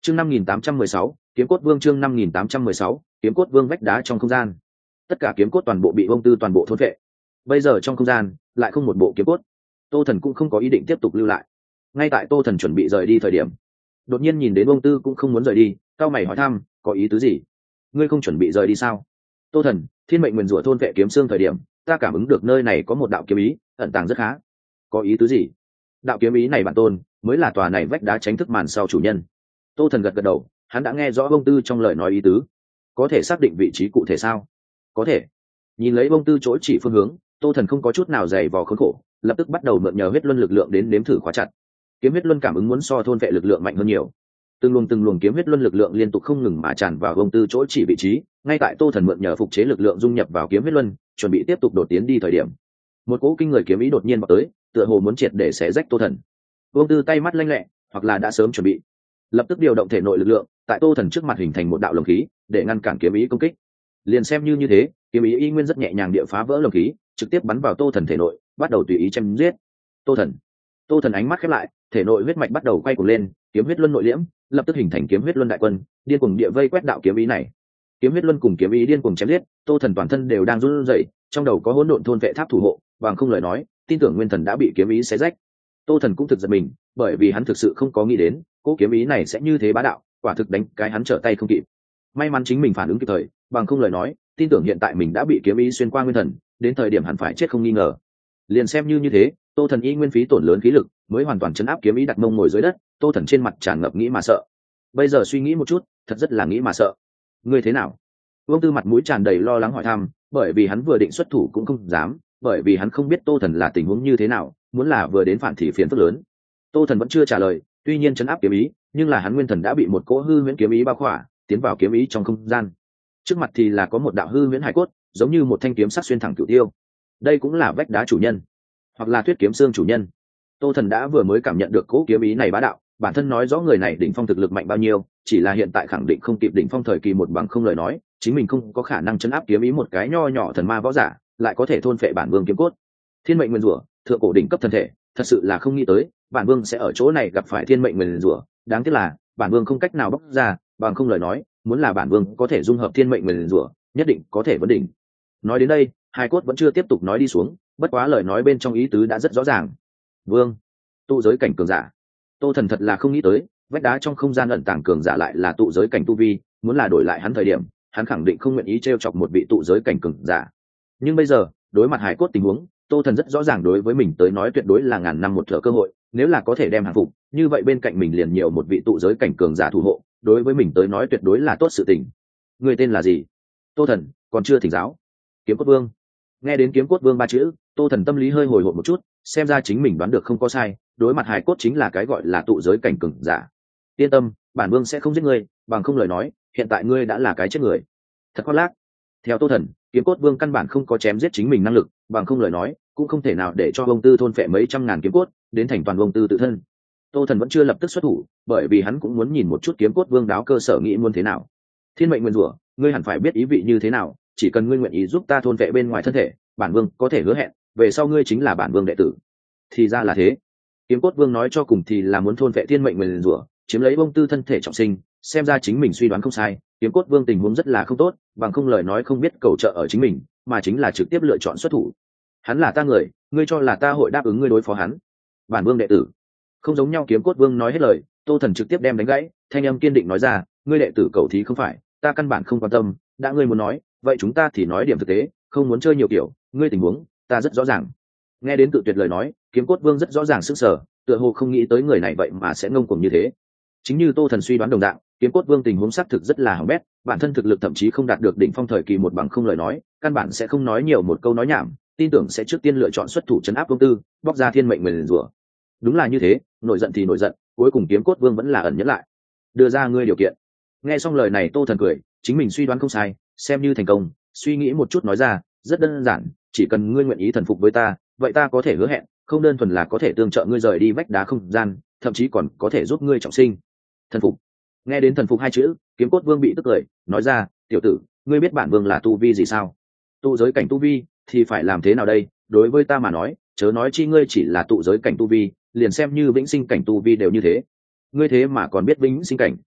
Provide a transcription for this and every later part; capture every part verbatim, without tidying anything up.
chương năm nghìn tám trăm mười sáu kiếm cốt vương chương năm nghìn tám trăm mười sáu kiếm cốt vương vách đá trong không gian. Tất cả kiếm cốt toàn bộ bị ông tư toàn bộ thôn vệ. Bây giờ trong không gian lại không một bộ kiếm cốt. Tô Thần cũng không có ý định tiếp tục lưu lại. Ngay tại Tô Thần chuẩn bị rời đi thời điểm, đột nhiên nhìn đến ông tư cũng không muốn rời đi, cao mày hỏi thăm, có ý tứ gì? Ngươi không chuẩn bị rời đi sao? Tô Thần, thiên mệnh nguyền rủa thôn vệ kiếm xương thời điểm, ta cảm ứng được nơi này có một đạo kiếm ý ẩn tàng rất khá. Có ý tứ gì? Đạo kiếm ý này bản tôn mới là tòa này vách đá tránh thức màn sau chủ nhân. Tô Thần gật gật đầu, hắn đã nghe rõ ông tư trong lời nói ý tứ. Có thể xác định vị trí cụ thể sao? Có thể. Nhìn lấy ông tư chỗ chỉ phương hướng, Tô Thần không có chút nào dày vò khốn khổ, lập tức bắt đầu mượn nhờ huyết luân lực lượng đến nếm thử khóa chặt. Kiếm huyết luân cảm ứng muốn so thôn vệ lực lượng mạnh hơn nhiều. Từng luồng từng luồng kiếm huyết luân lực lượng liên tục không ngừng mà tràn vào ông tư chỗ chỉ vị trí. Ngay tại Tô Thần mượn nhờ phục chế lực lượng dung nhập vào kiếm huyết luân, chuẩn bị tiếp tục đột tiến đi thời điểm, một cỗ kinh người kiếm ý đột nhiên vào tới, tựa hồ muốn triệt để xé rách Tô Thần. Ông tư tay mắt lanh lẹ, hoặc là đã sớm chuẩn bị, lập tức điều động thể nội lực lượng, tại Tô Thần trước mặt hình thành một đạo lồng khí để ngăn cản kiếm ý công kích. Liền xem như như thế, kiếm ý y nguyên rất nhẹ nhàng địa phá vỡ lồng khí, trực tiếp bắn vào Tô Thần thể nội, bắt đầu tùy ý chém giết. Tô Thần, Tô Thần ánh mắt khép lại, thể nội huyết mạch bắt đầu quay cuồng lên, kiếm huyết luân nội liễm, lập tức hình thành kiếm huyết luân đại quân, điên cuồng địa vây quét đạo kiếm ý này. Kiếm huyết luân cùng kiếm ý điên cuồng chém giết, Tô Thần toàn thân đều đang run rẩy, trong đầu có hỗn độn thôn vệ tháp thủ hộ, bằng không lời nói, tin tưởng nguyên thần đã bị kiếm ý xé rách. Tô Thần cũng thực giật mình, bởi vì hắn thực sự không có nghĩ đến, cỗ kiếm ý này sẽ như thế bá đạo, quả thực đánh cái hắn trở tay không kịp. May mắn chính mình phản ứng kịp thời, bằng không lời nói, tin tưởng hiện tại mình đã bị kiếm ý xuyên qua nguyên thần, đến thời điểm hẳn phải chết không nghi ngờ. Liền xem như như thế, Tô Thần y nguyên phí tổn lớn khí lực, mới hoàn toàn chấn áp kiếm ý đặt mông ngồi dưới đất. Tô Thần trên mặt tràn ngập nghĩ mà sợ. Bây giờ suy nghĩ một chút, thật rất là nghĩ mà sợ. Ngươi thế nào? Vương Tư mặt mũi tràn đầy lo lắng hỏi thăm, bởi vì hắn vừa định xuất thủ cũng không dám, bởi vì hắn không biết Tô Thần là tình huống như thế nào, muốn là vừa đến phản thì phiền phức lớn. Tô Thần vẫn chưa trả lời, tuy nhiên chấn áp kiếm ý, nhưng là hắn nguyên thần đã bị một cỗ hư huyễn kiếm ý bao khỏa, tiến vào kiếm ý trong không gian. Trước mặt thì là có một đạo hư huyễn hải cốt, giống như một thanh kiếm sắc xuyên thẳng cửu tiêu. Đây cũng là vách đá chủ nhân, hoặc là Tuyết kiếm xương chủ nhân. Tô Thần đã vừa mới cảm nhận được cỗ kiếm ý này bá đạo, bản thân nói rõ người này đỉnh phong thực lực mạnh bao nhiêu, chỉ là hiện tại khẳng định không kịp đỉnh phong thời kỳ một bằng không lời nói, chính mình không có khả năng chấn áp kiếm ý một cái nho nhỏ thần ma võ giả, lại có thể thôn phệ bản vương kiếm cốt. Thiên mệnh nguyên rủa, thượng cổ đỉnh cấp thân thể, thật sự là không nghĩ tới, bản vương sẽ ở chỗ này gặp phải thiên mệnh nguyên rủa, đáng tiếc là bản vương không cách nào bóc ra, bằng không lời nói, muốn là bản vương có thể dung hợp thiên mệnh nguyên rủa, nhất định có thể vấn đỉnh. Nói đến đây, hai cốt vẫn chưa tiếp tục nói đi xuống, bất quá lời nói bên trong ý tứ đã rất rõ ràng. Vương, tụ giới cảnh cường giả. Tô Thần thật là không nghĩ tới, vách đá trong không gian ẩn tàng cường giả lại là tụ giới cảnh tu vi, muốn là đổi lại hắn thời điểm, hắn khẳng định không nguyện ý trêu chọc một vị tụ giới cảnh cường giả. Nhưng bây giờ, đối mặt hải cốt tình huống, Tô Thần rất rõ ràng đối với mình tới nói tuyệt đối là ngàn năm một thở cơ hội, nếu là có thể đem hàng phục, như vậy bên cạnh mình liền nhiều một vị tụ giới cảnh cường giả thủ hộ, đối với mình tới nói tuyệt đối là tốt sự tình. Người tên là gì? Tô Thần, còn chưa thỉnh giáo. Kiếm Cốt Vương. Nghe đến Kiếm Cốt Vương ba chữ, Tô Thần tâm lý hơi hồi hộp một chút, xem ra chính mình đoán được không có sai, đối mặt hải cốt chính là cái gọi là tụ giới cảnh cường giả. Yên tâm, bản vương sẽ không giết ngươi, bằng không lời nói, hiện tại ngươi đã là cái chết người. Thật khoác lác. Theo Tô Thần, Kiếm Cốt Vương căn bản không có chém giết chính mình năng lực, bằng không lời nói, cũng không thể nào để cho ông tư thôn phệ mấy trăm ngàn kiếm cốt, đến thành toàn ông tư tự thân. Tô Thần vẫn chưa lập tức xuất thủ, bởi vì hắn cũng muốn nhìn một chút Kiếm Cốt Vương đáo cơ sở nghĩ muốn thế nào. Thiên mệnh nguyên rủa, ngươi hẳn phải biết ý vị như thế nào, chỉ cần ngươi nguyện ý giúp ta thôn phệ bên ngoài thân thể, bản vương có thể hứa hẹn, về sau ngươi chính là bản vương đệ tử. Thì ra là thế. Kiếm Cốt Vương nói cho cùng thì là muốn thôn phệ thiên mệnh nguyên rủa, chiếm lấy ông tư thân thể trọng sinh, xem ra chính mình suy đoán không sai, Kiếm Cốt Vương tình huống rất là không tốt, bằng không lời nói không biết cầu trợ ở chính mình, mà chính là trực tiếp lựa chọn xuất thủ. Hắn là ta người, ngươi cho là ta hội đáp ứng ngươi đối phó hắn? Bản vương đệ tử. Không giống nhau. Kiếm Cốt Vương nói hết lời, Tô Thần trực tiếp đem đánh gãy, thanh âm kiên định nói ra, ngươi đệ tử cầu thí không phải, ta căn bản không quan tâm, đã ngươi muốn nói, vậy chúng ta thì nói điểm thực tế, không muốn chơi nhiều kiểu, ngươi tình huống, ta rất rõ ràng. Nghe đến tự tuyệt lời nói, Kiếm Cốt Vương rất rõ ràng sức sở, tựa hồ không nghĩ tới người này vậy mà sẽ ngông cuồng như thế. Chính như Tô Thần suy đoán đồng dạng, Kiếm Cốt Vương tình huống xác thực rất là hỏng bét, bản thân thực lực thậm chí không đạt được đỉnh phong thời kỳ một bằng không lời nói, căn bản sẽ không nói nhiều một câu nói nhảm, tin tưởng sẽ trước tiên lựa chọn xuất thủ trấn áp công tư, bóc ra thiên mệnh nguyền rủa. Đúng là như thế, nổi giận thì nổi giận, cuối cùng Kiếm Cốt Vương vẫn là ẩn nhẫn lại, đưa ra ngươi điều kiện. Nghe xong lời này Tô Thần cười, chính mình suy đoán không sai, xem như thành công, suy nghĩ một chút nói ra, rất đơn giản, chỉ cần ngươi nguyện ý thần phục với ta, vậy ta có thể hứa hẹn, không đơn thuần là có thể tương trợ ngươi rời đi vách đá không gian, thậm chí còn có thể giúp ngươi trọng sinh. Thần phục. Nghe đến thần phục hai chữ, Kiếm Cốt Vương bị tức cười, nói ra, tiểu tử, ngươi biết bản vương là tu vi gì sao? Tụ giới cảnh tu vi thì phải làm thế nào đây? Đối với ta mà nói, chớ nói chi ngươi chỉ là tụ giới cảnh tu vi, liền xem như vĩnh sinh cảnh tu vi đều như thế. Ngươi thế mà còn biết vĩnh sinh cảnh?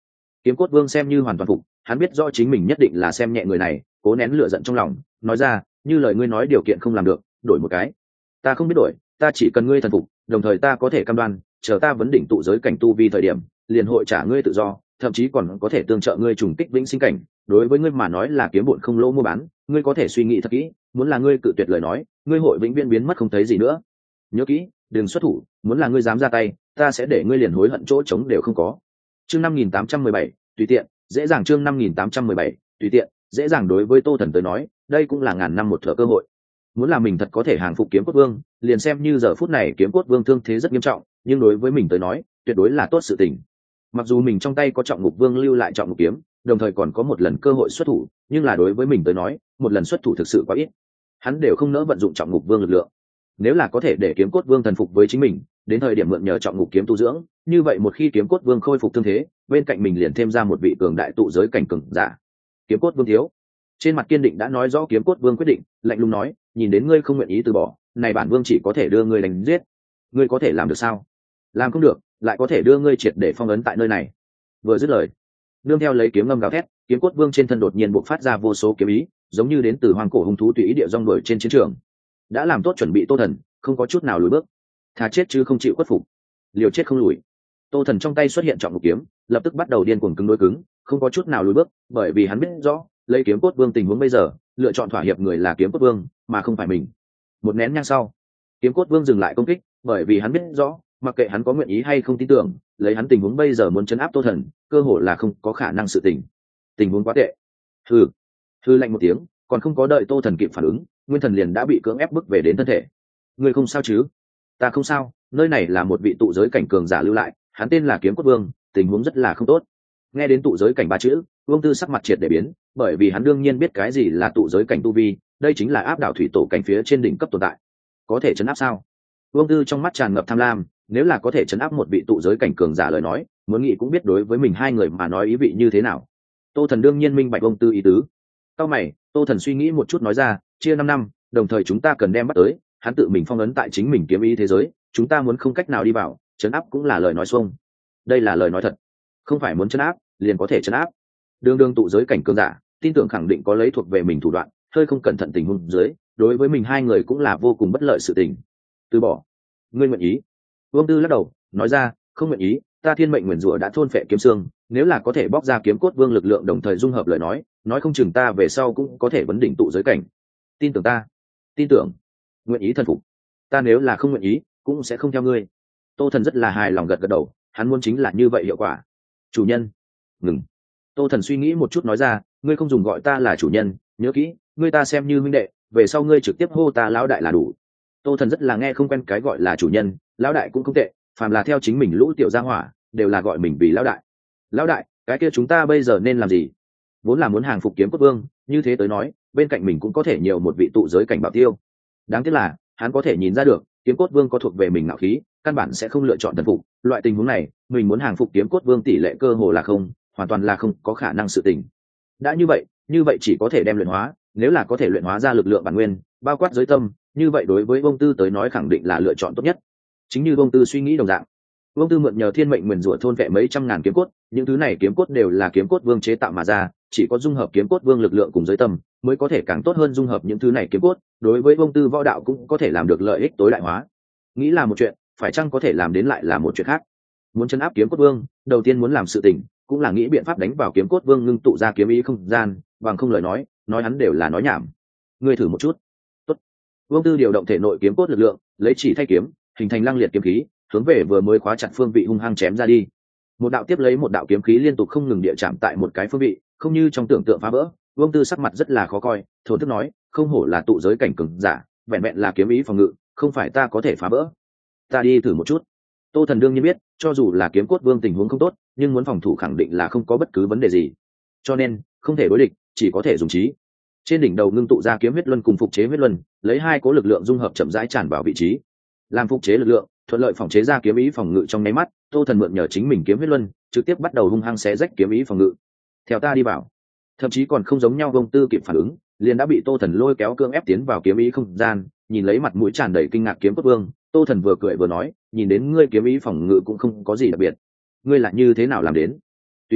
Kiếm cốt vương xem như hoàn toàn phục, hắn biết rõ chính mình nhất định là xem nhẹ người này, cố nén lửa giận trong lòng, nói ra, như lời ngươi nói điều kiện không làm được, đổi một cái. Ta không biết đổi, ta chỉ cần ngươi thần phục, đồng thời ta có thể cam đoan, chờ ta vấn đỉnh tụ giới cảnh tu vi thời điểm, liền hội trả ngươi tự do, thậm chí còn có thể tương trợ ngươi trùng kích vĩnh sinh cảnh. Đối với ngươi mà nói là kiếm bụn không lỗ mua bán, ngươi có thể suy nghĩ thật kỹ, muốn là ngươi cự tuyệt lời nói, ngươi hội vĩnh viễn biến mất không thấy gì nữa. Nhớ kỹ, đừng xuất thủ, muốn là ngươi dám ra tay, ta sẽ để ngươi liền hối hận chỗ trống đều không có. Chương năm nghìn tám trăm mười bảy, tùy tiện, dễ dàng chương năm nghìn tám trăm mười bảy, tùy tiện, dễ dàng đối với Tô Thần tới nói, đây cũng là ngàn năm một thở cơ hội. Muốn là mình thật có thể hàng phục Kiếm Cốt Vương, liền xem như giờ phút này Kiếm Cốt Vương thương thế rất nghiêm trọng, nhưng đối với mình tới nói, tuyệt đối là tốt sự tình. Mặc dù mình trong tay có Trọng Ngục Vương lưu lại Trọng Ngục Kiếm, đồng thời còn có một lần cơ hội xuất thủ, nhưng là đối với mình tới nói, một lần xuất thủ thực sự quá ít. Hắn đều không nỡ vận dụng Trọng Ngục Vương lực lượng. Nếu là có thể để Kiếm Cốt Vương thần phục với chính mình, đến thời điểm mượn nhờ Trọng Ngục Kiếm tu dưỡng, như vậy một khi Kiếm Cốt Vương khôi phục thương thế, bên cạnh mình liền thêm ra một vị cường đại tụ giới cảnh cường giả. Kiếm Cốt Vương thiếu, trên mặt kiên định đã nói rõ Kiếm Cốt Vương quyết định, lạnh lùng nói, nhìn đến ngươi không nguyện ý từ bỏ, này bản vương chỉ có thể đưa ngươi đánh giết. Ngươi có thể làm được sao? Làm không được, lại có thể đưa ngươi triệt để phong ấn tại nơi này. Vừa dứt lời, nương theo lấy kiếm ngâm gào thét, Kiếm Cốt Vương trên thân đột nhiên bộc phát ra vô số kiếm ý, giống như đến từ hoang cổ hung thú tùy ý địa rong ruổi trên chiến trường. Đã làm tốt chuẩn bị Tô Thần, không có chút nào lùi bước, thà chết chứ không chịu khuất phục, liều chết không lùi. Tô Thần trong tay xuất hiện Trọng Ngục Kiếm, lập tức bắt đầu điên cuồng cứng đối cứng, không có chút nào lùi bước, bởi vì hắn biết rõ, lấy Kiếm Cốt Vương tình huống bây giờ, lựa chọn thỏa hiệp người là Kiếm Cốt Vương, mà không phải mình. Một nén nhang sau, Kiếm Cốt Vương dừng lại công kích, bởi vì hắn biết rõ, mặc kệ hắn có nguyện ý hay không tin tưởng, lấy hắn tình huống bây giờ muốn trấn áp Tô Thần, cơ hội là không có khả năng sự tình. Tình huống quá tệ. Hừ, hừ lạnh một tiếng, còn không có đợi Tô Thần kịp phản ứng, Nguyên Thần liền đã bị cưỡng ép bức về đến thân thể. Ngươi không sao chứ? Ta không sao, nơi này là một vị tụ giới cảnh cường giả lưu lại, hắn tên là Kiếm Cốt Vương, tình huống rất là không tốt. Nghe đến tụ giới cảnh ba chữ, Vương Tư sắc mặt triệt để biến, bởi vì hắn đương nhiên biết cái gì là tụ giới cảnh tu vi, đây chính là áp đảo thủy tổ cảnh phía trên đỉnh cấp tồn tại. Có thể chấn áp sao? Vương Tư trong mắt tràn ngập tham lam, nếu là có thể chấn áp một vị tụ giới cảnh cường giả lời nói, muốn nghĩ cũng biết đối với mình hai người mà nói ý vị như thế nào. Tô Thần đương nhiên minh bạch Vương Tư ý tứ. Cao mày, Tô Thần suy nghĩ một chút nói ra, chia năm năm, đồng thời chúng ta cần đem bắt tới, hắn tự mình phong ấn tại chính mình kiếm ý thế giới, chúng ta muốn không cách nào đi vào, chấn áp cũng là lời nói xuông. Đây là lời nói thật, không phải muốn chấn áp liền có thể chấn áp. Đường đường tụ giới cảnh cường giả, tin tưởng khẳng định có lấy thuộc về mình thủ đoạn, hơi không cẩn thận tình huống dưới, đối với mình hai người cũng là vô cùng bất lợi sự tình. Từ bỏ, ngươi nguyện ý? Vương Tư lắc đầu, nói ra, không nguyện ý, ta thiên mệnh nguyền rủa đã thôn phệ kiếm xương, nếu là có thể bóc ra Kiếm Cốt Vương lực lượng đồng thời dung hợp lời nói, nói không chừng ta về sau cũng có thể vấn đỉnh tụ giới cảnh. Tin tưởng ta? Tin tưởng. Nguyện ý thần phục. Ta nếu là không nguyện ý, cũng sẽ không theo ngươi. Tô Thần rất là hài lòng gật gật đầu, hắn muốn chính là như vậy hiệu quả. Chủ nhân. Ngừng. Tô Thần suy nghĩ một chút nói ra, ngươi không dùng gọi ta là chủ nhân, nhớ kỹ, ngươi ta xem như huynh đệ, về sau ngươi trực tiếp hô ta lão đại là đủ. Tô Thần rất là nghe không quen cái gọi là chủ nhân, lão đại cũng không tệ, phàm là theo chính mình lũ tiểu gia hỏa, đều là gọi mình vì lão đại. Lão đại, cái kia chúng ta bây giờ nên làm gì? Vốn là muốn hàng phục Kiếm Cốt Vương, như thế tới nói, bên cạnh mình cũng có thể nhiều một vị tụ giới cảnh bảo tiêu. Đáng tiếc là, hắn có thể nhìn ra được, Kiếm Cốt Vương có thuộc về mình ngạo khí, căn bản sẽ không lựa chọn thần phục. Loại tình huống này, mình muốn hàng phục Kiếm Cốt Vương tỷ lệ cơ hồ là không, hoàn toàn là không có khả năng sự tình. Đã như vậy, như vậy chỉ có thể đem luyện hóa, nếu là có thể luyện hóa ra lực lượng bản nguyên, bao quát giới tâm, như vậy đối với Vương Tư tới nói khẳng định là lựa chọn tốt nhất. Chính như Vương Tư suy nghĩ đồng dạng, Vương Tư mượn nhờ thiên mệnh nguyền rủa thôn vệ mấy trăm ngàn kiếm cốt, những thứ này kiếm cốt đều là Kiếm Cốt Vương chế tạo mà ra, chỉ có dung hợp Kiếm Cốt Vương lực lượng cùng giới tâm, mới có thể càng tốt hơn dung hợp những thứ này kiếm cốt, đối với Vương Tư võ đạo cũng có thể làm được lợi ích tối đại hóa. Nghĩ là một chuyện, phải chăng có thể làm đến lại là một chuyện khác. Muốn chấn áp Kiếm Cốt Vương, đầu tiên muốn làm sự tình, cũng là nghĩ biện pháp đánh vào Kiếm Cốt Vương ngưng tụ ra kiếm ý không gian, bằng không lời nói, nói hắn đều là nói nhảm. Ngươi thử một chút. Tốt. Vương Tư điều động thể nội kiếm cốt lực lượng, lấy chỉ thay kiếm, hình thành lăng liệt kiếm khí, hướng về vừa mới khóa chặt phương vị hung hăng chém ra đi. Một đạo tiếp lấy một đạo kiếm khí liên tục không ngừng địa chạm tại một cái phương vị, không như trong tưởng tượng phá vỡ. Vương Tư sắc mặt rất là khó coi, thổ thức nói, không hổ là tụ giới cảnh cường giả, vẹn vẹn là kiếm ý phòng ngự, không phải ta có thể phá vỡ. Ta đi thử một chút. Tô Thần đương nhiên biết, cho dù là Kiếm Cốt Vương tình huống không tốt, nhưng muốn phòng thủ khẳng định là không có bất cứ vấn đề gì. Cho nên, không thể đối địch, chỉ có thể dùng trí. Trên đỉnh đầu ngưng tụ ra kiếm huyết luân cùng phục chế huyết luân, lấy hai cố lực lượng dung hợp chậm rãi tràn vào vị trí. Làm phục chế lực lượng, thuận lợi phòng chế ra kiếm ý phòng ngự trong nháy mắt, Tô Thần mượn nhờ chính mình kiếm huyết luân, trực tiếp bắt đầu hung hăng xé rách kiếm ý phòng ngự. Theo ta đi vào. Thậm chí còn không giống nhau Vương Tư kịp phản ứng, liền đã bị Tô Thần lôi kéo cương ép tiến vào kiếm ý không gian, nhìn lấy mặt mũi tràn đầy kinh ngạc Kiếm Cốt Vương, Tô Thần vừa cười vừa nói, nhìn đến ngươi kiếm ý phòng ngự cũng không có gì đặc biệt. Ngươi là như thế nào làm đến? Tùy tiện,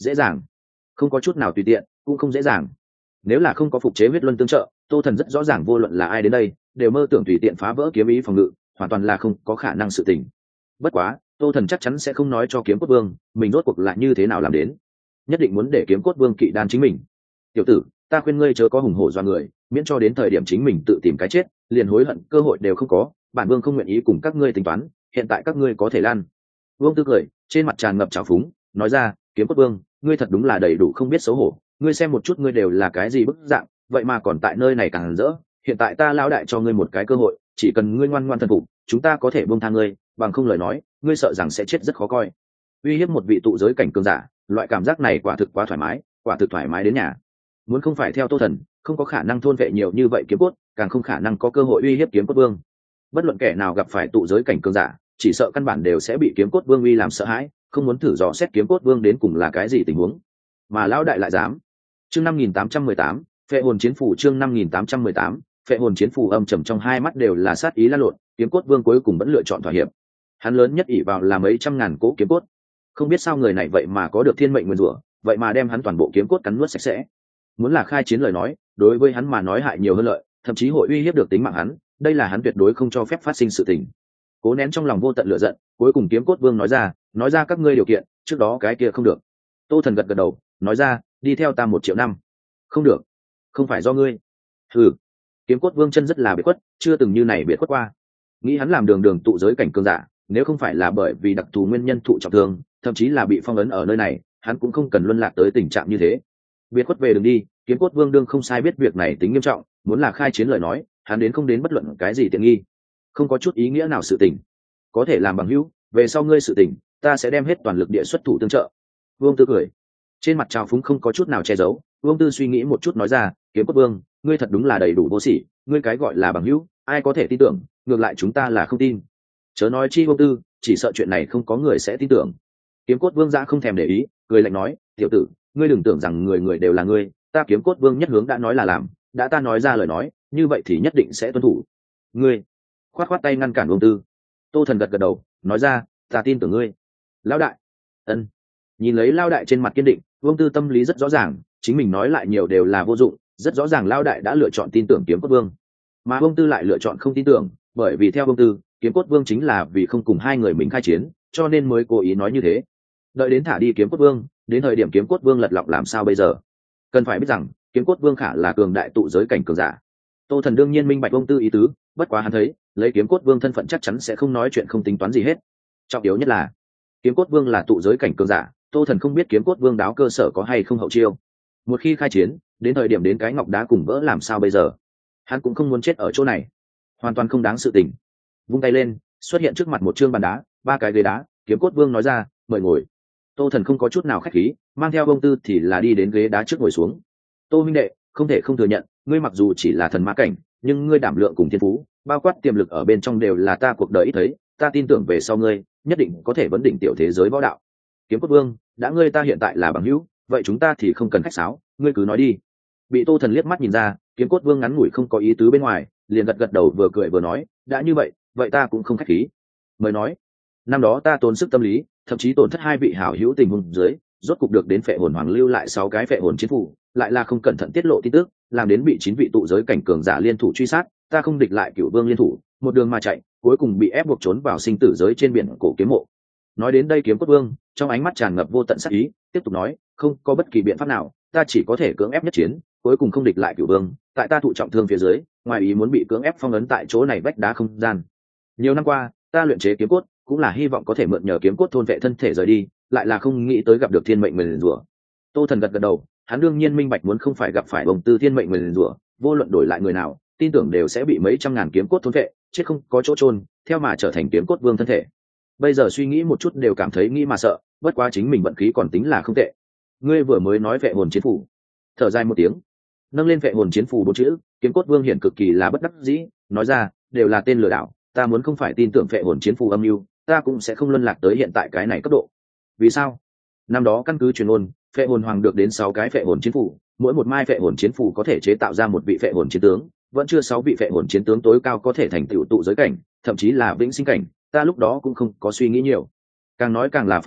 dễ dàng, không có chút nào tùy tiện, cũng không dễ dàng. Nếu là không có phục chế huyết luân tương trợ, Tô Thần rất rõ ràng vô luận là ai đến đây đều mơ tưởng tùy tiện phá vỡ kiếm ý phòng ngự, hoàn toàn là không có khả năng sự tình. Bất quá Tô Thần chắc chắn sẽ không nói cho kiếm cốt vương mình rốt cuộc là như thế nào làm đến, nhất định muốn để kiếm cốt vương kỵ đan chính mình. Tiểu tử, ta khuyên ngươi chớ có hùng hổ do người, miễn cho đến thời điểm chính mình tự tìm cái chết liền hối hận cơ hội đều không có. Bản vương không nguyện ý cùng các ngươi tính toán, hiện tại các ngươi có thể lan. Vương Tư cười, trên mặt tràn ngập trào phúng, nói ra, kiếm cốt vương, ngươi thật đúng là đầy đủ không biết xấu hổ. Ngươi xem một chút ngươi đều là cái gì bức dạng, vậy mà còn tại nơi này càng rỡ. Hiện tại ta lão đại cho ngươi một cái cơ hội, chỉ cần ngươi ngoan ngoan thần phục, chúng ta có thể buông tha ngươi, bằng không lời nói ngươi sợ rằng sẽ chết rất khó coi. Uy hiếp một vị tụ giới cảnh cường giả, loại cảm giác này quả thực quá thoải mái, quả thực thoải mái đến nhà. Muốn không phải theo Tô Thần, không có khả năng thôn vệ nhiều như vậy kiếm cốt, càng không khả năng có cơ hội uy hiếp kiếm cốt vương. Bất luận kẻ nào gặp phải tụ giới cảnh cường giả, chỉ sợ căn bản đều sẽ bị kiếm cốt vương uy làm sợ hãi, không muốn thử dò xét kiếm cốt vương đến cùng là cái gì tình huống. Mà lão đại lại dám. Chương năm nghìn tám trăm mười tám, Phệ hồn chiến phủ. Chương năm nghìn tám trăm mười tám, Phệ hồn chiến phủ. Âm trầm trong hai mắt đều là sát ý lan lộn, kiếm cốt vương cuối cùng vẫn lựa chọn thỏa hiệp. Hắn lớn nhất ỷ vào là mấy trăm ngàn cỗ kiếm cốt, không biết sao người này vậy mà có được thiên mệnh nguyên rủa, vậy mà đem hắn toàn bộ kiếm cốt cắn nuốt sạch sẽ. Muốn là khai chiến lời nói, đối với hắn mà nói hại nhiều hơn lợi, thậm chí hội uy hiếp được tính mạng hắn, đây là hắn tuyệt đối không cho phép phát sinh sự tình. Cố nén trong lòng vô tận lửa giận, cuối cùng kiếm cốt vương nói ra, nói ra các ngươi điều kiện, trước đó cái kia không được. Tô Thần gật gật đầu, nói ra, đi theo ta một triệu năm. Không được, không phải do ngươi. Hừ. Kiếm cốt vương chân rất là biệt khuất, chưa từng như này biệt khuất qua. Nghĩ hắn làm đường đường tụ giới cảnh cường giả, nếu không phải là bởi vì đặc thù nguyên nhân thụ trọng thương, thậm chí là bị phong ấn ở nơi này, hắn cũng không cần luân lạc tới tình trạng như thế. Biệt khuất về đường đi, kiếm cốt vương đương không sai biết việc này tính nghiêm trọng, muốn là khai chiến lời nói, hắn đến không đến bất luận cái gì tiện nghi, không có chút ý nghĩa nào sự tình. Có thể làm bằng hữu, về sau ngươi sự tình, ta sẽ đem hết toàn lực địa xuất thủ tương trợ. Vương Tư cười, trên mặt trào phúng không có chút nào che giấu. Vương Tư suy nghĩ một chút nói ra, kiếm cốt vương, ngươi thật đúng là đầy đủ vô sỉ, ngươi cái gọi là bằng hữu, ai có thể tin tưởng, ngược lại chúng ta là không tin. Chớ nói chi Vương Tư, chỉ sợ chuyện này không có người sẽ tin tưởng. Kiếm cốt vương giã không thèm để ý, cười lạnh nói, tiểu tử, ngươi đừng tưởng rằng người người đều là ngươi, ta kiếm cốt vương nhất hướng đã nói là làm, đã ta nói ra lời nói, như vậy thì nhất định sẽ tuân thủ. Ngươi khoát khoát tay ngăn cản Vương Tư. Tô Thần gật gật đầu, nói ra, ta tin tưởng ngươi. Lão đại. Ân. Nhìn lấy Lão đại trên mặt kiên định, Vương Tư tâm lý rất rõ ràng, chính mình nói lại nhiều đều là vô dụng, rất rõ ràng Lão đại đã lựa chọn tin tưởng kiếm cốt vương, mà Vương Tư lại lựa chọn không tin tưởng, bởi vì theo Vương Tư, kiếm cốt vương chính là vì không cùng hai người mình khai chiến, cho nên mới cố ý nói như thế. Đợi đến thả đi kiếm cốt vương, đến thời điểm kiếm cốt vương lật lọng làm sao bây giờ? Cần phải biết rằng kiếm cốt vương khả là cường đại tụ giới cảnh cường giả. Tô Thần đương nhiên minh bạch Vương Tư ý tứ, bất quá hắn thấy lấy kiếm cốt vương thân phận chắc chắn sẽ không nói chuyện không tính toán gì hết. Trọng yếu nhất là kiếm cốt vương là tụ giới cảnh cường giả, Tô Thần không biết kiếm cốt vương đáo cơ sở có hay không hậu chiêu. Một khi khai chiến, đến thời điểm đến cái ngọc đá cùng vỡ làm sao bây giờ? Hắn cũng không muốn chết ở chỗ này, hoàn toàn không đáng sự tình. Vung tay lên, xuất hiện trước mặt một trương bàn đá, ba cái ghế đá, kiếm cốt vương nói ra, mời ngồi. Tô Thần không có chút nào khách khí, mang theo Vương Tư thì là đi đến ghế đá trước ngồi xuống. Tô huynh đệ, không thể không thừa nhận, ngươi mặc dù chỉ là thần ma cảnh, nhưng ngươi đảm lượng cùng thiên phú, bao quát tiềm lực ở bên trong đều là ta cuộc đời ít thấy, ta tin tưởng về sau ngươi nhất định có thể vấn đỉnh tiểu thế giới võ đạo. Kiếm cốt vương, đã ngươi ta hiện tại là bằng hữu, vậy chúng ta thì không cần khách sáo, ngươi cứ nói đi. Bị Tô Thần liếc mắt nhìn ra, kiếm cốt vương ngắn ngủi không có ý tứ bên ngoài, liền gật gật đầu vừa cười vừa nói, đã như vậy, vậy ta cũng không khách khí. Mời nói. Năm đó ta tốn sức tâm lý, thậm chí tổn thất hai vị hảo hữu tình huống dưới, rốt cục được đến Phệ hồn hoàng lưu lại sáu cái Phệ hồn chiến phủ, lại là không cẩn thận tiết lộ tin tức, làm đến bị chín vị tụ giới cảnh cường giả liên thủ truy sát, ta không địch lại Cửu Vương liên thủ, một đường mà chạy, cuối cùng bị ép buộc trốn vào sinh tử giới trên biển cổ kiếm mộ. Nói đến đây kiếm cốt vương, trong ánh mắt tràn ngập vô tận sát ý, tiếp tục nói, không có bất kỳ biện pháp nào, ta chỉ có thể cưỡng ép nhất chiến, cuối cùng không địch lại Cửu Vương, tại ta thụ trọng thương phía dưới, ngoài ý muốn bị cưỡng ép phong ấn tại chỗ này vách đá không gian. Nhiều năm qua, ta luyện chế kiếm cốt, cũng là hy vọng có thể mượn nhờ kiếm cốt thôn vệ thân thể rời đi, lại là không nghĩ tới gặp được thiên mệnh nguyền rủa. Tô Thần gật gật đầu, hắn đương nhiên minh bạch muốn không phải gặp phải Bồng Tư thiên mệnh nguyền rủa, vô luận đổi lại người nào, tin tưởng đều sẽ bị mấy trăm ngàn kiếm cốt thôn vệ, chết không có chỗ chôn, theo mà trở thành kiếm cốt vương thân thể. Bây giờ suy nghĩ một chút đều cảm thấy nghĩ mà sợ, bất quá chính mình vận khí còn tính là không tệ. Ngươi vừa mới nói Phệ hồn chiến phủ. Thở dài một tiếng, nâng lên Phệ hồn chiến phủ bốn chữ, kiếm cốt vương hiển cực kỳ là bất đắc dĩ, nói ra, đều là tên lừa đảo, ta muốn không phải tin tưởng Phệ hồn chiến phủ âm mưu, ta cũng sẽ không luân lạc tới hiện tại cái này cấp độ. Vì sao? Năm đó căn cứ truyền ôn, Phệ hồn hoàng được đến sáu cái Phệ hồn chiến phủ, mỗi một mai Phệ hồn chiến phủ có thể chế tạo ra một vị Phệ hồn chiến tướng, vẫn chưa sáu vị Phệ hồn chiến tướng tối cao có thể thành tựu tụ giới cảnh, thậm chí là vĩnh sinh cảnh, ta lúc đó cũng không có suy nghĩ nhiều, càng nói càng là phẫn nộ,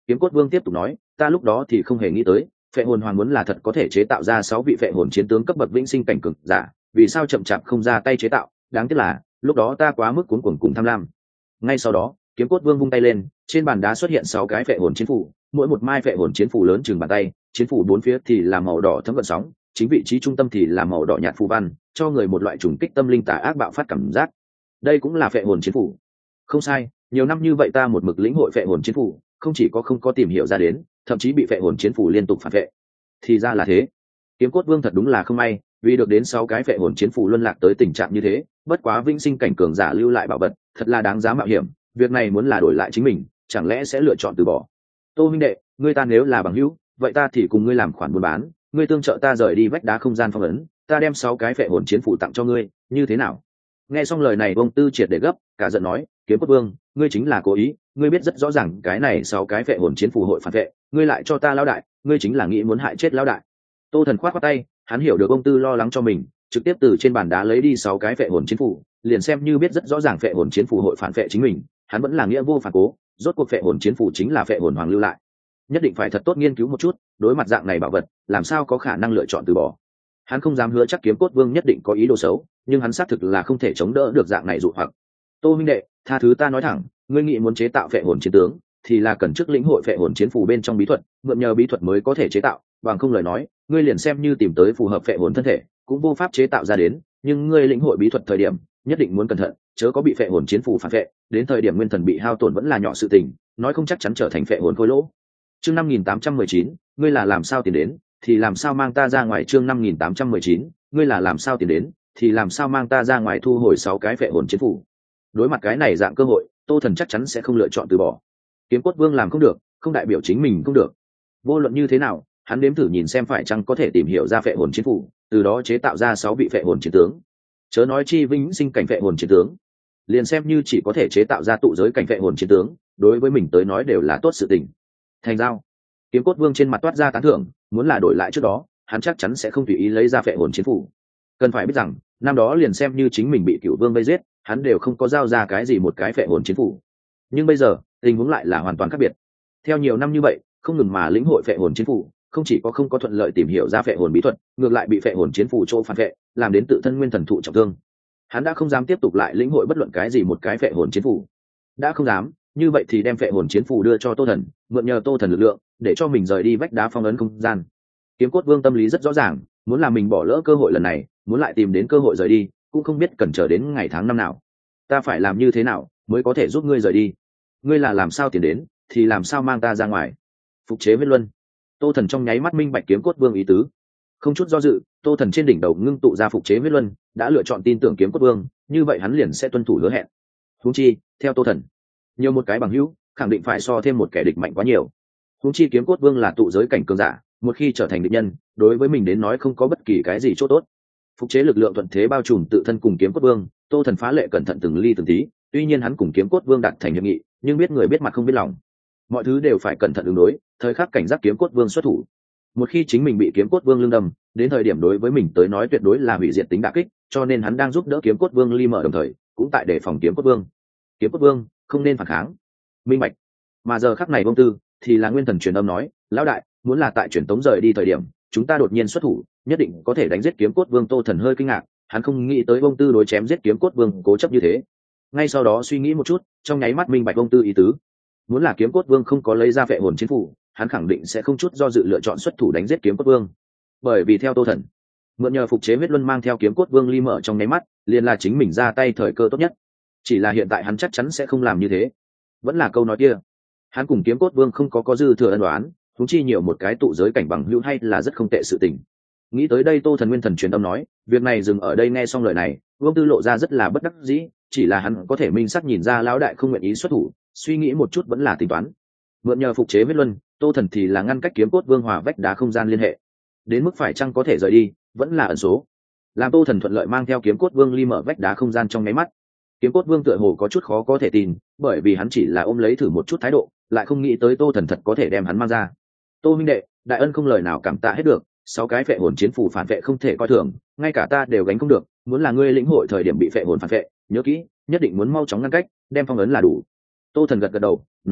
Kiếm Cốt Vương tiếp tục nói, ta lúc đó thì không hề nghĩ tới phệ hồn hoàng muốn là thật có thể chế tạo ra sáu vị phệ hồn chiến tướng cấp bậc vĩnh sinh cảnh cường giả, vì sao chậm chạp không ra tay chế tạo, đáng tiếc là lúc đó ta quá mức cuốn cuồng cùng tham lam. Ngay sau đó Kiếm Cốt Vương vung tay lên, trên bàn đá xuất hiện sáu cái phệ hồn chiến phủ, mỗi một mai phệ hồn chiến phủ lớn chừng bàn tay, chiến phủ bốn phía thì là màu đỏ thấm gợn sóng, chính vị trí trung tâm thì là màu đỏ nhạt phù văn, cho người một loại trùng kích tâm linh tà ác bạo phát cảm giác. Đây cũng là phệ hồn chiến phủ. Không sai, nhiều năm như vậy ta một mực lĩnh hội phệ hồn chiến phủ, không chỉ có không có tìm hiểu ra đến, thậm chí bị phệ hồn chiến phủ liên tục phản vệ. Thì ra là thế. Kiếm Cốt Vương thật đúng là không may, vì được đến sáu cái phệ hồn chiến phủ luân lạc tới tình trạng như thế, bất quá vĩnh sinh cảnh cường giả lưu lại bảo vật, thật là đáng giá mạo hiểm, việc này muốn là đổi lại chính mình, chẳng lẽ sẽ lựa chọn từ bỏ. Tô huynh đệ, ngươi ta nếu là bằng hữu, vậy ta thì cùng ngươi làm khoản buôn bán, ngươi tương trợ ta rời đi vách đá không gian phong ấn, ta đem sáu cái phệ hồn chiến phủ tặng cho ngươi, như thế nào? Nghe xong lời này Vương Tư triệt để gấp, cả giận nói, Kiếm Cốt Vương, ngươi chính là cố ý, ngươi biết rất rõ ràng cái này sáu cái phệ hồn chiến phủ hội phản vệ, ngươi lại cho ta lão đại, ngươi chính là nghĩ muốn hại chết lão đại. Tô Thần khoát khoát tay, hắn hiểu được Vương Tư lo lắng cho mình, trực tiếp từ trên bàn đá lấy đi sáu cái phệ hồn chiến phủ, liền xem như biết rất rõ ràng phệ hồn chiến phủ hội phản vệ chính mình, hắn vẫn là nghĩa vô phản cố, rốt cuộc phệ hồn chiến phủ chính là phệ hồn hoàng lưu lại, nhất định phải thật tốt nghiên cứu một chút, đối mặt dạng này bảo vật, làm sao có khả năng lựa chọn từ bỏ. Hắn không dám hứa chắc Kiếm Cốt Vương nhất định có ý đồ xấu, nhưng hắn xác thực là không thể chống đỡ được dạng này dụ hoặc. Tô huynh đệ, tha thứ ta nói thẳng, ngươi nghĩ muốn chế tạo phệ hồn chiến tướng, thì là cần trước lĩnh hội phệ hồn chiến phù bên trong bí thuật, mượn nhờ bí thuật mới có thể chế tạo, bằng không lời nói, ngươi liền xem như tìm tới phù hợp phệ hồn thân thể, cũng vô pháp chế tạo ra đến, nhưng ngươi lĩnh hội bí thuật thời điểm, nhất định muốn cẩn thận, chớ có bị phệ hồn chiến phù phản vệ, đến thời điểm nguyên thần bị hao tổn vẫn là nhỏ sự tình, nói không chắc chắn trở thành phệ hồn khối lỗ. Chương năm nghìn tám trăm mười chín, ngươi là làm sao tiền đến, thì làm sao mang ta ra ngoài. Chương năm nghìn tám trăm mười chín, ngươi là làm sao tiền đến, thì làm sao mang ta ra ngoài thu hồi sáu cái phệ hồn chiến phủ. Đối mặt cái này dạng cơ hội, Tô Thần chắc chắn sẽ không lựa chọn từ bỏ. Kiếm Cốt Vương làm không được, không đại biểu chính mình không được. Vô luận như thế nào, hắn nếm thử nhìn xem phải chăng có thể tìm hiểu ra phệ hồn chiến phủ, từ đó chế tạo ra sáu vị phệ hồn chiến tướng. Chớ nói chi vĩnh sinh cảnh phệ hồn chiến tướng, liền xem như chỉ có thể chế tạo ra tụ giới cảnh phệ hồn chiến tướng, đối với mình tới nói đều là tốt sự tình. Thành giao. Kiếm Cốt Vương trên mặt toát ra tán thưởng, muốn là đổi lại trước đó, hắn chắc chắn sẽ không tùy ý lấy ra phệ hồn chiến phủ. Cần phải biết rằng, năm đó liền xem như chính mình bị Cửu Vương vây giết, hắn đều không có giao ra cái gì một cái phệ hồn chiến phủ. Nhưng bây giờ, tình huống lại là hoàn toàn khác biệt. Theo nhiều năm như vậy, không ngừng mà lĩnh hội phệ hồn chiến phủ, không chỉ có không có thuận lợi tìm hiểu ra phệ hồn bí thuật, ngược lại bị phệ hồn chiến phủ chỗ phản vệ, làm đến tự thân nguyên thần thụ trọng thương. Hắn đã không dám tiếp tục lại lĩnh hội bất luận cái gì một cái phệ hồn chiến phủ. Đã không dám, như vậy thì đem phệ hồn chiến phủ đưa cho Tô Thần, mượn nhờ Tô Thần lực lượng, để cho mình rời đi vách đá phong ấn không gian. Kiếm Cốt Vương tâm lý rất rõ ràng, muốn làm mình bỏ lỡ cơ hội lần này, muốn lại tìm đến cơ hội rời đi, cũng không biết cần chờ đến ngày tháng năm nào. Ta phải làm như thế nào mới có thể giúp ngươi rời đi? Ngươi là làm sao tiến đến, thì làm sao mang ta ra ngoài? Phục chế huyết luân. Tô Thần trong nháy mắt minh bạch Kiếm Cốt Vương ý tứ, không chút do dự, Tô Thần trên đỉnh đầu ngưng tụ ra phục chế huyết luân, đã lựa chọn tin tưởng Kiếm Cốt Vương, như vậy hắn liền sẽ tuân thủ hứa hẹn. Huống chi, theo Tô Thần, nhiều một cái bằng hữu, khẳng định phải so thêm một kẻ địch mạnh quá nhiều. Huống chi Kiếm Cốt Vương là tụ giới cảnh cường giả, một khi trở thành địch nhân, đối với mình đến nói không có bất kỳ cái gì chỗ tốt. Phục chế lực lượng thuận thế bao trùm tự thân cùng Kiếm Cốt Vương, Tô Thần phá lệ cẩn thận từng ly từng tí, tuy nhiên hắn cùng Kiếm Cốt Vương đạt thành hiệp nghị, nhưng biết người biết mặt không biết lòng, mọi thứ đều phải cẩn thận ứng đối, thời khắc cảnh giác Kiếm Cốt Vương xuất thủ. Một khi chính mình bị Kiếm Cốt Vương lưng đâm, đến thời điểm đối với mình tới nói tuyệt đối là hủy diệt tính đả kích, cho nên hắn đang giúp đỡ Kiếm Cốt Vương ly mở đồng thời, cũng tại để phòng Kiếm Cốt Vương. Kiếm Cốt Vương không nên phản kháng. Minh bạch. Mà giờ khắc này Vương Tư thì là nguyên thần truyền âm nói, lão đại, muốn là tại truyền tống rời đi thời điểm, chúng ta đột nhiên xuất thủ, nhất định có thể đánh giết Kiếm Cốt Vương. Tô Thần hơi kinh ngạc, hắn không nghĩ tới Vương Tư đối chém giết Kiếm Cốt Vương cố chấp như thế. Ngay sau đó suy nghĩ một chút, trong nháy mắt minh bạch Vương Tư ý tứ. Muốn là Kiếm Cốt Vương không có lấy ra phệ hồn chiến phủ, hắn khẳng định sẽ không chút do dự lựa chọn xuất thủ đánh giết Kiếm Cốt Vương. Bởi vì theo Tô Thần, mượn nhờ phục chế huyết luân mang theo Kiếm Cốt Vương ly mở trong nháy mắt, liền là chính mình ra tay thời cơ tốt nhất. Chỉ là hiện tại hắn chắc chắn sẽ không làm như thế. Vẫn là câu nói kia, hắn cùng Kiếm Cốt Vương không có có dư thừa ân oán, huống chi nhiều một cái tụ giới cảnh bằng hữu hay là rất không tệ sự tình. Nghĩ tới đây Tô Thần nguyên thần truyền âm nói, việc này dừng ở đây. Nghe xong lời này, Vương Tư lộ ra rất là bất đắc dĩ, chỉ là hắn có thể minh xác nhìn ra lão đại không nguyện ý xuất thủ, suy nghĩ một chút vẫn là tính toán. Mượn nhờ phục chế huyết luân, Tô Thần thì là ngăn cách Kiếm Cốt Vương hòa vách đá không gian liên hệ, đến mức phải chăng có thể rời đi vẫn là ẩn số. Làm Tô Thần thuận lợi mang theo Kiếm Cốt Vương ly mở vách đá không gian trong nháy mắt, Kiếm Cốt Vương tựa hồ có chút khó có thể tin, bởi vì hắn chỉ là ôm lấy thử một chút thái độ, lại không nghĩ tới Tô Thần thật có thể đem hắn mang ra. Tô minh đệ, đại ân không lời nào cảm tạ hết được, sáu cái phệ hồn chiến phù phản vệ không thể coi thường, ngay cả ta đều gánh không được, muốn là ngươi lĩnh hội thời điểm bị phệ hồn phản vệ, nhớ kỹ, nhất định muốn mau chóng ngăn cách, đem phong ấn là đủ. Tô Thần gật gật đầu, nói ra,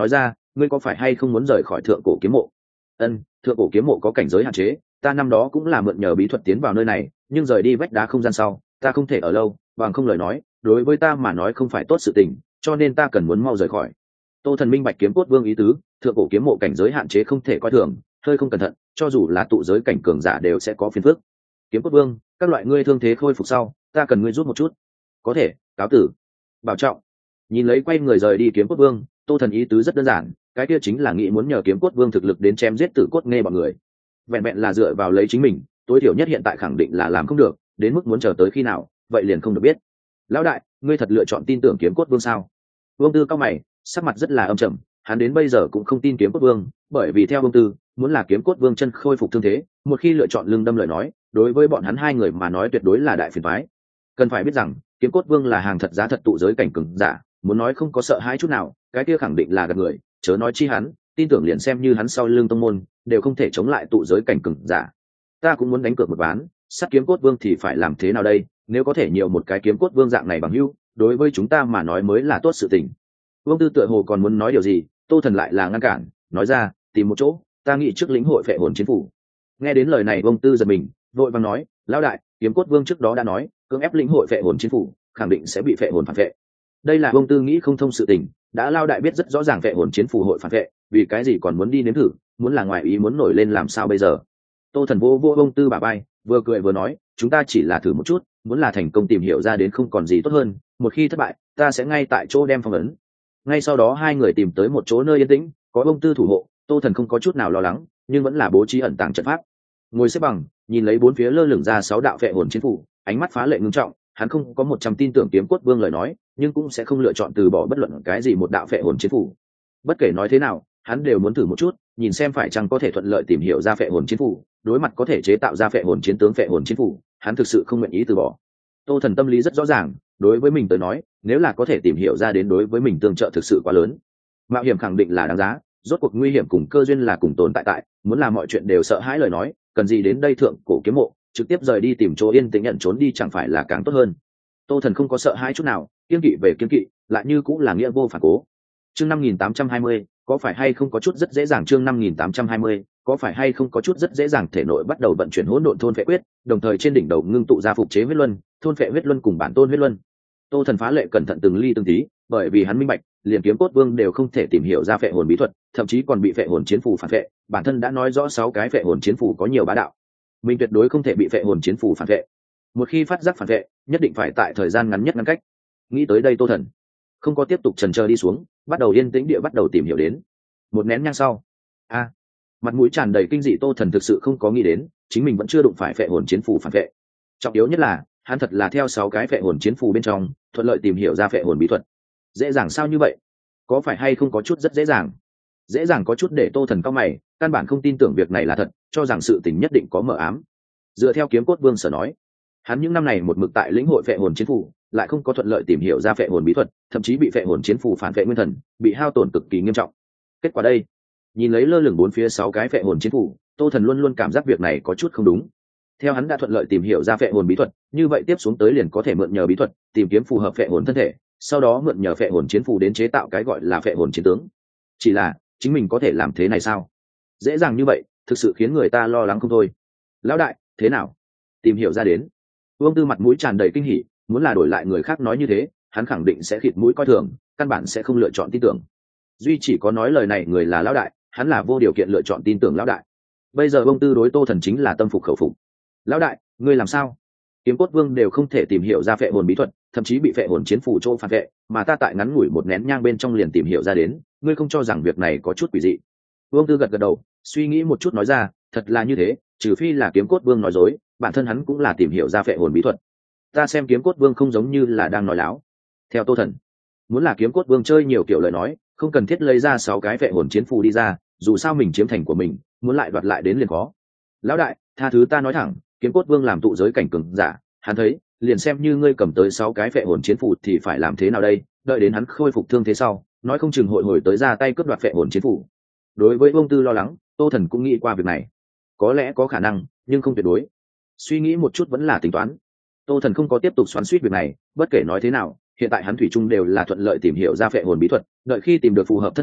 ngươi có phải hay không muốn rời khỏi thượng cổ kiếm mộ? Ân, thượng cổ kiếm mộ có cảnh giới hạn chế, ta năm đó cũng là mượn nhờ bí thuật tiến vào nơi này, nhưng rời đi vách đá không gian sau, ta không thể ở lâu, bằng không lời nói, đối với ta mà nói không phải tốt sự tình, cho nên ta cần muốn mau rời khỏi. Tô Thần minh bạch kiếm cốt vương ý tứ, thượng cổ kiếm mộ cảnh giới hạn chế không thể coi thường, hơi không cẩn thận, cho dù là tụ giới cảnh cường giả đều sẽ có phiền phức. Kiếm cốt vương, các loại ngươi thương thế khôi phục sau, ta cần ngươi giúp một chút. Có thể, cáo tử. Bảo trọng. Nhìn lấy quay người rời đi kiếm cốt vương, Tô Thần ý tứ rất đơn giản, cái kia chính là nghĩ muốn nhờ kiếm cốt vương thực lực đến chém giết tử cốt nghe bọn người. Vẹn vẹn là dựa vào lấy chính mình, tối thiểu nhất hiện tại khẳng định là làm không được, đến mức muốn chờ tới khi nào, vậy liền không được biết. Lão đại, ngươi thật lựa chọn tin tưởng kiếm cốt vương sao? Vương Tư cao mày, sắc mặt rất là âm trầm, hắn đến bây giờ cũng không tin kiếm cốt vương, bởi vì theo Vương Tư, muốn là kiếm cốt vương chân khôi phục thương thế, một khi lựa chọn lưng đâm lời nói, đối với bọn hắn hai người mà nói tuyệt đối là đại phiền toái. Cần phải biết rằng, kiếm cốt vương là hàng thật giá thật tụ giới cảnh cường giả, muốn nói không có sợ hãi chút nào, cái kia khẳng định là gạt người, chớ nói chi hắn, tin tưởng liền xem như hắn sau lưng tông môn, đều không thể chống lại tụ giới cảnh cường giả. Ta cũng muốn đánh cược một ván, sát kiếm cốt vương thì phải làm thế nào đây? Nếu có thể nhiều một cái kiếm cốt vương dạng này bằng hữu, đối với chúng ta mà nói mới là tốt sự tình. Vương Tư tựa hồ còn muốn nói điều gì, Tô Thần lại là ngăn cản, nói ra, tìm một chỗ, ta nghĩ trước lĩnh hội phệ hồn chiến phủ. Nghe đến lời này Vương Tư giật mình, vội vàng nói, lão đại, kiếm cốt vương trước đó đã nói, cưỡng ép lĩnh hội phệ hồn chiến phủ, khẳng định sẽ bị phệ hồn phản phệ. Đây là Vương Tư nghĩ không thông sự tình, đã lao đại biết rất rõ ràng phệ hồn chiến phủ hội phản phệ, vì cái gì còn muốn đi nếm thử, muốn là ngoài ý muốn nổi lên làm sao bây giờ? Tô Thần vô vô Vương Tư bả vai, vừa cười vừa nói, chúng ta chỉ là thử một chút, muốn là thành công tìm hiểu ra đến không còn gì tốt hơn, một khi thất bại, ta sẽ ngay tại chỗ đem phong ấn. Ngay sau đó hai người tìm tới một chỗ nơi yên tĩnh, có Vương Tư thủ hộ, Tô Thần không có chút nào lo lắng, nhưng vẫn là bố trí ẩn tàng trận pháp. Ngồi xếp bằng, nhìn lấy bốn phía lơ lửng ra sáu đạo phệ hồn chiến phủ, ánh mắt phá lệ ngưng trọng, hắn không có một trăm tin tưởng kiếm cốt vương lời nói, nhưng cũng sẽ không lựa chọn từ bỏ bất luận cái gì một đạo phệ hồn chiến phủ. Bất kể nói thế nào, hắn đều muốn thử một chút, nhìn xem phải chăng có thể thuận lợi tìm hiểu ra phệ hồn chiến phủ, đối mặt có thể chế tạo ra phệ hồn chiến tướng phệ hồn chiến phủ, hắn thực sự không nguyện ý từ bỏ. Tô Thần tâm lý rất rõ ràng, đối với mình tới nói, nếu là có thể tìm hiểu ra đến đối với mình tương trợ thực sự quá lớn. Mạo hiểm khẳng định là đáng giá, rốt cuộc nguy hiểm cùng cơ duyên là cùng tồn tại tại, muốn làm mọi chuyện đều sợ hãi lời nói, cần gì đến đây thượng cổ kiếm mộ, trực tiếp rời đi tìm chỗ yên tĩnh nhận trốn đi chẳng phải là càng tốt hơn. Tô Thần không có sợ hãi chút nào, kiên kỵ về kiên kỵ, lại như cũng là nghĩa vô phản cố. Chương năm nghìn tám trăm hai mươi, có phải hay không có chút rất dễ dàng chương năm nghìn tám trăm hai mươi, có phải hay không có chút rất dễ dàng thể nội bắt đầu vận chuyển hỗn độn thôn phệ quyết, đồng thời trên đỉnh đầu ngưng tụ ra phục chế huyết luân, thôn phệ huyết luân cùng bản tôn huyết luân. Tô Thần phá lệ cẩn thận từng ly từng tí, bởi vì hắn minh bạch, liền kiếm cốt vương đều không thể tìm hiểu ra phệ hồn bí thuật, thậm chí còn bị phệ hồn chiến phù phản phệ, bản thân đã nói rõ sáu cái phệ hồn chiến phù có nhiều bá đạo. Mình tuyệt đối không thể bị phệ hồn chiến phù phản phệ. Một khi phát giác phản phệ, nhất định phải tại thời gian ngắn nhất ngăn cách. Nghĩ tới đây Tô Thần không có tiếp tục chần chờ đi xuống, bắt đầu yên tĩnh địa bắt đầu tìm hiểu đến. Một nén nhang sau, a, mặt mũi tràn đầy kinh dị Tô Thần thực sự không có nghĩ đến, chính mình vẫn chưa đụng phải phệ hồn chiến phù phản phệ. Trọng yếu nhất là, hắn thật là theo sáu cái phệ hồn chiến phù bên trong, thuận lợi tìm hiểu ra phệ hồn bí thuật. Dễ dàng sao như vậy? Có phải hay không có chút rất dễ dàng? Dễ dàng có chút để Tô Thần cau mày, căn bản không tin tưởng việc này là thật, cho rằng sự tình nhất định có mờ ám. Dựa theo kiếm cốt vương sở nói, hắn những năm này một mực tại lĩnh hội phệ hồn chiến phù, lại không có thuận lợi tìm hiểu ra phệ hồn bí thuật, thậm chí bị phệ hồn chiến phù phản phệ nguyên thần, bị hao tổn cực kỳ nghiêm trọng. Kết quả đây, nhìn lấy lơ lửng bốn phía sáu cái phệ hồn chiến phù, Tô Thần luôn luôn cảm giác việc này có chút không đúng. Theo hắn đã thuận lợi tìm hiểu ra phệ hồn bí thuật, như vậy tiếp xuống tới liền có thể mượn nhờ bí thuật, tìm kiếm phù hợp phệ hồn thân thể, sau đó mượn nhờ phệ hồn chiến phù đến chế tạo cái gọi là phệ hồn chiến tướng. Chỉ là, chính mình có thể làm thế này sao? Dễ dàng như vậy, thực sự khiến người ta lo lắng không thôi. Lão đại, thế nào? Tìm hiểu ra đến. Vương Tư mặt mũi tràn đầy kinh hỉ, muốn là đổi lại người khác nói như thế, hắn khẳng định sẽ khịt mũi coi thường, căn bản sẽ không lựa chọn tin tưởng. Duy chỉ có nói lời này người là lão đại, hắn là vô điều kiện lựa chọn tin tưởng lão đại. Bây giờ Vương Tư đối Tô Thần chính là tâm phục khẩu phục. Lão đại, ngươi làm sao? Kiếm cốt vương đều không thể tìm hiểu ra phệ hồn bí thuật, thậm chí bị phệ hồn chiến phủ trô phản vệ, mà ta tại ngắn ngủi một nén nhang bên trong liền tìm hiểu ra đến, ngươi không cho rằng việc này có chút quỷ dị? Vương Tư gật gật đầu, suy nghĩ một chút nói ra, thật là như thế, trừ phi là kiếm cốt vương nói dối, bản thân hắn cũng là tìm hiểu ra phệ hồn bí thuật. Ta xem kiếm cốt vương không giống như là đang nói láo. Theo Tô Thần, muốn là kiếm cốt vương chơi nhiều kiểu lời nói, không cần thiết lấy ra sáu cái phệ hồn chiến phù đi ra, dù sao mình chiếm thành của mình, muốn lại đoạt lại đến liền khó. Lão đại, tha thứ ta nói thẳng, kiếm cốt vương làm tụ giới cảnh cường giả, hắn thấy, liền xem như ngươi cầm tới sáu cái phệ hồn chiến phù thì phải làm thế nào đây? Đợi đến hắn khôi phục thương thế sau, nói không chừng hội hồi tới ra tay cướp đoạt phệ hồn chiến phù. Đối với Vương Tư lo lắng, Tô Thần cũng nghĩ qua việc này, có lẽ có khả năng, nhưng không tuyệt đối. Suy nghĩ một chút vẫn là tính toán. Tô Thần không có tiếp tục xoắn xuýt việc này, bất kể nói thế nào, hiện tại hắn thủy chung đều là thuận lợi tìm hiểu ra phệ hồn bí thuật, đợi khi tìm được phù hợp thân thể,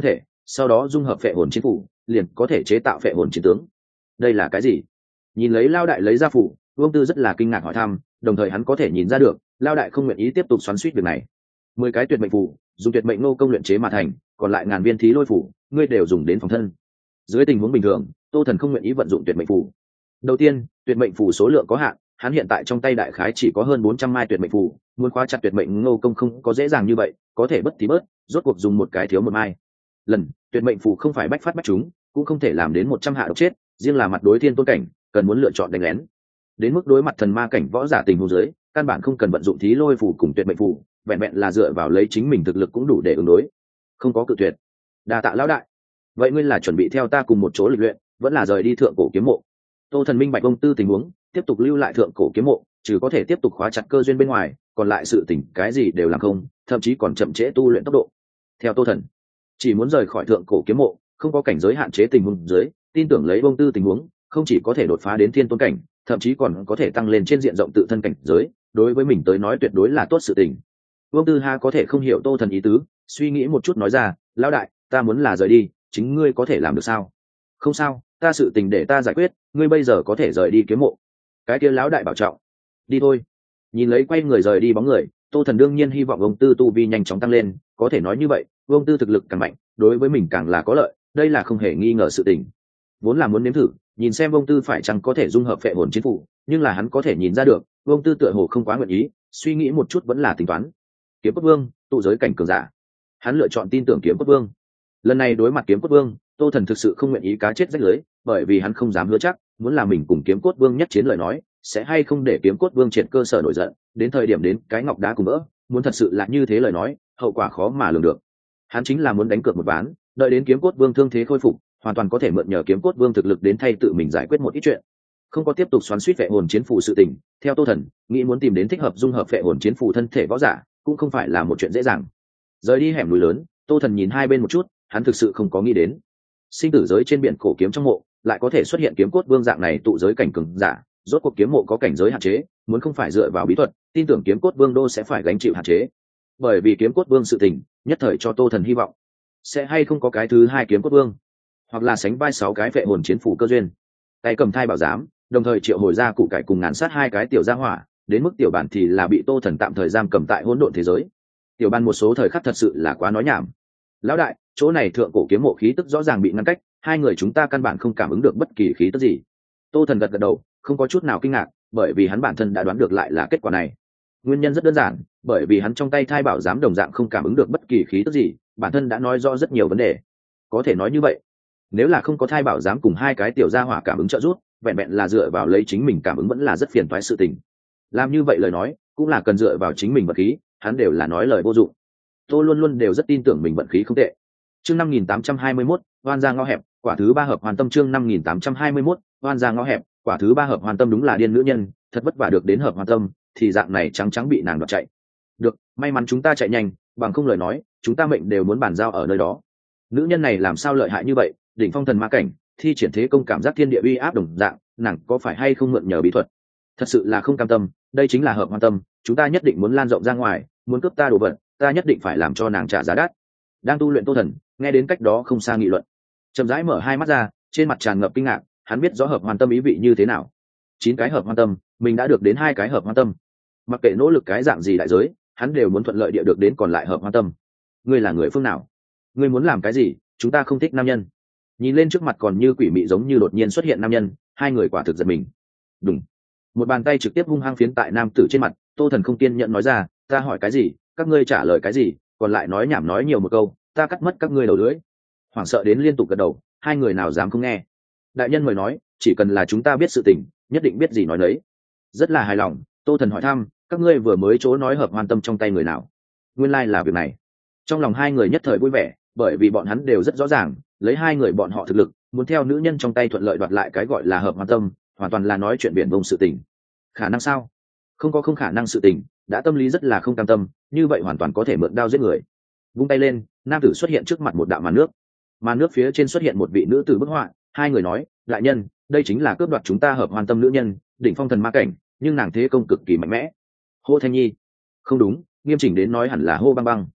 sau đó dung hợp phệ hồn chiến phủ liền có thể chế tạo phệ hồn chiến tướng. Đây là cái gì? Nhìn lấy Lao đại lấy ra phủ, Vương Tư rất là kinh ngạc hỏi thăm, đồng thời hắn có thể nhìn ra được Lao đại không nguyện ý tiếp tục xoắn suýt việc này. Mười cái tuyệt mệnh phủ dùng tuyệt mệnh nô công luyện chế mà thành, còn lại ngàn viên thí lôi phủ ngươi đều dùng đến phòng thân. Dưới tình huống bình thường Tô Thần không nguyện ý vận dụng tuyệt mệnh phủ. Đầu tiên, tuyệt mệnh phủ số lượng có hạn, hắn hiện tại trong tay đại khái chỉ có hơn bốn trăm mai tuyệt mệnh phủ, muốn khóa chặt tuyệt mệnh ngô công không có dễ dàng như vậy, có thể bất thì bớt, rốt cuộc dùng một cái thiếu một mai. Lần, tuyệt mệnh phủ không phải bách phát bách chúng, cũng không thể làm đến một trăm hạ độc chết, riêng là mặt đối thiên tôn cảnh, cần muốn lựa chọn đánh lén. Đến mức đối mặt thần ma cảnh võ giả tình huống dưới, căn bản không cần vận dụng thí lôi phủ cùng tuyệt mệnh phủ, vẹn vẹn là dựa vào lấy chính mình thực lực cũng đủ để ứng đối. Không có cự tuyệt. Đa tạ lão đại. Vậy ngươi là chuẩn bị theo ta cùng một chỗ lịch luyện, vẫn là rời đi thượng cổ kiếm mộ? Tô Thần minh bạch ông tư tình huống, tiếp tục lưu lại thượng cổ kiếm mộ, trừ có thể tiếp tục khóa chặt cơ duyên bên ngoài, còn lại sự tình cái gì đều làm không, thậm chí còn chậm trễ tu luyện tốc độ. Theo Tô Thần, chỉ muốn rời khỏi thượng cổ kiếm mộ, không có cảnh giới hạn chế tình huống dưới, tin tưởng lấy ông tư tình huống, không chỉ có thể đột phá đến thiên tôn cảnh, thậm chí còn có thể tăng lên trên diện rộng tự thân cảnh giới, đối với mình tới nói tuyệt đối là tốt sự tình. Vương Tư Ha có thể không hiểu Tô Thần ý tứ, suy nghĩ một chút nói ra, lão đại, ta muốn là rời đi, chính ngươi có thể làm được sao? Không sao, ta sự tình để ta giải quyết, ngươi bây giờ có thể rời đi kiếm mộ. Cái kia lão đại bảo trọng. Đi thôi. Nhìn lấy quay người rời đi bóng người, Tô Thần đương nhiên hy vọng ông Tư tu vi nhanh chóng tăng lên, có thể nói như vậy, ông Tư thực lực càng mạnh, đối với mình càng là có lợi, đây là không hề nghi ngờ sự tình. Vốn là muốn nếm thử, nhìn xem ông Tư phải chăng có thể dung hợp phệ hồn chiến phủ, nhưng là hắn có thể nhìn ra được, ông Tư tựa hồ không quá nguyện ý, suy nghĩ một chút vẫn là tính toán. Kiếm Cốt Vương, tụ giới cảnh cường giả. Hắn lựa chọn tin tưởng Kiếm Cốt Vương. Lần này đối mặt Kiếm Cốt Vương, Tô Thần thực sự không nguyện ý cá chết rách lưới, bởi vì hắn không dám hứa chắc, muốn là mình cùng Kiếm Cốt Vương nhất chiến lời nói, sẽ hay không để Kiếm Cốt Vương triệt cơ sở nổi giận, đến thời điểm đến cái ngọc đá cùng vỡ, muốn thật sự là như thế lời nói, hậu quả khó mà lường được. Hắn chính là muốn đánh cược một ván, đợi đến Kiếm Cốt Vương thương thế khôi phục, hoàn toàn có thể mượn nhờ Kiếm Cốt Vương thực lực đến thay tự mình giải quyết một ít chuyện. Không có tiếp tục xoắn xuýt phệ hồn chiến phù sự tình, theo Tô Thần, nghĩ muốn tìm đến thích hợp dung hợp phệ hồn chiến phù thân thể võ giả, cũng không phải là một chuyện dễ dàng. Rời đi hẻm núi lớn, Tô Thần nhìn hai bên một chút, hắn thực sự không có nghĩ đến sinh tử giới trên biển cổ kiếm trong mộ lại có thể xuất hiện Kiếm Cốt Vương dạng này tụ giới cảnh cường giả. Rốt cuộc kiếm mộ có cảnh giới hạn chế, muốn không phải dựa vào bí thuật, tin tưởng Kiếm Cốt Vương đô sẽ phải gánh chịu hạn chế. Bởi vì Kiếm Cốt Vương sự tình, nhất thời cho Tô Thần hy vọng sẽ hay không có cái thứ hai Kiếm Cốt Vương, hoặc là sánh vai sáu cái phệ hồn chiến phủ cơ duyên. Tay cầm thai bảo giám, đồng thời triệu hồi ra cụ cải cùng ngàn sát hai cái tiểu gia hỏa, đến mức tiểu bản thì là bị Tô Thần tạm thời giam cầm tại hỗn độn thế giới. Tiểu ban một số thời khắc thật sự là quá nói nhảm. Lão đại, chỗ này thượng cổ kiếm mộ khí tức rõ ràng bị ngăn cách, hai người chúng ta căn bản không cảm ứng được bất kỳ khí tức gì. Tô Thần gật gật đầu, không có chút nào kinh ngạc, bởi vì hắn bản thân đã đoán được lại là kết quả này. Nguyên nhân rất đơn giản, bởi vì hắn trong tay thai bảo giám đồng dạng không cảm ứng được bất kỳ khí tức gì, bản thân đã nói rõ rất nhiều vấn đề. Có thể nói như vậy, nếu là không có thai bảo giám cùng hai cái tiểu gia hỏa cảm ứng trợ giúp, vẹn vẹn là dựa vào lấy chính mình cảm ứng vẫn là rất phiền toái sự tình. Làm như vậy lời nói, cũng là cần dựa vào chính mình vận khí, hắn đều là nói lời vô dụng. Tô luôn luôn đều rất tin tưởng mình vận khí không tệ. Chương năm nghìn tám trăm hai mươi mốt, oan ra ngõ hẹp, quả thứ ba hợp hoàn tâm. Chương năm nghìn tám trăm hai mươi mốt, oan ra ngõ hẹp, quả thứ ba hợp hoàn tâm. Đúng là điên nữ nhân, thật vất vả được đến hợp hoàn tâm, thì dạng này trắng trắng bị nàng đoạt chạy. Được, may mắn chúng ta chạy nhanh, bằng không lời nói, chúng ta mệnh đều muốn bàn giao ở nơi đó. Nữ nhân này làm sao lợi hại như vậy, đỉnh phong thần ma cảnh, thi triển thế công cảm giác thiên địa uy áp đồng dạng, nàng có phải hay không mượn nhờ bí thuật? Thật sự là không cam tâm, đây chính là hợp hoàn tâm, chúng ta nhất định muốn lan rộng ra ngoài, muốn cướp ta đồ vật, ta nhất định phải làm cho nàng trả giá đắt. Đang tu luyện Tô Thần, nghe đến cách đó không xa nghị luận, chậm rãi mở hai mắt ra, trên mặt tràn ngập kinh ngạc, hắn biết rõ hợp hoàn tâm ý vị như thế nào. Chín cái hợp hoàn tâm, mình đã được đến hai cái hợp hoàn tâm. Mặc kệ nỗ lực cái dạng gì đại giới, hắn đều muốn thuận lợi địa được đến còn lại hợp hoàn tâm. Ngươi là người phương nào? Ngươi muốn làm cái gì? Chúng ta không thích nam nhân. Nhìn lên trước mặt còn như quỷ mị giống như đột nhiên xuất hiện nam nhân, hai người quả thực giật mình. Đùng. Một bàn tay trực tiếp hung hăng phiến tại nam tử trên mặt. Tô Thần không kiên nhẫn nói ra, ta hỏi cái gì, các ngươi trả lời cái gì, còn lại nói nhảm nói nhiều một câu, ta cắt mất các ngươi đầu lưỡi. Hoảng sợ đến liên tục gật đầu, hai người nào dám không nghe. Đại nhân mời nói, chỉ cần là chúng ta biết sự tình, nhất định biết gì nói nấy. Rất là hài lòng, Tô Thần hỏi thăm, các ngươi vừa mới chỗ nói hợp hoàn tâm trong tay người nào? Nguyên lai like là việc này. Trong lòng hai người nhất thời vui vẻ, bởi vì bọn hắn đều rất rõ ràng, lấy hai người bọn họ thực lực, muốn theo nữ nhân trong tay thuận lợi đoạt lại cái gọi là hợp hoàn tâm, hoàn toàn là nói chuyện biển bông sự tình. Khả năng sao? Không có không khả năng sự tình, đã tâm lý rất là không cam tâm, như vậy hoàn toàn có thể mượn đao giết người. Vung tay lên, nam tử xuất hiện trước mặt một đạo màn nước. Màn nước phía trên xuất hiện một vị nữ tử bức họa, hai người nói, đại nhân, đây chính là cướp đoạt chúng ta hợp hoàn tâm nữ nhân, đỉnh phong thần ma cảnh, nhưng nàng thế công cực kỳ mạnh mẽ. Hô Thanh Nhi. Không đúng, nghiêm chỉnh đến nói hẳn là Hô Băng Băng.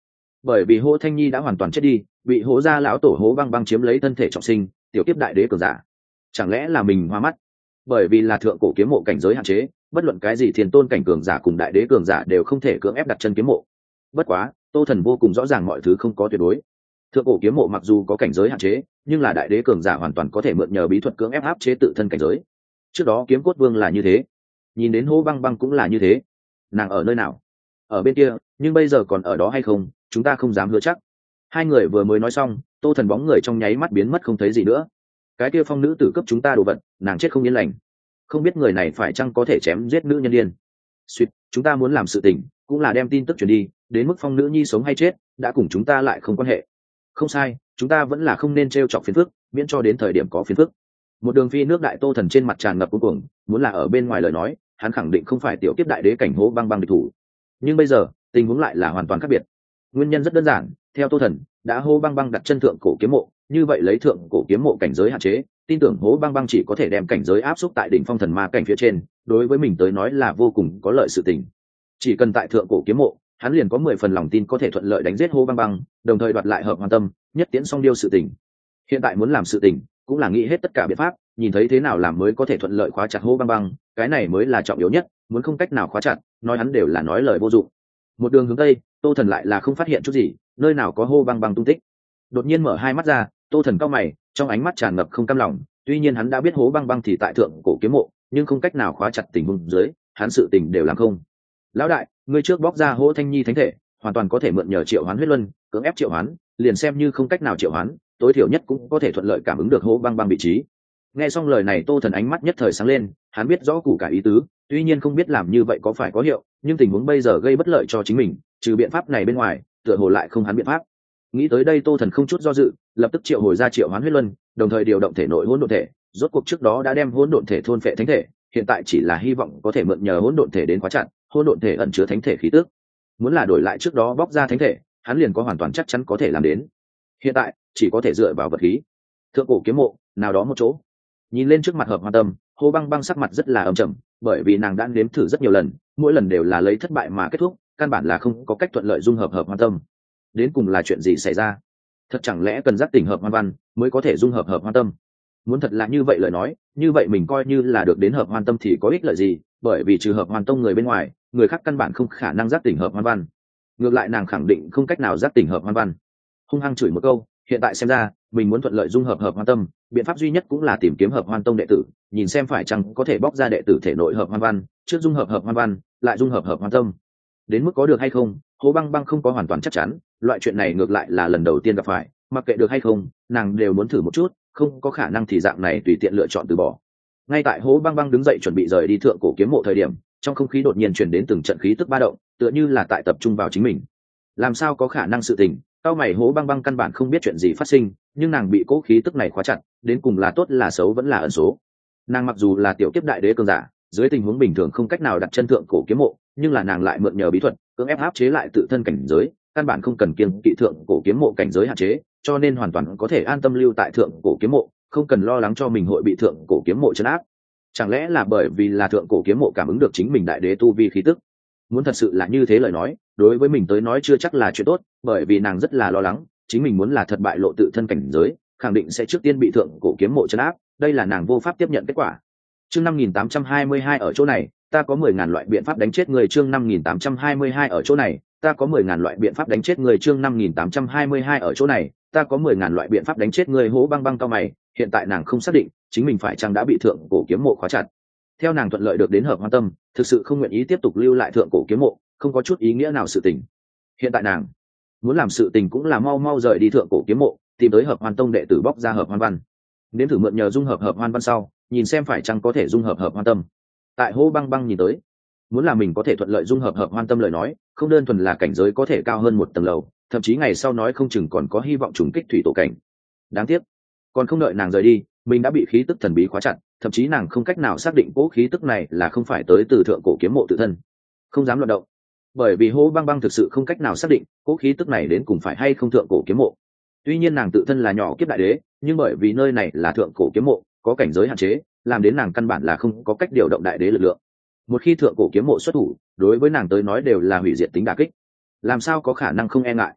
bởi vì hô thanh nhi đã hoàn toàn chết đi, bị hố gia lão tổ hố băng băng chiếm lấy thân thể trọng sinh, tiểu kiếp đại đế cường giả. Chẳng lẽ là mình hoa mắt? Bởi vì là thượng cổ kiếm mộ cảnh giới hạn chế, bất luận cái gì thiên tôn cảnh cường giả cùng đại đế cường giả đều không thể cưỡng ép đặt chân kiếm mộ. Bất quá Tô Thần vô cùng rõ ràng mọi thứ không có tuyệt đối. Thượng cổ kiếm mộ mặc dù có cảnh giới hạn chế, nhưng là đại đế cường giả hoàn toàn có thể mượn nhờ bí thuật cưỡng ép áp chế tự thân cảnh giới. Trước đó kiếm cốt vương là như thế, nhìn đến hố băng băng cũng là như thế. Nàng ở nơi nào? Ở bên kia, nhưng bây giờ còn ở đó hay không, chúng ta không dám hứa chắc. Hai người vừa mới nói xong, Tô Thần bóng người trong nháy mắt biến mất không thấy gì nữa. Cái kia phong nữ tử cấp chúng ta đồ vật, nàng chết không yên lành. Không biết người này phải chăng có thể chém giết nữ nhân điên. Suýt, chúng ta muốn làm sự tình, cũng là đem tin tức truyền đi, đến mức phong nữ nhi sống hay chết, đã cùng chúng ta lại không quan hệ. Không sai, chúng ta vẫn là không nên trêu chọc phiền phức, miễn cho đến thời điểm có phiền phức. Một đường phi nước đại Tô Thần trên mặt tràn ngập cuống cuồng, muốn là ở bên ngoài lời nói, hắn khẳng định không phải tiểu kiếp đại đế cảnh hố băng băng địch thủ. Nhưng bây giờ, tình huống lại là hoàn toàn khác biệt. Nguyên nhân rất đơn giản, theo Tô Thần, đã hố băng băng đặt chân thượng cổ kiếm mộ, như vậy lấy thượng cổ kiếm mộ cảnh giới hạn chế, tin tưởng hố băng băng chỉ có thể đem cảnh giới áp xúc tại đỉnh phong thần ma cảnh phía trên, đối với mình tới nói là vô cùng có lợi sự tình. Chỉ cần tại thượng cổ kiếm mộ, hắn liền có mười phần lòng tin có thể thuận lợi đánh giết hố băng băng, đồng thời đoạt lại hợp hoàn tâm, nhất tiễn song điêu sự tình. Hiện tại muốn làm sự tình, cũng là nghĩ hết tất cả biện pháp, nhìn thấy thế nào làm mới có thể thuận lợi khóa chặt hố băng băng, cái này mới là trọng yếu nhất, muốn không cách nào khóa chặt, nói hắn đều là nói lời vô dụng. Một đường hướng tây, Tô Thần lại là không phát hiện chút gì, nơi nào có hô băng băng tung tích. Đột nhiên mở hai mắt ra, Tô Thần cau mày, trong ánh mắt tràn ngập không cam lòng, tuy nhiên hắn đã biết hố băng băng thì tại thượng cổ kiếm mộ, nhưng không cách nào khóa chặt tình huống dưới, hắn sự tình đều làm không. Lão đại, ngươi trước bóc ra hố thanh nhi thánh thể, hoàn toàn có thể mượn nhờ triệu hoán huyết luân, cưỡng ép triệu hoán, liền xem như không cách nào triệu hoán, tối thiểu nhất cũng có thể thuận lợi cảm ứng được hố băng băng vị trí. Nghe xong lời này, Tô Thần ánh mắt nhất thời sáng lên, hắn biết rõ củ cả ý tứ, tuy nhiên không biết làm như vậy có phải có hiệu, nhưng tình huống bây giờ gây bất lợi cho chính mình, trừ biện pháp này bên ngoài, tựa hồ lại không hắn biện pháp. Nghĩ tới đây, Tô Thần không chút do dự, lập tức triệu hồi ra triệu hoán huyết luân, đồng thời điều động thể nội hỗn độn thể, rốt cuộc trước đó đã đem hỗn độn thể thôn phệ thánh thể, hiện tại chỉ là hy vọng có thể mượn nhờ hỗn độn thể đến khóa chặt, hỗn độn thể ẩn chứa thánh thể khí tức. Muốn là đổi lại trước đó bóc ra thánh thể, hắn liền có hoàn toàn chắc chắn có thể làm đến. Hiện tại, chỉ có thể dựa vào vật khí. Thượng cổ kiếm mộ, nào đó một chỗ. Nhìn lên trước mặt Hợp Hoan Tâm, Hồ Băng Băng sắc mặt rất là âm trầm, bởi vì nàng đã nếm thử rất nhiều lần, mỗi lần đều là lấy thất bại mà kết thúc, căn bản là không có cách thuận lợi dung hợp Hợp Hoan Tâm. Đến cùng là chuyện gì xảy ra? Thật chẳng lẽ cần giác tỉnh Hợp Hoan Văn mới có thể dung hợp Hợp Hoan Tâm? Muốn thật là như vậy lời nói, như vậy mình coi như là được đến Hợp Hoan Tâm thì có ích lợi gì, bởi vì trừ Hợp Hoan Tông người bên ngoài, người khác căn bản không khả năng giác tỉnh Hợp Hoan Văn. Ngược lại nàng khẳng định không cách nào giác tỉnh Hợp Hoan Văn. Hung hăng chửi một câu, hiện tại xem ra, mình muốn thuận lợi dung hợp Hợp Hoan Tâm, biện pháp duy nhất cũng là tìm kiếm Hợp Hoan Tông đệ tử, nhìn xem phải chăng có thể bóc ra đệ tử thể nội Hợp Hoan Văn, trước dung hợp Hợp Hoan Văn, lại dung hợp Hợp Hoan Tâm. Đến mức có được hay không, Hồ Băng Băng không có hoàn toàn chắc chắn, loại chuyện này ngược lại là lần đầu tiên gặp phải, mặc kệ được hay không, nàng đều muốn thử một chút, không có khả năng thì dạng này tùy tiện lựa chọn từ bỏ. Ngay tại Hồ Băng Băng đứng dậy chuẩn bị rời đi thượng cổ kiếm mộ thời điểm, trong không khí đột nhiên truyền đến từng trận khí tức ba động, tựa như là tại tập trung vào chính mình. Làm sao có khả năng sự tình? Cao mày Hố Băng Băng căn bản không biết chuyện gì phát sinh, nhưng nàng bị cố khí tức này khóa chặt, đến cùng là tốt là xấu vẫn là ẩn số. Nàng mặc dù là tiểu kiếp đại đế cường giả, dưới tình huống bình thường không cách nào đặt chân thượng cổ kiếm mộ, nhưng là nàng lại mượn nhờ bí thuật, cưỡng ép áp chế lại tự thân cảnh giới, căn bản không cần kiêng kỵ thượng cổ kiếm mộ cảnh giới hạn chế, cho nên hoàn toàn có thể an tâm lưu tại thượng cổ kiếm mộ, không cần lo lắng cho mình hội bị thượng cổ kiếm mộ trấn áp. Chẳng lẽ là bởi vì là thượng cổ kiếm mộ cảm ứng được chính mình đại đế tu vi khí tức? Muốn thật sự là như thế lời nói, đối với mình tới nói chưa chắc là chuyện tốt, bởi vì nàng rất là lo lắng, chính mình muốn là thật bại lộ tự thân cảnh giới, khẳng định sẽ trước tiên bị thượng cổ kiếm mộ trấn áp, đây là nàng vô pháp tiếp nhận kết quả. Chương năm nghìn tám trăm hai mươi hai ở chỗ này, ta có mười ngàn loại biện pháp đánh chết người. Chương năm nghìn tám trăm hai mươi hai ở chỗ này, ta có mười ngàn loại biện pháp đánh chết người. Chương năm nghìn tám trăm hai mươi hai ở chỗ này, ta có mười ngàn loại biện pháp đánh chết người. Hố Băng Băng cao mày, hiện tại nàng không xác định chính mình phải chăng đã bị thượng cổ kiếm mộ khóa chặt. Theo nàng thuận lợi được đến Hợp Hoan Tâm, thực sự không nguyện ý tiếp tục lưu lại thượng cổ kiếm mộ, không có chút ý nghĩa nào sự tình. Hiện tại nàng muốn làm sự tình cũng là mau mau rời đi thượng cổ kiếm mộ, tìm tới Hợp Hoan Tông đệ tử bóc ra Hợp Hoan Văn, nếm thử mượn nhờ dung hợp Hợp Hoan Văn sau, nhìn xem phải chăng có thể dung hợp Hợp Hoan Tâm. Tại Hố Băng Băng nhìn tới, muốn là mình có thể thuận lợi dung hợp Hợp Hoan Tâm lời nói, không đơn thuần là cảnh giới có thể cao hơn một tầng lầu, thậm chí ngày sau nói không chừng còn có hy vọng trùng kích thủy tổ cảnh. Đáng tiếc, còn không đợi nàng rời đi, mình đã bị khí tức thần bí khóa chặt, thậm chí nàng không cách nào xác định cố khí tức này là không phải tới từ thượng cổ kiếm mộ tự thân, không dám luận động, bởi vì Hố Băng Băng thực sự không cách nào xác định cố khí tức này đến cùng phải hay không thượng cổ kiếm mộ. Tuy nhiên nàng tự thân là nhỏ kiếp đại đế, nhưng bởi vì nơi này là thượng cổ kiếm mộ, có cảnh giới hạn chế, làm đến nàng căn bản là không có cách điều động đại đế lực lượng. Một khi thượng cổ kiếm mộ xuất thủ, đối với nàng tới nói đều là hủy diệt tính đả kích, làm sao có khả năng không e ngại.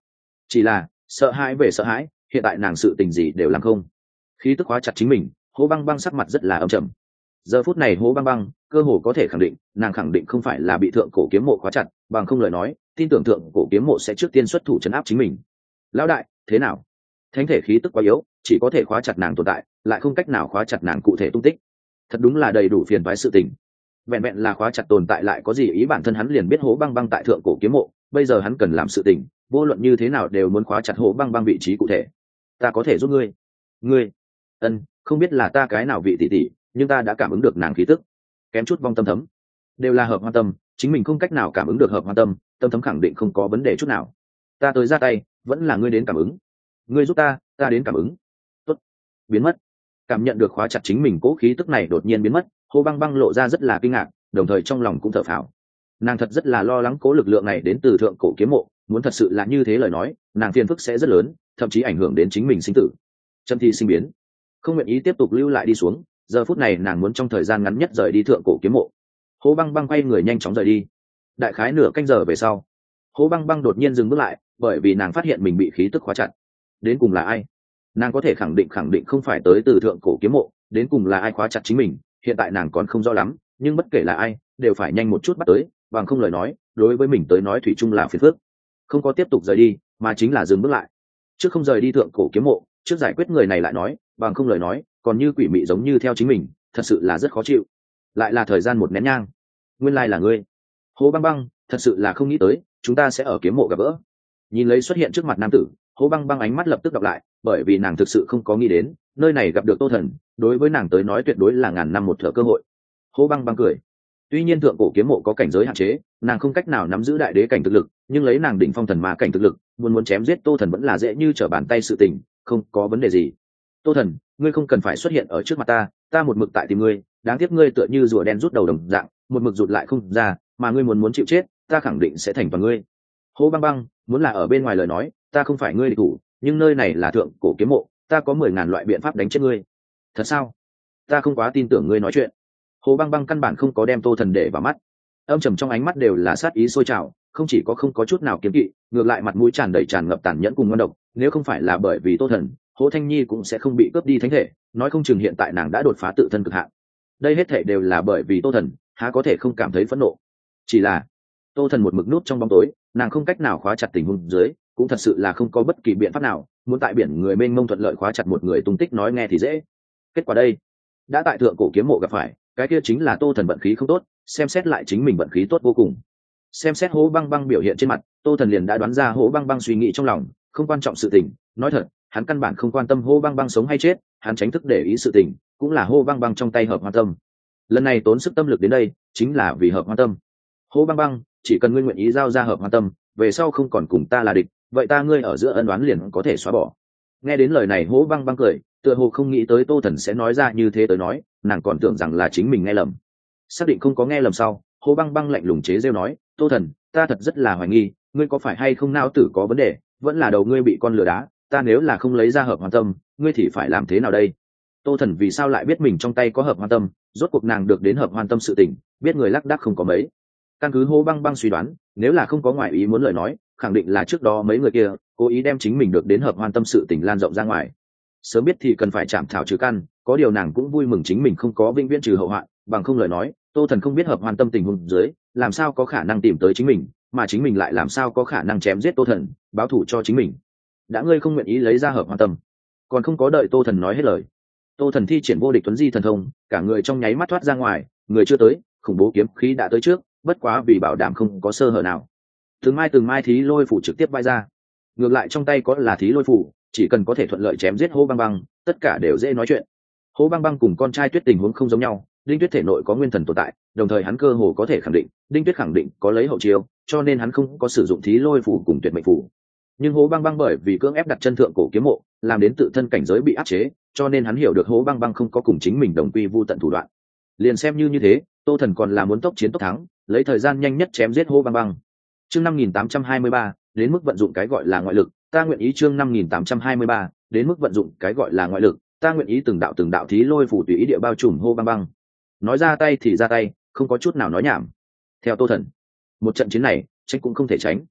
chỉ là sợ hãi về sợ hãi, hiện tại nàng sự tình gì đều làm không. Khí tức khóa chặt chính mình, Hố Băng Băng sắc mặt rất là âm trầm. Giờ phút này Hố Băng Băng cơ hồ có thể khẳng định, nàng khẳng định không phải là bị thượng cổ kiếm mộ khóa chặt, bằng không lời nói, tin tưởng thượng cổ kiếm mộ sẽ trước tiên xuất thủ trấn áp chính mình. Lão đại, thế nào? Thánh thể khí tức quá yếu, chỉ có thể khóa chặt nàng tồn tại, lại không cách nào khóa chặt nàng cụ thể tung tích. Thật đúng là đầy đủ phiền toái sự tình. Vẹn vẹn là khóa chặt tồn tại lại có gì ý, bản thân hắn liền biết Hố Băng Băng tại thượng cổ kiếm mộ, bây giờ hắn cần làm sự tình, vô luận như thế nào đều muốn khóa chặt Hố Băng Băng vị trí cụ thể. Ta có thể giúp ngươi. Ngươi? Ân, không biết là ta cái nào vị tỷ tỷ, nhưng ta đã cảm ứng được nàng khí tức. Kém chút vong tâm thấm. Đều là hợp hoan tâm, chính mình không cách nào cảm ứng được hợp hoan tâm, tâm thấm khẳng định không có vấn đề chút nào. Ta tới ra tay, vẫn là ngươi đến cảm ứng. Ngươi giúp ta, ta đến cảm ứng. Tốt. Biến mất. Cảm nhận được khóa chặt chính mình cố khí tức này đột nhiên biến mất, Hố Băng Băng lộ ra rất là kinh ngạc, đồng thời trong lòng cũng thở phào. Nàng thật rất là lo lắng cố lực lượng này đến từ thượng cổ kiếm mộ, muốn thật sự là như thế lời nói, nàng phiền phức sẽ rất lớn, thậm chí ảnh hưởng đến chính mình sinh tử. Châm thi sinh biến, không nguyện ý tiếp tục lưu lại đi xuống, giờ phút này nàng muốn trong thời gian ngắn nhất rời đi thượng cổ kiếm mộ. Hố Băng Băng quay người nhanh chóng rời đi. Đại khái nửa canh giờ về sau, Hố Băng Băng đột nhiên dừng bước lại, bởi vì nàng phát hiện mình bị khí tức khóa chặt. Đến cùng là ai? Nàng có thể khẳng định khẳng định không phải tới từ thượng cổ kiếm mộ, đến cùng là ai khóa chặt chính mình, hiện tại nàng còn không rõ lắm, nhưng bất kể là ai, đều phải nhanh một chút bắt tới, bằng không lời nói, đối với mình tới nói thủy chung là phiền phức. Không có tiếp tục rời đi, mà chính là dừng bước lại. Trước không rời đi thượng cổ kiếm mộ, trước giải quyết người này lại nói, bằng không lời nói, còn như quỷ mị giống như theo chính mình, thật sự là rất khó chịu. Lại là thời gian một nén nhang. Nguyên lai là ngươi. Hố Băng Băng, thật sự là không nghĩ tới, chúng ta sẽ ở kiếm mộ gặp gỡ. Nhìn lấy xuất hiện trước mặt nam tử, Hố Băng Băng ánh mắt lập tức đọc lại, bởi vì nàng thực sự không có nghĩ đến, nơi này gặp được Tô Thần, đối với nàng tới nói tuyệt đối là ngàn năm một thở cơ hội. Hố Băng Băng cười. Tuy nhiên thượng cổ kiếm mộ có cảnh giới hạn chế, nàng không cách nào nắm giữ đại đế cảnh thực lực, nhưng lấy nàng đỉnh phong thần ma cảnh thực lực, muốn muốn chém giết Tô Thần vẫn là dễ như trở bàn tay sự tình, không có vấn đề gì. Tô Thần, ngươi không cần phải xuất hiện ở trước mặt ta, ta một mực tại tìm ngươi, đáng tiếc ngươi tựa như rùa đen rút đầu đồng dạng, một mực rụt lại không ra, mà ngươi muốn muốn chịu chết, ta khẳng định sẽ thành vào ngươi. Hố Băng Băng, muốn là ở bên ngoài lời nói, ta không phải ngươi địch thủ, nhưng nơi này là thượng cổ kiếm mộ, ta có mười ngàn loại biện pháp đánh chết ngươi. Thật sao? Ta không quá tin tưởng ngươi nói chuyện. Hố Băng Băng căn bản không có đem Tô Thần để vào mắt, âm trầm trong ánh mắt đều là sát ý sôi trào, không chỉ có không có chút nào kiêng kỵ, ngược lại mặt mũi tràn đầy tràn ngập tàn nhẫn cùng ngon độc. Nếu không phải là bởi vì Tô Thần, Hố Thanh Nhi cũng sẽ không bị cướp đi thánh thể, nói không chừng hiện tại nàng đã đột phá tự thân cực hạn. Đây hết thể đều là bởi vì Tô Thần, há có thể không cảm thấy phẫn nộ. Chỉ là Tô Thần một mực nút trong bóng tối, nàng không cách nào khóa chặt tình huống dưới, cũng thật sự là không có bất kỳ biện pháp nào, muốn tại biển người mênh mông thuận lợi khóa chặt một người tung tích nói nghe thì dễ. Kết quả đây, đã tại thượng cổ kiếm mộ gặp phải, cái kia chính là Tô Thần vận khí không tốt, xem xét lại chính mình vận khí tốt vô cùng. Xem xét Hố Băng Băng biểu hiện trên mặt, Tô Thần liền đã đoán ra Hố Băng Băng suy nghĩ trong lòng, không quan trọng sự tình, nói thật, hắn căn bản không quan tâm Hố Băng Băng sống hay chết, hắn tránh thức để ý sự tình, cũng là Hố Băng Băng trong tay hợp hoan tâm. Lần này tốn sức tâm lực đến đây, chính là vì hợp hoan tâm. Hố Băng Băng, chỉ cần ngươi nguyện ý giao ra hợp hoan tâm, về sau không còn cùng ta là địch, vậy ta ngươi ở giữa ân oán liền có thể xóa bỏ. Nghe đến lời này Hố Băng Băng cười, tựa hồ không nghĩ tới Tô Thần sẽ nói ra như thế tới nói, nàng còn tưởng rằng là chính mình nghe lầm. Xác định không có nghe lầm sau, Hố Băng Băng lạnh lùng chế rêu nói, Tô Thần, ta thật rất là hoài nghi, ngươi có phải hay không não tử có vấn đề, vẫn là đầu ngươi bị con lừa đá, ta nếu là không lấy ra hợp hoan tâm, ngươi thì phải làm thế nào đây? Tô Thần vì sao lại biết mình trong tay có hợp hoan tâm, rốt cuộc nàng được đến hợp hoan tâm sự tình, biết người lác đác không có mấy. Căn cứ Hố Băng Băng suy đoán, nếu là không có ngoại ý muốn lời nói, khẳng định là trước đó mấy người kia cố ý đem chính mình được đến hợp hoan tâm sự tình lan rộng ra ngoài. Sớm biết thì cần phải chạm thảo trừ căn, có điều nàng cũng vui mừng chính mình không có vĩnh viễn trừ hậu hoạn, bằng không lời nói, Tô Thần không biết hợp hoan tâm tình huống dưới, làm sao có khả năng tìm tới chính mình, mà chính mình lại làm sao có khả năng chém giết Tô Thần, báo thù cho chính mình. Đã ngươi không nguyện ý lấy ra hợp hoan tâm, còn không có đợi Tô Thần nói hết lời, Tô Thần thi triển vô địch tuấn di thần thông, cả người trong nháy mắt thoát ra ngoài, người chưa tới, khủng bố kiếm khí đã tới trước, bất quá vì bảo đảm không có sơ hở nào, từng mai từng mai thí lôi phủ trực tiếp bay ra. Ngược lại trong tay có là thí lôi phủ, chỉ cần có thể thuận lợi chém giết Hố Băng Băng, tất cả đều dễ nói chuyện. Hố Băng Băng cùng con trai Tuyết tình huống không giống nhau, Đinh Tuyết thể nội có nguyên thần tồn tại, đồng thời hắn cơ hồ có thể khẳng định, Đinh Tuyết khẳng định có lấy hậu chiêu, cho nên hắn không có sử dụng thí lôi phủ cùng tuyệt mệnh phủ. Nhưng Hố Băng Băng bởi vì cưỡng ép đặt chân thượng cổ kiếm mộ, làm đến tự thân cảnh giới bị áp chế, cho nên hắn hiểu được Hố Băng Băng không có cùng chính mình đồng quy vu tận thủ đoạn. Liền xem như như thế, Tô Thần còn là muốn tốc chiến tốc thắng, lấy thời gian nhanh nhất chém giết Hố Băng Băng. Chương năm nghìn tám trăm hai mươi ba, đến mức vận dụng cái gọi là ngoại lực, ta nguyện ý chương năm nghìn tám trăm hai mươi ba, đến mức vận dụng cái gọi là ngoại lực, ta nguyện ý từng đạo từng đạo thí lôi phủ tùy ý địa bao trùm Hố Băng Băng. Nói ra tay thì ra tay, không có chút nào nói nhảm. Theo Tô Thần, một trận chiến này, tránh cũng không thể tránh.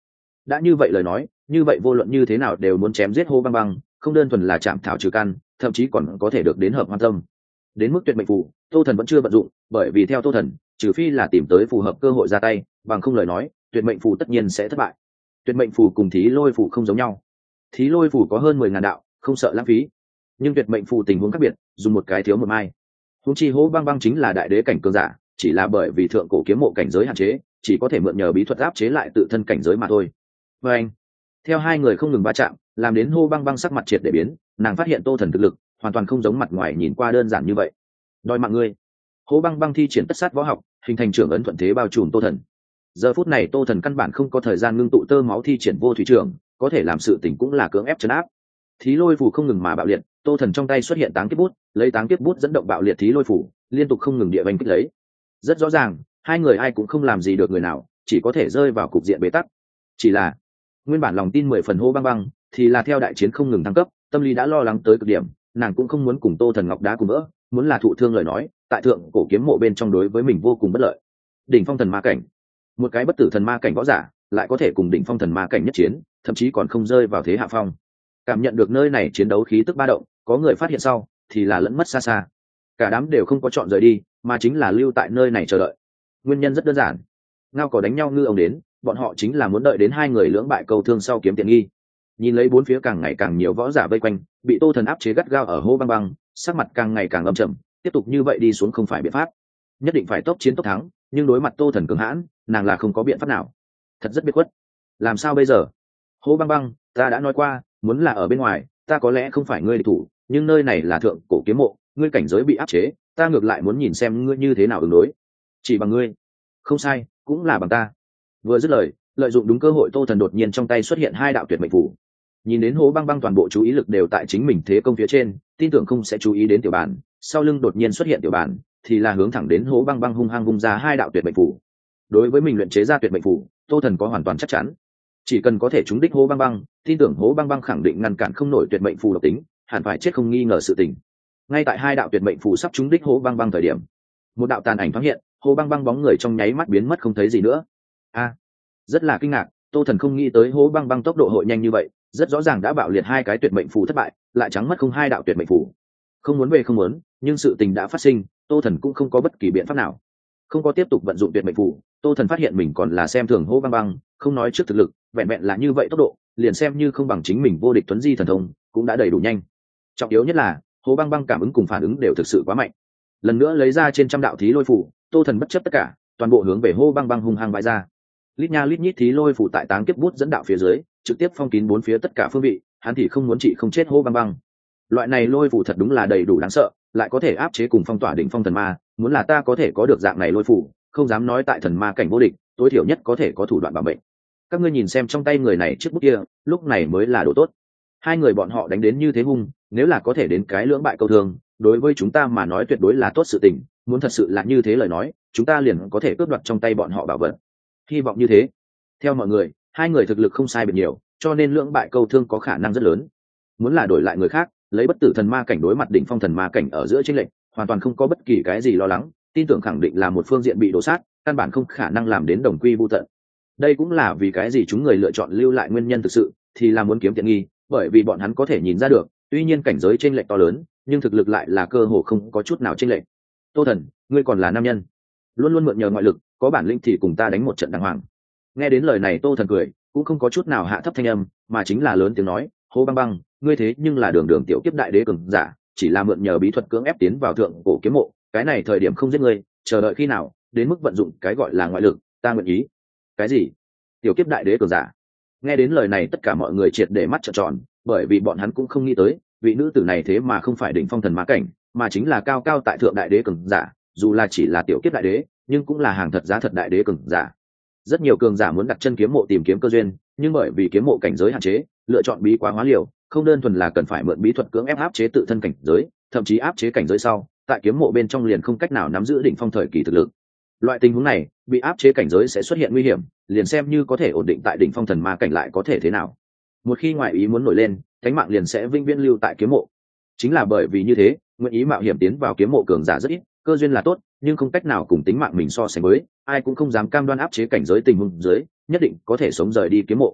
đã như vậy lời nói, như vậy vô luận như thế nào đều muốn chém giết Hồ Băng Băng, không đơn thuần là chạm thảo trừ căn, thậm chí còn có thể được đến hợp hoan tâm. Đến mức tuyệt mệnh phù, Tô Thần vẫn chưa vận dụng, bởi vì theo Tô Thần, trừ phi là tìm tới phù hợp cơ hội ra tay, bằng không lời nói, tuyệt mệnh phù tất nhiên sẽ thất bại. Tuyệt mệnh phù cùng thí lôi phù không giống nhau. Thí lôi phù có hơn mười ngàn đạo, không sợ lãng phí. Nhưng tuyệt mệnh phù tình huống khác biệt, dùng một cái thiếu một mai. Huống chi Hồ Băng Băng chính là đại đế cảnh cường giả, chỉ là bởi vì thượng cổ kiếm mộ cảnh giới hạn chế, chỉ có thể mượn nhờ bí thuật áp chế lại tự thân cảnh giới mà thôi. Và anh, theo hai người không ngừng va chạm, làm đến Hồ Băng Băng sắc mặt triệt để biến, nàng phát hiện Tô Thần thực lực hoàn toàn không giống mặt ngoài nhìn qua đơn giản như vậy. Đòi mạng ngươi. Hồ Băng Băng thi triển tất sát võ học, hình thành trưởng ấn thuận thế bao trùm Tô Thần. Giờ phút này Tô Thần căn bản không có thời gian ngưng tụ tơ máu thi triển vô thủy trưởng, có thể làm sự tỉnh cũng là cưỡng ép trấn áp. Thí lôi phù không ngừng mà bạo liệt, Tô Thần trong tay xuất hiện táng kiếp bút, lấy táng kiếp bút dẫn động bạo liệt thí lôi phù, liên tục không ngừng địa vành kích lấy. Rất rõ ràng, hai người ai cũng không làm gì được người nào, chỉ có thể rơi vào cục diện bế tắc. Chỉ là nguyên bản lòng tin mười phần Hồ Băng Băng, thì là theo đại chiến không ngừng thăng cấp, tâm lý đã lo lắng tới cực điểm, nàng cũng không muốn cùng Tô Thần ngọc đá cùng vỡ, muốn là thụ thương lời nói, tại thượng cổ kiếm mộ bên trong đối với mình vô cùng bất lợi. Đỉnh phong thần ma cảnh, một cái bất tử thần ma cảnh võ giả, lại có thể cùng đỉnh phong thần ma cảnh nhất chiến, thậm chí còn không rơi vào thế hạ phong. Cảm nhận được nơi này chiến đấu khí tức ba động, có người phát hiện sau, thì là lẫn mất xa xa. Cả đám đều không có chọn rời đi, mà chính là lưu tại nơi này chờ đợi. Nguyên nhân rất đơn giản, ngao cỏ đánh nhau ngư ông đến, bọn họ chính là muốn đợi đến hai người lưỡng bại câu thương sau kiếm tiện nghi. Nhìn lấy bốn phía càng ngày càng nhiều võ giả vây quanh, bị Tô Thần áp chế gắt gao ở Hồ Băng Băng, sắc mặt càng ngày càng âm trầm, tiếp tục như vậy đi xuống không phải biện pháp, nhất định phải tốc chiến tốc thắng, nhưng đối mặt Tô Thần cường hãn, nàng là không có biện pháp nào, thật rất biệt khuất. Làm sao bây giờ? Hồ Băng Băng, ta đã nói qua, muốn là ở bên ngoài, ta có lẽ không phải ngươi địch thủ, nhưng nơi này là thượng cổ kiếm mộ, ngươi cảnh giới bị áp chế, ta ngược lại muốn nhìn xem ngươi như thế nào ứng đối. Chỉ bằng ngươi? Không sai, cũng là bằng ta. Vừa dứt lời, lợi dụng đúng cơ hội, Tô Thần đột nhiên trong tay xuất hiện hai đạo tuyệt mệnh phù. Nhìn đến Hồ Băng Băng toàn bộ chú ý lực đều tại chính mình thế công phía trên, tin tưởng không sẽ chú ý đến tiểu bản, sau lưng đột nhiên xuất hiện tiểu bản, thì là hướng thẳng đến Hồ Băng Băng hung hăng vung ra hai đạo tuyệt mệnh phù. Đối với mình luyện chế ra tuyệt mệnh phù, Tô Thần có hoàn toàn chắc chắn, chỉ cần có thể trúng đích Hồ Băng Băng, tin tưởng Hồ Băng Băng khẳng định ngăn cản không nổi tuyệt mệnh phù độc tính, hẳn phải chết không nghi ngờ sự tình. Ngay tại hai đạo tuyệt mệnh phù sắp trúng đích Hồ Băng Băng thời điểm, một đạo tàn ảnh thoáng hiện, Hồ Băng Băng bóng người trong nháy mắt biến mất không thấy gì nữa. A, rất là kinh ngạc, Tô Thần không nghĩ tới Hồ Băng Băng tốc độ hội nhanh như vậy, rất rõ ràng đã bạo liệt hai cái tuyệt mệnh phù thất bại, lại trắng mất không hai đạo tuyệt mệnh phù. Không muốn về không muốn, nhưng sự tình đã phát sinh, Tô Thần cũng không có bất kỳ biện pháp nào. Không có tiếp tục vận dụng tuyệt mệnh phù, Tô Thần phát hiện mình còn là xem thường Hồ Băng Băng, không nói trước thực lực, vẹn vẹn là như vậy tốc độ, liền xem như không bằng chính mình vô địch tuấn di thần thông, cũng đã đầy đủ nhanh. Trọng yếu nhất là, Hồ Băng Băng cảm ứng cùng phản ứng đều thực sự quá mạnh. Lần nữa lấy ra trên trăm đạo thí lôi phù, Tô Thần bất chấp tất cả, toàn bộ hướng về Hồ Băng Băng hung hăng vãi ra. Lít nha lít nhít thí lôi phù tại táng kiếp bút dẫn đạo phía dưới, trực tiếp phong kín bốn phía tất cả phương vị, hắn thì không muốn trị không chết Hồ Băng Băng. Loại này lôi phù thật đúng là đầy đủ đáng sợ, lại có thể áp chế cùng phong tỏa đỉnh phong thần ma, muốn là ta có thể có được dạng này lôi phù, không dám nói tại thần ma cảnh vô địch, tối thiểu nhất có thể có thủ đoạn bảo mệnh. Các ngươi nhìn xem trong tay người này chiếc bút kia, lúc này mới là đồ tốt. Hai người bọn họ đánh đến như thế hung, nếu là có thể đến cái lưỡng bại câu thương, đối với chúng ta mà nói tuyệt đối là tốt sự tình, muốn thật sự là như thế lời nói, chúng ta liền có thể cướp đoạt trong tay bọn họ bảo vật. Hy vọng như thế. Theo mọi người, hai người thực lực không sai biệt nhiều, cho nên lưỡng bại câu thương có khả năng rất lớn. Muốn là đổi lại người khác, lấy bất tử thần ma cảnh đối mặt đỉnh phong thần ma cảnh ở giữa chênh lệch, hoàn toàn không có bất kỳ cái gì lo lắng, tin tưởng khẳng định là một phương diện bị đổ sát, căn bản không khả năng làm đến đồng quy vu tận. Đây cũng là vì cái gì chúng người lựa chọn lưu lại nguyên nhân thực sự, thì là muốn kiếm tiện nghi, bởi vì bọn hắn có thể nhìn ra được, tuy nhiên cảnh giới chênh lệch to lớn, nhưng thực lực lại là cơ hồ không có chút nào chênh lệch. Tô Thần, ngươi còn là nam nhân, luôn luôn mượn nhờ ngoại lực, có bản lĩnh thì cùng ta đánh một trận đàng hoàng. Nghe đến lời này Tô Thần cười, cũng không có chút nào hạ thấp thanh âm, mà chính là lớn tiếng nói, Hồ Băng Băng, ngươi thế nhưng là đường đường tiểu kiếp đại đế cường giả, chỉ là mượn nhờ bí thuật cưỡng ép tiến vào thượng cổ kiếm mộ, cái này thời điểm không giết ngươi, chờ đợi khi nào, đến mức vận dụng cái gọi là ngoại lực, ta nguyện ý. Cái gì? Tiểu kiếp đại đế cường giả? Nghe đến lời này tất cả mọi người triệt để mắt trợn tròn, bởi vì bọn hắn cũng không nghĩ tới, vị nữ tử này thế mà không phải đỉnh phong thần ma cảnh, mà chính là cao cao tại thượng đại đế cường giả, dù là chỉ là tiểu kiếp đại đế, nhưng cũng là hàng thật giá thật đại đế cường giả. Rất nhiều cường giả muốn đặt chân kiếm mộ tìm kiếm cơ duyên, nhưng bởi vì kiếm mộ cảnh giới hạn chế, lựa chọn bí quá hóa liều, không đơn thuần là cần phải mượn bí thuật cưỡng ép áp chế tự thân cảnh giới, thậm chí áp chế cảnh giới sau, tại kiếm mộ bên trong liền không cách nào nắm giữ đỉnh phong thời kỳ thực lực. Loại tình huống này, bị áp chế cảnh giới sẽ xuất hiện nguy hiểm, liền xem như có thể ổn định tại đỉnh phong thần ma cảnh lại có thể thế nào? Một khi ngoại ý muốn nổi lên, cánh mạng liền sẽ vĩnh viễn lưu tại kiếm mộ. Chính là bởi vì như thế, nguyện ý mạo hiểm tiến vào kiếm mộ cường giả rất ít, cơ duyên là tốt, nhưng không cách nào cùng tính mạng mình so sánh với, ai cũng không dám cam đoan áp chế cảnh giới tình huống dưới, nhất định có thể sống rời đi kiếm mộ.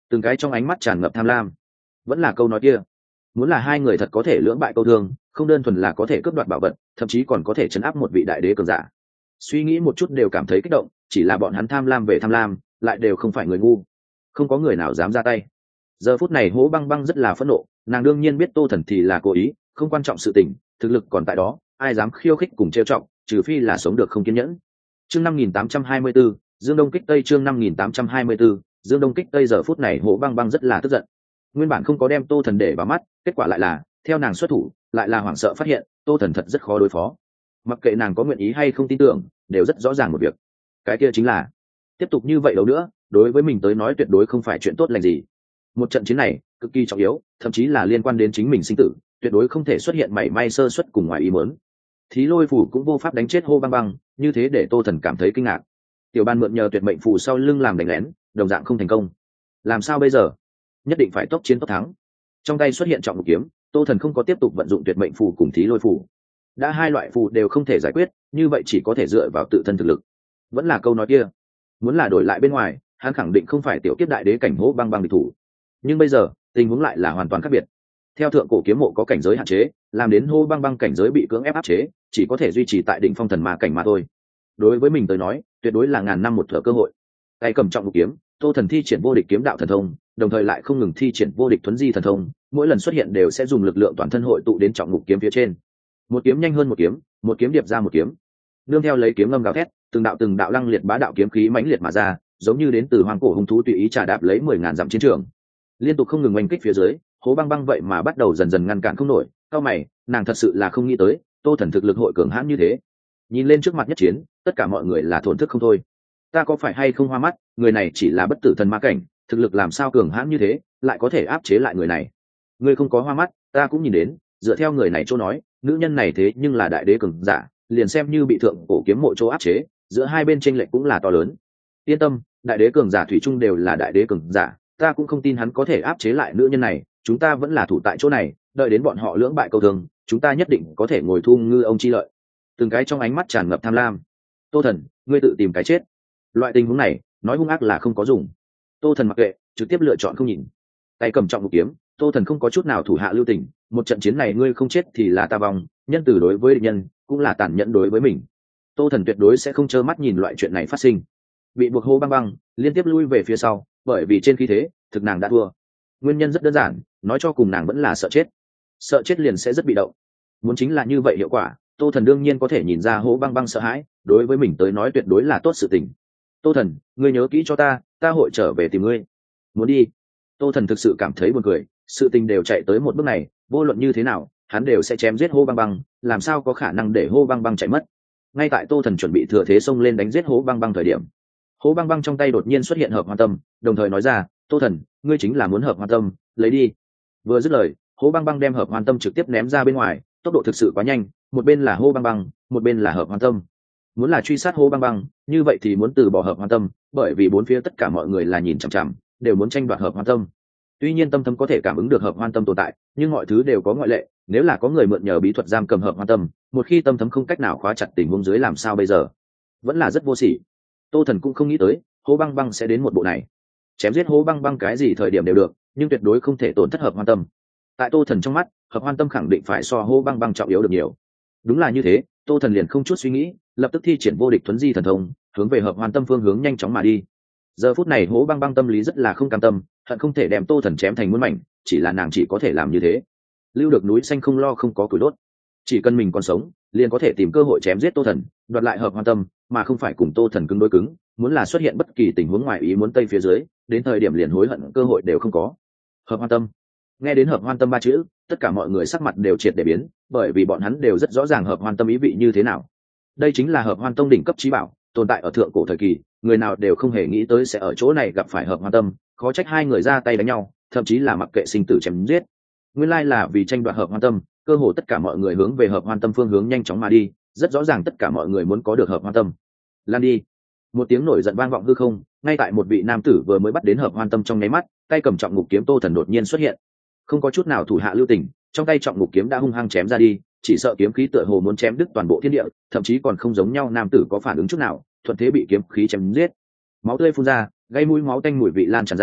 từng cái trong ánh mắt tràn ngập tham lam. Vẫn là câu nói kia, muốn là hai người thật có thể lưỡng bại câu thương, không đơn thuần là có thể cướp đoạt bảo vật, thậm chí còn có thể chấn áp một vị đại đế cường giả. Suy nghĩ một chút đều cảm thấy kích động, chỉ là bọn hắn tham lam về tham lam, lại đều không phải người ngu, không có người nào dám ra tay. Giờ phút này Hố Băng Băng rất là phẫn nộ, nàng đương nhiên biết Tô Thần thì là cố ý, không quan trọng sự tình, thực lực còn tại đó, ai dám khiêu khích cùng trêu chọc, trừ phi là sống được không kiên nhẫn. Chương năm nghìn tám trăm hai mươi 4, Dương Đông kích Tây chương năm nghìn tám trăm hai mươi 4, Dương Đông kích Tây giờ phút này Hố Băng Băng rất là tức giận. Nguyên bản không có đem Tô Thần để vào mắt, kết quả lại là, theo nàng xuất thủ, lại là hoảng sợ phát hiện, Tô Thần thật rất khó đối phó. Mặc kệ nàng có nguyện ý hay không tin tưởng, đều rất rõ ràng một việc. Cái kia chính là, tiếp tục như vậy đâu nữa, đối với mình tới nói tuyệt đối không phải chuyện tốt lành gì. Một trận chiến này cực kỳ trọng yếu, thậm chí là liên quan đến chính mình sinh tử, tuyệt đối không thể xuất hiện mảy may sơ suất cùng ngoài ý muốn. Thí Lôi phủ cũng vô pháp đánh chết Hô Băng Băng, như thế để Tô Thần cảm thấy kinh ngạc. Tiểu Ban mượn nhờ tuyệt mệnh phù sau lưng làm đánh lén, đồng dạng không thành công. Làm sao bây giờ? Nhất định phải tốc chiến tốc thắng. Trong tay xuất hiện trọng lục kiếm, Tô Thần không có tiếp tục vận dụng tuyệt mệnh phù cùng Thí Lôi phủ. Đã hai loại phù đều không thể giải quyết, như vậy chỉ có thể dựa vào tự thân thực lực. Vẫn là câu nói kia, muốn là đổi lại bên ngoài, hắn khẳng định không phải tiểu kiếp đại đế cảnh Hô Băng Băng địch thủ. Nhưng bây giờ tình huống lại là hoàn toàn khác biệt. Theo thượng cổ kiếm mộ có cảnh giới hạn chế, làm đến Hô Băng Băng cảnh giới bị cưỡng ép áp chế, chỉ có thể duy trì tại đỉnh phong thần ma cảnh mà thôi. Đối với mình tới nói, tuyệt đối là ngàn năm một thở cơ hội. Tay cầm trọng lục kiếm, Tô Thần thi triển vô địch kiếm đạo thần thông, đồng thời lại không ngừng thi triển vô địch thuấn di thần thông, mỗi lần xuất hiện đều sẽ dùng lực lượng toàn thân hội tụ đến trọng ngục kiếm phía trên. Một kiếm nhanh hơn một kiếm, một kiếm điệp ra một kiếm. Nương theo lấy kiếm ngâm gào thét, từng đạo từng đạo lăng liệt bá đạo kiếm khí mãnh liệt mà ra, giống như đến từ hoang cổ hung thú tùy ý trà đạp lấy mười ngàn dặm chiến trường. Liên tục không ngừng oanh kích phía dưới, Hố Băng Băng vậy mà bắt đầu dần dần ngăn cản không nổi. Cao mày, nàng thật sự là không nghĩ tới, Tô Thần thực lực hội cường hãn như thế. Nhìn lên trước mặt nhất chiến, tất cả mọi người là thổn thức không thôi. Ta có phải hay không hoa mắt, người này chỉ là bất tử thần ma cảnh, thực lực làm sao cường hãn như thế, lại có thể áp chế lại người này. Ngươi không có hoa mắt, ta cũng nhìn đến, dựa theo người này chỗ nói, nữ nhân này thế nhưng là đại đế cường giả, liền xem như bị thượng cổ kiếm mộ chỗ áp chế, giữa hai bên chênh lệch cũng là to lớn. Yên tâm, đại đế cường giả thủy chung đều là đại đế cường giả, ta cũng không tin hắn có thể áp chế lại nữ nhân này, chúng ta vẫn là thủ tại chỗ này, đợi đến bọn họ lưỡng bại câu thương, chúng ta nhất định có thể ngồi thu ngư ông chi lợi. Từng cái trong ánh mắt tràn ngập tham lam. Tô Thần, ngươi tự tìm cái chết. Loại tình huống này, nói hung ác là không có dùng. Tô Thần mặc kệ, trực tiếp lựa chọn không nhìn. Tay cầm trọng ngục kiếm, Tô Thần không có chút nào thủ hạ lưu tình, một trận chiến này ngươi không chết thì là ta vong, nhân từ đối với địch nhân, cũng là tàn nhẫn đối với mình. Tô Thần tuyệt đối sẽ không trơ mắt nhìn loại chuyện này phát sinh. Bị buộc Hô Băng Băng liên tiếp lui về phía sau, bởi vì trên khí thế, thực nàng đã thua. Nguyên nhân rất đơn giản, nói cho cùng nàng vẫn là sợ chết. Sợ chết liền sẽ rất bị động. Muốn chính là như vậy hiệu quả, Tô Thần đương nhiên có thể nhìn ra Hố Băng Băng sợ hãi, đối với mình tới nói tuyệt đối là tốt sự tình. Tô Thần, ngươi nhớ kỹ cho ta, ta hội trở về tìm ngươi. Muốn đi? Tô Thần thực sự cảm thấy buồn cười, sự tình đều chạy tới một bước này, vô luận như thế nào, hắn đều sẽ chém giết Hố Băng Băng, làm sao có khả năng để Hố Băng Băng chạy mất. Ngay tại Tô Thần chuẩn bị thừa thế xông lên đánh giết Hố Băng Băng thời điểm, Hố Băng Băng trong tay đột nhiên xuất hiện hợp hoan tâm, đồng thời nói ra, Tô Thần, ngươi chính là muốn hợp hoan tâm, lấy đi. Vừa dứt lời, Hố Băng Băng đem hợp hoan tâm trực tiếp ném ra bên ngoài, tốc độ thực sự quá nhanh, một bên là Hố Băng Băng, một bên là hợp hoan tâm. Muốn là truy sát Hố Băng Băng, như vậy thì muốn từ bỏ hợp hoan tâm, bởi vì bốn phía tất cả mọi người là nhìn chằm chằm, đều muốn tranh đoạt hợp hoan tâm. Tuy nhiên tâm thấm có thể cảm ứng được hợp hoan tâm tồn tại, nhưng mọi thứ đều có ngoại lệ, nếu là có người mượn nhờ bí thuật giam cầm hợp hoan tâm, một khi tâm thấm không cách nào khóa chặt tình huống dưới làm sao bây giờ? Vẫn là rất vô sỉ. Tô Thần cũng không nghĩ tới, Hố Băng Băng sẽ đến một bộ này. Chém giết Hố Băng Băng cái gì thời điểm đều được, nhưng tuyệt đối không thể tổn thất hợp hoan tâm. Tại Tô Thần trong mắt, hợp hoan tâm khẳng định phải so Hố Băng Băng trọng yếu được nhiều. Đúng là như thế, Tô Thần liền không chút suy nghĩ, lập tức thi triển vô địch thuấn di thần thông, hướng về hợp hoan tâm phương hướng nhanh chóng mà đi. Giờ phút này Hố Băng Băng tâm lý rất là không cam tâm, hận không thể đem Tô Thần chém thành muôn mảnh, chỉ là nàng chỉ có thể làm như thế. Lưu được núi xanh không lo không có củi đốt, chỉ cần mình còn sống, liền có thể tìm cơ hội chém giết Tô Thần, đoạt lại hợp hoan tâm, mà không phải cùng Tô Thần cứng đối cứng, muốn là xuất hiện bất kỳ tình huống ngoài ý muốn tây phía dưới, đến thời điểm liền hối hận cơ hội đều không có. Hợp hoan tâm. Nghe đến hợp hoan tâm ba chữ, tất cả mọi người sắc mặt đều triệt để biến, bởi vì bọn hắn đều rất rõ ràng hợp hoan tâm ý vị như thế nào. Đây chính là hợp hoan tông đỉnh cấp chí bảo, tồn tại ở thượng cổ thời kỳ, người nào đều không hề nghĩ tới sẽ ở chỗ này gặp phải hợp hoan tâm, khó trách hai người ra tay đánh nhau, thậm chí là mặc kệ sinh tử chém giết. Nguyên lai là vì tranh đoạt hợp hoan tâm, cơ hồ tất cả mọi người hướng về hợp hoan tâm phương hướng nhanh chóng mà đi, rất rõ ràng tất cả mọi người muốn có được hợp hoan tâm. Lan đi. Một tiếng nổi giận vang vọng hư không, ngay tại một vị nam tử vừa mới bắt đến hợp hoan tâm trong nháy mắt, tay cầm trọng ngục kiếm Tô Thần đột nhiên xuất hiện, không có chút nào thủ hạ lưu tình, trong tay trọng ngục kiếm đã hung hăng chém ra đi, chỉ sợ kiếm khí tựa hồ muốn chém đứt toàn bộ thiên địa, thậm chí còn không giống nhau nam tử có phản ứng chút nào, thuận thế bị kiếm khí chém giết. Máu tươi phun ra, gây mũi máu tanh mùi vị lan tràn ra,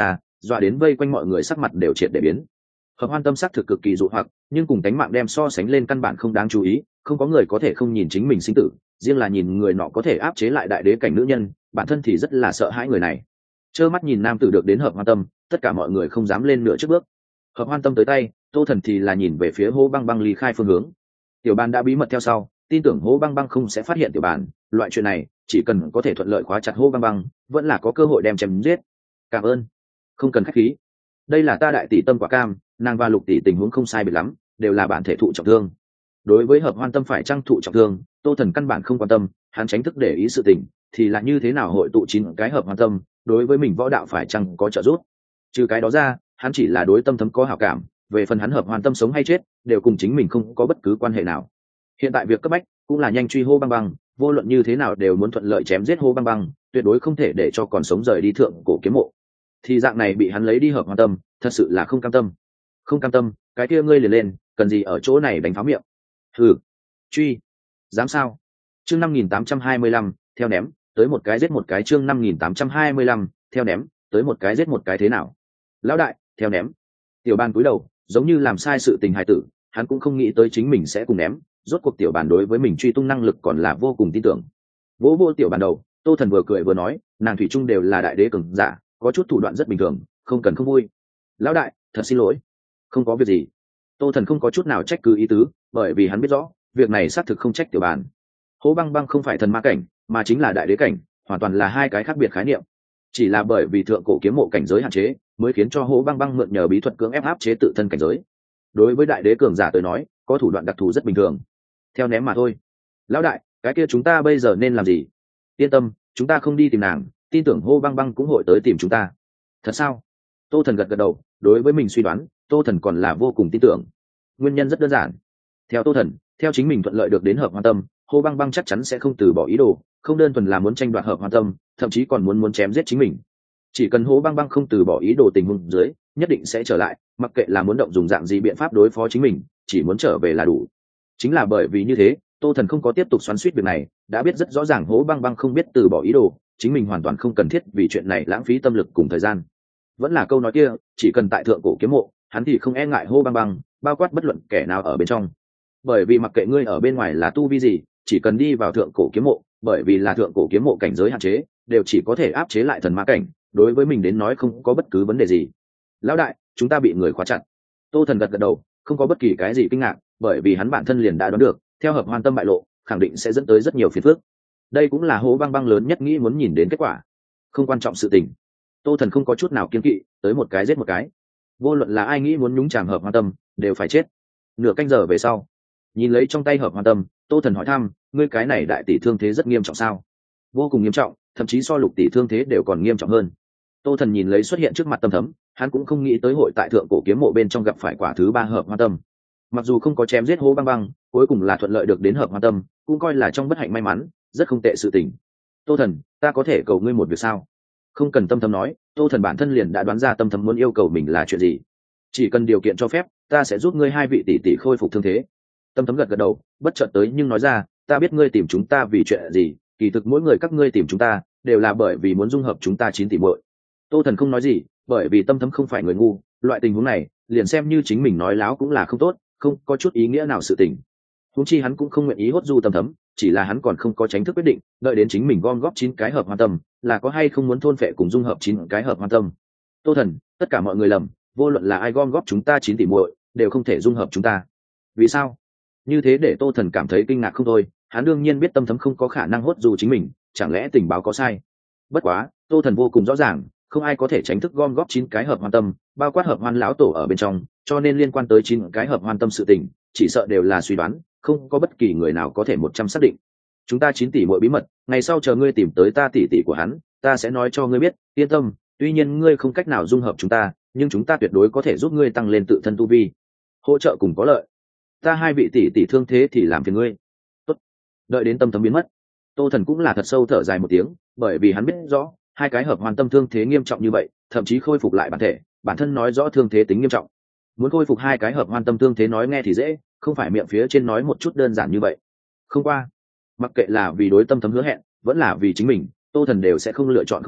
dọa đến vây quanh mọi người sắc mặt đều triệt để biến. Hợp hoan tâm sắc thực cực kỳ dụ hoặc, nhưng cùng tánh mạng đem so sánh lên căn bản không đáng chú ý, không có người có thể không nhìn chính mình sinh tử, riêng là nhìn người nọ có thể áp chế lại đại đế cảnh nữ nhân, bản thân thì rất là sợ hãi người này. Trơ mắt nhìn nam tử được đến hợp hoan tâm, tất cả mọi người không dám lên nửa trước bước. Hợp hoan tâm tới tay, Tô Thần thì là nhìn về phía Hô Băng Băng ly khai phương hướng. Tiểu Bàn đã bí mật theo sau, tin tưởng Hô Băng Băng không sẽ phát hiện Tiểu Bàn, loại chuyện này chỉ cần có thể thuận lợi khóa chặt Hô Băng Băng, vẫn là có cơ hội đem chém giết. Cảm ơn. Không cần khách khí. Đây là ta đại tỷ tâm quả cam, nàng và Lục tỷ tình huống không sai biệt lắm, đều là bản thể thụ trọng thương. Đối với hợp hoan tâm phải trang thụ trọng thương, Tô Thần căn bản không quan tâm, hắn tránh thức để ý sự tình, thì là như thế nào hội tụ chín cái hợp hoan tâm, đối với mình võ đạo phải chăng có trợ giúp. Trừ cái đó ra, hắn chỉ là đối tâm thấm có hảo cảm, về phần hắn hợp hoàn tâm sống hay chết, đều cùng chính mình không có bất cứ quan hệ nào. Hiện tại việc cấp bách cũng là nhanh truy Hô Băng Băng, vô luận như thế nào đều muốn thuận lợi chém giết Hô Băng Băng, tuyệt đối không thể để cho còn sống rời đi thượng cổ kiếm mộ. Thì dạng này bị hắn lấy đi hợp hoàn tâm, thật sự là không cam tâm. Không cam tâm, cái kia ngươi liền lên, cần gì ở chỗ này đánh pháo miệng? Hừ, truy, dám sao? Chương năm nghìn tám trăm hai mươi lăm, theo ném, tới một cái giết một cái. Chương năm nghìn tám trăm hai mươi lăm, theo ném, tới một cái giết một cái. Thế nào? Lão đại, theo ném. Tiểu Bàn cúi đầu, giống như làm sai sự tình hài tử, hắn cũng không nghĩ tới chính mình sẽ cùng ném, rốt cuộc Tiểu Bàn đối với mình truy tung năng lực còn là vô cùng tin tưởng. Vỗ vỗ Tiểu Bàn đầu, Tô Thần vừa cười vừa nói, nàng thủy chung đều là đại đế cường giả, có chút thủ đoạn rất bình thường, không cần không vui. Lão đại, thật xin lỗi. Không có việc gì. Tô Thần không có chút nào trách cứ ý tứ, bởi vì hắn biết rõ, việc này xác thực không trách Tiểu Bàn. Hô Băng Băng không phải thần ma cảnh, mà chính là đại đế cảnh, hoàn toàn là hai cái khác biệt khái niệm. Chỉ là bởi vì thượng cổ kiếm mộ cảnh giới hạn chế, mới khiến cho Hô Băng Băng mượn nhờ bí thuật cưỡng ép áp chế tự thân cảnh giới. Đối với đại đế cường giả tới nói, có thủ đoạn đặc thù rất bình thường. Theo ném mà thôi. Lão đại, cái kia chúng ta bây giờ nên làm gì? Yên tâm, chúng ta không đi tìm nàng, tin tưởng Hô Băng Băng cũng hội tới tìm chúng ta. Thật sao? Tô Thần gật gật đầu, đối với mình suy đoán, Tô Thần còn là vô cùng tin tưởng. Nguyên nhân rất đơn giản. Theo Tô Thần, theo chính mình thuận lợi được đến hợp hoàn tâm, Hô Băng Băng chắc chắn sẽ không từ bỏ ý đồ, không đơn thuần là muốn tranh đoạt hợp hoàn tâm, thậm chí còn muốn muốn chém giết chính mình. Chỉ cần Hô Băng Băng không từ bỏ ý đồ tình huống dưới, nhất định sẽ trở lại, mặc kệ là muốn động dùng dạng gì biện pháp đối phó chính mình, chỉ muốn trở về là đủ. Chính là bởi vì như thế, Tô Thần không có tiếp tục xoắn xuýt việc này, đã biết rất rõ ràng Hô Băng Băng không biết từ bỏ ý đồ, chính mình hoàn toàn không cần thiết vì chuyện này lãng phí tâm lực cùng thời gian. Vẫn là câu nói kia, chỉ cần tại thượng cổ kiếm mộ, hắn thì không e ngại Hô Băng Băng, bao quát bất luận kẻ nào ở bên trong. Bởi vì mặc kệ ngươi ở bên ngoài là tu vi gì, chỉ cần đi vào thượng cổ kiếm mộ, bởi vì là thượng cổ kiếm mộ cảnh giới hạn chế, đều chỉ có thể áp chế lại thần ma cảnh, đối với mình đến nói không có bất cứ vấn đề gì. Lão đại, chúng ta bị người khóa chặt. Tô Thần gật gật đầu, không có bất kỳ cái gì kinh ngạc, bởi vì hắn bản thân liền đã đoán được, theo hợp hoàn tâm bại lộ, khẳng định sẽ dẫn tới rất nhiều phiền phức. Đây cũng là Hô Băng Băng lớn nhất nghĩ muốn nhìn đến kết quả. Không quan trọng sự tình. Tô Thần không có chút nào kiêng kỵ, tới một cái giết một cái. Vô luận là ai nghĩ muốn nhúng chàm hợp hoàn tâm, đều phải chết. Nửa canh giờ về sau, nhìn lấy trong tay hợp hoàn tâm, Tô Thần hỏi thăm, ngươi cái này đại tỷ thương thế rất nghiêm trọng sao? Vô cùng nghiêm trọng, thậm chí so Lục tỷ thương thế đều còn nghiêm trọng hơn. Tô Thần nhìn lấy xuất hiện trước mặt Tâm Thấm, hắn cũng không nghĩ tới hội tại thượng cổ kiếm mộ bên trong gặp phải quả thứ ba hợp hoàn tâm. Mặc dù không có chém giết Hô Băng Băng, cuối cùng là thuận lợi được đến hợp hoàn tâm, cũng coi là trong bất hạnh may mắn, rất không tệ sự tình. Tô Thần, ta có thể cầu ngươi một việc sao? Không cần Tâm Thấm nói, Tô Thần bản thân liền đã đoán ra Tâm Thấm muốn yêu cầu mình là chuyện gì. Chỉ cần điều kiện cho phép, ta sẽ giúp ngươi hai vị tỷ tỷ khôi phục thương thế. Tâm Thấm gật gật đầu, bất chợt tới nhưng nói ra, ta biết ngươi tìm chúng ta vì chuyện gì, kỳ thực mỗi người các ngươi tìm chúng ta đều là bởi vì muốn dung hợp chúng ta chín tỷ muội. Tô Thần không nói gì, bởi vì Tâm Thấm không phải người ngu, loại tình huống này, liền xem như chính mình nói láo cũng là không tốt, không có chút ý nghĩa nào sự tình. Huống chi hắn cũng không nguyện ý hốt du Tâm Thấm, chỉ là hắn còn không có chính thức quyết định, đợi đến chính mình gom góp chín cái hợp hoàn tâm, là có hay không muốn thôn phệ cùng dung hợp chín cái hợp hoàn tâm. Tô Thần, tất cả mọi người lầm, vô luận là ai gom góp chúng ta chín tỷ muội, đều không thể dung hợp chúng ta. Vì sao? Như thế để Tô Thần cảm thấy kinh ngạc không thôi, hắn đương nhiên biết Tâm Thấm không có khả năng hốt du chính mình, chẳng lẽ tình báo có sai? Bất quá, Tô Thần vô cùng rõ ràng, không ai có thể tránh thức gom góp chín cái hợp hoàn tâm, bao quát hợp hoan lão tổ ở bên trong, cho nên liên quan tới chín cái hợp hoàn tâm sự tình, chỉ sợ đều là suy đoán, không có bất kỳ người nào có thể một trăm xác định. Chúng ta chín tỷ muội bí mật, ngày sau chờ ngươi tìm tới ta tỷ tỷ của hắn, ta sẽ nói cho ngươi biết, yên tâm, tuy nhiên ngươi không cách nào dung hợp chúng ta, nhưng chúng ta tuyệt đối có thể giúp ngươi tăng lên tự thân tu vi, hỗ trợ cùng có lợi. Ta hai vị tỷ tỷ thương thế thì làm phiền ngươi. Tốt. Đợi đến Tâm Thấm biến mất, Tô Thần cũng là thật sâu thở dài một tiếng, bởi vì hắn biết rõ, hai cái hợp hoàn tâm thương thế nghiêm trọng như vậy, thậm chí khôi phục lại bản thể, bản thân nói rõ thương thế tính nghiêm trọng. Muốn khôi phục hai cái hợp hoàn tâm thương thế nói nghe thì dễ, không phải miệng phía trên nói một chút đơn giản như vậy. Không qua, mặc kệ là vì đối Tâm Thấm hứa hẹn, vẫn là vì chính mình, Tô Thần đều sẽ không lựa chọn không nhìn,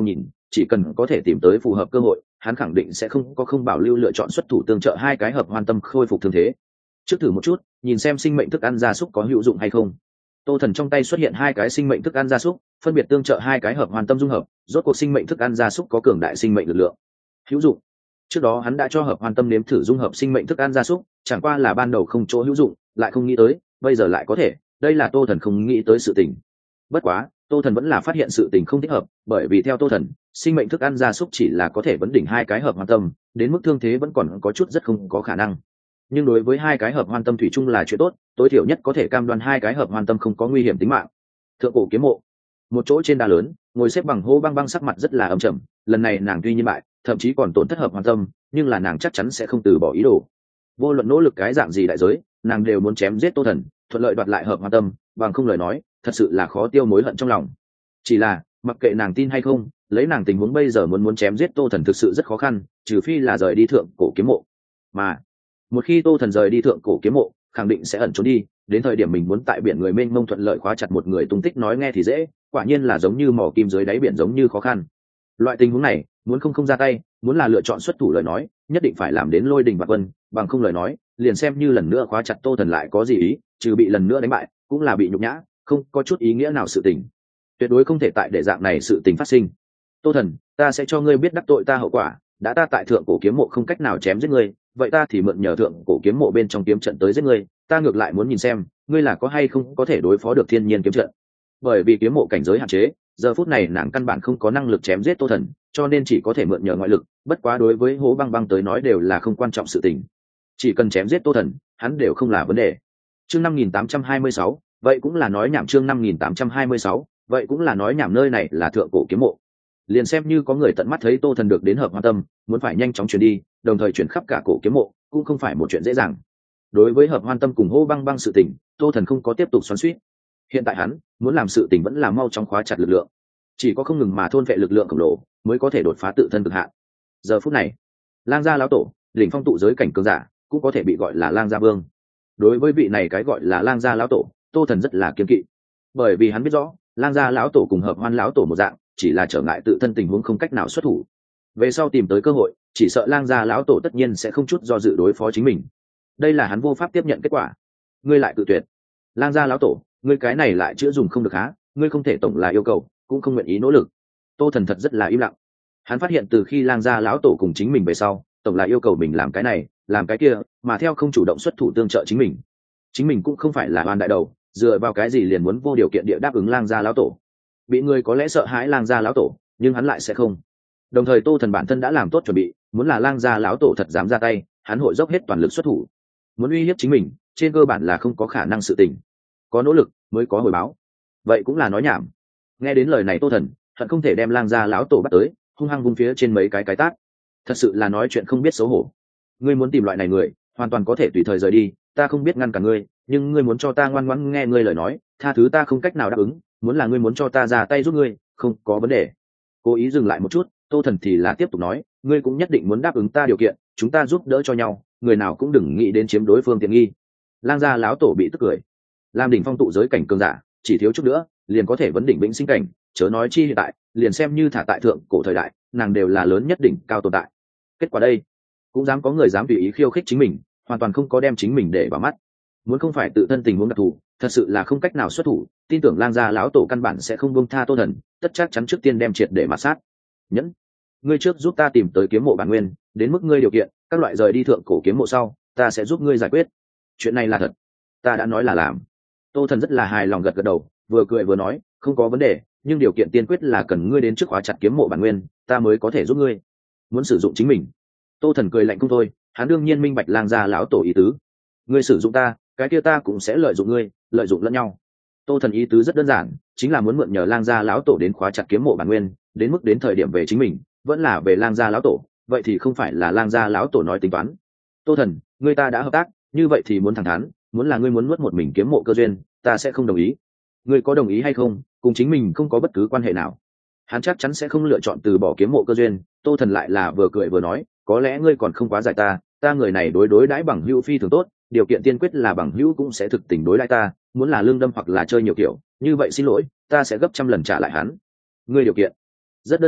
chỉ cần có thể tìm tới phù hợp cơ hội, hắn khẳng định sẽ không có không bảo lưu lựa chọn xuất thủ tương trợ hai cái hợp hoan tâm khôi phục thương thế. Trước thử một chút, nhìn xem sinh mệnh thức ăn gia súc có hữu dụng hay không. Tô Thần trong tay xuất hiện hai cái sinh mệnh thức ăn gia súc, phân biệt tương trợ hai cái hợp hoàn tâm dung hợp, rốt cuộc sinh mệnh thức ăn gia súc có cường đại sinh mệnh lực lượng. Hữu dụng. Trước đó hắn đã cho hợp hoàn tâm nếm thử dung hợp sinh mệnh thức ăn gia súc, chẳng qua là ban đầu không chỗ hữu dụng, lại không nghĩ tới, bây giờ lại có thể, đây là Tô Thần không nghĩ tới sự tình. Bất quá, Tô Thần vẫn là phát hiện sự tình không thích hợp, bởi vì theo Tô Thần, sinh mệnh thức ăn gia súc chỉ là có thể vấn đỉnh hai cái hợp hoàn tâm, đến mức thương thế vẫn còn có chút rất không có khả năng. Nhưng đối với hai cái hợp hoàn tâm thủy chung là chuyện tốt, tối thiểu nhất có thể cam đoan hai cái hợp hoàn tâm không có nguy hiểm tính mạng. Thượng cổ kiếm mộ, một chỗ trên đá lớn, ngồi xếp bằng hô băng băng sắc mặt rất là âm trầm, lần này nàng tuy nhiên bại, thậm chí còn tổn thất hợp hoàn tâm, nhưng là nàng chắc chắn sẽ không từ bỏ ý đồ. Vô luận nỗ lực cái dạng gì đại giới, nàng đều muốn chém giết Tô Thần, thuận lợi đoạt lại hợp hoàn tâm, bằng không lời nói, thật sự là khó tiêu mối hận trong lòng. Chỉ là, mặc kệ nàng tin hay không, lấy nàng tình huống bây giờ muốn muốn chém giết Tô Thần thực sự rất khó khăn, trừ phi là rời đi thượng cổ kiếm mộ. Mà một khi Tô Thần rời đi thượng cổ kiếm mộ, khẳng định sẽ ẩn trốn đi, đến thời điểm mình muốn tại biển người mênh mông thuận lợi khóa chặt một người tung tích nói nghe thì dễ, quả nhiên là giống như mò kim dưới đáy biển giống như khó khăn. Loại tình huống này, muốn không không ra tay, muốn là lựa chọn xuất thủ lời nói, nhất định phải làm đến lôi đình vạn vân, bằng không lời nói, liền xem như lần nữa khóa chặt Tô Thần lại có gì ý, trừ bị lần nữa đánh bại, cũng là bị nhục nhã, không có chút ý nghĩa nào sự tình. Tuyệt đối không thể tại để dạng này sự tình phát sinh. Tô Thần, ta sẽ cho ngươi biết đắc tội ta hậu quả, đã ta tại thượng cổ kiếm mộ không cách nào chém giết ngươi, vậy ta thì mượn nhờ thượng cổ kiếm mộ bên trong kiếm trận tới giết ngươi, ta ngược lại muốn nhìn xem ngươi là có hay không có thể đối phó được thiên nhiên kiếm trận. Bởi vì kiếm mộ cảnh giới hạn chế, giờ phút này nàng căn bản không có năng lực chém giết Tô Thần, cho nên chỉ có thể mượn nhờ ngoại lực, bất quá đối với Hố Băng Băng tới nói đều là không quan trọng sự tình. Chỉ cần chém giết Tô Thần, hắn đều không là vấn đề. Chương năm nghìn tám trăm hai mươi sáu, vậy cũng là nói nhảm chương năm nghìn tám trăm hai mươi sáu, vậy cũng là nói nhảm nơi này là thượng cổ kiếm mộ. Liền xem như có người tận mắt thấy Tô Thần được đến hợp hoan tâm, muốn phải nhanh chóng chuyển đi, đồng thời chuyển khắp cả cổ kiếm mộ, cũng không phải một chuyện dễ dàng. Đối với hợp hoan tâm cùng Hô Băng Băng sự tình, Tô Thần không có tiếp tục xoắn xuýt. Hiện tại hắn muốn làm sự tình vẫn là mau chóng khóa chặt lực lượng, chỉ có không ngừng mà thôn vệ lực lượng khổng lồ mới có thể đột phá tự thân cực hạn. Giờ phút này, Lang gia lão tổ, đỉnh phong tụ giới cảnh cường giả, cũng có thể bị gọi là Lang gia vương. Đối với vị này cái gọi là Lang gia lão tổ, Tô Thần rất là kiêng kỵ, bởi vì hắn biết rõ, Lang gia lão tổ cùng hợp hoan lão tổ một dạng, chỉ là trở ngại tự thân tình huống không cách nào xuất thủ. Về sau tìm tới cơ hội, chỉ sợ Lang gia lão tổ tất nhiên sẽ không chút do dự đối phó chính mình. Đây là hắn vô pháp tiếp nhận kết quả. Ngươi lại cự tuyệt. Lang gia lão tổ, ngươi cái này lại chữa dùng không được há, ngươi không thể tổng là yêu cầu, cũng không nguyện ý nỗ lực. Tô Thần thật rất là im lặng. Hắn phát hiện từ khi Lang gia lão tổ cùng chính mình về sau, tổng là yêu cầu mình làm cái này, làm cái kia, mà theo không chủ động xuất thủ tương trợ chính mình. Chính mình cũng không phải là oan đại đầu, dựa vào cái gì liền muốn vô điều kiện địa đáp ứng Lang gia lão tổ. Bị người có lẽ sợ hãi Lang gia lão tổ, nhưng hắn lại sẽ không. Đồng thời Tô Thần bản thân đã làm tốt chuẩn bị, muốn là Lang gia lão tổ thật dám ra tay, hắn hội dốc hết toàn lực xuất thủ. Muốn uy hiếp chính mình, trên cơ bản là không có khả năng sự tình. Có nỗ lực mới có hồi báo. Vậy cũng là nói nhảm. Nghe đến lời này Tô Thần hận không thể đem Lang gia lão tổ bắt tới, hung hăng vung phía trên mấy cái cái tát. Thật sự là nói chuyện không biết xấu hổ. Ngươi muốn tìm loại này người, hoàn toàn có thể tùy thời rời đi, ta không biết ngăn cản ngươi, nhưng ngươi muốn cho ta ngoan ngoãn nghe ngươi lời nói, tha thứ ta không cách nào đáp ứng, muốn là ngươi muốn cho ta ra tay giúp ngươi, không có vấn đề. Cố ý dừng lại một chút, Tô Thần thì là tiếp tục nói, ngươi cũng nhất định muốn đáp ứng ta điều kiện, chúng ta giúp đỡ cho nhau, người nào cũng đừng nghĩ đến chiếm đối phương tiện nghi. Lang gia lão tổ bị tức cười. Lam đỉnh phong tụ giới cảnh cường giả, chỉ thiếu chút nữa liền có thể vấn đỉnh vĩnh sinh cảnh, chớ nói chi hiện tại, liền xem như thả tại thượng cổ thời đại, nàng đều là lớn nhất đỉnh cao tồn tại. Kết quả đây, cũng dám có người dám tùy ý khiêu khích chính mình, hoàn toàn không có đem chính mình để vào mắt. Muốn không phải tự thân tình huống đặc thù, thật sự là không cách nào xuất thủ, tin tưởng Lang gia lão tổ căn bản sẽ không buông tha Tô Thần, tất chắc chắn trước tiên đem triệt để mà sát. Nhẫn, ngươi trước giúp ta tìm tới kiếm mộ bản nguyên, đến mức ngươi điều kiện, các loại rời đi thượng cổ kiếm mộ sau, ta sẽ giúp ngươi giải quyết. Chuyện này là thật, ta đã nói là làm. Tô Thần rất là hài lòng gật gật đầu, vừa cười vừa nói, không có vấn đề, nhưng điều kiện tiên quyết là cần ngươi đến trước khóa chặt kiếm mộ bản nguyên, ta mới có thể giúp ngươi. Muốn sử dụng chính mình. Tô Thần cười lạnh không thôi, hắn đương nhiên minh bạch Lang gia lão tổ ý tứ. Ngươi sử dụng ta, cái kia ta cũng sẽ lợi dụng ngươi, lợi dụng lẫn nhau. Tô Thần ý tứ rất đơn giản, chính là muốn mượn nhờ Lang gia lão tổ đến khóa chặt kiếm mộ bản nguyên, đến mức đến thời điểm về chính mình, vẫn là về Lang gia lão tổ, vậy thì không phải là Lang gia lão tổ nói tính toán. Tô Thần, ngươi ta đã hợp tác, như vậy thì muốn thẳng thắn, muốn là ngươi muốn nuốt một mình kiếm mộ cơ duyên, ta sẽ không đồng ý. Ngươi có đồng ý hay không, cùng chính mình không có bất cứ quan hệ nào. Hắn chắc chắn sẽ không lựa chọn từ bỏ kiếm mộ cơ duyên. Tô Thần lại là vừa cười vừa nói, có lẽ ngươi còn không quá giải ta, ta người này đối đối đãi bằng hữu phi thường tốt, điều kiện tiên quyết là bằng hữu cũng sẽ thực tình đối đãi ta, muốn là lương đâm hoặc là chơi nhiều kiểu, như vậy xin lỗi, ta sẽ gấp trăm lần trả lại hắn. Ngươi điều kiện rất đơn giản,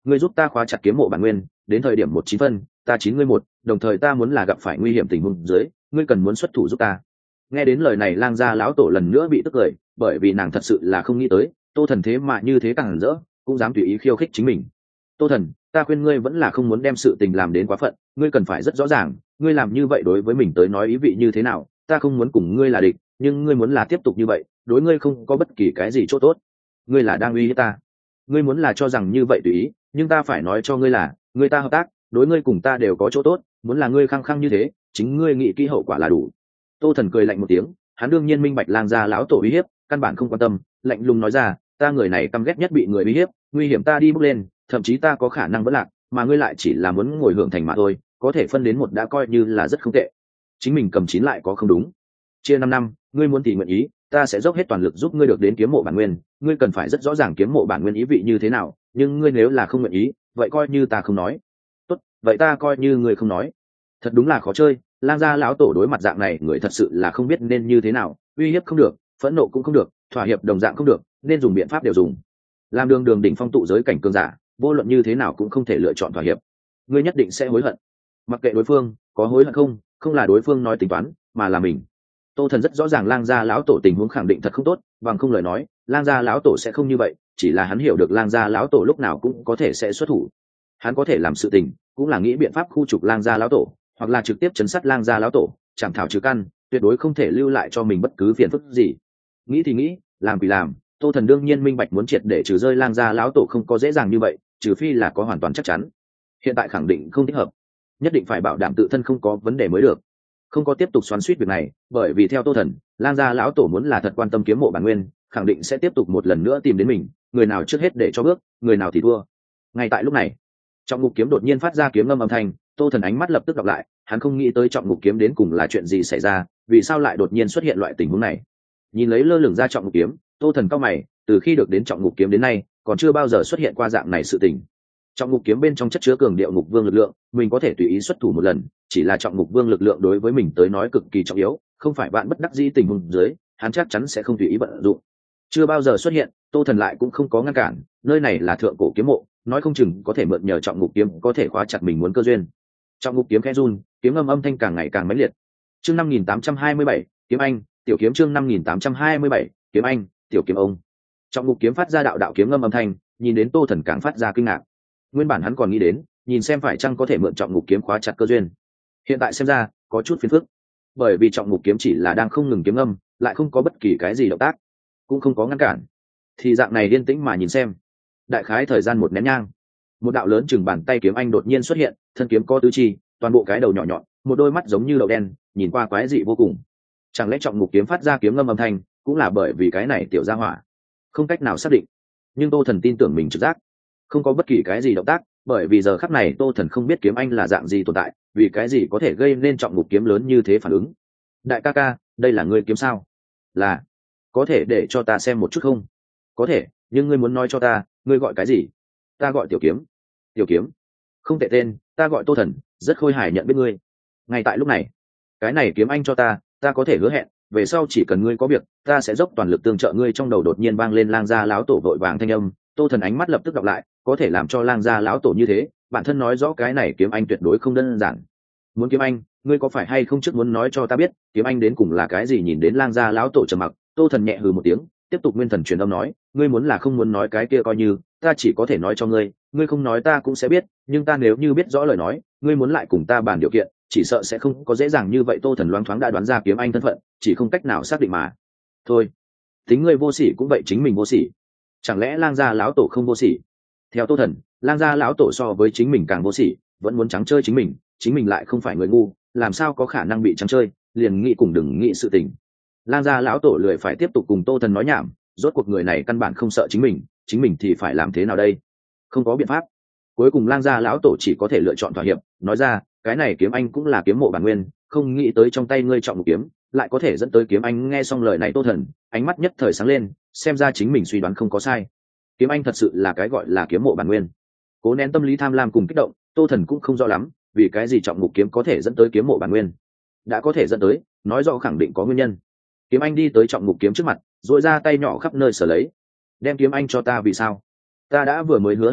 ngươi giúp ta khóa chặt kiếm mộ bản nguyên, đến thời điểm một chín phân ta chín ngươi một, đồng thời ta muốn là gặp phải nguy hiểm tình huống dưới ngươi cần muốn xuất thủ giúp ta. Nghe đến lời này, lang gia lão tổ lần nữa bị tức cười, bởi vì nàng thật sự là không nghĩ tới Tô Thần thế mà như thế càng hẳn rỡ, cũng dám tùy ý khiêu khích chính mình. Tô Thần, ta khuyên ngươi vẫn là không muốn đem sự tình làm đến quá phận, ngươi cần phải rất rõ ràng ngươi làm như vậy đối với mình tới nói ý vị như thế nào. Ta không muốn cùng ngươi là địch, nhưng ngươi muốn là tiếp tục như vậy đối ngươi không có bất kỳ cái gì chỗ tốt. Ngươi là đang uy hiếp ta. Ngươi muốn là cho rằng như vậy tùy ý, nhưng ta phải nói cho ngươi là người ta hợp tác đối ngươi cùng ta đều có chỗ tốt, muốn là ngươi khăng khăng như thế chính ngươi nghĩ kỹ hậu quả là đủ. Tô Thần cười lạnh một tiếng, hắn đương nhiên minh bạch lang gia lão tổ uy hiếp, căn bản không quan tâm, lạnh lùng nói ra, ta người này căm ghét nhất bị người uy hiếp, nguy hiểm ta đi bước lên, thậm chí ta có khả năng vẫn lạc, mà ngươi lại chỉ là muốn ngồi hưởng thành mà thôi, có thể phân đến một đã coi như là rất không tệ. Chính mình cầm chín lại có không đúng. Chia năm năm, ngươi muốn thì nguyện ý, ta sẽ dốc hết toàn lực giúp ngươi được đến kiếm mộ bản nguyên, ngươi cần phải rất rõ ràng kiếm mộ bản nguyên ý vị như thế nào, nhưng ngươi nếu là không nguyện ý, vậy coi như ta không nói. Tốt, vậy ta coi như ngươi không nói. Thật đúng là khó chơi, lang gia lão tổ đối mặt dạng này người thật sự là không biết nên như thế nào, uy hiếp không được, phẫn nộ cũng không được, thỏa hiệp đồng dạng không được, nên dùng biện pháp đều dùng. Làm đường đường đỉnh phong tụ giới cảnh cường giả, vô luận như thế nào cũng không thể lựa chọn thỏa hiệp. Ngươi nhất định sẽ hối hận. Mặc kệ đối phương có hối hận không, không là đối phương nói tính toán, mà là mình. Tô Thần rất rõ ràng lang gia lão tổ tình huống khẳng định thật không tốt, bằng không lời nói lang gia lão tổ sẽ không như vậy, chỉ là hắn hiểu được lang gia lão tổ lúc nào cũng có thể sẽ xuất thủ. Hắn có thể làm sự tình cũng là nghĩ biện pháp khu trục lang gia lão tổ, hoặc là trực tiếp chấn sát lang gia lão tổ, chẳng thảo trừ căn, tuyệt đối không thể lưu lại cho mình bất cứ phiền phức gì. Nghĩ thì nghĩ, làm thì làm, Tô Thần đương nhiên minh bạch muốn triệt để trừ rơi lang gia lão tổ không có dễ dàng như vậy, trừ phi là có hoàn toàn chắc chắn. Hiện tại khẳng định không thích hợp, nhất định phải bảo đảm tự thân không có vấn đề mới được. Không có tiếp tục xoắn xuýt việc này, bởi vì theo Tô Thần, lang gia lão tổ muốn là thật quan tâm kiếm mộ bản nguyên, khẳng định sẽ tiếp tục một lần nữa tìm đến mình, người nào trước hết để cho bước, người nào thì thua. Ngay tại lúc này, trọng ngục kiếm đột nhiên phát ra kiếm ngâm âm thanh, Tô Thần ánh mắt lập tức đọc lại, hắn không nghĩ tới trọng ngục kiếm đến cùng là chuyện gì xảy ra, vì sao lại đột nhiên xuất hiện loại tình huống này. Nhìn lấy lơ lửng ra trọng ngục kiếm, Tô Thần cau mày, từ khi được đến trọng ngục kiếm đến nay, còn chưa bao giờ xuất hiện qua dạng này sự tình. Trọng ngục kiếm bên trong chất chứa cường điệu ngục vương lực lượng, mình có thể tùy ý xuất thủ một lần, chỉ là trọng ngục vương lực lượng đối với mình tới nói cực kỳ trọng yếu, không phải bạn bất đắc dĩ tình huống dưới, hắn chắc chắn sẽ không tùy ý vận dụng. Chưa bao giờ xuất hiện, Tô Thần lại cũng không có ngăn cản, nơi này là thượng cổ kiếm mộ, nói không chừng có thể mượn nhờ trọng ngục kiếm có thể khóa chặt mình muốn cơ duyên. Trọng ngục kiếm khẽ run, kiếm âm âm thanh càng ngày càng mãnh liệt. Chương năm nghìn tám trăm hai mươi bảy, kiếm anh, tiểu kiếm chương năm nghìn tám trăm hai mươi bảy, kiếm anh, tiểu kiếm ông. Trọng ngục kiếm phát ra đạo đạo kiếm ngâm âm thanh, nhìn đến Tô Thần càng phát ra kinh ngạc. Nguyên bản hắn còn nghĩ đến, nhìn xem phải chăng có thể mượn trọng ngục kiếm khóa chặt cơ duyên. Hiện tại xem ra, có chút phiền phức. Bởi vì trọng ngục kiếm chỉ là đang không ngừng kiếm âm, lại không có bất kỳ cái gì động tác, cũng không có ngăn cản. Thì dạng này yên tĩnh mà nhìn xem. Đại khái thời gian một nén nhang, một đạo lớn chừng bàn tay kiếm anh đột nhiên xuất hiện, thân kiếm có tứ chi, toàn bộ cái đầu nhỏ nhọn, một đôi mắt giống như đậu đen, nhìn qua quái dị vô cùng. Chẳng lẽ trọng ngục kiếm phát ra kiếm ngâm âm thanh, cũng là bởi vì cái này tiểu gia hỏa? Không cách nào xác định, nhưng Tô Thần tin tưởng mình trực giác. Không có bất kỳ cái gì động tác, bởi vì giờ khắc này Tô Thần không biết kiếm anh là dạng gì tồn tại, vì cái gì có thể gây nên trọng ngục kiếm lớn như thế phản ứng. Đại ca ca, đây là ngươi kiếm sao? Là. Có thể để cho ta xem một chút không? Có thể, nhưng ngươi muốn nói cho ta, ngươi gọi cái gì? Ta gọi tiểu kiếm. Tiểu kiếm? Không tệ tên, ta gọi Tô Thần, rất khôi hài nhận biết ngươi. Ngay tại lúc này, cái này kiếm anh cho ta, ta có thể hứa hẹn, về sau chỉ cần ngươi có việc, ta sẽ dốc toàn lực tương trợ ngươi. Trong đầu đột nhiên vang lên lang gia láo tổ vội vàng thanh âm, Tô Thần ánh mắt lập tức đọc lại, có thể làm cho lang gia láo tổ như thế, bản thân nói rõ cái này kiếm anh tuyệt đối không đơn giản. Muốn kiếm anh, ngươi có phải hay không trước muốn nói cho ta biết, kiếm anh đến cùng là cái gì? Nhìn đến lang gia láo tổ trầm mặc, Tô Thần nhẹ hừ một tiếng, tiếp tục nguyên thần truyền âm nói, ngươi muốn là không muốn nói cái kia coi như, ta chỉ có thể nói cho ngươi, ngươi không nói ta cũng sẽ biết, nhưng ta nếu như biết rõ lời nói, ngươi muốn lại cùng ta bàn điều kiện, chỉ sợ sẽ không có dễ dàng như vậy. Tô Thần loáng thoáng đã đoán ra kiếm anh thân phận, chỉ không cách nào xác định mà thôi. Tính ngươi vô sỉ cũng vậy, chính mình vô sỉ, chẳng lẽ lang gia lão tổ không vô sỉ? Theo Tô Thần, lang gia lão tổ so với chính mình càng vô sỉ, vẫn muốn trắng chơi chính mình, chính mình lại không phải người ngu, làm sao có khả năng bị trắng chơi, liền nghĩ cùng đừng nghĩ sự tình. Lang gia lão tổ lười phải tiếp tục cùng Tô Thần nói nhảm, rốt cuộc người này căn bản không sợ chính mình, chính mình thì phải làm thế nào đây? Không có biện pháp. Cuối cùng lang gia lão tổ chỉ có thể lựa chọn thỏa hiệp, nói ra, cái này kiếm anh cũng là kiếm mộ bản nguyên, không nghĩ tới trong tay ngươi trọng một kiếm lại có thể dẫn tới kiếm anh. Nghe xong lời này Tô Thần ánh mắt nhất thời sáng lên, xem ra chính mình suy đoán không có sai, kiếm anh thật sự là cái gọi là kiếm mộ bản nguyên. Cố nén tâm lý tham lam cùng kích động, Tô Thần cũng không rõ lắm vì cái gì trọng ngục kiếm có thể dẫn tới kiếm mộ bản nguyên, đã có thể dẫn tới, nói rõ khẳng định có nguyên nhân. Kiếm anh đi tới trọng ngục kiếm trước mặt, dội ra tay nhỏ khắp nơi sở lấy. Đem kiếm anh cho ta. Vì sao? Ta đã vừa mới hứa hẹn ngươi,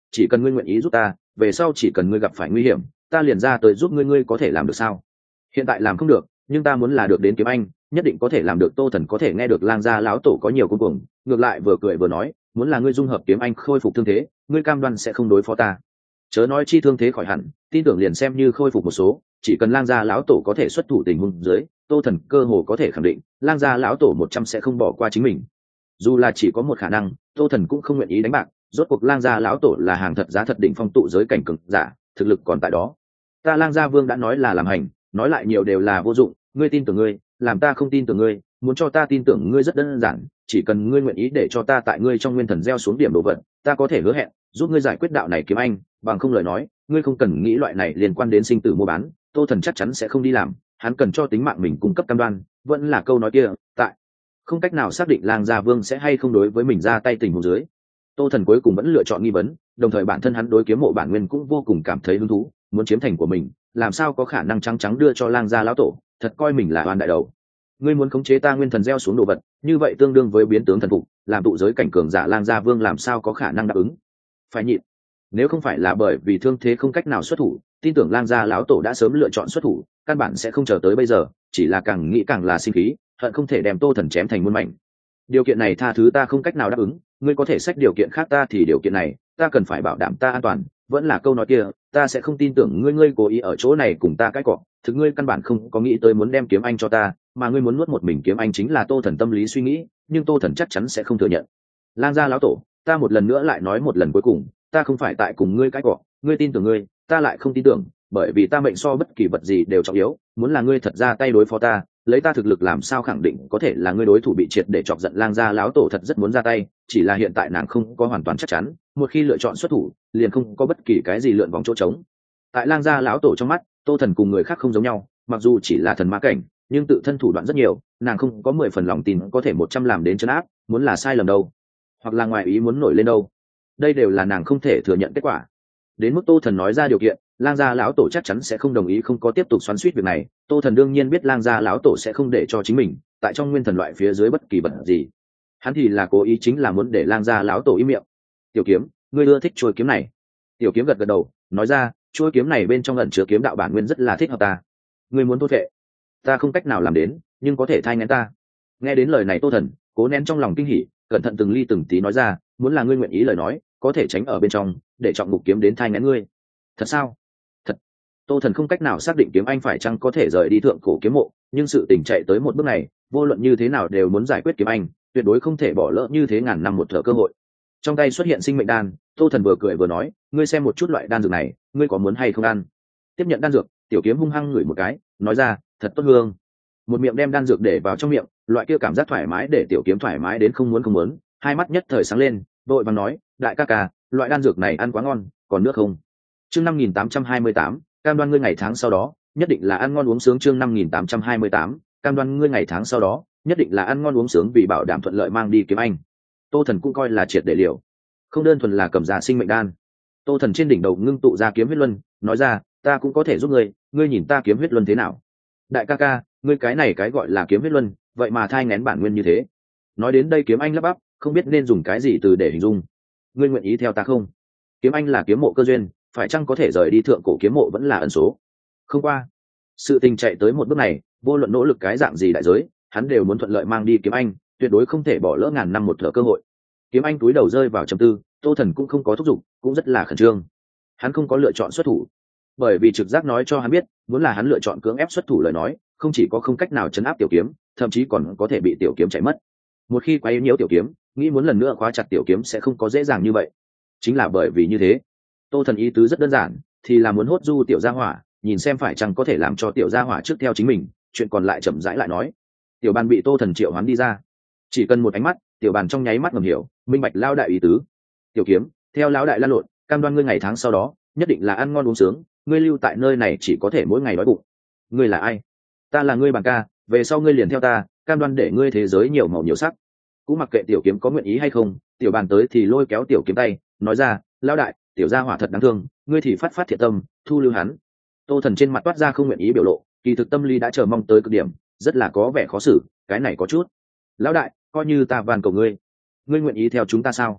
chỉ cần ngươi nguyện ý giúp ta, về sau chỉ cần ngươi gặp phải nguy hiểm, ta liền ra tới giúp ngươi. Ngươi có thể làm được sao? Hiện tại làm không được, nhưng ta muốn là được đến kiếm anh, nhất định có thể làm được. Tô Thần có thể nghe được lang gia lão tổ có nhiều cuồng cuồng, ngược lại vừa cười vừa nói, muốn là ngươi dung hợp kiếm anh khôi phục thương thế, ngươi cam đoan sẽ không đối phó ta. Chớ nói chi thương thế khỏi hẳn, tin tưởng liền xem như khôi phục một số, chỉ cần lang gia lão tổ có thể xuất thủ tình huống dưới, Tô Thần cơ hồ có thể khẳng định lang gia lão tổ một trăm sẽ không bỏ qua chính mình. Dù là chỉ có một khả năng, Tô Thần cũng không nguyện ý đánh bạc. Rốt cuộc lang gia lão tổ là hàng thật giá thật đỉnh phong tụ giới cảnh cường giả, thực lực còn tại đó. Ta lang gia vương đã nói là làm hành, nói lại nhiều đều là vô dụng. Ngươi tin tưởng ngươi, làm ta không tin tưởng ngươi. Muốn cho ta tin tưởng ngươi rất đơn giản, chỉ cần ngươi nguyện ý để cho ta tại ngươi trong nguyên thần gieo xuống điểm đồ vật, ta có thể hứa hẹn giúp ngươi giải quyết đạo này kiếm anh. Bằng không lời nói, ngươi không cần nghĩ loại này liên quan đến sinh tử mua bán, Tô Thần chắc chắn sẽ không đi làm. Hắn cần cho tính mạng mình cung cấp cam đoan, vẫn là câu nói kia, tại không cách nào xác định lang gia vương sẽ hay không đối với mình ra tay tình huống dưới, Tô Thần cuối cùng vẫn lựa chọn nghi vấn. Đồng thời bản thân hắn đối kiếm mộ bản nguyên cũng vô cùng cảm thấy hứng thú, muốn chiếm thành của mình, làm sao có khả năng trắng trắng đưa cho lang gia lão tổ, thật coi mình là oan đại đầu. Ngươi muốn khống chế ta nguyên thần gieo xuống đồ vật, như vậy tương đương với biến tướng thần phục, làm tụ giới cảnh cường giả lang gia vương làm sao có khả năng đáp ứng. Phải nhịn. Nếu không phải là bởi vì thương thế không cách nào xuất thủ, tin tưởng lang gia lão tổ đã sớm lựa chọn xuất thủ, căn bản sẽ không chờ tới bây giờ, chỉ là càng nghĩ càng là sinh khí, hận không thể đem Tô Thần chém thành muôn mảnh. Điều kiện này tha thứ ta không cách nào đáp ứng, ngươi có thể xách điều kiện khác ta thì điều kiện này, ta cần phải bảo đảm ta an toàn, vẫn là câu nói kia, ta sẽ không tin tưởng ngươi ngươi cố ý ở chỗ này cùng ta cãi cọ, thực ngươi căn bản không có nghĩ tới muốn đem kiếm anh cho ta, mà ngươi muốn nuốt một mình kiếm anh chính là Tô Thần tâm lý suy nghĩ, nhưng Tô Thần chắc chắn sẽ không thừa nhận. Lang gia lão tổ, ta một lần nữa lại nói một lần cuối cùng, ta không phải tại cùng ngươi cãi cọ, ngươi tin tưởng ngươi, ta lại không tin tưởng, bởi vì ta mệnh so bất kỳ vật gì đều trọng yếu, muốn là ngươi thật ra tay đối phó ta, lấy ta thực lực làm sao khẳng định có thể là ngươi đối thủ bị triệt để chọc giận. Lang gia lão tổ thật rất muốn ra tay, chỉ là hiện tại nàng không có hoàn toàn chắc chắn, một khi lựa chọn xuất thủ, liền không có bất kỳ cái gì lượn vòng chỗ trống. Tại Lang gia lão tổ trong mắt, Tô Thần cùng người khác không giống nhau, mặc dù chỉ là thần ma cảnh, nhưng tự thân thủ đoạn rất nhiều, nàng không có mười phần lòng tin có thể một trăm làm đến trấn áp, muốn là sai lầm đâu, hoặc là ngoài ý muốn nổi lên đâu, đây đều là nàng không thể thừa nhận kết quả. Đến mức Tô Thần nói ra điều kiện, lang gia lão tổ chắc chắn sẽ không đồng ý, không có tiếp tục xoắn xuýt việc này. Tô Thần đương nhiên biết lang gia lão tổ sẽ không để cho chính mình tại trong nguyên thần loại phía dưới bất kỳ vật gì, hắn thì là cố ý chính là muốn để lang gia lão tổ im miệng. Tiểu kiếm, ngươi ưa thích chuôi kiếm này? Tiểu kiếm gật gật đầu, nói ra, chuôi kiếm này bên trong ẩn chứa kiếm đạo bản nguyên rất là thích hợp ta. Ngươi muốn thốt vệ, ta không cách nào làm đến, nhưng có thể thay ngén ta. Nghe đến lời này Tô Thần cố nén trong lòng kinh hỉ, cẩn thận từng ly từng tí nói ra, muốn là ngươi nguyện ý lời nói, có thể tránh ở bên trong, để trọng ngục kiếm đến thay ngén ngươi. Thật sao? Thật. Tô Thần không cách nào xác định kiếm anh phải chăng có thể rời đi thượng cổ kiếm mộ, nhưng sự tình chạy tới một bước này, vô luận như thế nào đều muốn giải quyết kiếm anh, tuyệt đối không thể bỏ lỡ như thế ngàn năm một thở cơ hội. Trong tay xuất hiện sinh mệnh đan, Tô Thần vừa cười vừa nói, ngươi xem một chút loại đan dược này, ngươi có muốn hay không ăn? Tiếp nhận đan dược, tiểu kiếm hung hăng ngửi một cái, nói ra, thật tốt hương. Một miệng đem đan dược để vào trong miệng, loại kia cảm giác thoải mái để tiểu kiếm thoải mái đến không muốn không muốn, hai mắt nhất thời sáng lên, đội vàng nói, đại ca ca, loại đan dược này ăn quá ngon, còn nước không? Chương năm nghìn tám trăm hai mươi tám, cam đoan ngươi ngày tháng sau đó nhất định là ăn ngon uống sướng. Chương năm nghìn tám trăm hai mươi tám, cam đoan ngươi ngày tháng sau đó nhất định là ăn ngon uống sướng, vì bảo đảm thuận lợi mang đi kiếm anh. Tô Thần cũng coi là triệt để liều, không đơn thuần là cầm ra sinh mệnh đan. Tô Thần trên đỉnh đầu ngưng tụ ra kiếm huyết luân, nói ra, ta cũng có thể giúp ngươi, ngươi nhìn ta kiếm huyết luân thế nào? Đại ca ca, ngươi cái này cái gọi là kiếm huyết luân, vậy mà thai ngén bản nguyên như thế. Nói đến đây kiếm anh lắp bắp, không biết nên dùng cái gì từ để hình dung. Ngươi nguyện ý theo ta không? Kiếm anh là kiếm mộ cơ duyên, phải chăng có thể rời đi thượng cổ kiếm mộ vẫn là ẩn số. Không qua sự tình chạy tới một bước này, vô luận nỗ lực cái dạng gì đại giới, hắn đều muốn thuận lợi mang đi kiếm anh, tuyệt đối không thể bỏ lỡ ngàn năm một thở cơ hội. Kiếm anh túi đầu rơi vào trầm tư, Tô Thần cũng không có thúc giục, cũng rất là khẩn trương. Hắn không có lựa chọn xuất thủ, bởi vì trực giác nói cho hắn biết, muốn là hắn lựa chọn cưỡng ép xuất thủ lời nói, không chỉ có không cách nào chấn áp tiểu kiếm, thậm chí còn có thể bị tiểu kiếm chạy mất. Một khi quấy nhiễu tiểu kiếm, nghĩ muốn lần nữa khóa chặt tiểu kiếm sẽ không có dễ dàng như vậy. Chính là bởi vì như thế, Tô Thần ý tứ rất đơn giản, thì là muốn hốt du tiểu gia hỏa, nhìn xem phải chăng có thể làm cho tiểu gia hỏa trước theo chính mình, chuyện còn lại chậm rãi lại nói. Tiểu bàn bị Tô Thần triệu hoán đi ra, chỉ cần một ánh mắt, tiểu bàn trong nháy mắt ngầm hiểu, minh bạch lao đại ý tứ. Tiểu kiếm, theo lão đại lan lộn, cam đoan ngươi ngày tháng sau đó nhất định là ăn ngon uống sướng, ngươi lưu tại nơi này chỉ có thể mỗi ngày đói bụng. Ngươi là ai? Ta là ngươi bàn ca, về sau ngươi liền theo ta, cam đoan để ngươi thế giới nhiều màu nhiều sắc. Cũng mặc kệ tiểu kiếm có nguyện ý hay không, tiểu bàn tới thì lôi kéo tiểu kiếm tay, nói ra, lão đại, tiểu gia hỏa thật đáng thương, ngươi thì phát phát thiện tâm, thu lưu hắn. Tô Thần trên mặt toát ra không nguyện ý biểu lộ, kỳ thực tâm lý đã chờ mong tới cực điểm, rất là có vẻ khó xử, cái này có chút. Lão đại, coi như ta van cầu ngươi, ngươi nguyện ý theo chúng ta sao?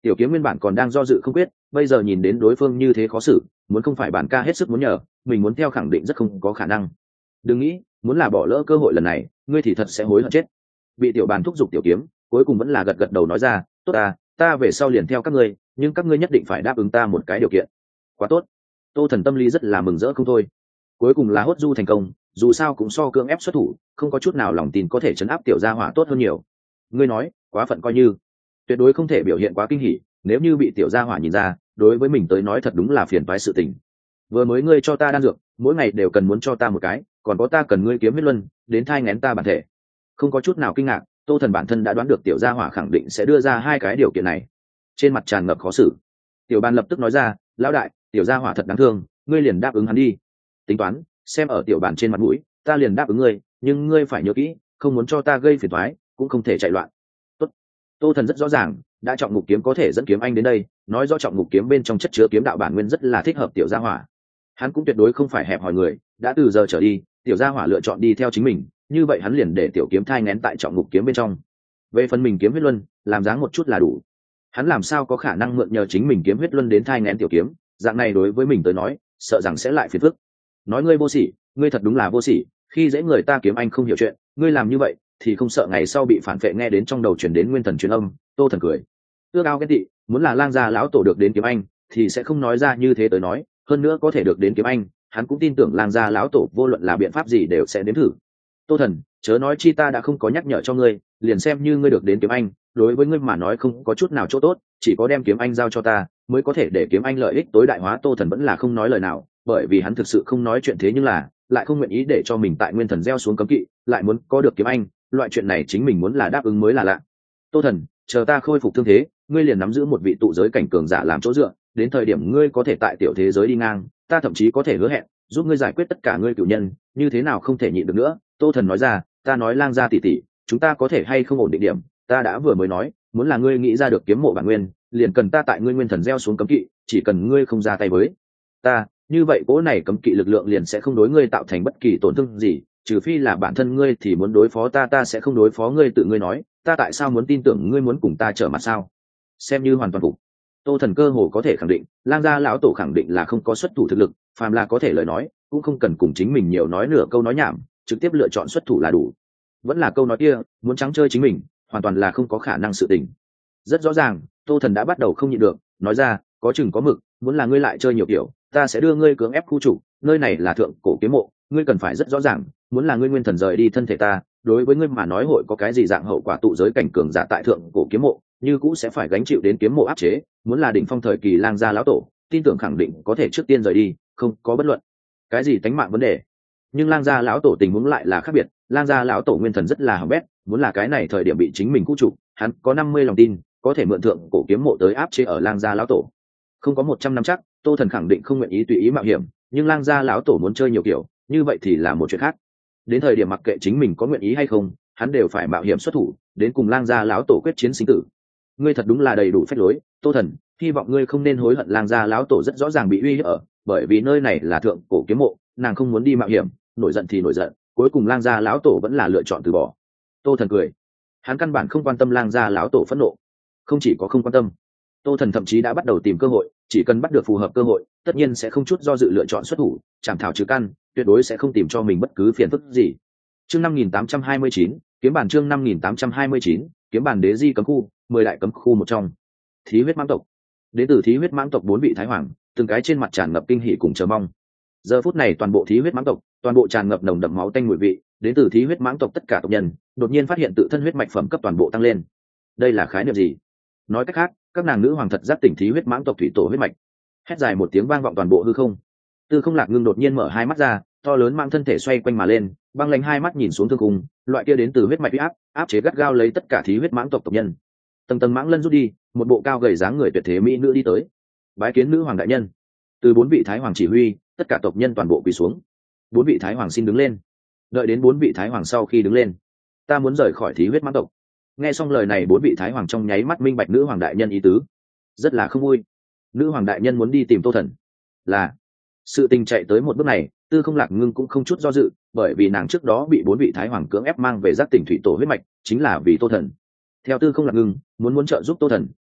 Tiểu kiếm nguyên bản còn đang do dự không quyết, bây giờ nhìn đến đối phương như thế khó xử, muốn không phải bản ca hết sức muốn nhờ, mình muốn theo khẳng định rất không có khả năng. Đừng nghĩ muốn là bỏ lỡ cơ hội lần này, ngươi thì thật sẽ hối hận chết. Bị tiểu bàn thúc giục tiểu kiếm cuối cùng vẫn là gật gật đầu nói ra, tốt à, ta về sau liền theo các ngươi, nhưng các ngươi nhất định phải đáp ứng ta một cái điều kiện. Quá tốt. Tô Thần tâm lý rất là mừng rỡ không thôi. Cuối cùng là hốt du thành công, dù sao cũng so cưỡng ép xuất thủ, không có chút nào lòng tin có thể chấn áp tiểu gia hỏa tốt hơn nhiều. Ngươi nói quá phận coi như, tuyệt đối không thể biểu hiện quá kinh hỉ, nếu như bị tiểu gia hỏa nhìn ra, đối với mình tới nói thật đúng là phiền toái sự tình. Vừa mới ngươi cho ta đan dược, mỗi ngày đều cần muốn cho ta một cái, còn có ta cần ngươi kiếm huyết luân đến thai nghén ta bản thể. Không có chút nào kinh ngạc, Tô Thần bản thân đã đoán được tiểu gia hỏa khẳng định sẽ đưa ra hai cái điều kiện này. Trên mặt tràn ngập khó xử, tiểu ban lập tức nói ra, lão đại, tiểu gia hỏa thật đáng thương, ngươi liền đáp ứng hắn đi. Tính toán xem ở tiểu bản trên mặt mũi, ta liền đáp ứng ngươi, nhưng ngươi phải nhớ kỹ, không muốn cho ta gây phiền toái, cũng không thể chạy loạn. Tốt. Tô Thần rất rõ ràng, đã trọng ngục kiếm có thể dẫn kiếm anh đến đây, nói rõ trọng ngục kiếm bên trong chất chứa kiếm đạo bản nguyên rất là thích hợp tiểu gia hỏa. Hắn cũng tuyệt đối không phải hẹp hòi người, đã từ giờ trở đi, tiểu gia hỏa lựa chọn đi theo chính mình, như vậy hắn liền để tiểu kiếm thai nghén tại trọng ngục kiếm bên trong. Về phần mình kiếm huyết luân, làm dáng một chút là đủ. Hắn làm sao có khả năng mượn nhờ chính mình kiếm huyết luân đến thai nghén tiểu kiếm, dạng này đối với mình tới nói, sợ rằng sẽ lại phiền phức. Nói ngươi vô sỉ, ngươi thật đúng là vô sỉ, khi dễ người ta kiếm anh không hiểu chuyện, ngươi làm như vậy thì không sợ ngày sau bị phản vệ nghe đến trong đầu truyền đến nguyên thần truyền âm. Tô Thần cười, ước ao ghen tị, muốn là lang gia lão tổ được đến kiếm anh thì sẽ không nói ra như thế tới nói, hơn nữa có thể được đến kiếm anh, hắn cũng tin tưởng lang gia lão tổ vô luận là biện pháp gì đều sẽ đến thử. Tô Thần, chớ nói chi ta đã không có nhắc nhở cho ngươi, liền xem như ngươi được đến kiếm anh, đối với ngươi mà nói không có chút nào chỗ tốt, chỉ có đem kiếm anh giao cho ta mới có thể để kiếm anh lợi ích tối đại hóa. Tô Thần vẫn là không nói lời nào, bởi vì hắn thực sự không nói chuyện, thế nhưng là lại không nguyện ý để cho mình tại nguyên thần gieo xuống cấm kỵ, lại muốn có được kiếm anh, loại chuyện này chính mình muốn là đáp ứng mới là lạ. Tô Thần, chờ ta khôi phục thương thế, ngươi liền nắm giữ một vị tụ giới cảnh cường giả làm chỗ dựa, đến thời điểm ngươi có thể tại tiểu thế giới đi ngang, ta thậm chí có thể hứa hẹn giúp ngươi giải quyết tất cả ngươi cửu nhân, như thế nào không thể nhịn được nữa. Tô Thần nói ra, ta nói lang gia tỷ tỷ, chúng ta có thể hay không ổn định điểm, ta đã vừa mới nói, muốn là ngươi nghĩ ra được kiếm mộ bản nguyên, liền cần ta tại ngươi nguyên thần gieo xuống cấm kỵ, chỉ cần ngươi không ra tay với ta, như vậy cỗ này cấm kỵ lực lượng liền sẽ không đối ngươi tạo thành bất kỳ tổn thương gì, trừ phi là bản thân ngươi thì muốn đối phó ta, ta sẽ không đối phó ngươi. Tự ngươi nói, ta tại sao muốn tin tưởng ngươi muốn cùng ta trở mặt sao? Xem như hoàn toàn phục. Tô Thần cơ hồ có thể khẳng định, lang gia lão tổ khẳng định là không có xuất thủ thực lực, phàm là có thể lời nói, cũng không cần cùng chính mình nhiều nói nửa câu nói nhảm, trực tiếp lựa chọn xuất thủ là đủ. Vẫn là câu nói kia, muốn trắng chơi chính mình, hoàn toàn là không có khả năng sự tình. Rất rõ ràng, Tô Thần đã bắt đầu không nhịn được, nói ra, có chừng có mực, muốn là ngươi lại chơi nhiều kiểu, ta sẽ đưa ngươi cưỡng ép khu chủ, nơi này là thượng cổ kiếm mộ, ngươi cần phải rất rõ ràng, muốn là ngươi nguyên thần rời đi thân thể ta, đối với ngươi mà nói hội có cái gì dạng hậu quả. Tụ giới cảnh cường giả tại thượng cổ kiếm mộ, như cũ sẽ phải gánh chịu đến kiếm mộ áp chế, muốn là đỉnh phong thời kỳ lang gia lão tổ, tin tưởng khẳng định có thể trước tiên rời đi, không có bất luận cái gì tánh mạng vấn đề. Nhưng lang gia lão tổ tình huống lại là khác biệt, lang gia lão tổ nguyên thần rất là hỏng bét, muốn là cái này thời điểm bị chính mình khu trục, hắn có năm mươi lòng tin có thể mượn thượng cổ kiếm mộ tới áp chế ở lang gia lão tổ. Không có một trăm năm chắc, Tô Thần khẳng định không nguyện ý tùy ý mạo hiểm, nhưng lang gia lão tổ muốn chơi nhiều kiểu, như vậy thì là một chuyện khác. Đến thời điểm mặc kệ chính mình có nguyện ý hay không, hắn đều phải mạo hiểm xuất thủ, đến cùng lang gia lão tổ quyết chiến sinh tử. Ngươi thật đúng là đầy đủ phách lối, Tô Thần, hy vọng ngươi không nên hối hận. Lang gia lão tổ rất rõ ràng bị uy hiếp ở, bởi vì nơi này là thượng cổ kiếm mộ, nàng không muốn đi mạo hiểm, nổi giận thì nổi giận, cuối cùng lang gia lão tổ vẫn là lựa chọn từ bỏ. Tô Thần cười, hắn căn bản không quan tâm lang gia lão tổ phẫn nộ, không chỉ có không quan tâm, Tô Thần thậm chí đã bắt đầu tìm cơ hội, chỉ cần bắt được phù hợp cơ hội, tất nhiên sẽ không chút do dự lựa chọn xuất thủ, chảm thảo trừ căn, tuyệt đối sẽ không tìm cho mình bất cứ phiền phức gì. Chương năm nghìn tám trăm hai mươi chín, kiếm bản. Chương năm nghìn tám trăm hai mươi chín, kiếm bản. Đế di cấm khu, mười đại cấm khu một trong. Thí huyết mãng tộc. Đến từ thí huyết mãng tộc bốn vị thái hoàng, từng cái trên mặt tràn ngập kinh hỉ cùng chờ mong. Giờ phút này toàn bộ thí huyết mãng tộc, toàn bộ tràn ngập nồng đậm máu tanh mùi vị, đến từ thí huyết mãng tộc tất cả tộc nhân, đột nhiên phát hiện tự thân huyết mạch phẩm cấp toàn bộ tăng lên. Đây là khái niệm gì? Nói cách khác, các nàng nữ hoàng thật giác tỉnh thí huyết mãng tộc thủy tổ huyết mạch. Hét dài một tiếng vang vọng toàn bộ hư không. Tư Không Lạc Ngưng đột nhiên mở hai mắt ra, to lớn mang thân thể xoay quanh mà lên, băng lãnh hai mắt nhìn xuống thương cung, loại kia đến từ huyết mạch uy áp, áp chế gắt gao lấy tất cả thí huyết mãng tộc tộc nhân. Tầng tầng mãng lân rút đi, một bộ cao gầy dáng người tuyệt thế mỹ nữ đi tới. Bái kiến nữ hoàng đại nhân. Từ bốn vị thái hoàng chỉ huy, tất cả tộc nhân toàn bộ quỳ xuống. Bốn vị thái hoàng xin đứng lên. Đợi đến bốn vị thái hoàng sau khi đứng lên, ta muốn rời khỏi thí huyết mãng tộc. Nghe xong lời này, bốn vị thái hoàng trong nháy mắt minh bạch nữ hoàng đại nhân ý tứ, rất là không vui. Nữ hoàng đại nhân muốn đi tìm Tô Thần. Là sự tình chạy tới một bước này, Tư Không Lạc Ngưng cũng không chút do dự, bởi vì nàng trước đó bị bốn vị thái hoàng cưỡng ép mang về giác tỉnh thủy tổ huyết mạch, chính là vì Tô Thần. Theo Tư Không Lạc Ngưng, muốn muốn trợ giúp Tô Thần,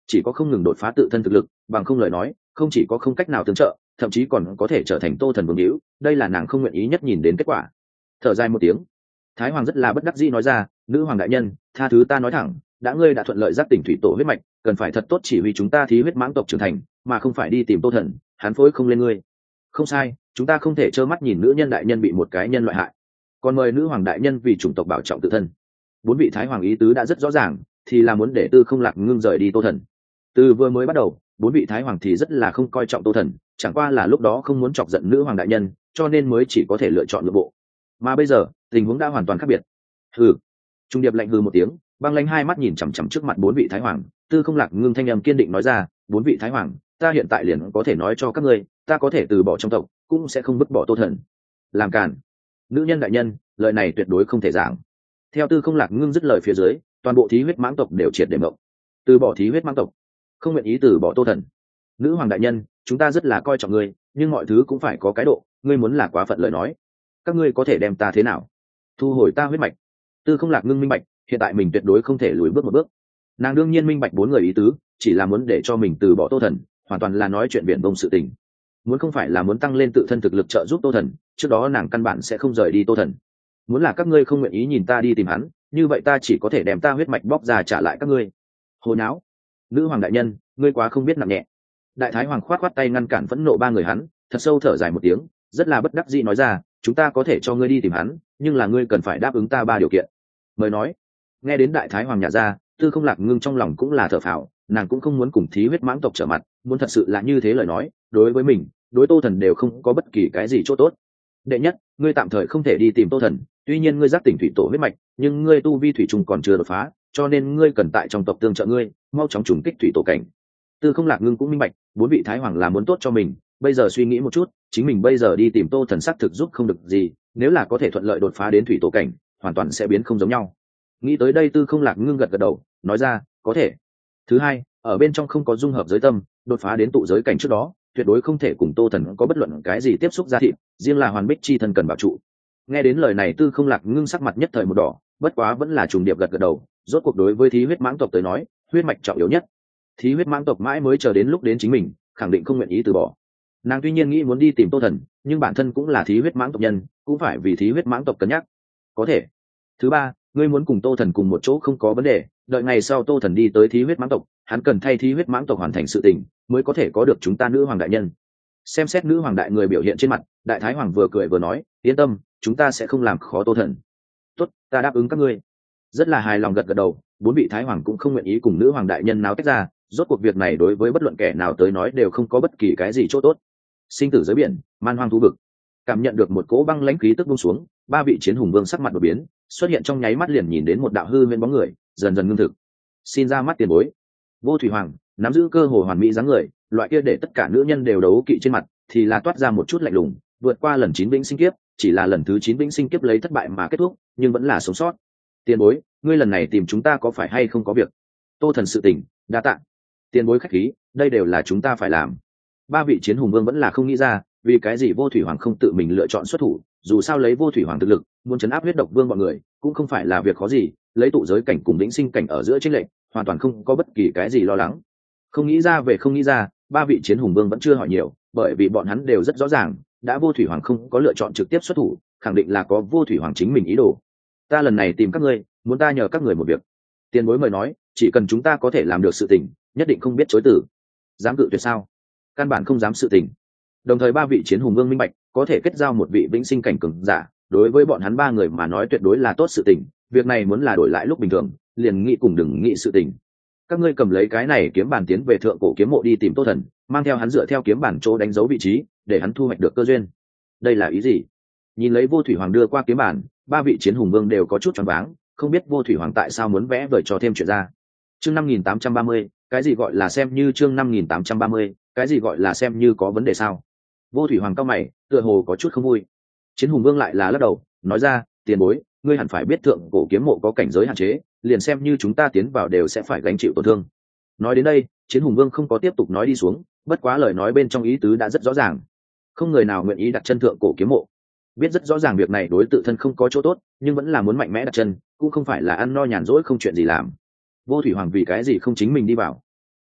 chỉ có không ngừng đột phá tự thân thực lực, bằng không lời nói không chỉ có không cách nào tương trợ, thậm chí còn có thể trở thành Tô Thần vương hữu, đây là nàng không nguyện ý nhất nhìn đến kết quả. Thở dài một tiếng, Thái Hoàng rất là bất đắc dĩ nói ra, nữ hoàng đại nhân, tha thứ ta nói thẳng, đã ngươi đã thuận lợi giác tỉnh thủy tổ huyết mạch, cần phải thật tốt chỉ huy chúng ta thí huyết mãng tộc trưởng thành, mà không phải đi tìm Tô Thần, hắn phối không lên ngươi. Không sai, chúng ta không thể trơ mắt nhìn nữ nhân đại nhân bị một cái nhân loại hại, còn mời nữ hoàng đại nhân vì chủng tộc bảo trọng tự thân. Bốn vị Thái Hoàng ý tứ đã rất rõ ràng, thì là muốn để Tư Không Lạc Ngưng rời đi Tô Thần. Từ vừa mới bắt đầu, bốn vị Thái Hoàng thì rất là không coi trọng Tô Thần, chẳng qua là lúc đó không muốn chọc giận nữ hoàng đại nhân, cho nên mới chỉ có thể lựa chọn nội bộ. Mà bây giờ tình huống đã hoàn toàn khác biệt. Hừ. Trung Điệp lạnh hừ một tiếng, băng lãnh hai mắt nhìn chằm chằm trước mặt bốn vị Thái Hoàng. Tư Không Lạc Ngưng thanh âm kiên định nói ra, bốn vị Thái Hoàng, ta hiện tại liền có thể nói cho các ngươi, ta có thể từ bỏ trong tộc, cũng sẽ không vứt bỏ Tô Thần. Làm cản. Nữ nhân đại nhân, lời này tuyệt đối không thể giảng. Theo Tư Không Lạc Ngưng dứt lời phía dưới, toàn bộ thí huyết mãng tộc đều triệt để mộng. Từ bỏ thí huyết mãng tộc, không nguyện ý từ bỏ Tô Thần. Nữ hoàng đại nhân, chúng ta rất là coi trọng ngươi, nhưng mọi thứ cũng phải có cái độ, ngươi muốn là quá phận lời nói, các ngươi có thể đem ta thế nào? Thu hồi ta huyết mạch. Tư Không Lạc Ngưng minh bạch, hiện tại mình tuyệt đối không thể lùi bước một bước. Nàng đương nhiên minh bạch bốn người ý tứ, chỉ là muốn để cho mình từ bỏ Tô Thần, hoàn toàn là nói chuyện viển vông sự tình. Muốn không phải là muốn tăng lên tự thân thực lực trợ giúp Tô Thần, trước đó nàng căn bản sẽ không rời đi Tô Thần. Muốn là các ngươi không nguyện ý nhìn ta đi tìm hắn, như vậy ta chỉ có thể đem ta huyết mạch bóc ra trả lại các ngươi. Hồ nháo. Nữ hoàng đại nhân, ngươi quá không biết nặng nhẹ. Đại Thái Hoàng khoát khoát tay ngăn cản phẫn nộ ba người hắn, thật sâu thở dài một tiếng, rất là bất đắc dĩ nói ra, chúng ta có thể cho ngươi đi tìm hắn, nhưng là ngươi cần phải đáp ứng ta ba điều kiện. Mời nói. Nghe đến Đại Thái Hoàng nhả ra, Tư Không Lạc Ngưng trong lòng cũng là thở phào, nàng cũng không muốn cùng thí huyết mãng tộc trở mặt, muốn thật sự là như thế lời nói, đối với mình, đối Tô Thần đều không có bất kỳ cái gì chỗ tốt. Đệ nhất, ngươi tạm thời không thể đi tìm Tô Thần, tuy nhiên ngươi giác tỉnh thủy tổ huyết mạch, nhưng ngươi tu vi thủy trùng còn chưa đột phá, cho nên ngươi cần tại trong tộc tương trợ ngươi, mau chóng trùng kích thủy tổ cảnh. Tư Không Lạc Ngưng cũng minh bạch, bốn vị Thái Hoàng là muốn tốt cho mình, bây giờ suy nghĩ một chút, chính mình bây giờ đi tìm Tô Thần xác thực giúp không được gì, nếu là có thể thuận lợi đột phá đến thủy tổ cảnh, hoàn toàn sẽ biến không giống nhau. Nghĩ tới đây, Tư Không Lạc Ngưng gật gật đầu, nói ra, có thể. Thứ hai, ở bên trong không có dung hợp giới tâm, đột phá đến tụ giới cảnh trước đó, tuyệt đối không thể cùng Tô Thần có bất luận cái gì tiếp xúc ra thịt, riêng là Hoàn Bích chi thân cần bảo trụ. Nghe đến lời này, Tư Không Lạc Ngưng sắc mặt nhất thời một đỏ, bất quá vẫn là trùng điệp gật gật đầu, rốt cuộc đối với thí huyết mãng tộc tới nói, huyết mạch trọng yếu nhất. Thí huyết mãng tộc mãi mới chờ đến lúc đến chính mình, khẳng định không nguyện ý từ bỏ. Nàng tuy nhiên nghĩ muốn đi tìm Tô Thần, nhưng bản thân cũng là thí huyết mãng tộc nhân, cũng phải vì thí huyết mãng tộc cân nhắc. Có thể. Thứ ba, ngươi muốn cùng Tô Thần cùng một chỗ không có vấn đề, đợi ngày sau Tô Thần đi tới thí huyết mãng tộc, hắn cần thay thí huyết mãng tộc hoàn thành sự tình, mới có thể có được chúng ta nữ hoàng đại nhân. Xem xét nữ hoàng đại người biểu hiện trên mặt, Đại Thái Hoàng vừa cười vừa nói, yên tâm, chúng ta sẽ không làm khó Tô Thần. Tốt, ta đáp ứng các ngươi. Rất là hài lòng gật gật đầu, bốn vị Thái Hoàng cũng không nguyện ý cùng nữ hoàng đại nhân nào tách ra, rốt cuộc việc này đối với bất luận kẻ nào tới nói đều không có bất kỳ cái gì chỗ tốt. Sinh tử giới biển, man hoang thú vực. Cảm nhận được một cỗ băng lãnh khí tức buông xuống, ba vị chiến hùng vương sắc mặt đột biến, xuất hiện trong nháy mắt liền nhìn đến một đạo hư huyễn bóng người, dần dần ngưng thực. Xin ra mắt tiền bối. Vô Thủy Hoàng nắm giữ cơ hồ hoàn mỹ dáng người, loại kia để tất cả nữ nhân đều đấu kỵ trên mặt, thì là toát ra một chút lạnh lùng, vượt qua lần chín vĩnh sinh kiếp, chỉ là lần thứ chín vĩnh sinh kiếp lấy thất bại mà kết thúc, nhưng vẫn là sống sót. Tiền bối, ngươi lần này tìm chúng ta có phải hay không có việc? Tô Thần sự tình, đa tạ. Tiền bối khách khí, đây đều là chúng ta phải làm. Ba vị chiến hùng vương vẫn là không nghĩ ra, vì cái gì Vô Thủy Hoàng không tự mình lựa chọn xuất thủ, dù sao lấy Vô Thủy Hoàng thực lực, muốn chấn áp huyết độc vương bọn người, cũng không phải là việc khó gì, lấy tụ giới cảnh cùng vĩnh sinh cảnh ở giữa chênh lệch, hoàn toàn không có bất kỳ cái gì lo lắng. Không nghĩ ra về không nghĩ ra, ba vị chiến hùng vương vẫn chưa hỏi nhiều, bởi vì bọn hắn đều rất rõ ràng, đã Vô Thủy Hoàng không có lựa chọn trực tiếp xuất thủ, khẳng định là có Vô Thủy Hoàng chính mình ý đồ. Ta lần này tìm các ngươi, muốn ta nhờ các người một việc. Tiền bối mời nói, chỉ cần chúng ta có thể làm được sự tình, nhất định không biết chối từ. Dám cự tuyệt sao? Căn bản không dám sự tình. Đồng thời ba vị chiến hùng vương minh bạch, có thể kết giao một vị vĩnh sinh cảnh cường giả, đối với bọn hắn ba người mà nói tuyệt đối là tốt sự tình, việc này muốn là đổi lại lúc bình thường, liền nghĩ cùng đừng nghĩ sự tình. Các ngươi cầm lấy cái này kiếm bàn tiến về thượng cổ kiếm mộ đi tìm Tô Thần, mang theo hắn dựa theo kiếm bản chỗ đánh dấu vị trí, để hắn thu hoạch được cơ duyên. Đây là ý gì? Nhìn lấy Vô Thủy Hoàng đưa qua kiếm bản, ba vị chiến hùng vương đều có chút choáng váng, không biết Vô Thủy Hoàng tại sao muốn vẽ vời cho thêm chuyện ra. Chương năm nghìn tám trăm ba mươi, cái gì gọi là xem như chương năm nghìn tám trăm ba mươi, cái gì gọi là xem như có vấn đề sao? Vô Thủy Hoàng cao mày, tựa hồ có chút không vui. Chiến hùng vương lại là lắc đầu, nói ra, tiền bối, ngươi hẳn phải biết thượng cổ kiếm mộ có cảnh giới hạn chế, liền xem như chúng ta tiến vào đều sẽ phải gánh chịu tổn thương. Nói đến đây, Chiến hùng vương không có tiếp tục nói đi xuống, bất quá lời nói bên trong ý tứ đã rất rõ ràng. Không người nào nguyện ý đặt chân thượng cổ kiếm mộ. Biết rất rõ ràng việc này đối tự thân không có chỗ tốt, nhưng vẫn là muốn mạnh mẽ đặt chân, cũng không phải là ăn no nhàn rỗi không chuyện gì làm. Vô Thủy Hoàng vì cái gì không chính mình đi vào?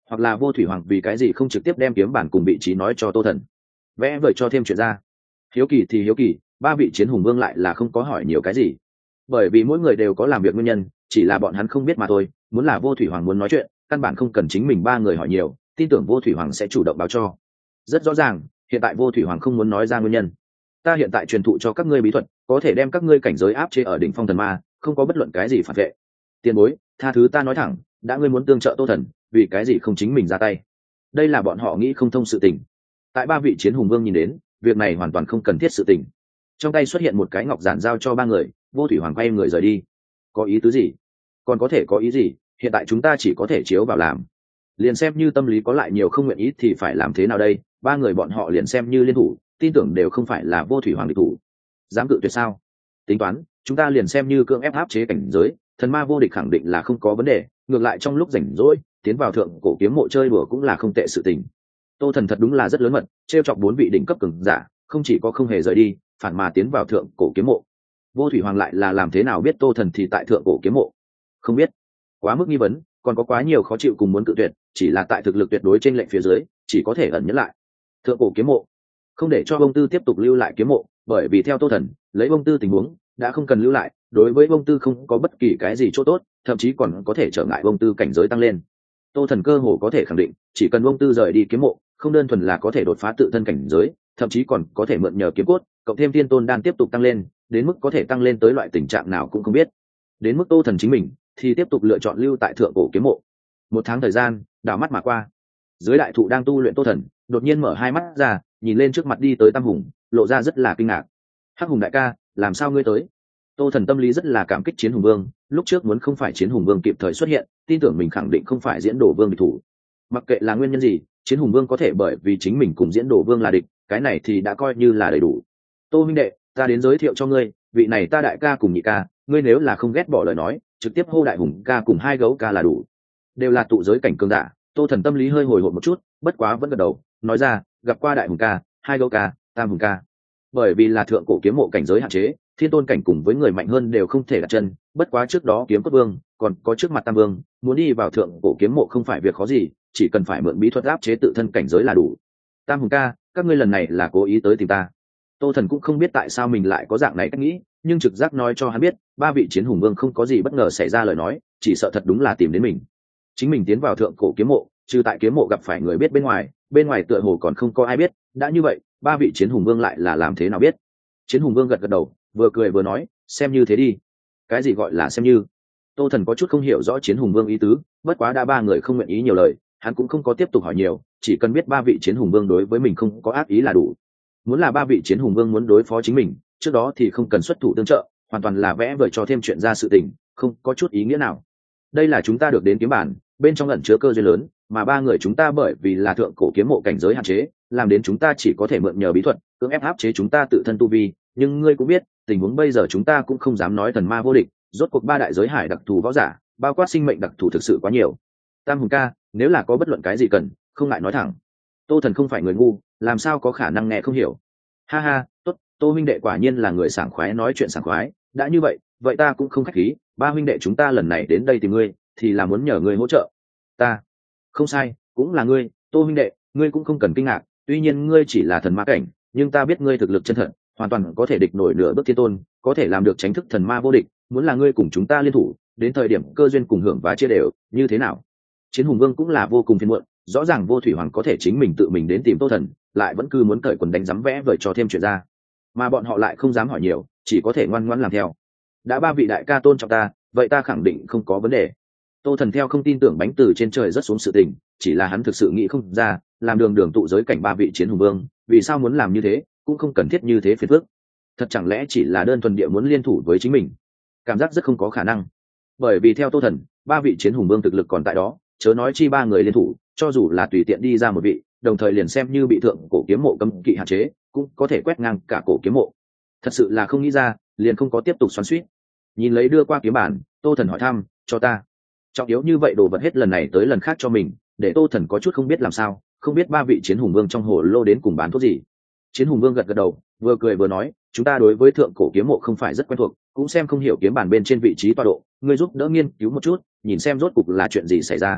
hoặc là vô thủy hoàng vì cái gì không trực tiếp đem kiếm bản cùng vị trí nói cho Tô Thần, vẽ vời cho thêm chuyện ra. Hiếu kỳ thì hiếu kỳ, ba vị chiến hùng vương lại là không có hỏi nhiều cái gì, bởi vì mỗi người đều có làm việc nguyên nhân, chỉ là bọn hắn không biết mà thôi. Muốn là vô thủy hoàng muốn nói chuyện, căn bản không cần chính mình ba người hỏi nhiều, tin tưởng vô thủy hoàng sẽ chủ động báo cho. Rất rõ ràng, hiện tại vô thủy hoàng không muốn nói ra nguyên nhân. Ta hiện tại truyền thụ cho các ngươi bí thuật, có thể đem các ngươi cảnh giới áp chế ở đỉnh phong thần ma, không có bất luận cái gì phản vệ. Tiền bối, tha thứ ta nói thẳng, đã ngươi muốn tương trợ Tô Thần, vì cái gì không chính mình ra tay? Đây là bọn họ nghĩ không thông sự tình. Tại ba vị chiến hùng vương nhìn đến, việc này hoàn toàn không cần thiết sự tình. Trong tay xuất hiện một cái ngọc giản giao cho ba người, vô thủy hoàng quay người rời đi. Có ý tứ gì? Còn có thể có ý gì? Hiện tại chúng ta chỉ có thể chiếu vào làm. Liền xem như tâm lý có lại nhiều không nguyện ý thì phải làm thế nào đây? Ba người bọn họ liền xem như liên thủ, tin tưởng đều không phải là vô thủy hoàng địch thủ. Dám cự tuyệt sao? Tính toán, chúng ta liền xem như cưỡng ép áp chế cảnh giới, thần ma vô địch khẳng định là không có vấn đề. Ngược lại trong lúc rảnh rỗi, tiến vào thượng cổ kiếm mộ chơi đùa cũng là không tệ sự tình. Tô Thần thật đúng là rất lớn mật, trêu chọc bốn vị đỉnh cấp cường giả, không chỉ có không hề rời đi, phản mà tiến vào thượng cổ kiếm mộ. Vô thủy hoàng lại là làm thế nào biết Tô Thần thì tại thượng cổ kiếm mộ? Không biết. Quá mức nghi vấn, còn có quá nhiều khó chịu cùng muốn cự tuyệt, chỉ là tại thực lực tuyệt đối trên lệnh phía dưới, chỉ có thể ẩn nhẫn lại. Thượng cổ kiếm mộ, không để cho bông tư tiếp tục lưu lại kiếm mộ, bởi vì theo Tô Thần, lấy bông tư tình huống, đã không cần lưu lại, đối với bông tư không có bất kỳ cái gì chỗ tốt, thậm chí còn có thể trở ngại bông tư cảnh giới tăng lên. Tô Thần cơ hồ có thể khẳng định, chỉ cần bông tư rời đi kiếm mộ, không đơn thuần là có thể đột phá tự thân cảnh giới, thậm chí còn có thể mượn nhờ kiếm cốt, cộng thêm thiên tôn đan tiếp tục tăng lên, đến mức có thể tăng lên tới loại tình trạng nào cũng không biết. Đến mức Tô Thần chính mình thì tiếp tục lựa chọn lưu tại thượng cổ kiếm mộ. Một tháng thời gian đảo mắt mà qua, dưới đại thụ đang tu luyện Tô Thần đột nhiên mở hai mắt ra, nhìn lên trước mặt đi tới Tam Hùng, lộ ra rất là kinh ngạc. Hắc Hùng đại ca, làm sao ngươi tới? Tô Thần tâm lý rất là cảm kích Chiến Hùng Vương, lúc trước muốn không phải Chiến Hùng Vương kịp thời xuất hiện, tin tưởng mình khẳng định không phải Diễn Đồ Vương địch thủ. Mặc kệ là nguyên nhân gì, Chiến Hùng Vương có thể bởi vì chính mình cùng Diễn Đồ Vương là địch, cái này thì đã coi như là đầy đủ. Tô huynh đệ, ta đến giới thiệu cho ngươi, vị này ta đại ca cùng nhị ca, ngươi nếu là không ghét bỏ lời nói, trực tiếp hô đại hùng ca cùng hai gấu ca là đủ. Đều là tụ giới cảnh cường giả. Tô Thần tâm lý hơi hồi hộp một chút, bất quá vẫn gật đầu, nói ra, gặp qua đại hùng ca, hai gấu ca, tam hùng ca. Bởi vì là thượng cổ kiếm mộ cảnh giới hạn chế, thiên tôn cảnh cùng với người mạnh hơn đều không thể đặt chân, bất quá trước đó kiếm cốt vương, còn có trước mặt tam vương, muốn đi vào thượng cổ kiếm mộ không phải việc khó gì, chỉ cần phải mượn bí thuật áp chế tự thân cảnh giới là đủ. Tam hùng ca, các ngươi lần này là cố ý tới tìm ta? Tô Thần cũng không biết tại sao mình lại có dạng này cách nghĩ, nhưng trực giác nói cho hắn biết, ba vị chiến hùng vương không có gì bất ngờ xảy ra lời nói, chỉ sợ thật đúng là tìm đến mình. Chính mình tiến vào thượng cổ kiếm mộ, trừ tại kiếm mộ gặp phải người biết bên ngoài, bên ngoài tựa hồ còn không có ai biết, đã như vậy, ba vị chiến hùng vương lại là làm thế nào biết? Chiến hùng vương gật gật đầu, vừa cười vừa nói, xem như thế đi. Cái gì gọi là xem như? Tô Thần có chút không hiểu rõ chiến hùng vương ý tứ, bất quá đã ba người không nguyện ý nhiều lời, hắn cũng không có tiếp tục hỏi nhiều, chỉ cần biết ba vị chiến hùng vương đối với mình không có ác ý là đủ. Muốn là ba vị chiến hùng vương muốn đối phó chính mình, trước đó thì không cần xuất thủ tương trợ, hoàn toàn là vẽ vời cho thêm chuyện ra sự tình, không có chút ý nghĩa nào. Đây là chúng ta được đến kiếm bản, bên trong ẩn chứa cơ duyên lớn, mà ba người chúng ta bởi vì là thượng cổ kiếm mộ cảnh giới hạn chế, làm đến chúng ta chỉ có thể mượn nhờ bí thuật, cưỡng ép áp chế chúng ta tự thân tu vi, nhưng ngươi cũng biết, tình huống bây giờ chúng ta cũng không dám nói thần ma vô địch, rốt cuộc ba đại giới hải đặc thù võ giả, bao quát sinh mệnh đặc thù thực sự quá nhiều. Tam hùng ca, nếu là có bất luận cái gì cần, không ngại nói thẳng. Tô Thần không phải người ngu, làm sao có khả năng nghe không hiểu. Ha ha, tốt, Tô huynh đệ quả nhiên là người sảng khoái nói chuyện sảng khoái, đã như vậy, vậy ta cũng không khách khí, ba huynh đệ chúng ta lần này đến đây tìm ngươi, thì là muốn nhờ ngươi hỗ trợ. Ta, không sai, cũng là ngươi, Tô huynh đệ, ngươi cũng không cần kinh ngạc, tuy nhiên ngươi chỉ là thần ma cảnh, nhưng ta biết ngươi thực lực chân thật, hoàn toàn có thể địch nổi nửa bước thiên tôn, có thể làm được tránh thức thần ma vô địch, muốn là ngươi cùng chúng ta liên thủ, đến thời điểm cơ duyên cùng hưởng và chia đều, như thế nào? Chiến hùng vương cũng là vô cùng phiền muộn, rõ ràng vô thủy hoàng có thể chính mình tự mình đến tìm Tô Thần, lại vẫn cứ muốn cởi quần đánh rắm vẽ vời cho thêm chuyện ra, mà bọn họ lại không dám hỏi nhiều, chỉ có thể ngoan ngoãn làm theo. Đã ba vị đại ca tôn trọng ta, vậy ta khẳng định không có vấn đề. Tô Thần theo không tin tưởng bánh từ trên trời rất xuống sự tình, chỉ là hắn thực sự nghĩ không ra, làm đường đường tụ giới cảnh ba vị chiến hùng vương, vì sao muốn làm như thế, cũng không cần thiết như thế phiền phức. Thật chẳng lẽ chỉ là đơn thuần địa muốn liên thủ với chính mình? Cảm giác rất không có khả năng, bởi vì theo Tô Thần, ba vị chiến hùng vương thực lực còn tại đó, chớ nói chi ba người liên thủ, cho dù là tùy tiện đi ra một vị, đồng thời liền xem như bị thượng cổ kiếm mộ cấm kỵ hạn chế, cũng có thể quét ngang cả cổ kiếm mộ. Thật sự là không nghĩ ra, liền không có tiếp tục xoắn xuýt. Nhìn lấy đưa qua kiếm bản, Tô Thần hỏi thăm, cho ta. Trọng yếu như vậy đồ vật hết lần này tới lần khác cho mình, để Tô Thần có chút không biết làm sao, không biết ba vị chiến hùng vương trong hồ lô đến cùng bán thuốc gì. Chiến hùng vương gật gật đầu, vừa cười vừa nói, chúng ta đối với thượng cổ kiếm mộ không phải rất quen thuộc, cũng xem không hiểu kiếm bản bên trên vị trí tọa độ, ngươi giúp đỡ nghiên cứu một chút, nhìn xem rốt cục là chuyện gì xảy ra.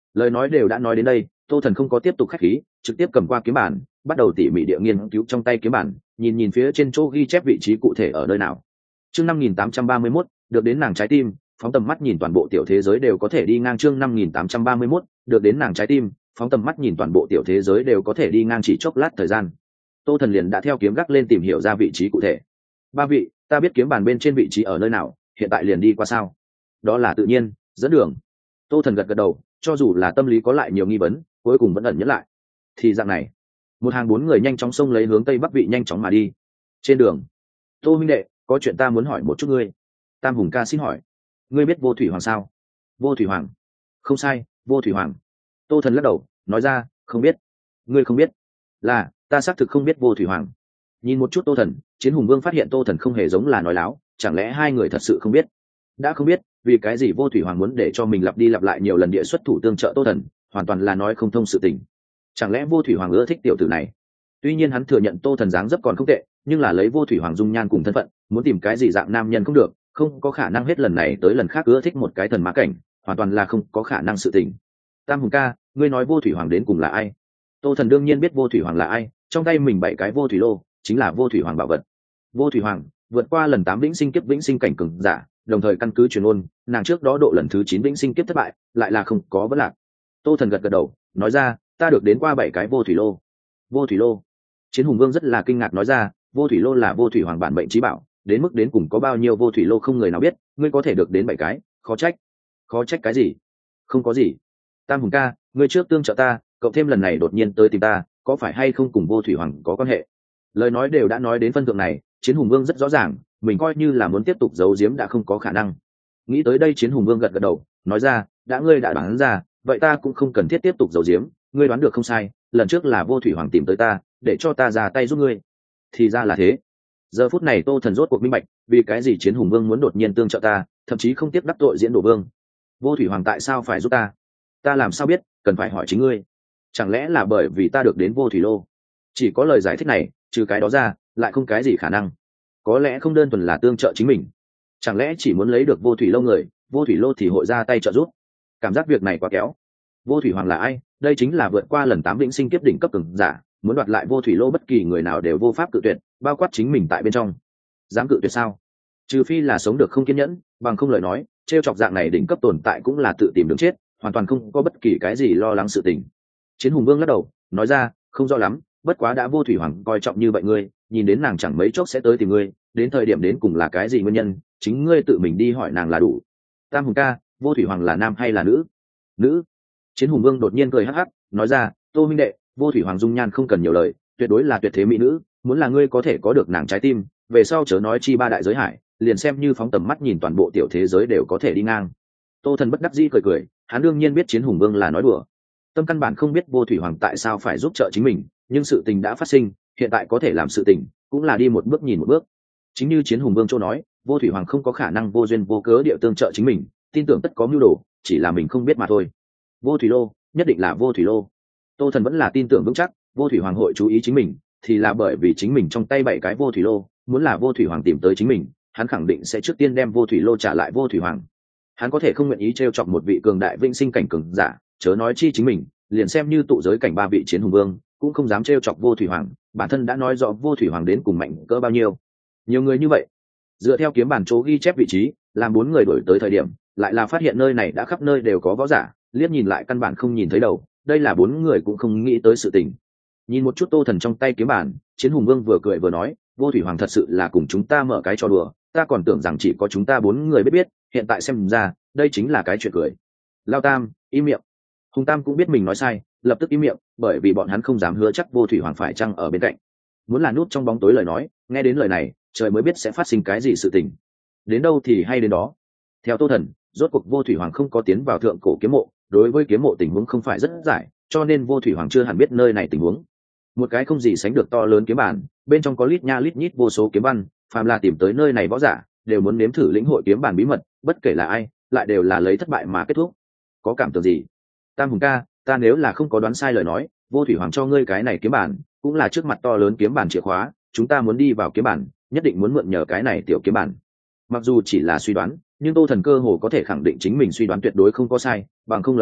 Lời nói đều đã nói đến đây, Tô Thần không có tiếp tục khách khí, trực tiếp cầm qua kiếm bản, bắt đầu tỉ mỉ địa nghiên cứu trong tay kiếm bản, nhìn nhìn phía trên chỗ ghi chép vị trí cụ thể ở nơi nào. Chương năm nghìn tám trăm ba mươi mốt, được đến nàng trái tim, phóng tầm mắt nhìn toàn bộ tiểu thế giới đều có thể đi ngang. Chương năm nghìn tám trăm ba mươi mốt, được đến nàng trái tim, phóng tầm mắt nhìn toàn bộ tiểu thế giới đều có thể đi ngang, chỉ chốc lát thời gian. Tô Thần liền đã theo kiếm gác lên tìm hiểu ra vị trí cụ thể. Ba vị, ta biết kiếm bàn bên trên vị trí ở nơi nào, hiện tại liền đi qua sao? Đó là tự nhiên, dẫn đường. Tô Thần gật gật đầu, cho dù là tâm lý có lại nhiều nghi vấn, cuối cùng vẫn ẩn nhẫn lại. Thì dạng này, một hàng bốn người nhanh chóng xông lấy hướng tây bắc vị nhanh chóng mà đi. Trên đường, Tô huynh đệ, có chuyện ta muốn hỏi một chút ngươi. Tam Hùng ca xin hỏi, ngươi biết Vô Thủy Hoàng sao? Vô Thủy Hoàng? Không sai, Vô Thủy Hoàng. Tô Thần lắc đầu, nói ra, không biết. Ngươi không biết? Là, ta xác thực không biết Vô Thủy Hoàng. Nhìn một chút Tô Thần, Chiến Hùng Vương phát hiện Tô Thần không hề giống là nói láo, chẳng lẽ hai người thật sự không biết? Đã không biết, vì cái gì Vô Thủy Hoàng muốn để cho mình lặp đi lặp lại nhiều lần địa xuất thủ tương trợ Tô Thần, hoàn toàn là nói không thông sự tình. Chẳng lẽ Vô Thủy Hoàng ưa thích tiểu tử này? Tuy nhiên hắn thừa nhận Tô Thần dáng dấp còn không tệ, nhưng là lấy Vô Thủy Hoàng dung nhan cùng thân phận, muốn tìm cái gì dạng nam nhân không được, không có khả năng hết lần này tới lần khác ưa thích một cái thần má cảnh, hoàn toàn là không có khả năng sự tình. Tam Hùng ca, ngươi nói Vô Thủy Hoàng đến cùng là ai? Tô Thần đương nhiên biết Vô Thủy Hoàng là ai, trong tay mình bảy cái Vô Thủy lô, chính là Vô Thủy Hoàng bảo vật. Vô Thủy Hoàng vượt qua lần tám vĩnh sinh kiếp vĩnh sinh cảnh cường giả, đồng thời căn cứ truyền ôn, nàng trước đó độ lần thứ chín vĩnh sinh kiếp thất bại, lại là không có vấn lạc. Tô Thần gật gật đầu, nói ra, ta được đến qua bảy cái Vô Thủy lô. Vô Thủy lô? Chiến Hùng Vương rất là kinh ngạc nói ra, Vô Thủy lô là Vô Thủy Hoàng bản mệnh chí bảo, đến mức đến cùng có bao nhiêu Vô Thủy lô không người nào biết, ngươi có thể được đến bảy cái, khó trách. Khó trách cái gì? Không có gì. Tam Hùng ca, ngươi trước tương trợ ta, cộng thêm lần này đột nhiên tới tìm ta, có phải hay không cùng Vô Thủy Hoàng có quan hệ? Lời nói đều đã nói đến phân thượng này, Chiến Hùng Vương rất rõ ràng, mình coi như là muốn tiếp tục giấu giếm đã không có khả năng. Nghĩ tới đây, Chiến Hùng Vương gật gật đầu, nói ra, đã ngươi đã đoán ra, vậy ta cũng không cần thiết tiếp tục giấu giếm, ngươi đoán được không sai, lần trước là Vô Thủy Hoàng tìm tới ta, để cho ta ra tay giúp ngươi. Thì ra là thế. Giờ phút này Tô Thần rốt cuộc minh bạch, vì cái gì Chiến Hùng Vương muốn đột nhiên tương trợ ta, thậm chí không tiếp đắc tội Diễn Đồ Vương. Vô Thủy Hoàng tại sao phải giúp ta? Ta làm sao biết, cần phải hỏi chính ngươi. Chẳng lẽ là bởi vì ta được đến Vô Thủy lô? Chỉ có lời giải thích này, trừ cái đó ra, lại không cái gì khả năng. Có lẽ không đơn thuần là tương trợ chính mình, chẳng lẽ chỉ muốn lấy được Vô Thủy lô người, Vô Thủy lô thì hội ra tay trợ giúp? Cảm giác việc này quá kéo. Vô Thủy Hoàng là ai? Đây chính là vượt qua lần tám vĩnh sinh kiếp đỉnh cấp cường giả, muốn đoạt lại Vô Thủy lô bất kỳ người nào đều vô pháp cự tuyệt, bao quát chính mình tại bên trong. Dám cự tuyệt sao? Trừ phi là sống được không kiên nhẫn, bằng không lời nói, trêu chọc dạng này đỉnh cấp tồn tại cũng là tự tìm đường chết, hoàn toàn không có bất kỳ cái gì lo lắng sự tình. Chiến Hùng Vương lắc đầu, nói ra, không rõ lắm, bất quá đã Vô Thủy Hoàng coi trọng như vậy ngươi, nhìn đến nàng chẳng mấy chốc sẽ tới tìm ngươi, đến thời điểm đến cùng là cái gì nguyên nhân, chính ngươi tự mình đi hỏi nàng là đủ. Tam Hùng ca, Vô Thủy Hoàng là nam hay là nữ? Nữ. Chiến Hùng Vương đột nhiên cười hắc hắc, nói ra, Tô minh đệ, Vô Thủy Hoàng dung nhan không cần nhiều lời, tuyệt đối là tuyệt thế mỹ nữ, muốn là ngươi có thể có được nàng trái tim, về sau chớ nói chi ba đại giới hải, liền xem như phóng tầm mắt nhìn toàn bộ tiểu thế giới đều có thể đi ngang. Tô Thần bất đắc dĩ cười cười, hắn đương nhiên biết Chiến Hùng Vương là nói đùa. Tâm căn bản không biết Vô Thủy Hoàng tại sao phải giúp trợ chính mình, nhưng sự tình đã phát sinh, hiện tại có thể làm sự tình, cũng là đi một bước nhìn một bước. Chính như Chiến Hùng Vương châu nói, Vô Thủy Hoàng không có khả năng vô duyên vô cớ địa tương trợ chính mình, tin tưởng tất có mưu đồ, chỉ là mình không biết mà thôi. Vô Thủy lô, nhất định là Vô Thủy lô. Tô Thần vẫn là tin tưởng vững chắc, Vô Thủy Hoàng hội chú ý chính mình, thì là bởi vì chính mình trong tay bảy cái Vô Thủy lô, muốn là Vô Thủy Hoàng tìm tới chính mình, hắn khẳng định sẽ trước tiên đem Vô Thủy lô trả lại Vô Thủy Hoàng. Hắn có thể không nguyện ý trêu chọc một vị cường đại vĩnh sinh cảnh cường giả, chớ nói chi chính mình, liền xem như tụ giới cảnh ba vị Chiến Hùng Vương, cũng không dám trêu chọc Vô Thủy Hoàng, bản thân đã nói rõ Vô Thủy Hoàng đến cùng mạnh cỡ bao nhiêu. Nhiều người như vậy, dựa theo kiếm bản chỗ ghi chép vị trí, làm bốn người đổi tới thời điểm, lại là phát hiện nơi này đã khắp nơi đều có võ giả, liếc nhìn lại căn bản không nhìn thấy đầu, đây là bốn người cũng không nghĩ tới sự tình. Nhìn một chút Tô Thần trong tay kiếm bản, Chiến Hùng Vương vừa cười vừa nói, Vô Thủy Hoàng thật sự là cùng chúng ta mở cái trò đùa, ta còn tưởng rằng chỉ có chúng ta bốn người biết biết, hiện tại xem ra, đây chính là cái chuyện cười. Lao Tam, im miệng. Hùng Tam cũng biết mình nói sai, lập tức im miệng, bởi vì bọn hắn không dám hứa chắc Vô Thủy Hoàng phải chăng ở bên cạnh. Muốn là nút trong bóng tối lời nói, nghe đến lời này, trời mới biết sẽ phát sinh cái gì sự tình. Đến đâu thì hay đến đó. Theo Tô Thần, rốt cuộc Vô Thủy Hoàng không có tiến vào thượng cổ kiếm mộ, đối với kiếm mộ tình huống không phải rất giải, cho nên Vô Thủy Hoàng chưa hẳn biết nơi này tình huống. Một cái không gì sánh được to lớn kiếm bản, bên trong có lít nha lít nhít vô số kiếm văn, phàm là tìm tới nơi này võ giả, đều muốn nếm thử lĩnh hội kiếm bản bí mật, bất kể là ai, lại đều là lấy thất bại mà kết thúc. Có cảm tưởng gì? Tam Hùng ca, ta nếu là không có đoán sai lời nói, Vô Thủy Hoàng cho ngươi cái này kiếm bản, cũng là trước mặt to lớn kiếm bản chìa khóa, chúng ta muốn đi vào kiếm bản, nhất định muốn mượn nhờ cái này tiểu kiếm bản. Mặc dù chỉ là suy đoán, nhưng Tô Thần cơ hồ có thể khẳng định chính mình suy đoán tuyệt đối không có sai, bằng không lời nói,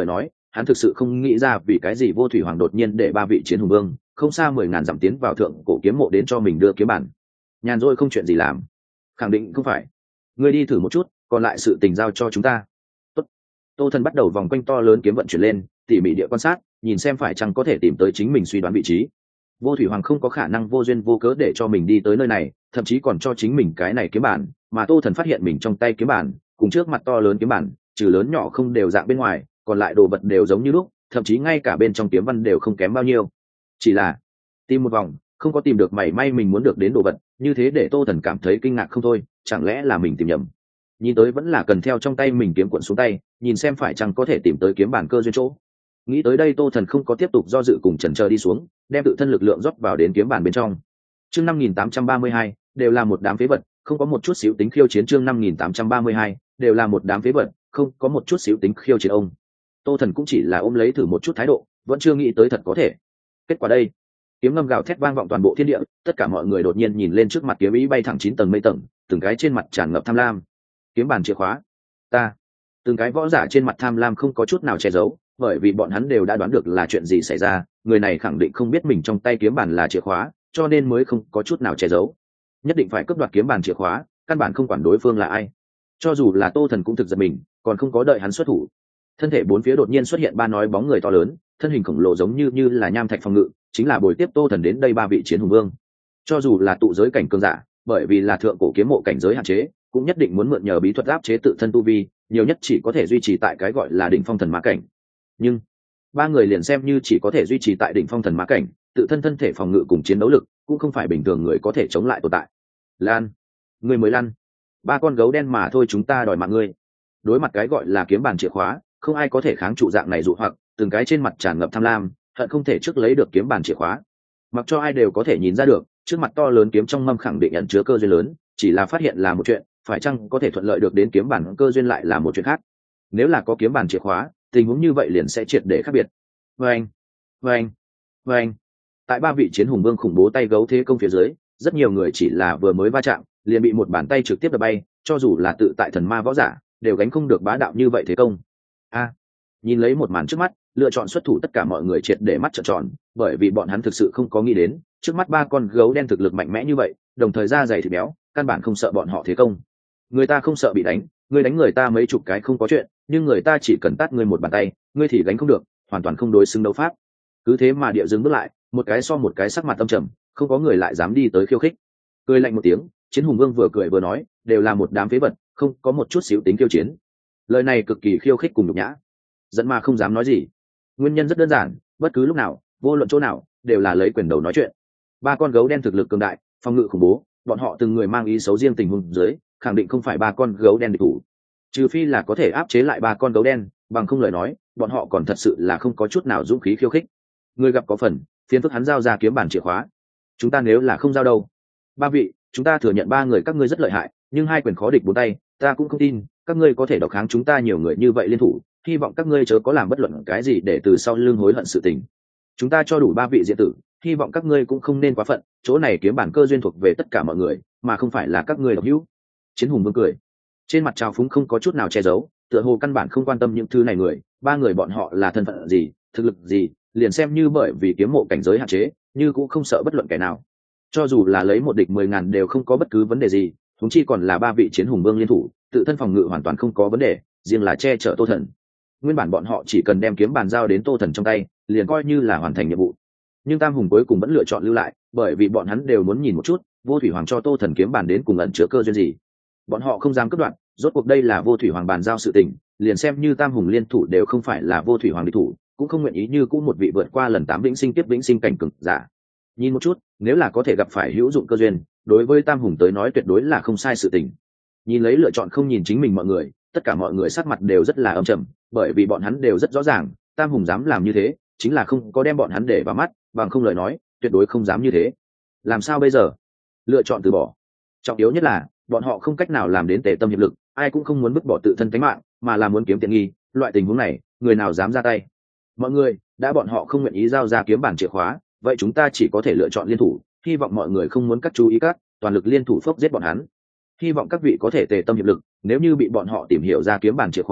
hắn thực sự không nghĩ ra vì cái gì Vô Thủy Hoàng đột nhiên để ba vị chiến hùng vương không xa mười ngàn dặm tiến vào thượng cổ kiếm mộ đến cho mình đưa kiếm bản. Nhàn rỗi không chuyện gì làm? Khẳng định không phải. Ngươi đi thử một chút, còn lại sự tình giao cho chúng ta. Tốt. Tô Thần bắt đầu vòng quanh to lớn kiếm vận chuyển lên, tỉ mỉ địa quan sát, nhìn xem phải chăng có thể tìm tới chính mình suy đoán vị trí. Vô Thủy Hoàng không có khả năng vô duyên vô cớ để cho mình đi tới nơi này, thậm chí còn cho chính mình cái này kiếm bản, mà Tô Thần phát hiện mình trong tay kiếm bản, cùng trước mặt to lớn kiếm bản, trừ lớn nhỏ không đều dạng bên ngoài, còn lại đồ vật đều giống như lúc, thậm chí ngay cả bên trong kiếm văn đều không kém bao nhiêu. Chỉ là tìm một vòng, không có tìm được mảy may mình muốn được đến đồ vật, như thế để Tô Thần cảm thấy kinh ngạc không thôi, chẳng lẽ là mình tìm nhầm. Nhìn tới vẫn là cần theo trong tay mình kiếm cuộn xuống tay, nhìn xem phải chăng có thể tìm tới kiếm bản cơ duyên chỗ. Nghĩ tới đây Tô Thần không có tiếp tục do dự cùng chần chờ đi xuống, đem tự thân lực lượng rót vào đến kiếm bản bên trong. Chương năm nghìn tám trăm ba mươi hai, đều là một đám phế vật, không có một chút xíu tính khiêu chiến. Chương năm nghìn tám trăm ba mươi hai, đều là một đám phế vật, không có một chút xíu tính khiêu chiến ông. Tô Thần cũng chỉ là ôm lấy thử một chút thái độ, vẫn chưa nghĩ tới thật có thể. Kết quả đây, kiếm ngâm gào thét vang vọng toàn bộ thiên địa, tất cả mọi người đột nhiên nhìn lên trước mặt kiếm ý bay thẳng chín tầng mây tầng, từng cái trên mặt tràn ngập tham lam. Kiếm bản chìa khóa, ta. Từng cái võ giả trên mặt tham lam không có chút nào che giấu, bởi vì bọn hắn đều đã đoán được là chuyện gì xảy ra, người này khẳng định không biết mình trong tay kiếm bản là chìa khóa, cho nên mới không có chút nào che giấu. Nhất định phải cướp đoạt kiếm bản chìa khóa, căn bản không quản đối phương là ai. Cho dù là Tô Thần cũng thực giật mình, còn không có đợi hắn xuất thủ, thân thể bốn phía đột nhiên xuất hiện ba nói bóng người to lớn, thân hình khổng lồ giống như như là nham thạch phòng ngự, chính là bồi tiếp Tô Thần đến đây ba vị chiến hùng vương. Cho dù là tụ giới cảnh cường giả, bởi vì là thượng cổ kiếm mộ cảnh giới hạn chế, cũng nhất định muốn mượn nhờ bí thuật áp chế tự thân tu vi, nhiều nhất chỉ có thể duy trì tại cái gọi là đỉnh phong thần ma cảnh. Nhưng ba người liền xem như chỉ có thể duy trì tại đỉnh phong thần ma cảnh, tự thân thân thể phòng ngự cùng chiến đấu lực cũng không phải bình thường người có thể chống lại tồn tại. Lan, người mới lăn, ba con gấu đen mà thôi, chúng ta đòi mạng ngươi. Đối mặt cái gọi là kiếm bàn chìa khóa, không ai có thể kháng trụ dạng này dụ hoặc, từng cái trên mặt tràn ngập tham lam, hận không thể trước lấy được kiếm bàn chìa khóa. Mặc cho ai đều có thể nhìn ra được, trước mặt to lớn kiếm trong mâm khẳng định ẩn chứa cơ duyên lớn, chỉ là phát hiện là một chuyện, phải chăng có thể thuận lợi được đến kiếm bản cơ duyên lại là một chuyện khác. Nếu là có kiếm bản chìa khóa, tình huống như vậy liền sẽ triệt để khác biệt. Vâng, vâng, vâng. Tại ba vị chiến hùng vương khủng bố tay gấu thế công phía dưới, rất nhiều người chỉ là vừa mới va chạm, liền bị một bàn tay trực tiếp đập bay, cho dù là tự tại thần ma võ giả, đều gánh không được bá đạo như vậy thế công. A, nhìn lấy một màn trước mắt, lựa chọn xuất thủ tất cả mọi người triệt để mắt trợn tròn, bởi vì bọn hắn thực sự không có nghĩ đến, trước mắt ba con gấu đen thực lực mạnh mẽ như vậy, đồng thời da dày thịt béo, căn bản không sợ bọn họ thế công. Người ta không sợ bị đánh, người đánh người ta mấy chục cái không có chuyện, nhưng người ta chỉ cần tát ngươi một bàn tay, ngươi thì gánh không được, hoàn toàn không đối xứng đấu pháp. Cứ thế mà địa dừng bước lại, một cái so một cái sắc mặt âm trầm, không có người lại dám đi tới khiêu khích. Cười lạnh một tiếng, chiến hùng vương vừa cười vừa nói, đều là một đám phế vật, không có một chút xíu tính khiêu chiến. Lời này cực kỳ khiêu khích cùng nhục nhã, dẫn mà không dám nói gì. Nguyên nhân rất đơn giản, bất cứ lúc nào, vô luận chỗ nào, đều là lấy quyền đầu nói chuyện. Ba con gấu đen thực lực cường đại, phòng ngự khủng bố, bọn họ từng người mang ý xấu riêng tình huống dưới, khẳng định không phải ba con gấu đen địch thủ. Trừ phi là có thể áp chế lại ba con gấu đen, bằng không lời nói, bọn họ còn thật sự là không có chút nào dũng khí khiêu khích. Người gặp có phần, phiền phức hắn giao ra kiếm bản chìa khóa. Chúng ta nếu là không giao đâu? Ba vị, chúng ta thừa nhận ba người các ngươi rất lợi hại, nhưng hai quyền khó địch bốn tay, ta cũng không tin các ngươi có thể độc kháng chúng ta nhiều người như vậy liên thủ. Hy vọng các ngươi chớ có làm bất luận cái gì để từ sau lưng hối hận sự tình. Chúng ta cho đủ ba vị diện tử, hy vọng các ngươi cũng không nên quá phận, chỗ này kiếm bản cơ duyên thuộc về tất cả mọi người, mà không phải là các ngươi độc hữu. Chiến hùng vương cười, trên mặt trào phúng không có chút nào che giấu, tựa hồ căn bản không quan tâm những thứ này người, ba người bọn họ là thân phận gì, thực lực gì, liền xem như bởi vì kiếm mộ cảnh giới hạn chế, như cũng không sợ bất luận kẻ nào. Cho dù là lấy một địch mười ngàn đều không có bất cứ vấn đề gì, chúng chi còn là ba vị chiến hùng vương liên thủ, tự thân phòng ngự hoàn toàn không có vấn đề, riêng là che chở Tô Thần. Nguyên bản bọn họ chỉ cần đem kiếm bàn giao đến Tô Thần trong tay, liền coi như là hoàn thành nhiệm vụ. Nhưng Tam Hùng cuối cùng vẫn lựa chọn lưu lại, bởi vì bọn hắn đều muốn nhìn một chút, Vô Thủy Hoàng cho Tô Thần kiếm bàn đến cùng ẩn chứa cơ duyên gì. Bọn họ không dám cắt đoạn, rốt cuộc đây là Vô Thủy Hoàng bàn giao sự tình, liền xem như Tam Hùng liên thủ đều không phải là Vô Thủy Hoàng địch thủ, cũng không nguyện ý như cũng một vị vượt qua lần tám vĩnh sinh tiếp vĩnh sinh cảnh cường giả. Nhìn một chút, nếu là có thể gặp phải hữu dụng cơ duyên, đối với Tam Hùng tới nói tuyệt đối là không sai sự tình. Nhìn lấy lựa chọn không nhìn chính mình mọi người, tất cả mọi người sắc mặt đều rất là âm trầm, bởi vì bọn hắn đều rất rõ ràng, Tam Hùng dám làm như thế, chính là không có đem bọn hắn để vào mắt, bằng không lời nói, tuyệt đối không dám như thế. Làm sao bây giờ? Lựa chọn từ bỏ. Trọng yếu nhất là, bọn họ không cách nào làm đến tề tâm hiệp lực, ai cũng không muốn vứt bỏ tự thân tính mạng, mà là muốn kiếm tiện nghi, loại tình huống này, người nào dám ra tay? Mọi người, đã bọn họ không nguyện ý giao ra kiếm bản chìa khóa, vậy chúng ta chỉ có thể lựa chọn liên thủ, hy vọng mọi người không muốn cắt chú ý các, toàn lực liên thủ phốc giết bọn hắn. Hy vọng các vị có thể tề tâm hiệp lực, nếu như bị bọn họ tìm hiểu ra kiếm bản chìa khóa,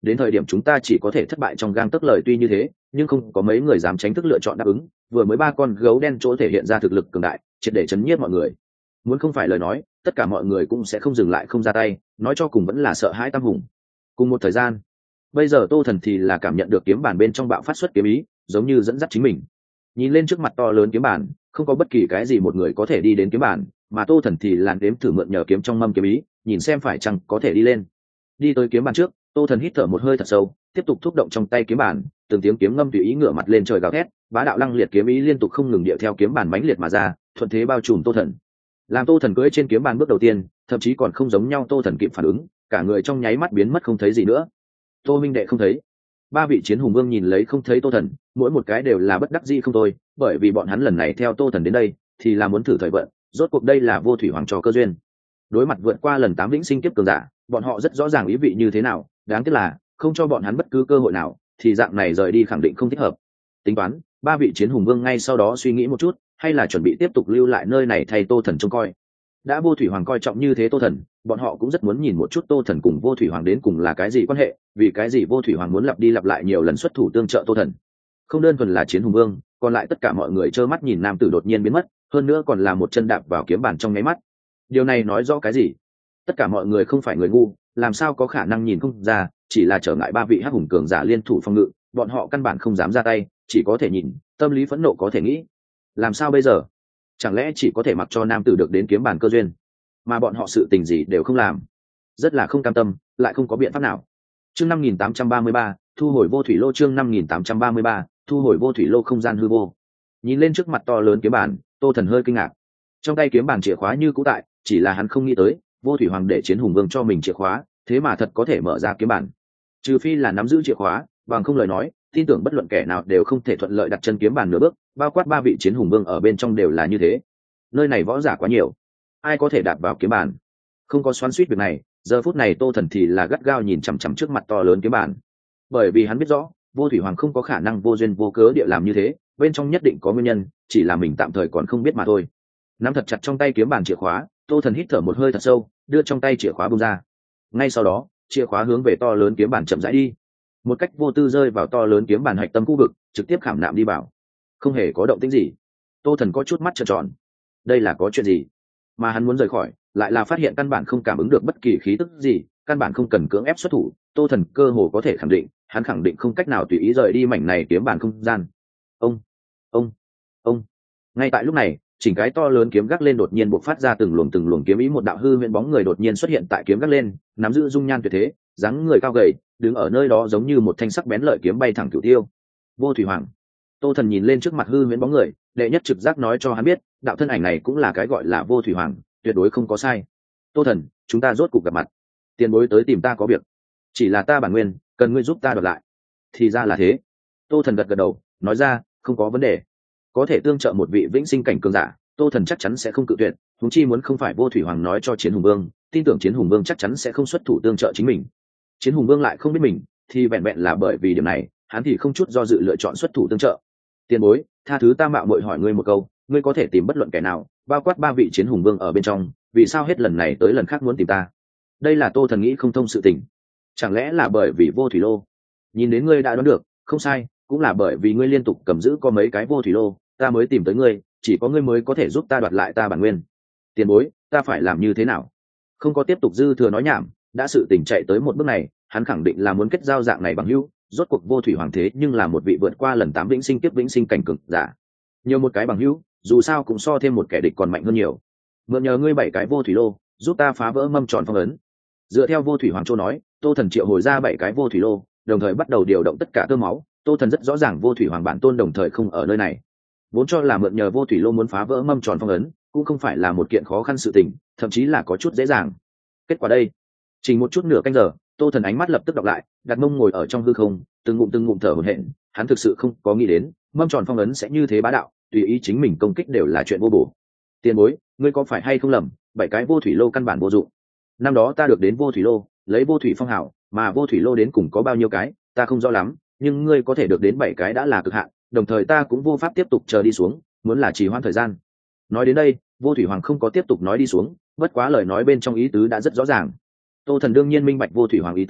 đến thời điểm chúng ta chỉ có thể thất bại trong gang tấc lời tuy như thế nhưng không có mấy người dám tránh thức lựa chọn đáp ứng. Vừa mới ba con gấu đen chỗ thể hiện ra thực lực cường đại triệt để chấn nhiếp mọi người, muốn không phải lời nói tất cả mọi người cũng sẽ không dừng lại không ra tay, nói cho cùng vẫn là sợ hãi tam hùng. Cùng một thời gian, bây giờ Tô Thần thì là cảm nhận được kiếm bản bên trong bạo phát xuất kiếm ý, giống như dẫn dắt chính mình. Nhìn lên trước mặt to lớn kiếm bản, không có bất kỳ cái gì một người có thể đi đến kiếm bản, mà Tô Thần thì làn đếm thử mượn nhờ kiếm trong mâm kiếm ý, nhìn xem phải chăng có thể đi lên. Đi tới kiếm bản trước, Tô Thần hít thở một hơi thật sâu, tiếp tục thúc động trong tay kiếm bản, từng tiếng kiếm ngâm tùy ý ngửa mặt lên trời gào thét, bá đạo lăng liệt kiếm ý liên tục không ngừng điệu theo kiếm bản mãnh liệt mà ra, thuận thế bao trùm Tô Thần. Làm Tô Thần cưỡi trên kiếm bản bước đầu tiên, thậm chí còn không giống nhau Tô Thần kịp phản ứng, cả người trong nháy mắt biến mất không thấy gì nữa. Tô minh đệ không thấy. Ba vị chiến hùng vương nhìn lấy không thấy Tô Thần, mỗi một cái đều là bất đắc dĩ không thôi, bởi vì bọn hắn lần này theo Tô Thần đến đây thì là muốn thử thời vận, rốt cuộc đây là vô thủy hoàng trò cơ duyên. Đối mặt vượt qua lần tám vĩnh sinh kiếp cường giả, bọn họ rất rõ ràng ý vị như thế nào, đáng tiếc là không cho bọn hắn bất cứ cơ hội nào, thì dạng này rời đi khẳng định không thích hợp. Tính toán, ba vị chiến hùng vương ngay sau đó suy nghĩ một chút, hay là chuẩn bị tiếp tục lưu lại nơi này thay Tô Thần trông coi. Đã vô thủy hoàng coi trọng như thế Tô Thần, bọn họ cũng rất muốn nhìn một chút Tô Thần cùng vô thủy hoàng đến cùng là cái gì quan hệ, vì cái gì vô thủy hoàng muốn lặp đi lặp lại nhiều lần xuất thủ tương trợ Tô Thần. Không đơn thuần là chiến hùng vương, còn lại tất cả mọi người trơ mắt nhìn nam tử đột nhiên biến mất, hơn nữa còn là một chân đạp vào kiếm bàn trong nháy mắt. Điều này nói rõ cái gì? Tất cả mọi người không phải người ngu, làm sao có khả năng nhìn không ra, chỉ là trở ngại ba vị hắc hùng cường giả liên thủ phòng ngự, bọn họ căn bản không dám ra tay, chỉ có thể nhìn, tâm lý phẫn nộ có thể nghĩ. Làm sao bây giờ? Chẳng lẽ chỉ có thể mặc cho nam tử được đến kiếm bàn cơ duyên, mà bọn họ sự tình gì đều không làm? Rất là không cam tâm, lại không có biện pháp nào. Chương năm nghìn tám trăm ba mươi ba, thu hồi vô thủy lô. Chương năm nghìn tám trăm ba mươi ba, thu hồi vô thủy lô. Không gian hư vô. Nhìn lên trước mặt to lớn kiếm bàn, Tô Thần hơi kinh ngạc. Trong tay kiếm bàn chìa khóa như cũ tại, chỉ là hắn không nghĩ tới, vô thủy hoàng để chiến hùng vương cho mình chìa khóa, thế mà thật có thể mở ra kiếm bàn. Trừ phi là nắm giữ chìa khóa, bằng không lời nói, tin tưởng bất luận kẻ nào đều không thể thuận lợi đặt chân kiếm bàn nửa bước, bao quát ba vị chiến hùng vương ở bên trong đều là như thế. Nơi này võ giả quá nhiều, ai có thể đạp vào kiếm bàn? Không có xoắn xuýt việc này, giờ phút này Tô Thần thì là gắt gao nhìn chằm chằm trước mặt to lớn kiếm bàn, bởi vì hắn biết rõ vô thủy hoàng không có khả năng vô duyên vô cớ địa làm như thế, bên trong nhất định có nguyên nhân, chỉ là mình tạm thời còn không biết mà thôi. Nắm thật chặt trong tay kiếm bàn chìa khóa, Tô Thần hít thở một hơi thật sâu, đưa trong tay chìa khóa bung ra. Ngay sau đó, chìa khóa hướng về to lớn kiếm bàn chậm rãi đi, một cách vô tư rơi vào to lớn kiếm bàn hạch tâm khu vực, trực tiếp khảm nạm đi vào. Không hề có động tĩnh gì. Tô Thần có chút mắt trợn tròn. Đây là có chuyện gì? Mà hắn muốn rời khỏi, lại là phát hiện căn bản không cảm ứng được bất kỳ khí tức gì, căn bản không cần cưỡng ép xuất thủ. Tô Thần cơ hồ có thể khẳng định, hắn khẳng định không cách nào tùy ý rời đi mảnh này kiếm bàn không gian. Ông, ông, ông. Ngay tại lúc này, chỉnh cái to lớn kiếm gác lên đột nhiên bộc phát ra từng luồng từng luồng kiếm ý, một đạo hư huyễn bóng người đột nhiên xuất hiện tại kiếm gác lên, nắm giữ dung nhan tuyệt thế, dáng người cao gầy, đứng ở nơi đó giống như một thanh sắc bén lợi kiếm bay thẳng cửu tiêu. Vô thủy hoàng. Tô Thần nhìn lên trước mặt hư huyễn bóng người, đệ nhất trực giác nói cho hắn biết, đạo thân ảnh này cũng là cái gọi là vô thủy hoàng, tuyệt đối không có sai. Tô Thần, chúng ta rốt cuộc gặp mặt. Tiền bối tới tìm ta có việc, chỉ là ta bản nguyên, cần ngươi giúp ta đoạt lại. Thì ra là thế. Tô Thần gật gật đầu, nói ra, không có vấn đề. Có thể tương trợ một vị vĩnh sinh cảnh cường giả, Tô Thần chắc chắn sẽ không cự tuyệt. Huống chi muốn không phải vô thủy hoàng nói cho chiến hùng vương, tin tưởng chiến hùng vương chắc chắn sẽ không xuất thủ tương trợ chính mình. Chiến hùng vương lại không biết mình, thì vẹn vẹn là bởi vì điểm này, hắn thì không chút do dự lựa chọn xuất thủ tương trợ. Tiền bối, tha thứ ta mạo muội hỏi ngươi một câu, ngươi có thể tìm bất luận kẻ nào, bao quát ba vị chiến hùng vương ở bên trong, vì sao hết lần này tới lần khác muốn tìm ta? Đây là Tô Thần nghĩ không thông sự tình. Chẳng lẽ là bởi vì vô thủy lô? Nhìn đến ngươi đã đoán được, không sai, cũng là bởi vì ngươi liên tục cầm giữ có mấy cái vô thủy lô, ta mới tìm tới ngươi, chỉ có ngươi mới có thể giúp ta đoạt lại ta bản nguyên. Tiền bối, ta phải làm như thế nào? Không có tiếp tục dư thừa nói nhảm, đã sự tình chạy tới một bước này, hắn khẳng định là muốn kết giao dạng này bằng hữu. Rốt cuộc vô thủy hoàng thế nhưng là một vị vượt qua lần tám vĩnh sinh kiếp vĩnh sinh cảnh cực giả, nhiều một cái bằng hữu, dù sao cũng so thêm một kẻ địch còn mạnh hơn nhiều. Mượn nhờ ngươi bảy cái vô thủy lô, giúp ta phá vỡ mâm tròn phong ấn. Dựa theo vô thủy hoàng châu nói, Tô Thần triệu hồi ra bảy cái vô thủy lô, đồng thời bắt đầu điều động tất cả tơ máu. Tô Thần rất rõ ràng vô thủy hoàng bản tôn đồng thời không ở nơi này, vốn cho là mượn nhờ vô thủy lô muốn phá vỡ mâm tròn phong ấn cũng không phải là một kiện khó khăn sự tình, thậm chí là có chút dễ dàng. Kết quả đây, chỉ một chút nửa canh giờ, Tô Thần ánh mắt lập tức đọc lại, đặt mông ngồi ở trong hư không, từng ngụm từng ngụm thở hổn hển. Hắn thực sự không có nghĩ đến mâm tròn phong ấn sẽ như thế bá đạo, tùy ý chính mình công kích đều là chuyện vô bổ. Tiền bối, ngươi có phải hay không lầm, bảy cái vô thủy lô căn bản vô dụng. Năm đó ta được đến vô thủy lô, lấy vô thủy phong hảo, mà vô thủy lô đến cùng có bao nhiêu cái ta không rõ lắm, nhưng ngươi có thể được đến bảy cái đã là cực hạn, đồng thời ta cũng vô pháp tiếp tục chờ đi xuống, muốn là trì hoãn thời gian. Nói đến đây, vô thủy hoàng không có tiếp tục nói đi xuống, bất quá lời nói bên trong ý tứ đã rất rõ ràng. Tô Thần đương nhiên minh bạch vô thủy hoàng ý tứ,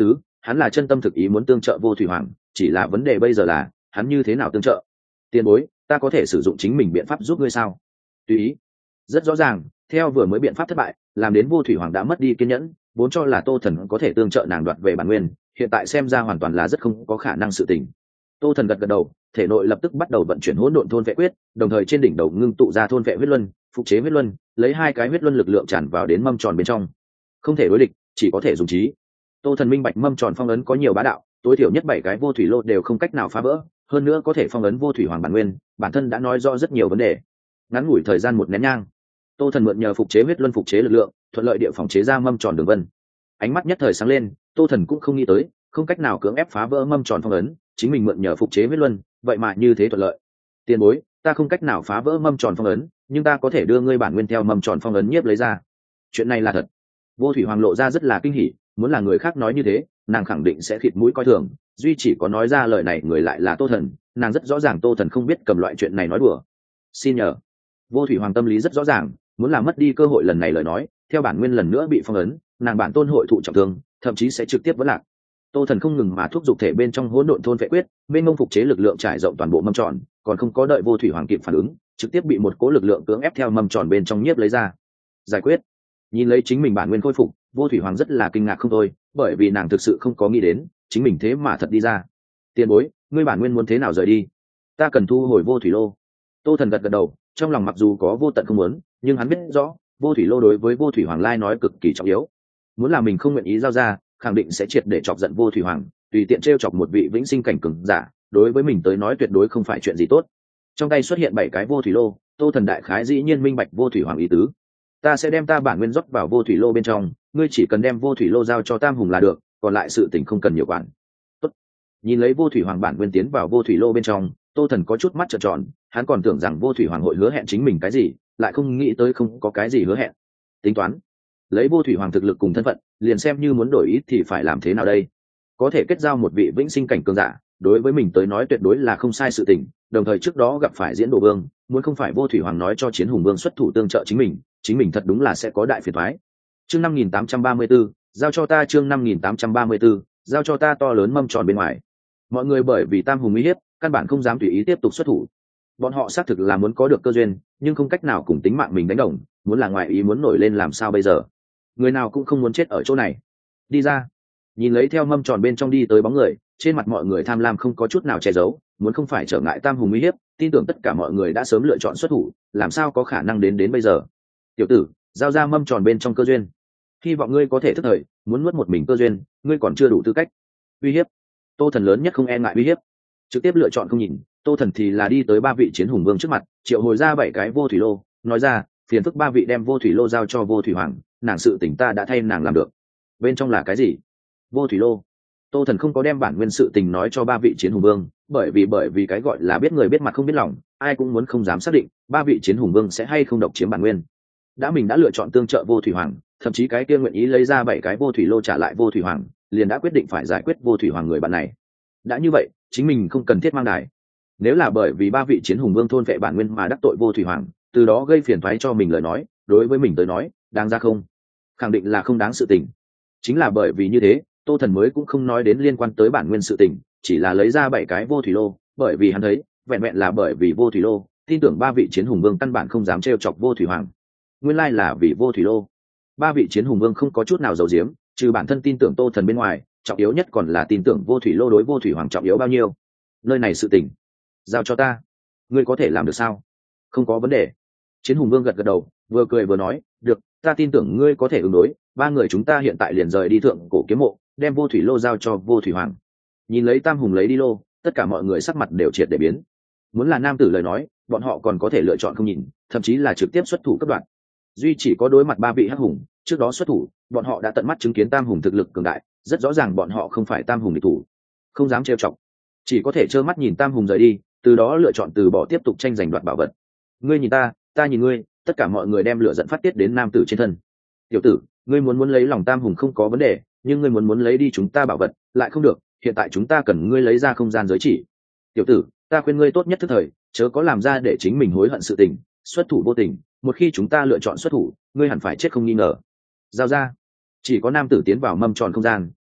hắn là chân tâm thực ý muốn tương trợ vô thủy hoàng, chỉ là vấn đề bây giờ là hắn như thế nào tương trợ. Tiền bối, ta có thể sử dụng chính mình biện pháp giúp ngươi sao? Tùy ý. Rất rõ ràng, theo vừa mới biện pháp thất bại, làm đến vô thủy hoàng đã mất đi kiên nhẫn, vốn cho là Tô Thần có thể tương trợ nàng đoạt về bản nguyên, hiện tại xem ra hoàn toàn là rất không có khả năng sự tình. Tô Thần gật gật đầu, thể nội lập tức bắt đầu vận chuyển hỗn độn thôn vệ quyết, đồng thời trên đỉnh đầu ngưng tụ ra thôn vệ huyết luân, phục chế huyết luân, lấy hai cái huyết luân lực lượng tràn vào đến mâm tròn bên trong. Không thể đối địch, chỉ có thể dùng trí. Tô Thần minh bạch mâm tròn phong ấn có nhiều bá đạo, tối thiểu nhất bảy cái vô thủy lô đều không cách nào phá vỡ, hơn nữa có thể phong ấn vô thủy hoàng bản nguyên, bản thân đã nói rõ rất nhiều vấn đề. Ngắn ngủi thời gian một nén nhang, Tô Thần mượn nhờ phục chế huyết luân phục chế lực lượng, thuận lợi địa phòng chế ra mâm tròn đường vân. Ánh mắt nhất thời sáng lên, Tô Thần cũng không nghĩ tới, không cách nào cưỡng ép phá vỡ mâm tròn phong ấn, chính mình mượn nhờ phục chế huyết luân, vậy mà như thế thuận lợi. Tiền bối, ta không cách nào phá vỡ mâm tròn phong ấn, nhưng ta có thể đưa ngươi bản nguyên theo mâm tròn phong ấn nhiếp lấy ra. Chuyện này là thật. Vô thủy hoàng lộ ra rất là kinh hỉ, muốn là người khác nói như thế, nàng khẳng định sẽ khịt mũi coi thường, duy chỉ có nói ra lời này người lại là Tô Thần, nàng rất rõ ràng Tô Thần không biết cầm loại chuyện này nói đùa. Xin nhờ. Vô thủy hoàng tâm lý rất rõ ràng, muốn làm mất đi cơ hội lần này lời nói, theo bản nguyên lần nữa bị phong ấn, nàng bản tôn hội thụ trọng thương, thậm chí sẽ trực tiếp vỡ lạc. Tô Thần không ngừng mà thúc giục thể bên trong hỗn độn thôn vệ quyết, bên ngông phục chế lực lượng trải rộng toàn bộ mâm tròn, còn không có đợi vô thủy hoàng kịp phản ứng, trực tiếp bị một cố lực lượng cưỡng ép theo mâm tròn bên trong nhiếp lấy ra. Giải quyết. Nhìn lấy chính mình bản nguyên khôi phục, vô thủy hoàng rất là kinh ngạc không thôi, bởi vì nàng thực sự không có nghĩ đến chính mình thế mà thật đi ra. Tiền bối, ngươi bản nguyên muốn thế nào rời đi? Ta cần thu hồi vô thủy lô. Tô Thần gật gật đầu, trong lòng mặc dù có vô tận không muốn, nhưng hắn biết rõ vô thủy lô đối với vô thủy hoàng lai nói cực kỳ trọng yếu, muốn là mình không nguyện ý giao ra, khẳng định sẽ triệt để chọc giận vô thủy hoàng, tùy tiện trêu chọc một vị vĩnh sinh cảnh cường giả, đối với mình tới nói tuyệt đối không phải chuyện gì tốt. Trong tay xuất hiện bảy cái vô thủy lô, Tô Thần đại khái dĩ nhiên minh bạch vô thủy hoàng ý tứ. Ta sẽ đem ta bản nguyên rót vào vô thủy lô bên trong, ngươi chỉ cần đem vô thủy lô giao cho Tam Hùng là được, còn lại sự tình không cần nhiều quản. Tốt. Nhìn lấy vô thủy hoàng bản nguyên tiến vào vô thủy lô bên trong, Tô Thần có chút mắt trợn tròn, hắn còn tưởng rằng vô thủy hoàng hội hứa hẹn chính mình cái gì, lại không nghĩ tới không có cái gì hứa hẹn. Tính toán, lấy vô thủy hoàng thực lực cùng thân phận, liền xem như muốn đổi ý thì phải làm thế nào đây? Có thể kết giao một vị vĩnh sinh cảnh cường giả, đối với mình tới nói tuyệt đối là không sai sự tình, đồng thời trước đó gặp phải Diễn Đồ Vương, muốn không phải vô thủy hoàng nói cho Chiến Hùng Vương xuất thủ tương trợ chính mình, chính mình thật đúng là sẽ có đại phiền toái. Chương năm nghìn tám trăm ba mươi 834, giao cho ta chương năm nghìn tám trăm ba mươi 834, giao cho ta to lớn mâm tròn bên ngoài. Mọi người bởi vì Tam Hùng uy hiếp, căn bản không dám tùy ý tiếp tục xuất thủ. Bọn họ xác thực là muốn có được cơ duyên, nhưng không cách nào cùng tính mạng mình đánh đồng, muốn là ngoại ý muốn nổi lên làm sao bây giờ? Người nào cũng không muốn chết ở chỗ này. Đi ra. Nhìn lấy theo mâm tròn bên trong đi tới bóng người, trên mặt mọi người tham lam không có chút nào che giấu, muốn không phải trở ngại Tam Hùng uy hiếp, tin tưởng tất cả mọi người đã sớm lựa chọn xuất thủ, làm sao có khả năng đến đến bây giờ. Tiểu tử, giao ra mâm tròn bên trong cơ duyên, hy vọng ngươi có thể thức thời, muốn nuốt một mình cơ duyên, ngươi còn chưa đủ tư cách. Uy hiếp. Tô Thần lớn nhất không e ngại uy hiếp, trực tiếp lựa chọn không nhìn. Tô Thần thì là đi tới ba vị Chiến Hùng Vương trước mặt, triệu hồi ra bảy cái vô thủy lô, nói ra, phiền phức ba vị đem vô thủy lô giao cho vô thủy hoàng, nàng sự tỉnh ta đã thay nàng làm được. Bên trong là cái gì? Vô thủy lô. Tô Thần không có đem bản nguyên sự tình nói cho ba vị Chiến Hùng Vương, bởi vì bởi vì cái gọi là biết người biết mặt không biết lòng, ai cũng muốn không dám xác định ba vị Chiến Hùng Vương sẽ hay không độc chiếm bản nguyên. Đã mình đã lựa chọn tương trợ vô thủy hoàng, thậm chí cái kia nguyện ý lấy ra bảy cái vô thủy lô trả lại vô thủy hoàng, liền đã quyết định phải giải quyết vô thủy hoàng người bạn này. Đã như vậy, chính mình không cần thiết mang đài. Nếu là bởi vì ba vị Chiến Hùng Vương thôn vệ bản nguyên mà đắc tội vô thủy hoàng, từ đó gây phiền toái cho mình lời nói, đối với mình tới nói, đáng ra không? Khẳng định là không đáng sự tình. Chính là bởi vì như thế, Tô Thần mới cũng không nói đến liên quan tới bản nguyên sự tình, chỉ là lấy ra bảy cái vô thủy lô, bởi vì hắn thấy, vẹn vẹn là bởi vì vô thủy lô, tin tưởng ba vị Chiến Hùng Vương căn bản không dám trêu chọc vô thủy hoàng. Nguyên lai là vì vô thủy lô. Ba vị Chiến Hùng Vương không có chút nào giấu giếm, trừ bản thân tin tưởng Tô Thần bên ngoài, trọng yếu nhất còn là tin tưởng vô thủy lô đối vô thủy hoàng trọng yếu bao nhiêu. Nơi này sự tình, giao cho ta, ngươi có thể làm được sao? Không có vấn đề. Chiến Hùng Vương gật gật đầu, vừa cười vừa nói, được, ta tin tưởng ngươi có thể ứng đối. Ba người chúng ta hiện tại liền rời đi thượng cổ kiếm mộ, đem vô thủy lô giao cho vô thủy hoàng. Nhìn lấy Tam Hùng lấy đi lô, tất cả mọi người sắc mặt đều triệt để biến. Muốn là nam tử lời nói, bọn họ còn có thể lựa chọn không nhìn, thậm chí là trực tiếp xuất thủ cấp đoạn. Duy chỉ có đối mặt ba vị hắc hùng, trước đó xuất thủ, bọn họ đã tận mắt chứng kiến Tam Hùng thực lực cường đại, rất rõ ràng bọn họ không phải Tam Hùng địch thủ, không dám trêu chọc, chỉ có thể trơ mắt nhìn Tam Hùng rời đi, từ đó lựa chọn từ bỏ tiếp tục tranh giành đoạt bảo vật. Ngươi nhìn ta, ta nhìn ngươi, tất cả mọi người đem lửa giận phát tiết đến nam tử trên thân. Tiểu tử, ngươi muốn muốn lấy lòng Tam Hùng không có vấn đề, nhưng ngươi muốn muốn lấy đi chúng ta bảo vật lại không được, hiện tại chúng ta cần ngươi lấy ra không gian giới chỉ. Tiểu tử, ta khuyên ngươi tốt nhất thức thời, chớ có làm ra để chính mình hối hận sự tình, xuất thủ vô tình, một khi chúng ta lựa chọn xuất thủ, ngươi hẳn phải chết không nghi ngờ. Giao ra. Chỉ có nam tử tiến vào mâm tròn không gian,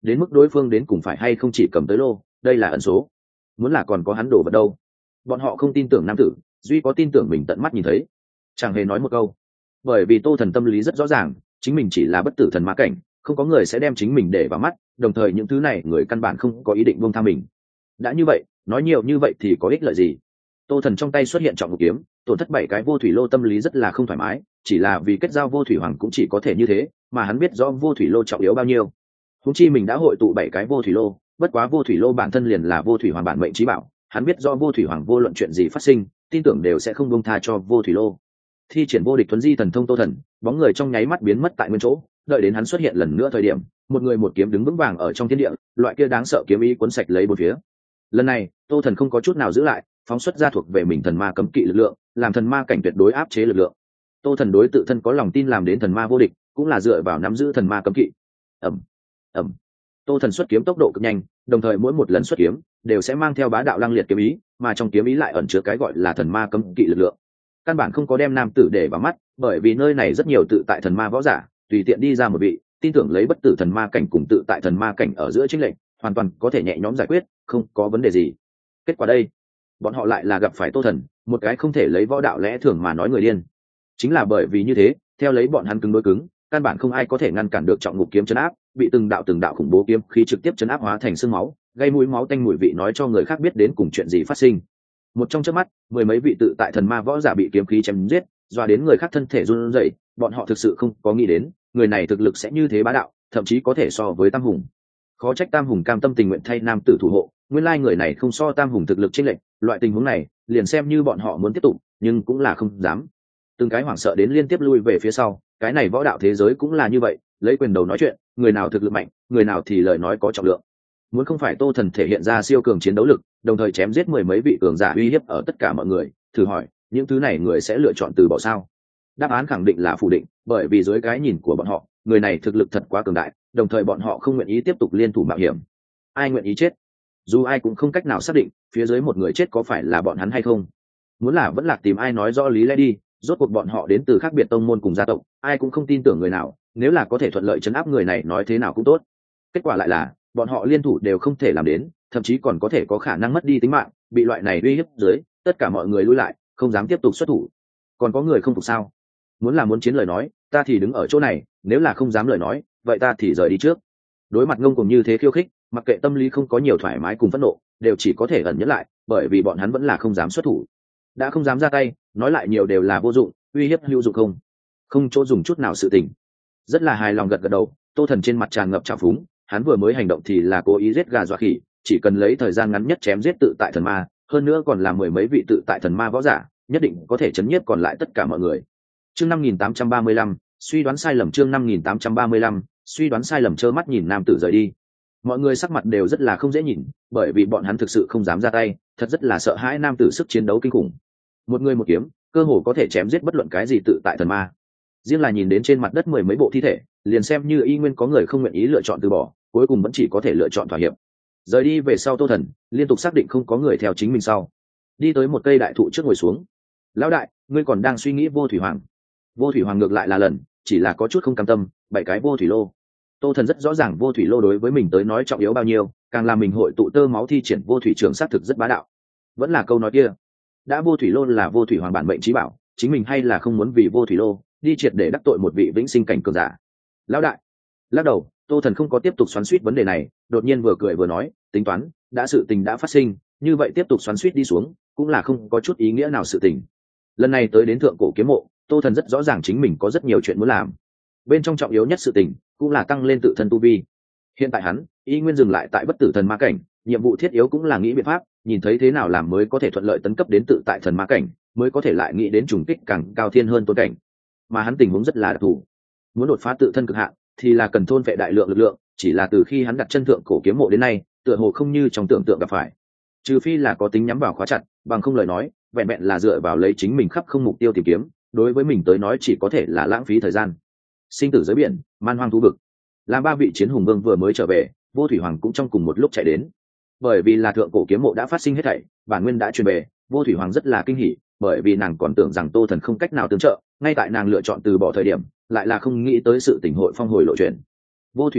đến mức đối phương đến cùng phải hay không chỉ cầm tới lô, đây là ẩn số. Muốn là còn có hắn đổ vật đâu. Bọn họ không tin tưởng nam tử, duy có tin tưởng mình tận mắt nhìn thấy. Chẳng hề nói một câu. Bởi vì Tô Thần tâm lý rất rõ ràng, chính mình chỉ là bất tử thần ma cảnh, không có người sẽ đem chính mình để vào mắt, đồng thời những thứ này người căn bản không có ý định buông tha mình. Đã như vậy, nói nhiều như vậy thì có ích lợi gì? Tô Thần trong tay xuất hiện trọng ngục kiếm, tổn thất bảy cái vô thủy lô tâm lý rất là không thoải mái, chỉ là vì kết giao vô thủy hoàng cũng chỉ có thể như thế, mà hắn biết rõ vô thủy lô trọng yếu bao nhiêu. Huống chi mình đã hội tụ bảy cái vô thủy lô, bất quá vô thủy lô bản thân liền là vô thủy hoàng bản mệnh chí bảo, hắn biết rõ vô thủy hoàng vô luận chuyện gì phát sinh, tin tưởng đều sẽ không buông tha cho vô thủy lô. Thi triển vô địch thuấn di thần thông Tô Thần, bóng người trong nháy mắt biến mất tại nguyên chỗ, đợi đến hắn xuất hiện lần nữa thời điểm, một người một kiếm đứng vững vàng ở trong thiên địa, loại kia đáng sợ kiếm ý cuốn sạch lấy bốn phía. Lần này, Tô Thần không có chút nào giữ lại, phóng xuất ra thuộc về mình thần ma cấm kỵ lực lượng, làm thần ma cảnh tuyệt đối áp chế lực lượng. Tô Thần đối tự thân có lòng tin làm đến thần ma vô địch, cũng là dựa vào nắm giữ thần ma cấm kỵ. Ầm, ầm. Tô Thần xuất kiếm tốc độ cực nhanh, đồng thời mỗi một lần xuất kiếm đều sẽ mang theo bá đạo lăng liệt kiếm ý, mà trong kiếm ý lại ẩn chứa cái gọi là thần ma cấm kỵ lực lượng. Căn bản không có đem nam tử để vào mắt, bởi vì nơi này rất nhiều tự tại thần ma võ giả, tùy tiện đi ra một vị, tin tưởng lấy bất tử thần ma cảnh cùng tự tại thần ma cảnh ở giữa chênh lệch, hoàn toàn có thể nhẹ nhõm giải quyết, không có vấn đề gì. Kết quả đây, bọn họ lại là gặp phải Tô Thần, một cái không thể lấy võ đạo lẽ thường mà nói người điên. Chính là bởi vì như thế, theo lấy bọn hắn cứng đối cứng, căn bản không ai có thể ngăn cản được trọng ngục kiếm chấn áp, bị từng đạo từng đạo khủng bố kiếm khí trực tiếp chấn áp hóa thành xương máu, gây mũi máu tanh mùi vị nói cho người khác biết đến cùng chuyện gì phát sinh. Một trong chớp mắt, mười mấy vị tự tại thần ma võ giả bị kiếm khí chém giết, doa đến người khác thân thể run rẩy, bọn họ thực sự không có nghĩ đến, người này thực lực sẽ như thế bá đạo, thậm chí có thể so với Tam Hùng. Khó trách Tam Hùng cam tâm tình nguyện thay nam tử thủ hộ, nguyên lai người này không so Tam Hùng thực lực chênh lệch, loại tình huống này, liền xem như bọn họ muốn tiếp tục, nhưng cũng là không dám. Từng cái hoảng sợ đến liên tiếp lui về phía sau, cái này võ đạo thế giới cũng là như vậy, lấy quyền đầu nói chuyện, người nào thực lực mạnh, người nào thì lời nói có trọng lượng. Muốn không phải Tô Thần thể hiện ra siêu cường chiến đấu lực, đồng thời chém giết mười mấy vị cường giả uy hiếp ở tất cả mọi người, thử hỏi, những thứ này người sẽ lựa chọn từ bỏ sao? Đáp án khẳng định là phủ định, bởi vì dưới cái nhìn của bọn họ, người này thực lực thật quá cường đại, đồng thời bọn họ không nguyện ý tiếp tục liên thủ mạo hiểm. Ai nguyện ý chết? Dù ai cũng không cách nào xác định, phía dưới một người chết có phải là bọn hắn hay không. Muốn là vẫn lạc tìm ai nói rõ lý lẽ đi, rốt cuộc bọn họ đến từ khác biệt tông môn cùng gia tộc, ai cũng không tin tưởng người nào, nếu là có thể thuận lợi chấn áp người này nói thế nào cũng tốt. Kết quả lại là, bọn họ liên thủ đều không thể làm đến, thậm chí còn có thể có khả năng mất đi tính mạng, bị loại này uy hiếp dưới, tất cả mọi người lui lại, không dám tiếp tục xuất thủ. Còn có người không phục sao? Muốn là muốn chiến lời nói, ta thì đứng ở chỗ này, nếu là không dám lời nói, vậy ta thì rời đi trước. Đối mặt ngông cuồng như thế khiêu khích, mặc kệ tâm lý không có nhiều thoải mái cùng phẫn nộ, đều chỉ có thể ẩn nhẫn lại, bởi vì bọn hắn vẫn là không dám xuất thủ. Đã không dám ra tay, nói lại nhiều đều là vô dụng, uy hiếp hữu dụng không, không chỗ dùng chút nào sự tình. Rất là hài lòng gật gật đầu, Tô Thần trên mặt tràn ngập trào phúng, hắn vừa mới hành động thì là cố ý giết gà dọa khỉ, chỉ cần lấy thời gian ngắn nhất chém giết tự tại thần ma, hơn nữa còn là mười mấy vị tự tại thần ma võ giả, nhất định có thể chấn nhiếp còn lại tất cả mọi người. Chương năm nghìn tám trăm ba mươi lăm, suy đoán sai lầm. Chương năm nghìn tám trăm ba mươi lăm, suy đoán sai lầm. Trơ mắt nhìn nam tử rời đi, mọi người sắc mặt đều rất là không dễ nhìn, bởi vì bọn hắn thực sự không dám ra tay, thật rất là sợ hãi nam tử sức chiến đấu kinh khủng. Một người một kiếm, cơ hồ có thể chém giết bất luận cái gì tự tại thần ma. Riêng là nhìn đến trên mặt đất mười mấy bộ thi thể, liền xem như y nguyên có người không nguyện ý lựa chọn từ bỏ, cuối cùng vẫn chỉ có thể lựa chọn thỏa hiệp. Rời đi về sau Tô Thần liên tục xác định không có người theo chính mình sau, đi tới một cây đại thụ trước ngồi xuống. Lão đại, ngươi còn đang suy nghĩ vô thủy hoàng? Vô thủy hoàng ngược lại là lần, chỉ là có chút không cam tâm, bảy cái vô thủy lô. Tô Thần rất rõ ràng vô thủy lô đối với mình tới nói trọng yếu bao nhiêu, càng làm mình hội tụ tơ máu thi triển vô thủy trường sát thực rất bá đạo. Vẫn là câu nói kia, đã vô thủy lô là vô thủy hoàng bản mệnh chí bảo, chính mình hay là không muốn vì vô thủy lô đi triệt để đắc tội một vị vĩnh sinh cảnh cường giả. Lão đại, lắc đầu, Tô Thần không có tiếp tục xoắn xuýt vấn đề này, đột nhiên vừa cười vừa nói, tính toán, đã sự tình đã phát sinh, như vậy tiếp tục xoắn xuýt đi xuống, cũng là không có chút ý nghĩa nào sự tình. Lần này tới đến thượng cổ kiếm mộ, Tô Thần rất rõ ràng chính mình có rất nhiều chuyện muốn làm. Bên trong trọng yếu nhất sự tình, cũng là tăng lên tự thân tu vi. Hiện tại hắn, y nguyên dừng lại tại bất tử thần ma cảnh, nhiệm vụ thiết yếu cũng là nghĩ biện pháp, nhìn thấy thế nào làm mới có thể thuận lợi tấn cấp đến tự tại thần ma cảnh, mới có thể lại nghĩ đến trùng kích càng cao thiên hơn tôn cảnh. Mà hắn tình huống rất là đặc thù, muốn đột phá tự thân cực hạn, thì là cần thôn vệ đại lượng lực lượng, chỉ là từ khi hắn đặt chân thượng cổ kiếm mộ đến nay, tựa hồ không như trong tưởng tượng gặp phải. Trừ phi là có tính nhắm vào khóa chặt, bằng không lời nói, vẹn vẹn là dựa vào lấy chính mình khắp không mục tiêu tìm kiếm, đối với mình tới nói chỉ có thể là lãng phí thời gian. Sinh tử giới biển, man hoang thú vực. Làm ba vị chiến hùng vương vừa mới trở về, vô thủy hoàng cũng trong cùng một lúc chạy đến. Bởi vì là thượng cổ kiếm mộ đã phát sinh hết thảy, bản nguyên đã truyền về, vô thủy hoàng rất là kinh hỉ, bởi vì nàng còn tưởng rằng Tô Thần không cách nào tương trợ, ngay tại nàng lựa chọn từ bỏ thời điểm, lại là không nghĩ tới sự tình hội phong hồi lộ chuyện. Vô thủy hoàng,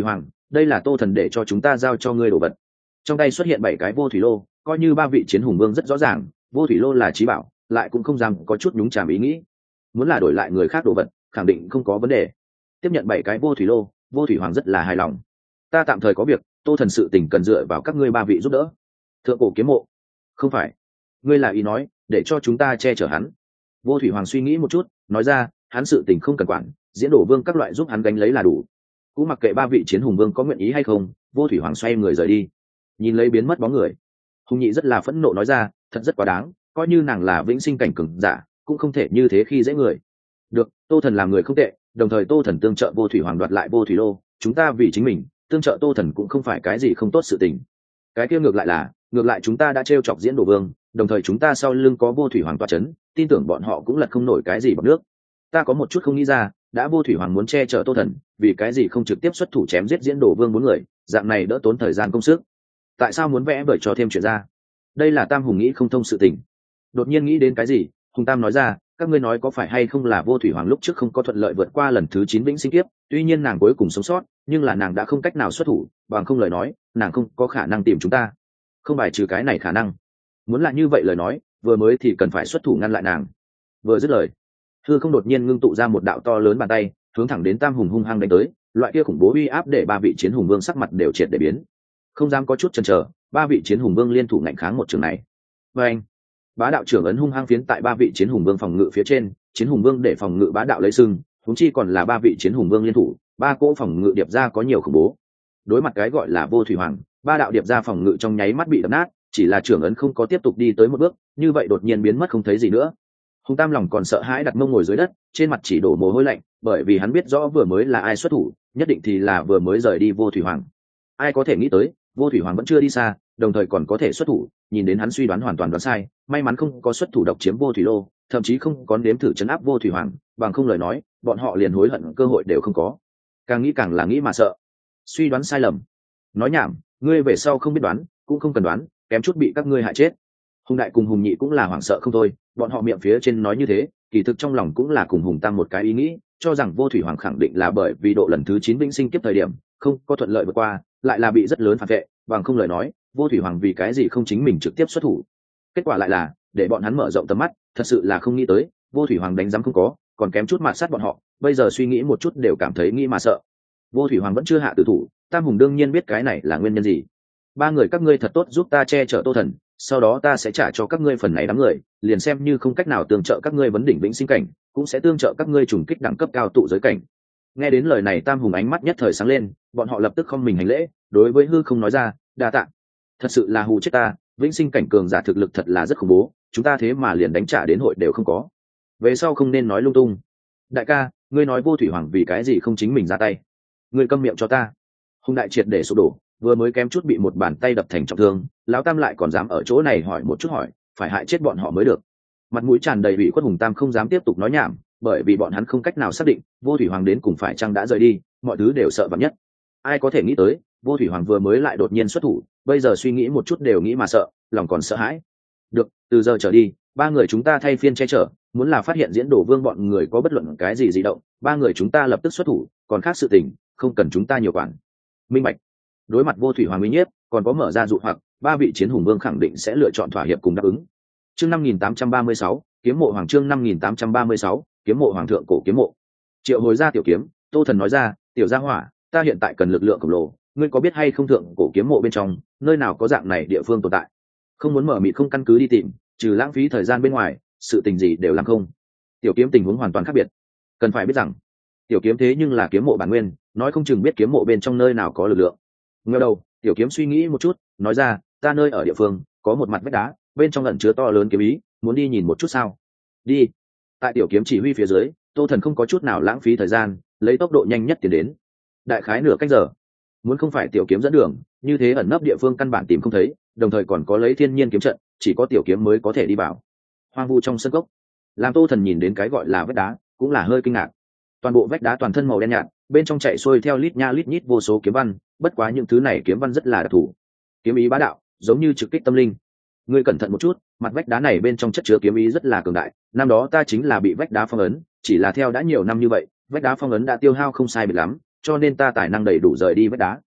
đây là Tô Thần để cho chúng ta giao cho ngươi đồ vật. Trong tay xuất hiện bảy cái vô thủy lô, coi như ba vị chiến hùng vương rất rõ ràng vô thủy lô là trí bảo, lại cũng không dám có chút nhúng chàm ý nghĩ. Muốn là đổi lại người khác đồ vật khẳng định không có vấn đề. Tiếp nhận bảy cái vô thủy lô, vô thủy hoàng rất là hài lòng. Ta tạm thời có việc, Tô Thần sự tình cần dựa vào các ngươi ba vị giúp đỡ. Thượng cổ kiếm mộ? Không phải, ngươi là ý nói để cho chúng ta che chở hắn? Vô thủy hoàng suy nghĩ một chút, nói ra, hắn sự tình không cần quản, diễn đổ vương các loại giúp hắn gánh lấy là đủ. Cũng mặc kệ ba vị chiến hùng vương có nguyện ý hay không. Vô thủy hoàng xoay người rời đi, nhìn lấy biến mất bóng người. Hùng nhị rất là phẫn nộ nói ra, thật rất quá đáng, coi như nàng là vĩnh sinh cảnh cường giả cũng không thể như thế khi dễ người. Được, Tô Thần làm người không tệ, đồng thời Tô Thần tương trợ vô thủy hoàng đoạt lại vô thủy lô, chúng ta vì chính mình tương trợ Tô Thần cũng không phải cái gì không tốt sự tình. Cái kia ngược lại là, ngược lại chúng ta đã trêu chọc diễn đồ vương, đồng thời chúng ta sau lưng có vô thủy hoàng tọa chấn, tin tưởng bọn họ cũng lật không nổi cái gì bằng nước. Ta có một chút không nghĩ ra, đã vô thủy hoàng muốn che chở Tô Thần, vì cái gì không trực tiếp xuất thủ chém giết diễn đồ vương bốn người, dạng này đỡ tốn thời gian công sức. Tại sao muốn vẽ bởi cho thêm chuyện ra? Đây là Tam Hùng nghĩ không thông sự tình. Đột nhiên nghĩ đến cái gì, Hùng Tam nói ra, các ngươi nói có phải hay không là vô thủy hoàng lúc trước không có thuận lợi vượt qua lần thứ chín vĩnh sinh kiếp, tuy nhiên nàng cuối cùng sống sót, nhưng là nàng đã không cách nào xuất thủ, bằng không lời nói, nàng không có khả năng tìm chúng ta. Không bài trừ cái này khả năng. Muốn là như vậy lời nói, vừa mới thì cần phải xuất thủ ngăn lại nàng. Vừa dứt lời, hư không đột nhiên ngưng tụ ra một đạo to lớn bàn tay, hướng thẳng đến Tam Hùng hung hăng đánh tới, loại kia khủng bố uy áp để ba vị chiến hùng vương sắc mặt đều triệt để biến. Không dám có chút chần chờ, ba vị chiến hùng vương liên thủ ngạnh kháng một trường này. Và anh, bá đạo trưởng ấn hung hăng phiến tại ba vị chiến hùng vương phòng ngự phía trên, chiến hùng vương để phòng ngự bá đạo lấy sưng, huống chi còn là ba vị chiến hùng vương liên thủ, ba cỗ phòng ngự điệp ra có nhiều khủng bố. Đối mặt cái gọi là vô thủy hoàng, ba đạo điệp ra phòng ngự trong nháy mắt bị đập nát, chỉ là trưởng ấn không có tiếp tục đi tới một bước, như vậy đột nhiên biến mất không thấy gì nữa. Hùng Tam lòng còn sợ hãi đặt mông ngồi dưới đất, trên mặt chỉ đổ mồ hôi lạnh, bởi vì hắn biết rõ vừa mới là ai xuất thủ, nhất định thì là vừa mới rời đi vô thủy hoàng. Ai có thể nghĩ tới, vô thủy hoàng vẫn chưa đi xa, đồng thời còn có thể xuất thủ, nhìn đến hắn suy đoán hoàn toàn đoán sai, may mắn không có xuất thủ độc chiếm vô thủy lô, thậm chí không có nếm thử chấn áp vô thủy hoàng, bằng không lời nói, bọn họ liền hối hận cơ hội đều không có. Càng nghĩ càng là nghĩ mà sợ. Suy đoán sai lầm. Nói nhảm, ngươi về sau không biết đoán, cũng không cần đoán, kém chút bị các ngươi hại chết. Hùng đại cùng Hùng nhị cũng là hoảng sợ không thôi, bọn họ miệng phía trên nói như thế, kỳ thực trong lòng cũng là cùng Hùng Tam một cái ý nghĩ, cho rằng vô thủy hoàng khẳng định là bởi vì độ lần thứ chín vĩnh sinh kiếp thời điểm không có thuận lợi vượt qua, lại là bị rất lớn phản vệ, bằng không lời nói, vô thủy hoàng vì cái gì không chính mình trực tiếp xuất thủ. Kết quả lại là để bọn hắn mở rộng tầm mắt, thật sự là không nghĩ tới, vô thủy hoàng đánh giám không có, còn kém chút mạt sát bọn họ, bây giờ suy nghĩ một chút đều cảm thấy nghĩ mà sợ. Vô thủy hoàng vẫn chưa hạ tử thủ, Tam Hùng đương nhiên biết cái này là nguyên nhân gì. Ba người các ngươi thật tốt giúp ta che chở Tô Thần, sau đó ta sẽ trả cho các ngươi phần này đám người, liền xem như không cách nào tương trợ các ngươi vấn đỉnh vĩnh sinh cảnh, cũng sẽ tương trợ các ngươi trùng kích đẳng cấp cao tụ giới cảnh. Nghe đến lời này, Tam Hùng ánh mắt nhất thời sáng lên, bọn họ lập tức không mình hành lễ, đối với hư không nói ra, đa tạ. Thật sự là hù chết ta, vĩnh sinh cảnh cường giả thực lực thật là rất khủng bố, chúng ta thế mà liền đánh trả đến hội đều không có. Về sau không nên nói lung tung. Đại ca, ngươi nói vô thủy hoàng vì cái gì không chính mình ra tay? Ngươi câm miệng cho ta. Hùng đại triệt để sụp đổ, vừa mới kém chút bị một bàn tay đập thành trọng thương, lão Tam lại còn dám ở chỗ này hỏi một chút hỏi, phải hại chết bọn họ mới được. Mặt mũi tràn đầy ủy khuất, Hùng Tam không dám tiếp tục nói nhảm, bởi vì bọn hắn không cách nào xác định vô thủy hoàng đến cùng phải chăng đã rời đi, mọi thứ đều sợ vắn nhất. Ai có thể nghĩ tới, vô thủy hoàng vừa mới lại đột nhiên xuất thủ, bây giờ suy nghĩ một chút đều nghĩ mà sợ, lòng còn sợ hãi. Được, từ giờ trở đi, ba người chúng ta thay phiên che chở, muốn là phát hiện diễn đổ vương bọn người có bất luận cái gì dị động, ba người chúng ta lập tức xuất thủ, còn khác sự tình không cần chúng ta nhiều quản. Minh bạch. Đối mặt vô thủy hoàng uy nhiếp, còn có mở ra dụ hoặc, ba vị chiến hùng vương khẳng định sẽ lựa chọn thỏa hiệp cùng đáp ứng. Chương năm nghìn tám trăm ba mươi sáu, kiếm mộ hoàng chương năm nghìn tám trăm ba mươi sáu, kiếm mộ hoàng thượng cổ kiếm mộ. Triệu hồi ra tiểu kiếm, Tô Thần nói ra, tiểu gia hỏa, ta hiện tại cần lực lượng khổng lồ, ngươi có biết hay không thượng cổ kiếm mộ bên trong, nơi nào có dạng này địa phương tồn tại? Không muốn mở mịt không căn cứ đi tìm, trừ lãng phí thời gian bên ngoài, sự tình gì đều làm không. Tiểu kiếm tình huống hoàn toàn khác biệt. Cần phải biết rằng, tiểu kiếm thế nhưng là kiếm mộ bản nguyên, nói không chừng biết kiếm mộ bên trong nơi nào có lực lượng. Ngờ đầu, tiểu kiếm suy nghĩ một chút, nói ra, ta nơi ở địa phương có một mặt vách đá, bên trong ẩn chứa to lớn kiếm ý, muốn đi nhìn một chút sao? Đi. Tại tiểu kiếm chỉ huy phía dưới, Tô Thần không có chút nào lãng phí thời gian, lấy tốc độ nhanh nhất tiến đến. Đại khái nửa cách giờ. Muốn không phải tiểu kiếm dẫn đường, như thế ẩn nấp địa phương căn bản tìm không thấy, đồng thời còn có lấy thiên nhiên kiếm trận, chỉ có tiểu kiếm mới có thể đi vào. Hoang vu trong sân cốc, làm Tô Thần nhìn đến cái gọi là vách đá, cũng là hơi kinh ngạc. Toàn bộ vách đá toàn thân màu đen nhạt, bên trong chạy xuôi theo lít nha lít nhít vô số kiếm văn, bất quá những thứ này kiếm văn rất là đặc thù, kiếm ý bá đạo, giống như trực kích tâm linh. Ngươi cẩn thận một chút, mặt vách đá này bên trong chất chứa kiếm ý rất là cường đại, năm đó ta chính là bị vách đá phong ấn, chỉ là theo đã nhiều năm như vậy, vách đá phong ấn đã tiêu hao không sai biệt lắm, cho nên ta tài năng đầy đủ rời đi vách đá.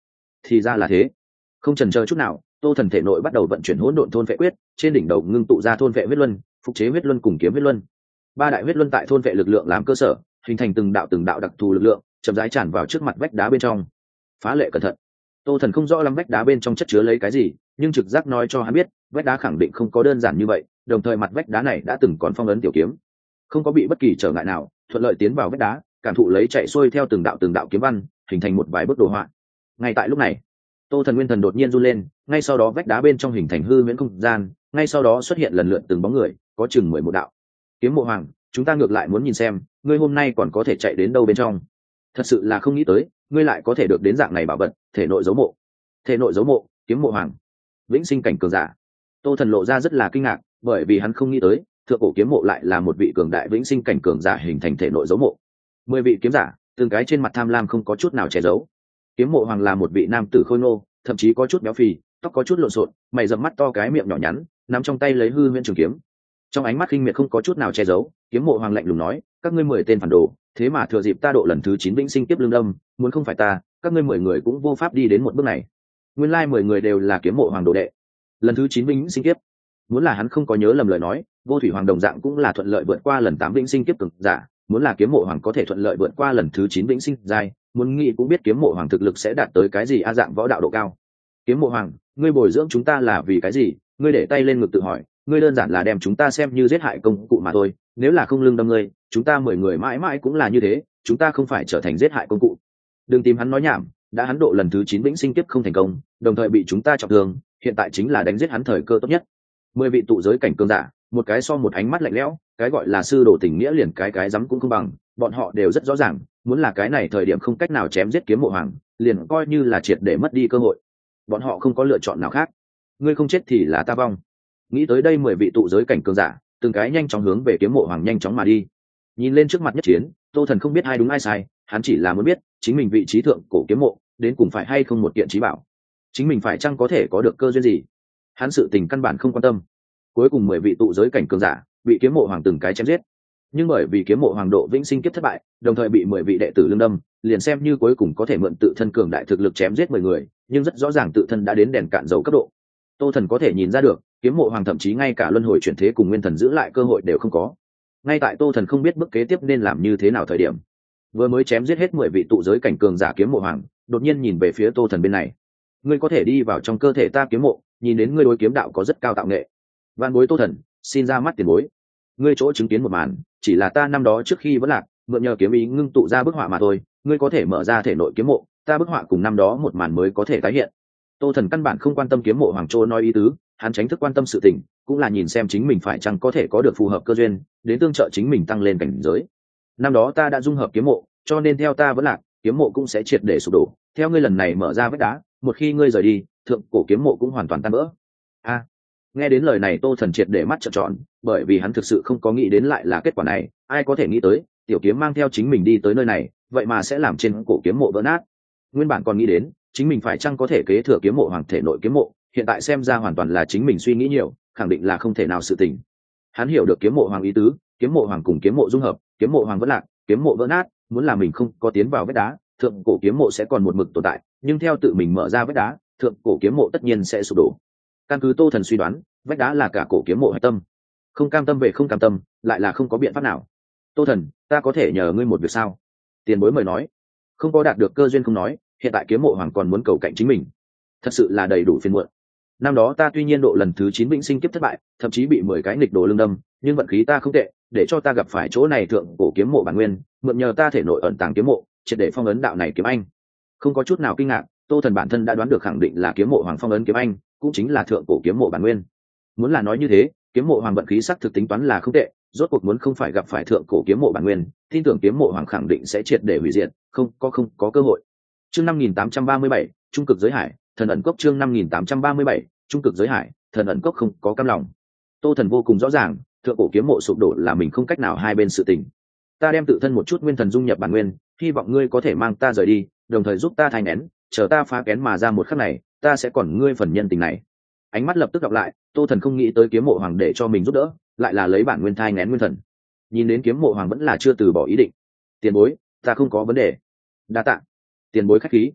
thì ra là thế. Không chần chờ chút nào, tô thần thể nội bắt đầu vận chuyển hỗn độn thôn vệ quyết, trên đỉnh đầu ngưng tụ ra thôn vệ huyết luân, phục chế huyết luân cùng kiếm huyết luân. Ba đại huyết luân tại thôn vệ lực lượng làm cơ sở, hình thành từng đạo từng đạo đặc thù lực lượng, chậm rãi tràn vào trước mặt vách đá bên trong. Phá lệ cẩn thận. Tô thần không rõ lắm vách đá bên trong chất chứa lấy cái gì, nhưng trực giác nói cho hắn biết vách đá khẳng định không có đơn giản như vậy, đồng thời mặt vách đá này đã từng còn phong ấn tiểu kiếm, không có bị bất kỳ trở ngại nào, thuận lợi tiến vào vách đá, cảm thụ lấy chạy xuôi theo từng đạo từng đạo kiếm văn, hình thành một vài bức đồ họa. Ngay tại lúc này, tô thần nguyên thần đột nhiên run lên, ngay sau đó vách đá bên trong hình thành hư huyễn không gian, ngay sau đó xuất hiện lần lượt từng bóng người, có chừng mười một đạo. Kiếm Mộ Hoàng, chúng ta ngược lại muốn nhìn xem ngươi hôm nay còn có thể chạy đến đâu bên trong. Thật sự là không nghĩ tới ngươi lại có thể được đến dạng này bảo vật, thể nội dấu mộ. Thể nội dấu mộ, Kiếm Mộ Hoàng, vĩnh sinh cảnh cường giả. Tô thần lộ ra rất là kinh ngạc, bởi vì hắn không nghĩ tới thượng cổ kiếm mộ lại là một vị cường đại vĩnh sinh cảnh cường giả hình thành thể nội dấu mộ. Mười vị kiếm giả, từng cái trên mặt tham lam không có chút nào che giấu. Kiếm Mộ Hoàng là một vị nam tử khôi ngô, thậm chí có chút béo phì, tóc có chút lộn xộn, mày rậm mắt to, cái miệng nhỏ nhắn, nắm trong tay lấy hư huyễn trường kiếm. Trong ánh mắt khinh miệt không có chút nào che giấu, Kiếm Mộ Hoàng lạnh lùng nói: các ngươi mười tên phản đồ, thế mà thừa dịp ta độ lần thứ chín vĩnh sinh tiếp lương đâm, muốn không phải ta, các ngươi mười người cũng vô pháp đi đến một bước này. Nguyên lai mười người đều là Kiếm Mộ Hoàng đồ đệ. Lần thứ chín vĩnh sinh kiếp, muốn là hắn không có nhớ lầm lời nói, Vô Thủy Hoàng đồng dạng cũng là thuận lợi vượt qua lần tám vĩnh sinh kiếp cường giả, muốn là Kiếm Mộ Hoàng có thể thuận lợi vượt qua lần thứ chín vĩnh sinh giai, muốn nghĩ cũng biết Kiếm Mộ Hoàng thực lực sẽ đạt tới cái gì a dạng võ đạo độ cao. Kiếm Mộ Hoàng, ngươi bồi dưỡng chúng ta là vì cái gì? Ngươi để tay lên ngực tự hỏi, ngươi đơn giản là đem chúng ta xem như giết hại công cụ mà thôi, nếu là không lương đâm ngươi, chúng ta mười người mãi mãi cũng là như thế, chúng ta không phải trở thành giết hại công cụ. Đừng tìm hắn nói nhảm, đã hắn độ lần thứ chín vĩnh sinh kiếp không thành công, đồng thời bị chúng ta trọng thương, hiện tại chính là đánh giết hắn thời cơ tốt nhất. Mười vị tụ giới cảnh cường giả, một cái so một ánh mắt lạnh lẽo, cái gọi là sư đồ tình nghĩa liền cái cái dám cũng không bằng, bọn họ đều rất rõ ràng, muốn là cái này thời điểm không cách nào chém giết Kiếm Mộ Hoàng, liền coi như là triệt để mất đi cơ hội. Bọn họ không có lựa chọn nào khác. Ngươi không chết thì là ta vong. Nghĩ tới đây, mười vị tụ giới cảnh cường giả, từng cái nhanh chóng hướng về Kiếm Mộ Hoàng nhanh chóng mà đi. Nhìn lên trước mặt nhất chiến, Tô Thần không biết ai đúng ai sai, hắn chỉ là muốn biết chính mình vị trí thượng cổ kiếm mộ đến cùng phải hay không một kiện trí bảo, chính mình phải chăng có thể có được cơ duyên gì. Hắn sự tình căn bản không quan tâm. Cuối cùng mười vị tụ giới cảnh cường giả bị Kiếm Mộ Hoàng từng cái chém giết, nhưng bởi vì Kiếm Mộ Hoàng độ vĩnh sinh kiếp thất bại, đồng thời bị mười vị đệ tử lương đâm, liền xem như cuối cùng có thể mượn tự thân cường đại thực lực chém giết mười người, nhưng rất rõ ràng tự thân đã đến đèn cạn dầu cấp độ. Tô Thần có thể nhìn ra được, Kiếm Mộ Hoàng thậm chí ngay cả luân hồi chuyển thế cùng nguyên thần giữ lại cơ hội đều không có. Ngay tại Tô Thần không biết bước kế tiếp nên làm như thế nào thời điểm, vừa mới chém giết hết mười vị tụ giới cảnh cường giả Kiếm Mộ Hoàng đột nhiên nhìn về phía Tô Thần bên này. Ngươi có thể đi vào trong cơ thể ta kiếm mộ, nhìn đến ngươi đối kiếm đạo có rất cao tạo nghệ. Vạn bối Tô Thần, xin ra mắt tiền bối. Ngươi chỗ chứng kiến một màn, chỉ là ta năm đó trước khi vẫn lạc, mượn nhờ kiếm ý ngưng tụ ra bức họa mà thôi. Ngươi có thể mở ra thể nội kiếm mộ, ta bức họa cùng năm đó một màn mới có thể tái hiện. Tô Thần căn bản không quan tâm Kiếm Mộ Hoàng Trô nói ý tứ, hắn tránh thức quan tâm sự tình, cũng là nhìn xem chính mình phải chăng có thể có được phù hợp cơ duyên, đến tương trợ chính mình tăng lên cảnh giới. Năm đó ta đã dung hợp kiếm mộ, cho nên theo ta vẫn lạc, kiếm mộ cũng sẽ triệt để sụp đổ. Theo ngươi lần này mở ra vách đá, một khi ngươi rời đi, thượng cổ kiếm mộ cũng hoàn toàn tan vỡ. A, à, nghe đến lời này Tô Thần triệt để mắt trợn tròn, bởi vì hắn thực sự không có nghĩ đến lại là kết quả này. Ai có thể nghĩ tới, tiểu kiếm mang theo chính mình đi tới nơi này, vậy mà sẽ làm trên cổ kiếm mộ vỡ nát. Nguyên bản còn nghĩ đến chính mình phải chăng có thể kế thừa Kiếm Mộ Hoàng thể nội kiếm mộ, hiện tại xem ra hoàn toàn là chính mình suy nghĩ nhiều, khẳng định là không thể nào sự tình. Hắn hiểu được Kiếm Mộ Hoàng ý tứ, Kiếm Mộ Hoàng cùng kiếm mộ dung hợp, kiếm mộ hoàng vẫn lạc, kiếm mộ vỡ nát, muốn là mình không có tiến vào vách đá, thượng cổ kiếm mộ sẽ còn một mực tồn tại, nhưng theo tự mình mở ra vách đá, thượng cổ kiếm mộ tất nhiên sẽ sụp đổ. Căn cứ Tô Thần suy đoán, vách đá là cả cổ kiếm mộ hải tâm. Không cam tâm về không cam tâm, lại là không có biện pháp nào. Tô Thần, ta có thể nhờ ngươi một việc sao? Tiền bối mời nói. Không có đạt được cơ duyên không nói, hiện tại kiếm mộ hoàng còn muốn cầu cạnh chính mình, thật sự là đầy đủ phiền muộn. Năm đó ta tuy nhiên độ lần thứ chín vĩnh sinh kiếp thất bại, thậm chí bị mười cái nghịch đồ lương đâm, nhưng vận khí ta không tệ, để cho ta gặp phải chỗ này thượng cổ kiếm mộ bản nguyên, mượn nhờ ta thể nội ẩn tàng kiếm mộ, triệt để phong ấn đạo này kiếm anh. Không có chút nào kinh ngạc, Tô Thần bản thân đã đoán được khẳng định là kiếm mộ hoàng phong ấn kiếm anh, cũng chính là thượng cổ kiếm mộ bản nguyên. Muốn là nói như thế, kiếm mộ hoàng vận khí sắc thực tính toán là không tệ, rốt cuộc muốn không phải gặp phải thượng cổ kiếm mộ bản nguyên, tin tưởng kiếm mộ hoàng khẳng định sẽ triệt để hủy diệt, không có không có cơ hội. Chương năm nghìn tám trăm ba mươi bảy, trung cực giới hải, thần ẩn cốc. Chương năm nghìn tám trăm ba mươi bảy, trung cực giới hải, thần ẩn cốc. Không có cam lòng. Tô Thần vô cùng rõ ràng, thượng cổ kiếm mộ sụp đổ là mình không cách nào hai bên sự tình. Ta đem tự thân một chút nguyên thần dung nhập bản nguyên, hy vọng ngươi có thể mang ta rời đi, đồng thời giúp ta thay nén, chờ ta phá kén mà ra một khắc này, ta sẽ còn ngươi phần nhân tình này. Ánh mắt lập tức gặp lại, Tô Thần không nghĩ tới kiếm mộ hoàng để cho mình giúp đỡ, lại là lấy bản nguyên thai nén nguyên thần. Nhìn đến kiếm mộ hoàng vẫn là chưa từ bỏ ý định. Tiền bối, ta không có vấn đề. Đa tạ. Tiền bối khách khí.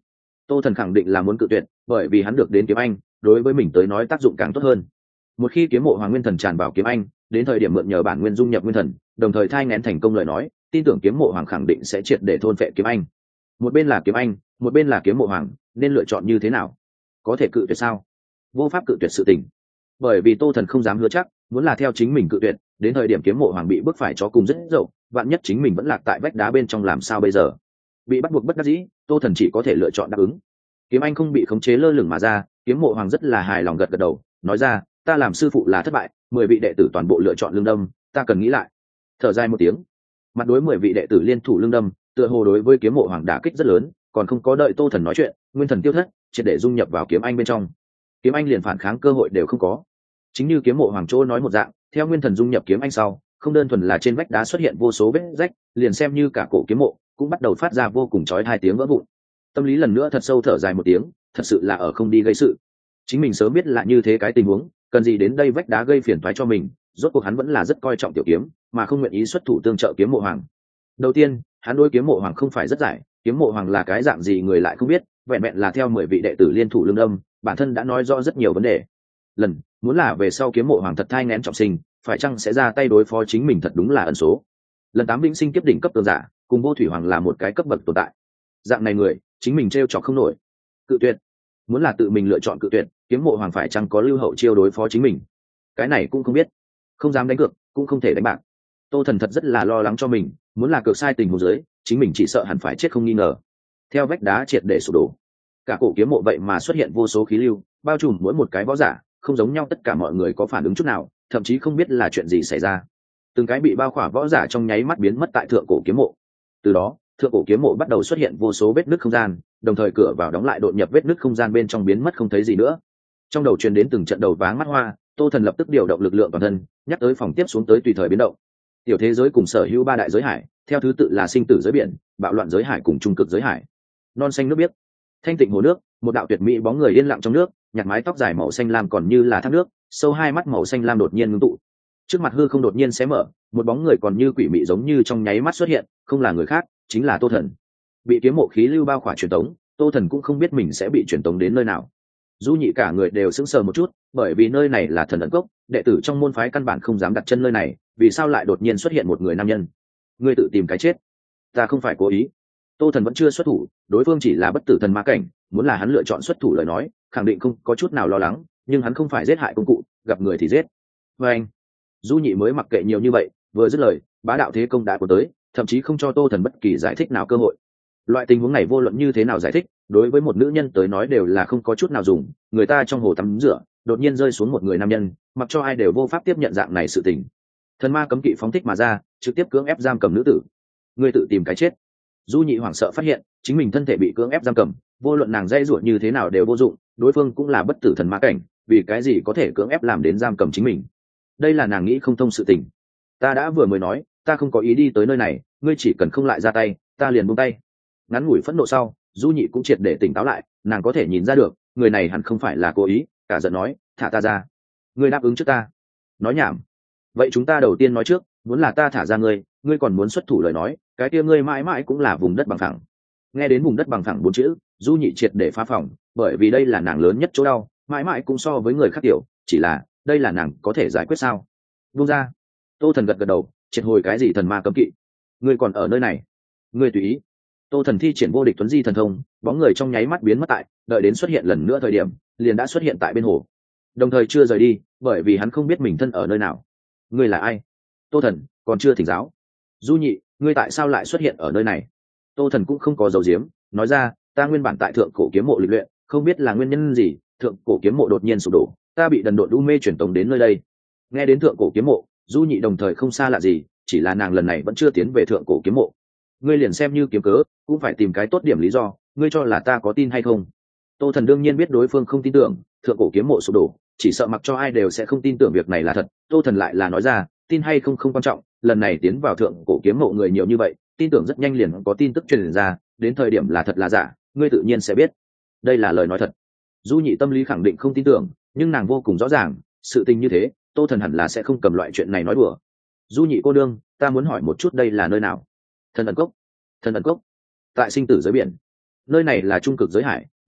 Tô Thần khẳng định là muốn cự tuyệt, bởi vì hắn được đến kiếm anh, đối với mình tới nói tác dụng càng tốt hơn. Một khi kiếm mộ hoàng nguyên thần tràn vào kiếm anh, đến thời điểm mượn nhờ bản nguyên dung nhập nguyên thần, đồng thời thai nghén thành công lời nói, tin tưởng kiếm mộ hoàng khẳng định sẽ triệt để thôn phệ kiếm anh. Một bên là kiếm anh, một bên là kiếm mộ hoàng, nên lựa chọn như thế nào? Có thể cự tuyệt sao? Vô pháp cự tuyệt sự tình. Bởi vì Tô Thần không dám hứa chắc, muốn là theo chính mình cự tuyệt, đến thời điểm kiếm mộ hoàng bị bức phải chó cùng rất dậu, vạn nhất chính mình vẫn lạc tại vách đá bên trong làm sao bây giờ? Bị bắt buộc bất đắc dĩ, Tô Thần chỉ có thể lựa chọn đáp ứng. Kiếm anh không bị khống chế lơ lửng mà ra, kiếm mộ hoàng rất là hài lòng gật gật đầu, nói ra, ta làm sư phụ là thất bại, mười vị đệ tử toàn bộ lựa chọn lương đâm, ta cần nghĩ lại. Thở dài một tiếng, mặt đối mười vị đệ tử liên thủ lương đâm, tựa hồ đối với kiếm mộ hoàng đả kích rất lớn, còn không có đợi Tô Thần nói chuyện, nguyên thần tiêu thất, triệt để dung nhập vào kiếm anh bên trong. Kiếm anh liền phản kháng cơ hội đều không có. Chính như kiếm mộ hoàng chỗ nói một dạng, theo nguyên thần dung nhập kiếm anh sau, không đơn thuần là trên vách đá xuất hiện vô số vết rách, liền xem như cả cổ kiếm mộ cũng bắt đầu phát ra vô cùng chói tai tiếng vỡ vụn. Tâm lý lần nữa thật sâu thở dài một tiếng, thật sự là ở không đi gây sự. Chính mình sớm biết là như thế cái tình huống, cần gì đến đây vách đá gây phiền toái cho mình, rốt cuộc hắn vẫn là rất coi trọng tiểu kiếm, mà không nguyện ý xuất thủ tương trợ kiếm mộ hoàng. Đầu tiên, hắn đối kiếm mộ hoàng không phải rất giải, kiếm mộ hoàng là cái dạng gì người lại không biết, vẹn vẹn là theo mười vị đệ tử liên thủ lương đâm, bản thân đã nói rõ rất nhiều vấn đề. Lần, muốn là về sau kiếm mộ hoàng thật thai nghén trọng sinh, phải chăng sẽ ra tay đối phó chính mình thật đúng là ẩn số. Lần tám vĩnh sinh kiếp đỉnh cấp tường giả, cùng vô thủy hoàng là một cái cấp bậc tồn tại. Dạng này người, chính mình trêu chọc không nổi. Cự tuyệt, muốn là tự mình lựa chọn cự tuyệt, kiếm mộ hoàng phải chăng có lưu hậu chiêu đối phó chính mình, cái này cũng không biết. Không dám đánh cược, cũng không thể đánh bạc. Tô Thần thật rất là lo lắng cho mình, muốn là cược sai tình huống dưới, chính mình chỉ sợ hẳn phải chết không nghi ngờ. Theo vách đá triệt để sụp đổ, cả cổ kiếm mộ vậy mà xuất hiện vô số khí lưu, bao trùm mỗi một cái võ giả, không giống nhau, tất cả mọi người có phản ứng chút nào, thậm chí không biết là chuyện gì xảy ra. Từng cái bị bao khỏa võ giả trong nháy mắt biến mất tại thượng cổ kiếm mộ. Từ đó, thượng cổ kiếm mộ bắt đầu xuất hiện vô số vết nứt không gian, đồng thời cửa vào đóng lại đột nhập vết nứt không gian bên trong biến mất không thấy gì nữa. Trong đầu truyền đến từng trận đầu váng mắt hoa, Tô Thần lập tức điều động lực lượng toàn thân, nhắc tới phòng tiếp xuống tới tùy thời biến động. Tiểu thế giới cùng sở hữu ba đại giới hải, theo thứ tự là sinh tử giới biển, bạo loạn giới hải cùng trung cực giới hải. Non xanh nước biếc, thanh tịnh hồ nước, một đạo tuyệt mỹ bóng người yên lặng trong nước, nhặt mái tóc dài màu xanh lam còn như là thác nước, sâu hai mắt màu xanh lam đột nhiên ngưng tụ. Trước mặt hư không đột nhiên xé mở, một bóng người còn như quỷ mị giống như trong nháy mắt xuất hiện, không là người khác, chính là Tô Thần. Bị kiếm mộ khí lưu bao khỏa truyền tống, Tô Thần cũng không biết mình sẽ bị truyền tống đến nơi nào. Du Nhị cả người đều sững sờ một chút, bởi vì nơi này là Thần ẩn cốc, đệ tử trong môn phái căn bản không dám đặt chân nơi này, vì sao lại đột nhiên xuất hiện một người nam nhân? Ngươi tự tìm cái chết. Ta không phải cố ý. Tô Thần vẫn chưa xuất thủ, đối phương chỉ là bất tử thần ma cảnh, muốn là hắn lựa chọn xuất thủ lời nói, khẳng định không có chút nào lo lắng, nhưng hắn không phải giết hại công cụ, gặp người thì giết. Và anh, Du Nhị mới mặc kệ nhiều như vậy, vừa dứt lời, bá đạo thế công đã của tới, thậm chí không cho Tô Thần bất kỳ giải thích nào cơ hội. Loại tình huống này vô luận như thế nào giải thích, đối với một nữ nhân tới nói đều là không có chút nào dùng, người ta trong hồ tắm rửa, đột nhiên rơi xuống một người nam nhân, mặc cho ai đều vô pháp tiếp nhận dạng này sự tình. Thần ma cấm kỵ phóng thích mà ra, trực tiếp cưỡng ép giam cầm nữ tử. Ngươi tự tìm cái chết. Du Nhị hoảng sợ phát hiện, chính mình thân thể bị cưỡng ép giam cầm, vô luận nàng dây ruột như thế nào đều vô dụng, đối phương cũng là bất tử thần ma cảnh, vì cái gì có thể cưỡng ép làm đến giam cầm chính mình? Đây là nàng nghĩ không thông sự tình. Ta đã vừa mới nói, ta không có ý đi tới nơi này, ngươi chỉ cần không lại ra tay, ta liền buông tay. Ngắn ngủi phẫn nộ sau, Du Nhị cũng triệt để tỉnh táo lại, nàng có thể nhìn ra được, người này hẳn không phải là cố ý, cả giận nói, thả ta ra. Ngươi đáp ứng trước ta. Nói nhảm. Vậy chúng ta đầu tiên nói trước, muốn là ta thả ra ngươi, ngươi còn muốn xuất thủ lời nói, cái kia ngươi mãi mãi cũng là vùng đất bằng phẳng. Nghe đến vùng đất bằng phẳng bốn chữ, Du Nhị triệt để phá phòng, bởi vì đây là nàng lớn nhất chỗ đau, mãi mãi cũng so với người khác tiểu, chỉ là đây là nàng có thể giải quyết sao? Buông ra. Tô Thần gật gật đầu, triệt hồi cái gì thần ma cấm kỵ? Ngươi còn ở nơi này? Ngươi tùy ý. Tô Thần thi triển vô địch tuấn di thần thông, bóng người trong nháy mắt biến mất tại, đợi đến xuất hiện lần nữa thời điểm, liền đã xuất hiện tại bên hồ. Đồng thời chưa rời đi, bởi vì hắn không biết mình thân ở nơi nào. Ngươi là ai? Tô Thần, còn chưa thỉnh giáo. Du Nhị, ngươi tại sao lại xuất hiện ở nơi này? Tô Thần cũng không có dấu diếm, nói ra, ta nguyên bản tại thượng cổ kiếm mộ lịch luyện, không biết là nguyên nhân gì, thượng cổ kiếm mộ đột nhiên sụp đổ, ta bị đần độn u mê chuyển tống đến nơi đây. Nghe đến thượng cổ kiếm mộ, Du Nhị đồng thời không xa lạ gì, chỉ là nàng lần này vẫn chưa tiến về thượng cổ kiếm mộ. Ngươi liền xem như kiếm cớ, cũng phải tìm cái tốt điểm lý do, ngươi cho là ta có tin hay không? Tô Thần đương nhiên biết đối phương không tin tưởng, thượng cổ kiếm mộ sụp đổ, chỉ sợ mặc cho ai đều sẽ không tin tưởng việc này là thật. Tô Thần lại là nói ra, tin hay không không quan trọng, lần này tiến vào thượng cổ kiếm mộ người nhiều như vậy, tin tưởng rất nhanh liền có tin tức truyền ra, đến thời điểm là thật là giả, ngươi tự nhiên sẽ biết. Đây là lời nói thật. Du Nhị tâm lý khẳng định không tin tưởng, nhưng nàng vô cùng rõ ràng, sự tình như thế, Tô Thần hẳn là sẽ không cầm loại chuyện này nói đùa. Du Nhị cô đương, ta muốn hỏi một chút đây là nơi nào? Thần ẩn cốc. Thần ẩn cốc. Tại sinh tử giới biển. Nơi này là trung cực giới hải,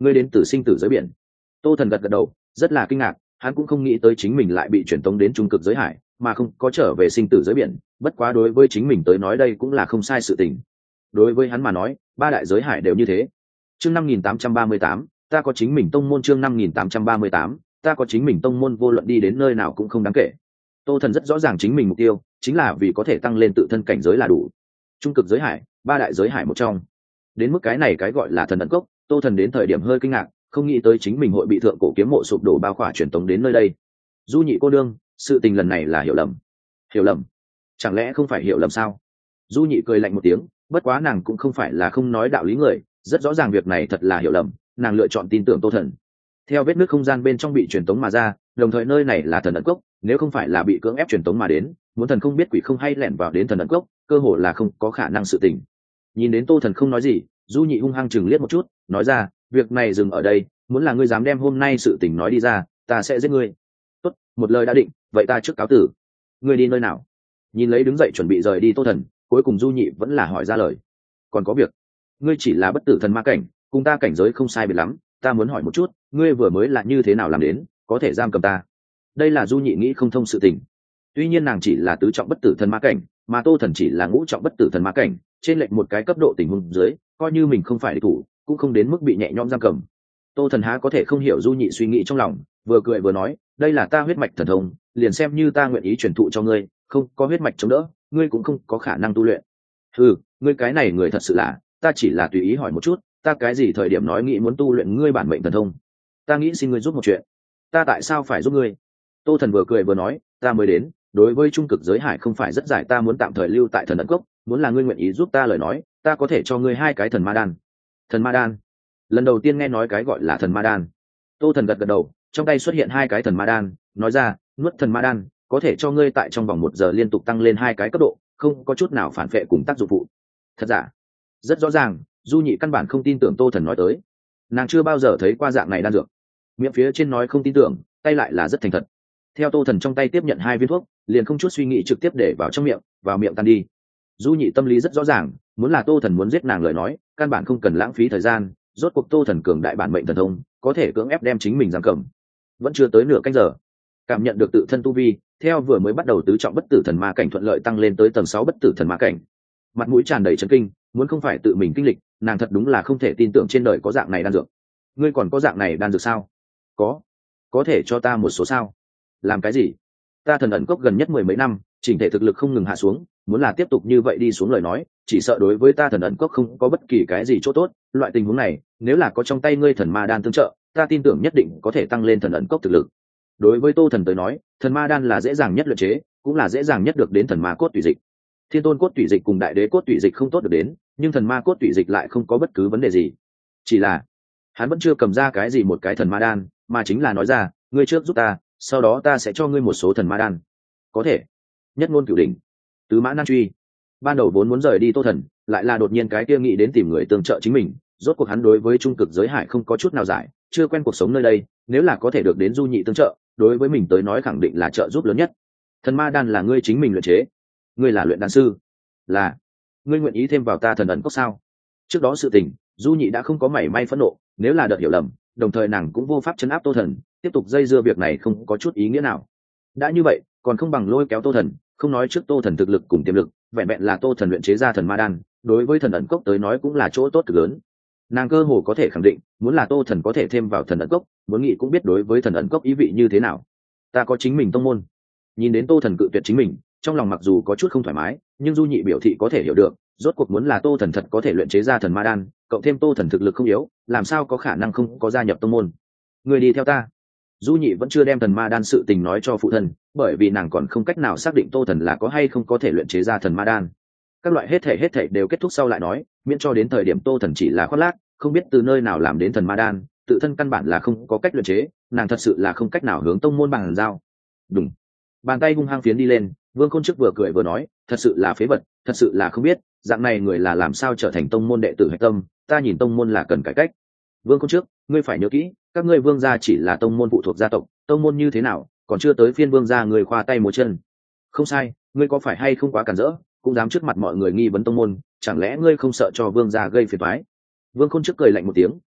ngươi đến từ sinh tử giới biển. Tô Thần gật gật đầu, rất là kinh ngạc, hắn cũng không nghĩ tới chính mình lại bị truyền tống đến trung cực giới hải, mà không có trở về sinh tử giới biển. Bất quá đối với chính mình tới nói đây cũng là không sai sự tình. Đối với hắn mà nói, ba đại giới hải đều như thế. Chương năm nghìn tám trăm ba mươi tám, ta có chính mình tông môn. Chương năm nghìn tám trăm ba mươi tám, ta có chính mình tông môn, vô luận đi đến nơi nào cũng không đáng kể. Tô Thần rất rõ ràng chính mình mục tiêu chính là vì có thể tăng lên tự thân cảnh giới là đủ. Trung cực giới hải, ba đại giới hải một trong. Đến mức cái này cái gọi là thần ẩn cốc, Tô Thần đến thời điểm hơi kinh ngạc, không nghĩ tới chính mình hội bị thượng cổ kiếm mộ sụp đổ bao khỏa truyền tống đến nơi đây. Du nhị cô đương, sự tình lần này là hiểu lầm. Hiểu lầm? Chẳng lẽ không phải hiểu lầm sao? Du nhị cười lạnh một tiếng, bất quá nàng cũng không phải là không nói đạo lý người, rất rõ ràng việc này thật là hiểu lầm, nàng lựa chọn tin tưởng Tô Thần. Theo vết nước không gian bên trong bị truyền tống mà ra, đồng thời nơi này là thần ẩn cốc, nếu không phải là bị cưỡng ép truyền tống mà đến, muốn thần không biết quỷ không hay lẻn vào đến thần ẩn cốc, cơ hội là không có khả năng sự tình. Nhìn đến Tô Thần không nói gì, Du nhị hung hăng chừng liếc một chút, nói ra, việc này dừng ở đây, muốn là ngươi dám đem hôm nay sự tình nói đi ra, ta sẽ giết ngươi. Tốt, một lời đã định, vậy ta trước cáo tử. Ngươi đi nơi nào? Nhìn lấy đứng dậy chuẩn bị rời đi Tô Thần, cuối cùng Du nhị vẫn là hỏi ra lời. Còn có việc. Ngươi chỉ là bất tử thần ma cảnh, cùng ta cảnh giới không sai biệt lắm, ta muốn hỏi một chút, ngươi vừa mới là như thế nào làm đến, có thể giam cầm ta? Đây là Du nhị nghĩ không thông sự tình. Tuy nhiên nàng chỉ là tứ trọng bất tử thần ma cảnh, mà Tô Thần chỉ là ngũ trọng bất tử thần ma cảnh, trên lệch một cái cấp độ tình huống dưới, coi như mình không phải địch thủ, cũng không đến mức bị nhẹ nhõm giam cầm. Tô Thần há có thể không hiểu Du nhị suy nghĩ trong lòng, vừa cười vừa nói, đây là ta huyết mạch thần thông, liền xem như ta nguyện ý truyền thụ cho ngươi, không có huyết mạch chống đỡ, ngươi cũng không có khả năng tu luyện. Ừ, ngươi cái này người thật sự là, ta chỉ là tùy ý hỏi một chút, ta cái gì thời điểm nói nghĩ muốn tu luyện ngươi bản mệnh thần thông? Ta nghĩ xin ngươi giúp một chuyện. Ta tại sao phải giúp ngươi? Tô Thần vừa cười vừa nói, ta mới đến, đối với trung cực giới hải không phải rất giải, ta muốn tạm thời lưu tại thần ẩn cốc, muốn là ngươi nguyện ý giúp ta lời nói, ta có thể cho ngươi hai cái thần ma đan. Thần ma đan? Lần đầu tiên nghe nói cái gọi là thần ma đan. Tô Thần gật gật đầu, trong tay xuất hiện hai cái thần ma đan, nói ra, nuốt thần ma đan có thể cho ngươi tại trong vòng một giờ liên tục tăng lên hai cái cấp độ, không có chút nào phản vệ cùng tác dụng phụ. Thật giả? Rất rõ ràng, Du nhị căn bản không tin tưởng Tô Thần nói tới, nàng chưa bao giờ thấy qua dạng này đan dược. Miệng phía trên nói không tin tưởng, tay lại là rất thành thật. Theo Tô Thần trong tay tiếp nhận hai viên thuốc, liền không chút suy nghĩ trực tiếp để vào trong miệng, vào miệng tan đi. Du nhị tâm lý rất rõ ràng, muốn là Tô Thần muốn giết nàng lời nói, căn bản không cần lãng phí thời gian, rốt cuộc Tô Thần cường đại bản mệnh thần thông, có thể cưỡng ép đem chính mình giam cầm. Vẫn chưa tới nửa canh giờ, cảm nhận được tự thân tu vi, theo vừa mới bắt đầu tứ trọng bất tử thần ma cảnh thuận lợi tăng lên tới tầng sáu bất tử thần ma cảnh. Mặt mũi tràn đầy chấn kinh, muốn không phải tự mình kinh lịch, nàng thật đúng là không thể tin tưởng trên đời có dạng này đan dược. Ngươi còn có dạng này đan dược sao? Có. Có thể cho ta một số sao? Làm cái gì? Ta thần ẩn cốc gần nhất mười mấy năm, chỉnh thể thực lực không ngừng hạ xuống, muốn là tiếp tục như vậy đi xuống lời nói, chỉ sợ đối với ta thần ẩn cốc không có bất kỳ cái gì chỗ tốt. Loại tình huống này, nếu là có trong tay ngươi thần ma đan tương trợ, ta tin tưởng nhất định có thể tăng lên thần ẩn cốc thực lực. Đối với Tô Thần tới nói, thần ma đan là dễ dàng nhất luyện chế, cũng là dễ dàng nhất được đến thần ma cốt tùy dịch. Thiên tôn cốt tùy dịch cùng đại đế cốt tùy dịch không tốt được đến, nhưng thần ma cốt tùy dịch lại không có bất cứ vấn đề gì. Chỉ là hắn vẫn chưa cầm ra cái gì một cái thần ma đan, mà chính là nói ra, ngươi trước giúp ta, sau đó ta sẽ cho ngươi một số thần ma đan. Có thể. Nhất ngôn cửu đỉnh, tứ mã nan truy. Ban đầu vốn muốn rời đi Tô Thần, lại là đột nhiên cái kia nghĩ đến tìm người tương trợ chính mình, rốt cuộc hắn đối với trung cực giới hải không có chút nào giải, chưa quen cuộc sống nơi đây, nếu là có thể được đến Du nhị tương trợ, đối với mình tới nói khẳng định là trợ giúp lớn nhất. Thần ma đan là ngươi chính mình luyện chế? Ngươi là luyện đan sư? Là. Ngươi nguyện ý thêm vào ta thần ẩn cốc sao? Trước đó sự tình, Du nhị đã không có mảy may phẫn nộ, nếu là đợt hiểu lầm, đồng thời nàng cũng vô pháp chấn áp Tô Thần, tiếp tục dây dưa việc này không có chút ý nghĩa nào. Đã như vậy, còn không bằng lôi kéo Tô Thần, không nói trước Tô Thần thực lực cùng tiềm lực, vẹn vẹn là Tô Thần luyện chế ra thần ma đan, đối với thần ẩn cốc tới nói cũng là chỗ tốt cực lớn. Nàng cơ hồ có thể khẳng định, muốn là Tô Thần có thể thêm vào thần ẩn cốc, muốn nghĩ cũng biết đối với thần ẩn cốc ý vị như thế nào. Ta có chính mình tông môn. Nhìn đến Tô Thần cự tuyệt chính mình, trong lòng mặc dù có chút không thoải mái, nhưng Du nhị biểu thị có thể hiểu được, rốt cuộc muốn là Tô Thần thật có thể luyện chế ra thần ma đan, cộng thêm Tô Thần thực lực không yếu, làm sao có khả năng không có gia nhập tông môn. Người đi theo ta. Du nhị vẫn chưa đem thần ma đan sự tình nói cho phụ thân, bởi vì nàng còn không cách nào xác định Tô Thần là có hay không có thể luyện chế ra thần ma đan. Các loại hết thể hết thể đều kết thúc sau lại nói, miễn cho đến thời điểm Tô Thần chỉ là khoác lác, không biết từ nơi nào làm đến thần ma đan, tự thân căn bản là không có cách luyện chế, nàng thật sự là không cách nào hướng tông môn bằng giao. Đúng. Bàn tay hung hăng phiến đi lên, Vương Khôn Chức vừa cười vừa nói, thật sự là phế vật, thật sự là không biết, dạng này người là làm sao trở thành tông môn đệ tử hạch tâm, ta nhìn tông môn là cần cải cách. Vương Khôn Chức, ngươi phải nhớ kỹ, các ngươi Vương gia chỉ là tông môn phụ thuộc gia tộc, tông môn như thế nào, còn chưa tới phiên Vương gia người khoa tay múa chân. Không sai, ngươi có phải hay không quá cản rỡ, cũng dám trước mặt mọi người nghi vấn tông môn, chẳng lẽ ngươi không sợ cho Vương gia gây phiền toái? Vương Khôn Chức cười lạnh một tiếng,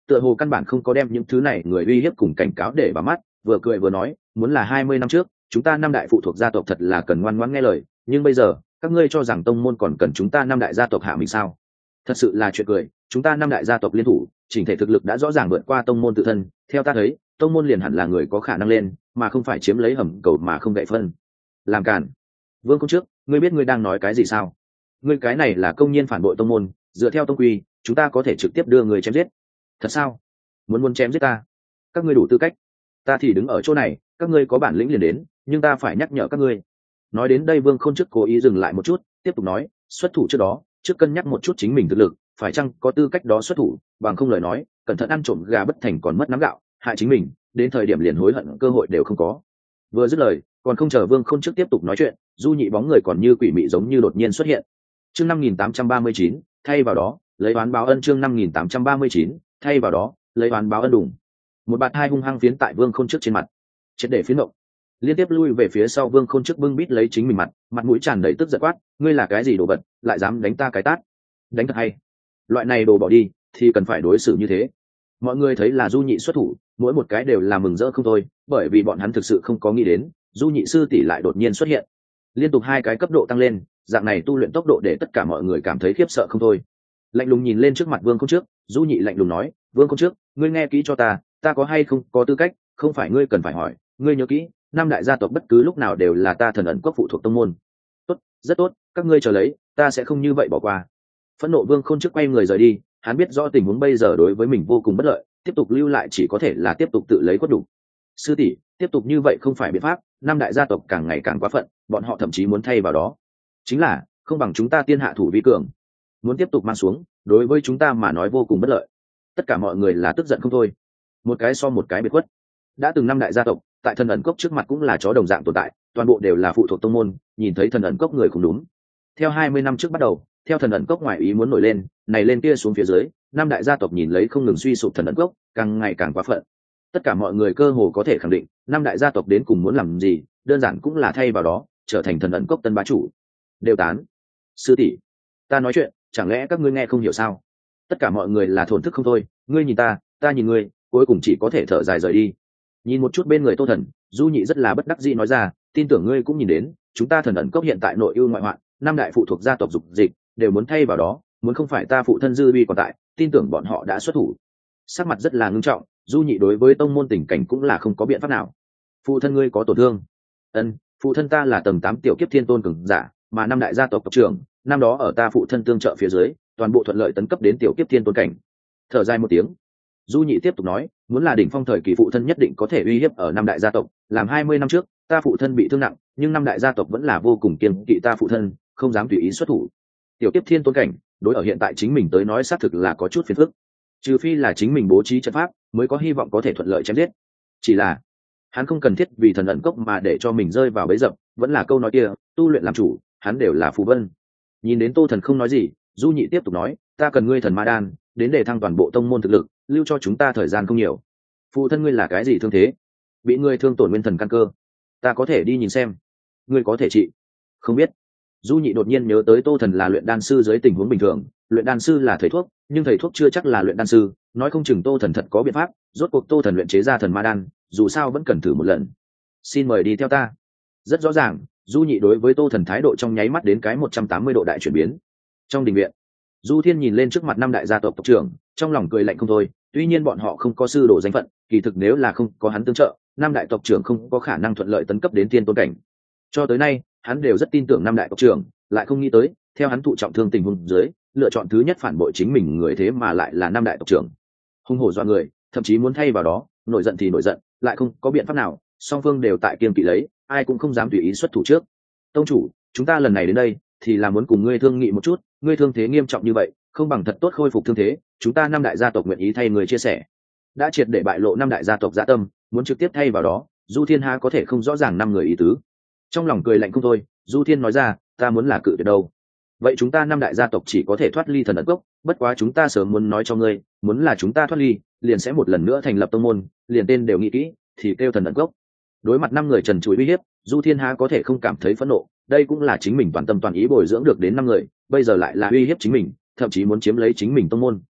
tựa hồ căn bản không có đem những thứ này người uy hiếp cùng cảnh cáo để vào mắt, vừa cười vừa nói, muốn là hai mươi năm trước chúng ta năm đại phụ thuộc gia tộc thật là cần ngoan ngoãn nghe lời, nhưng bây giờ các ngươi cho rằng tông môn còn cần chúng ta năm đại gia tộc hạ mình sao? Thật sự là chuyện cười, chúng ta năm đại gia tộc liên thủ chỉnh thể thực lực đã rõ ràng vượt qua tông môn tự thân, theo ta thấy tông môn liền hẳn là người có khả năng lên, mà không phải chiếm lấy hầm cầu mà không gậy phân. Làm cản. Vương Công Trước, ngươi biết ngươi đang nói cái gì sao? Ngươi cái này là công nhiên phản bội tông môn, dựa theo tông quy chúng ta có thể trực tiếp đưa người chém giết. Thật sao? Muốn muốn chém giết ta? Các ngươi đủ tư cách, ta thì đứng ở chỗ này, các ngươi có bản lĩnh liền đến, nhưng ta phải nhắc nhở các ngươi. Nói đến đây Vương Khôn Trước cố ý dừng lại một chút, tiếp tục nói, xuất thủ trước đó trước cân nhắc một chút chính mình thực lực phải chăng có tư cách đó xuất thủ, bằng không lời nói cẩn thận ăn trộm gà bất thành còn mất nắm gạo, hại chính mình đến thời điểm liền hối hận cơ hội đều không có. Vừa dứt lời còn không chờ Vương Khôn Trước tiếp tục nói chuyện, Du Nhị bóng người còn như quỷ mị giống như đột nhiên xuất hiện. Chương năm nghìn tám trăm ba mươi chín, thay vào đó lấy oán báo ân. Chương năm nghìn tám trăm ba mươi chín, thay vào đó lấy oán báo ân. Đùng. Một bạt hai hung hăng phiến tại Vương Khôn Trước trên mặt, triệt để phiến động. Liên tiếp lui về phía sau Vương Khôn Trước bưng bít lấy chính mình mặt, mặt mũi tràn đầy tức giận quát, ngươi là cái gì đồ vật, lại dám đánh ta cái tát? Đánh thật hay. Loại này đồ bỏ đi thì cần phải đối xử như thế. Mọi người thấy là Du Nhị xuất thủ, mỗi một cái đều là mừng rỡ không thôi, bởi vì bọn hắn thực sự không có nghĩ đến Du Nhị sư tỷ lại đột nhiên xuất hiện, liên tục hai cái cấp độ tăng lên, dạng này tu luyện tốc độ để tất cả mọi người cảm thấy khiếp sợ không thôi. Lạnh lùng nhìn lên trước mặt Vương Khôn Trước, Du Nhị lạnh lùng nói, Vương Khôn Trước, ngươi nghe kỹ cho ta, ta có hay không có tư cách không phải ngươi cần phải hỏi, ngươi nhớ kỹ, năm đại gia tộc bất cứ lúc nào đều là ta Thần Ẩn Cốc phụ thuộc tông môn. Tốt, rất tốt, các ngươi chờ lấy, ta sẽ không như vậy bỏ qua. Phẫn nộ Vương Khôn Trước quay người rời đi, hắn biết rõ tình huống bây giờ đối với mình vô cùng bất lợi, tiếp tục lưu lại chỉ có thể là tiếp tục tự lấy quất đủ. Sư tỷ, tiếp tục như vậy không phải biện pháp, năm đại gia tộc càng ngày càng quá phận, bọn họ thậm chí muốn thay vào đó. Chính là, không bằng chúng ta tiên hạ thủ vi cường. Muốn tiếp tục mang xuống, đối với chúng ta mà nói vô cùng bất lợi. Tất cả mọi người là tức giận không thôi. Một cái so một cái biệt khuất. Đã từng năm đại gia tộc, tại Thần Ẩn Cốc trước mặt cũng là chó đồng dạng tồn tại, toàn bộ đều là phụ thuộc tông môn, nhìn thấy Thần Ẩn Cốc người không đúng. Theo hai mươi năm trước bắt đầu, theo Thần Ẩn Cốc ngoại ý muốn nổi lên, này lên kia xuống phía dưới, năm đại gia tộc nhìn lấy không ngừng suy sụp Thần Ẩn Cốc, càng ngày càng quá phận. Tất cả mọi người cơ hồ có thể khẳng định, năm đại gia tộc đến cùng muốn làm gì, đơn giản cũng là thay vào đó, trở thành Thần Ẩn Cốc tân bá chủ. Đều tán. Sư tỷ, ta nói chuyện, chẳng lẽ các ngươi nghe không hiểu sao? Tất cả mọi người là thổn thức không thôi, ngươi nhìn ta, ta nhìn ngươi, cuối cùng chỉ có thể thở dài rời đi. Nhìn một chút bên người Tô Thần, Du Nhị rất là bất đắc dĩ nói ra, tin tưởng ngươi cũng nhìn đến, chúng ta Thần Ẩn Cốc hiện tại nội ưu ngoại hoạn, năm đại phụ thuộc gia tộc dục dịch đều muốn thay vào đó, muốn không phải ta phụ thân dư uy còn tại, tin tưởng bọn họ đã xuất thủ. Sắc mặt rất là ngưng trọng, Du Nhị đối với tông môn tình cảnh cũng là không có biện pháp nào. Phụ thân ngươi có tổn thương? Ân, phụ thân ta là tầng tám tiểu kiếp thiên tôn cường giả, mà năm đại gia tộc tộc trưởng, năm đó ở ta phụ thân tương trợ phía dưới, toàn bộ thuận lợi tấn cấp đến tiểu kiếp thiên tôn cảnh. Thở dài một tiếng, Du Nhị tiếp tục nói, muốn là đỉnh phong thời kỳ phụ thân nhất định có thể uy hiếp ở năm đại gia tộc, làm hai mươi năm trước, ta phụ thân bị thương nặng, nhưng năm đại gia tộc vẫn là vô cùng kiêng kỵ ta phụ thân, không dám tùy ý xuất thủ. Tiểu kiếp thiên tôn cảnh, đối ở hiện tại chính mình tới nói xác thực là có chút phiền phức. Trừ phi là chính mình bố trí trận pháp, mới có hy vọng có thể thuận lợi chém giết. Chỉ là, hắn không cần thiết vì Thần Ẩn Cốc mà để cho mình rơi vào bẫy dập, vẫn là câu nói kia, tu luyện làm chủ, hắn đều là phù vân. Nhìn đến Tô Thần không nói gì, Du Nhị tiếp tục nói, ta cần ngươi thần ma đan, đến để thăng toàn bộ tông môn thực lực, lưu cho chúng ta thời gian không nhiều. Phụ thân ngươi là cái gì thương thế? Bị ngươi thương tổn nguyên thần căn cơ, ta có thể đi nhìn xem. Ngươi có thể trị? Không biết. Du Nhị đột nhiên nhớ tới Tô Thần là luyện đan sư dưới tình huống bình thường, luyện đan sư là thầy thuốc, nhưng thầy thuốc chưa chắc là luyện đan sư, nói không chừng Tô Thần thật có biện pháp, rốt cuộc Tô Thần luyện chế ra thần ma đan, dù sao vẫn cần thử một lần. Xin mời đi theo ta. Rất rõ ràng, Du Nhị đối với Tô Thần thái độ trong nháy mắt đến cái một trăm tám mươi độ đại chuyển biến. Trong đình viện, Du Thiên nhìn lên trước mặt năm đại gia tộc tộc trưởng, trong lòng cười lạnh không thôi, tuy nhiên bọn họ không có sư đồ danh phận, kỳ thực nếu là không có hắn tương trợ, năm đại tộc trưởng không có khả năng thuận lợi tấn cấp đến tiên tôn cảnh. Cho tới nay, hắn đều rất tin tưởng năm đại tộc trưởng, lại không nghĩ tới, theo hắn thụ trọng thương tình huống dưới, lựa chọn thứ nhất phản bội chính mình người thế mà lại là năm đại tộc trưởng. Hung hổ dọa người, thậm chí muốn thay vào đó, nổi giận thì nổi giận, lại không có biện pháp nào, song phương đều tại kiêng kỵ lấy, ai cũng không dám tùy ý xuất thủ trước. Tông chủ, chúng ta lần này đến đây, thì là muốn cùng ngươi thương nghị một chút, ngươi thương thế nghiêm trọng như vậy, không bằng thật tốt khôi phục thương thế, chúng ta năm đại gia tộc nguyện ý thay người chia sẻ. Đã triệt để bại lộ năm đại gia tộc dạ tâm, muốn trực tiếp thay vào đó, Du Thiên há có thể không rõ ràng năm người ý tứ. Trong lòng cười lạnh không thôi, Du Thiên nói ra, ta muốn là cự tuyệt đâu. Vậy chúng ta năm đại gia tộc chỉ có thể thoát ly Thần Ẩn Cốc, bất quá chúng ta sớm muốn nói cho ngươi, muốn là chúng ta thoát ly, liền sẽ một lần nữa thành lập tông môn, liền tên đều nghĩ kỹ, thì kêu Thần Ẩn Cốc. Đối mặt năm người trần trụi uy hiếp, Du Thiên há có thể không cảm thấy phẫn nộ, đây cũng là chính mình toàn tâm toàn ý bồi dưỡng được đến năm người, bây giờ lại là uy hiếp chính mình, thậm chí muốn chiếm lấy chính mình tông môn.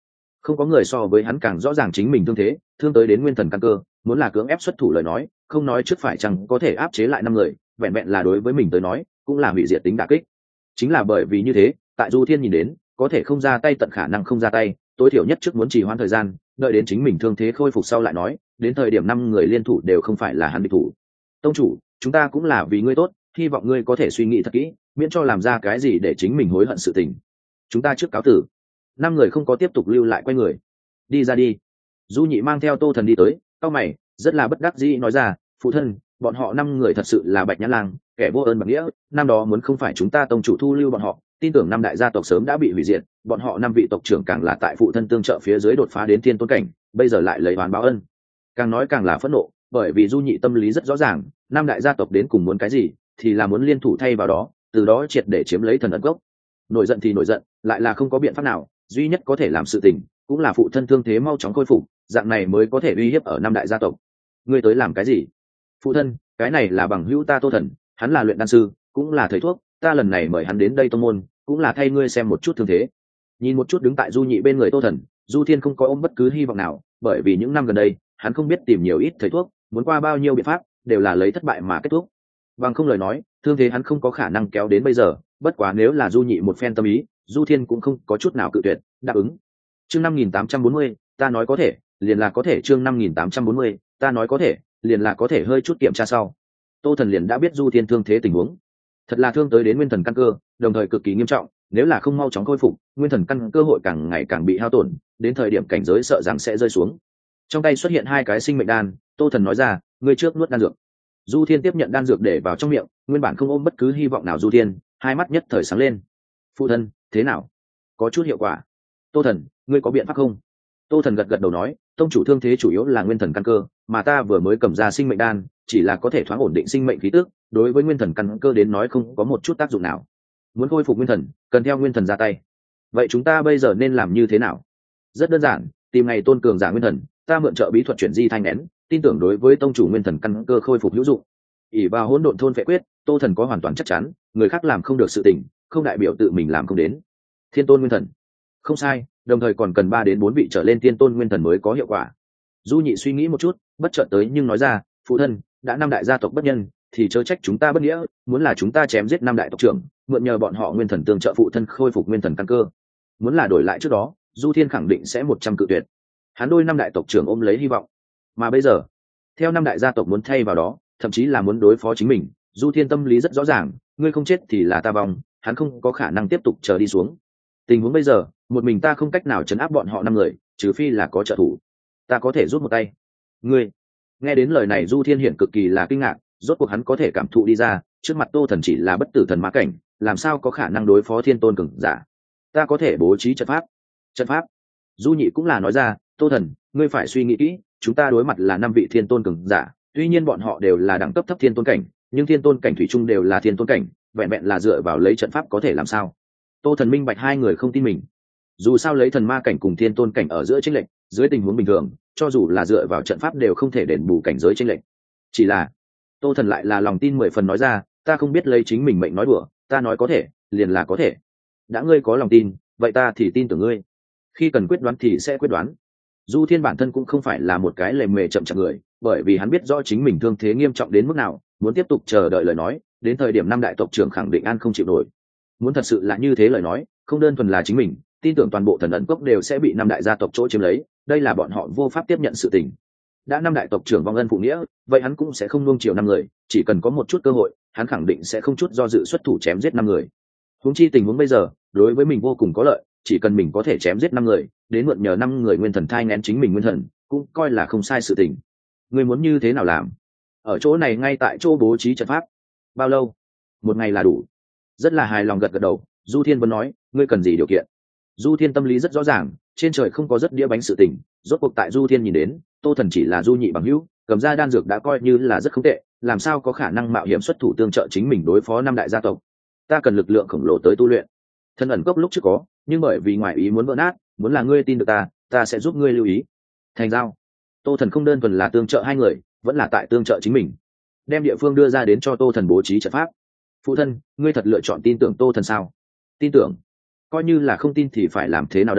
Không có người so với hắn càng rõ ràng chính mình thương thế, thương tới đến nguyên thần căn cơ, muốn là cưỡng ép xuất thủ lời nói, không nói trước phải chăng có thể áp chế lại năm người, vẹn vẹn là đối với mình tới nói, cũng là hủy diệt tính đả kích. Chính là bởi vì như thế, tại Du Thiên nhìn đến, có thể không ra tay tận khả năng không ra tay, tối thiểu nhất trước muốn trì hoãn thời gian, đợi đến chính mình thương thế khôi phục sau lại nói, đến thời điểm năm người liên thủ đều không phải là hắn địch thủ. Tông chủ, chúng ta cũng là vì ngươi tốt, hy vọng ngươi có thể suy nghĩ thật kỹ, miễn cho làm ra cái gì để chính mình hối hận sự tình. Chúng ta trước cáo tử. Năm người không có tiếp tục lưu lại, quay người đi ra đi. Du Nhị mang theo Tô Thần đi tới, cau mày, rất là bất đắc dĩ nói ra, phụ thân, bọn họ năm người thật sự là Bạch Nhã Lang, kẻ vô ơn bạc nghĩa, năm đó muốn không phải chúng ta tông chủ thu lưu bọn họ, tin tưởng năm đại gia tộc sớm đã bị hủy diệt, bọn họ năm vị tộc trưởng càng là tại phụ thân tương trợ phía dưới đột phá đến thiên tôn cảnh, bây giờ lại lấy oán báo ân. Càng nói càng là phẫn nộ, bởi vì Du Nhị tâm lý rất rõ ràng, năm đại gia tộc đến cùng muốn cái gì, thì là muốn liên thủ thay vào đó, từ đó triệt để chiếm lấy thần ấn gốc. Nổi giận thì nổi giận, lại là không có biện pháp nào, duy nhất có thể làm sự tình, cũng là phụ thân thương thế mau chóng khôi phục, dạng này mới có thể uy hiếp ở năm đại gia tộc. Ngươi tới làm cái gì? Phụ thân, cái này là bằng hữu ta Tô Thần, hắn là luyện đan sư, cũng là thầy thuốc, ta lần này mời hắn đến đây tông môn, cũng là thay ngươi xem một chút thương thế. Nhìn một chút đứng tại Du Nhị bên người Tô Thần, Du Thiên không có ôm bất cứ hy vọng nào, bởi vì những năm gần đây, hắn không biết tìm nhiều ít thầy thuốc, muốn qua bao nhiêu biện pháp, đều là lấy thất bại mà kết thúc. Bằng không lời nói, thương thế hắn không có khả năng kéo đến bây giờ, bất quá nếu là Du Nhị một phen tâm ý, Du Thiên cũng không có chút nào cự tuyệt, đáp ứng. Chương năm nghìn tám trăm bốn mươi, ta nói có thể, liền là có thể. Chương năm nghìn tám trăm bốn mươi, ta nói có thể, liền là có thể hơi chút kiểm tra sau. Tô Thần liền đã biết Du Thiên thương thế tình huống, thật là thương tới đến nguyên thần căn cơ, đồng thời cực kỳ nghiêm trọng, nếu là không mau chóng khôi phục, nguyên thần căn cơ hội càng ngày càng bị hao tổn, đến thời điểm cảnh giới sợ rằng sẽ rơi xuống. Trong tay xuất hiện hai cái sinh mệnh đan, Tô Thần nói ra, ngươi trước nuốt đan dược. Du Thiên tiếp nhận đan dược để vào trong miệng, nguyên bản không ôm bất cứ hy vọng nào Du Thiên, hai mắt nhất thời sáng lên. Phụ thân, thế nào? Có chút hiệu quả. Tô Thần, ngươi có biện pháp không? Tô Thần gật gật đầu nói, tông chủ thương thế chủ yếu là nguyên thần căn cơ, mà ta vừa mới cầm ra sinh mệnh đan, chỉ là có thể thoáng ổn định sinh mệnh khí tức, đối với nguyên thần căn cơ đến nói không có một chút tác dụng nào. Muốn khôi phục nguyên thần, cần theo nguyên thần ra tay. Vậy chúng ta bây giờ nên làm như thế nào? Rất đơn giản, tìm ngày tôn cường giả nguyên thần, ta mượn trợ bí thuật chuyển di thanh nén, tin tưởng đối với tông chủ nguyên thần căn cơ khôi phục hữu dụng. ỷ vào hỗn độn thôn vệ quyết, Tô Thần có hoàn toàn chắc chắn, người khác làm không được sự tình, không đại biểu tự mình làm không đến. Thiên tôn nguyên thần, không sai, đồng thời còn cần ba đến bốn vị trở lên thiên tôn nguyên thần mới có hiệu quả. Du Nhị suy nghĩ một chút, bất chợt tới nhưng nói ra, phụ thân, đã năm đại gia tộc bất nhân, thì chớ trách chúng ta bất nghĩa, muốn là chúng ta chém giết năm đại tộc trưởng, mượn nhờ bọn họ nguyên thần tương trợ phụ thân khôi phục nguyên thần căn cơ. Muốn là đổi lại trước đó, Du Thiên khẳng định sẽ một trăm cự tuyệt. Hắn đôi năm đại tộc trưởng ôm lấy hy vọng, mà bây giờ, theo năm đại gia tộc muốn thay vào đó, thậm chí là muốn đối phó chính mình, Du Thiên tâm lý rất rõ ràng, ngươi không chết thì là ta vong, hắn không có khả năng tiếp tục chờ đi xuống. Tình huống bây giờ, một mình ta không cách nào chấn áp bọn họ năm người, trừ phi là có trợ thủ. Ta có thể rút một tay. Ngươi? Nghe đến lời này Du Thiên hiện cực kỳ là kinh ngạc, rốt cuộc hắn có thể cảm thụ đi ra, trước mặt Tô Thần chỉ là bất tử thần mã cảnh, làm sao có khả năng đối phó thiên tôn cường giả. Ta có thể bố trí trận pháp. Trận pháp? Du Nhị cũng là nói ra, Tô Thần, ngươi phải suy nghĩ kỹ, chúng ta đối mặt là năm vị thiên tôn cường giả, tuy nhiên bọn họ đều là đẳng cấp thấp thiên tôn cảnh, nhưng thiên tôn cảnh thủy chung đều là thiên tôn cảnh, vẹn vẹn là dựa vào lấy trận pháp có thể làm sao? Tô Thần minh bạch hai người không tin mình. Dù sao lấy thần ma cảnh cùng thiên tôn cảnh ở giữa chênh lệch, dưới tình huống bình thường, cho dù là dựa vào trận pháp đều không thể đền bù cảnh giới chênh lệch. Chỉ là, Tô Thần lại là lòng tin mười phần nói ra, ta không biết lấy chính mình mệnh nói đùa, ta nói có thể, liền là có thể. Đã ngươi có lòng tin, vậy ta thì tin tưởng ngươi. Khi cần quyết đoán thì sẽ quyết đoán. Du Thiên bản thân cũng không phải là một cái lề mề chậm chạp người, bởi vì hắn biết rõ chính mình thương thế nghiêm trọng đến mức nào, muốn tiếp tục chờ đợi lời nói, đến thời điểm năm đại tộc trưởng khẳng định an không chịu nổi. Muốn thật sự là như thế lời nói, không đơn thuần là chính mình, tin tưởng toàn bộ thần ấn cốc đều sẽ bị năm đại gia tộc chỗ chiếm lấy, đây là bọn họ vô pháp tiếp nhận sự tình. Đã năm đại tộc trưởng vong ân phụ nghĩa, vậy hắn cũng sẽ không nuông chiều năm người, chỉ cần có một chút cơ hội, hắn khẳng định sẽ không chút do dự xuất thủ chém giết năm người. Huống chi tình huống bây giờ, đối với mình vô cùng có lợi, chỉ cần mình có thể chém giết năm người, đến mượn nhờ năm người nguyên thần thai nghén chính mình nguyên thần, cũng coi là không sai sự tình. Ngươi muốn như thế nào làm? Ở chỗ này ngay tại chỗ bố trí trận pháp. Bao lâu? Một ngày là đủ. Rất là hài lòng gật gật đầu, Du Thiên vẫn nói, ngươi cần gì điều kiện? Du Thiên tâm lý rất rõ ràng, trên trời không có rất đĩa bánh sự tình, rốt cuộc tại Du Thiên nhìn đến, Tô Thần chỉ là Du Nhị bằng hữu, cầm ra đan dược đã coi như là rất không tệ, làm sao có khả năng mạo hiểm xuất thủ tương trợ chính mình đối phó năm đại gia tộc. Ta cần lực lượng khổng lồ tới tu luyện. Thân ẩn cốc lúc trước có, nhưng bởi vì ngoại ý muốn vỡ nát, muốn là ngươi tin được ta, ta sẽ giúp ngươi lưu ý. Thành giao. Tô Thần không đơn thuần là tương trợ hai người, vẫn là tại tương trợ chính mình. Đem địa phương đưa ra đến cho Tô Thần bố trí trận pháp. Phụ thân, ngươi thật lựa chọn tin tưởng Tô Thần sao? Tin tưởng. Coi như là không tin thì phải làm thế nào đây?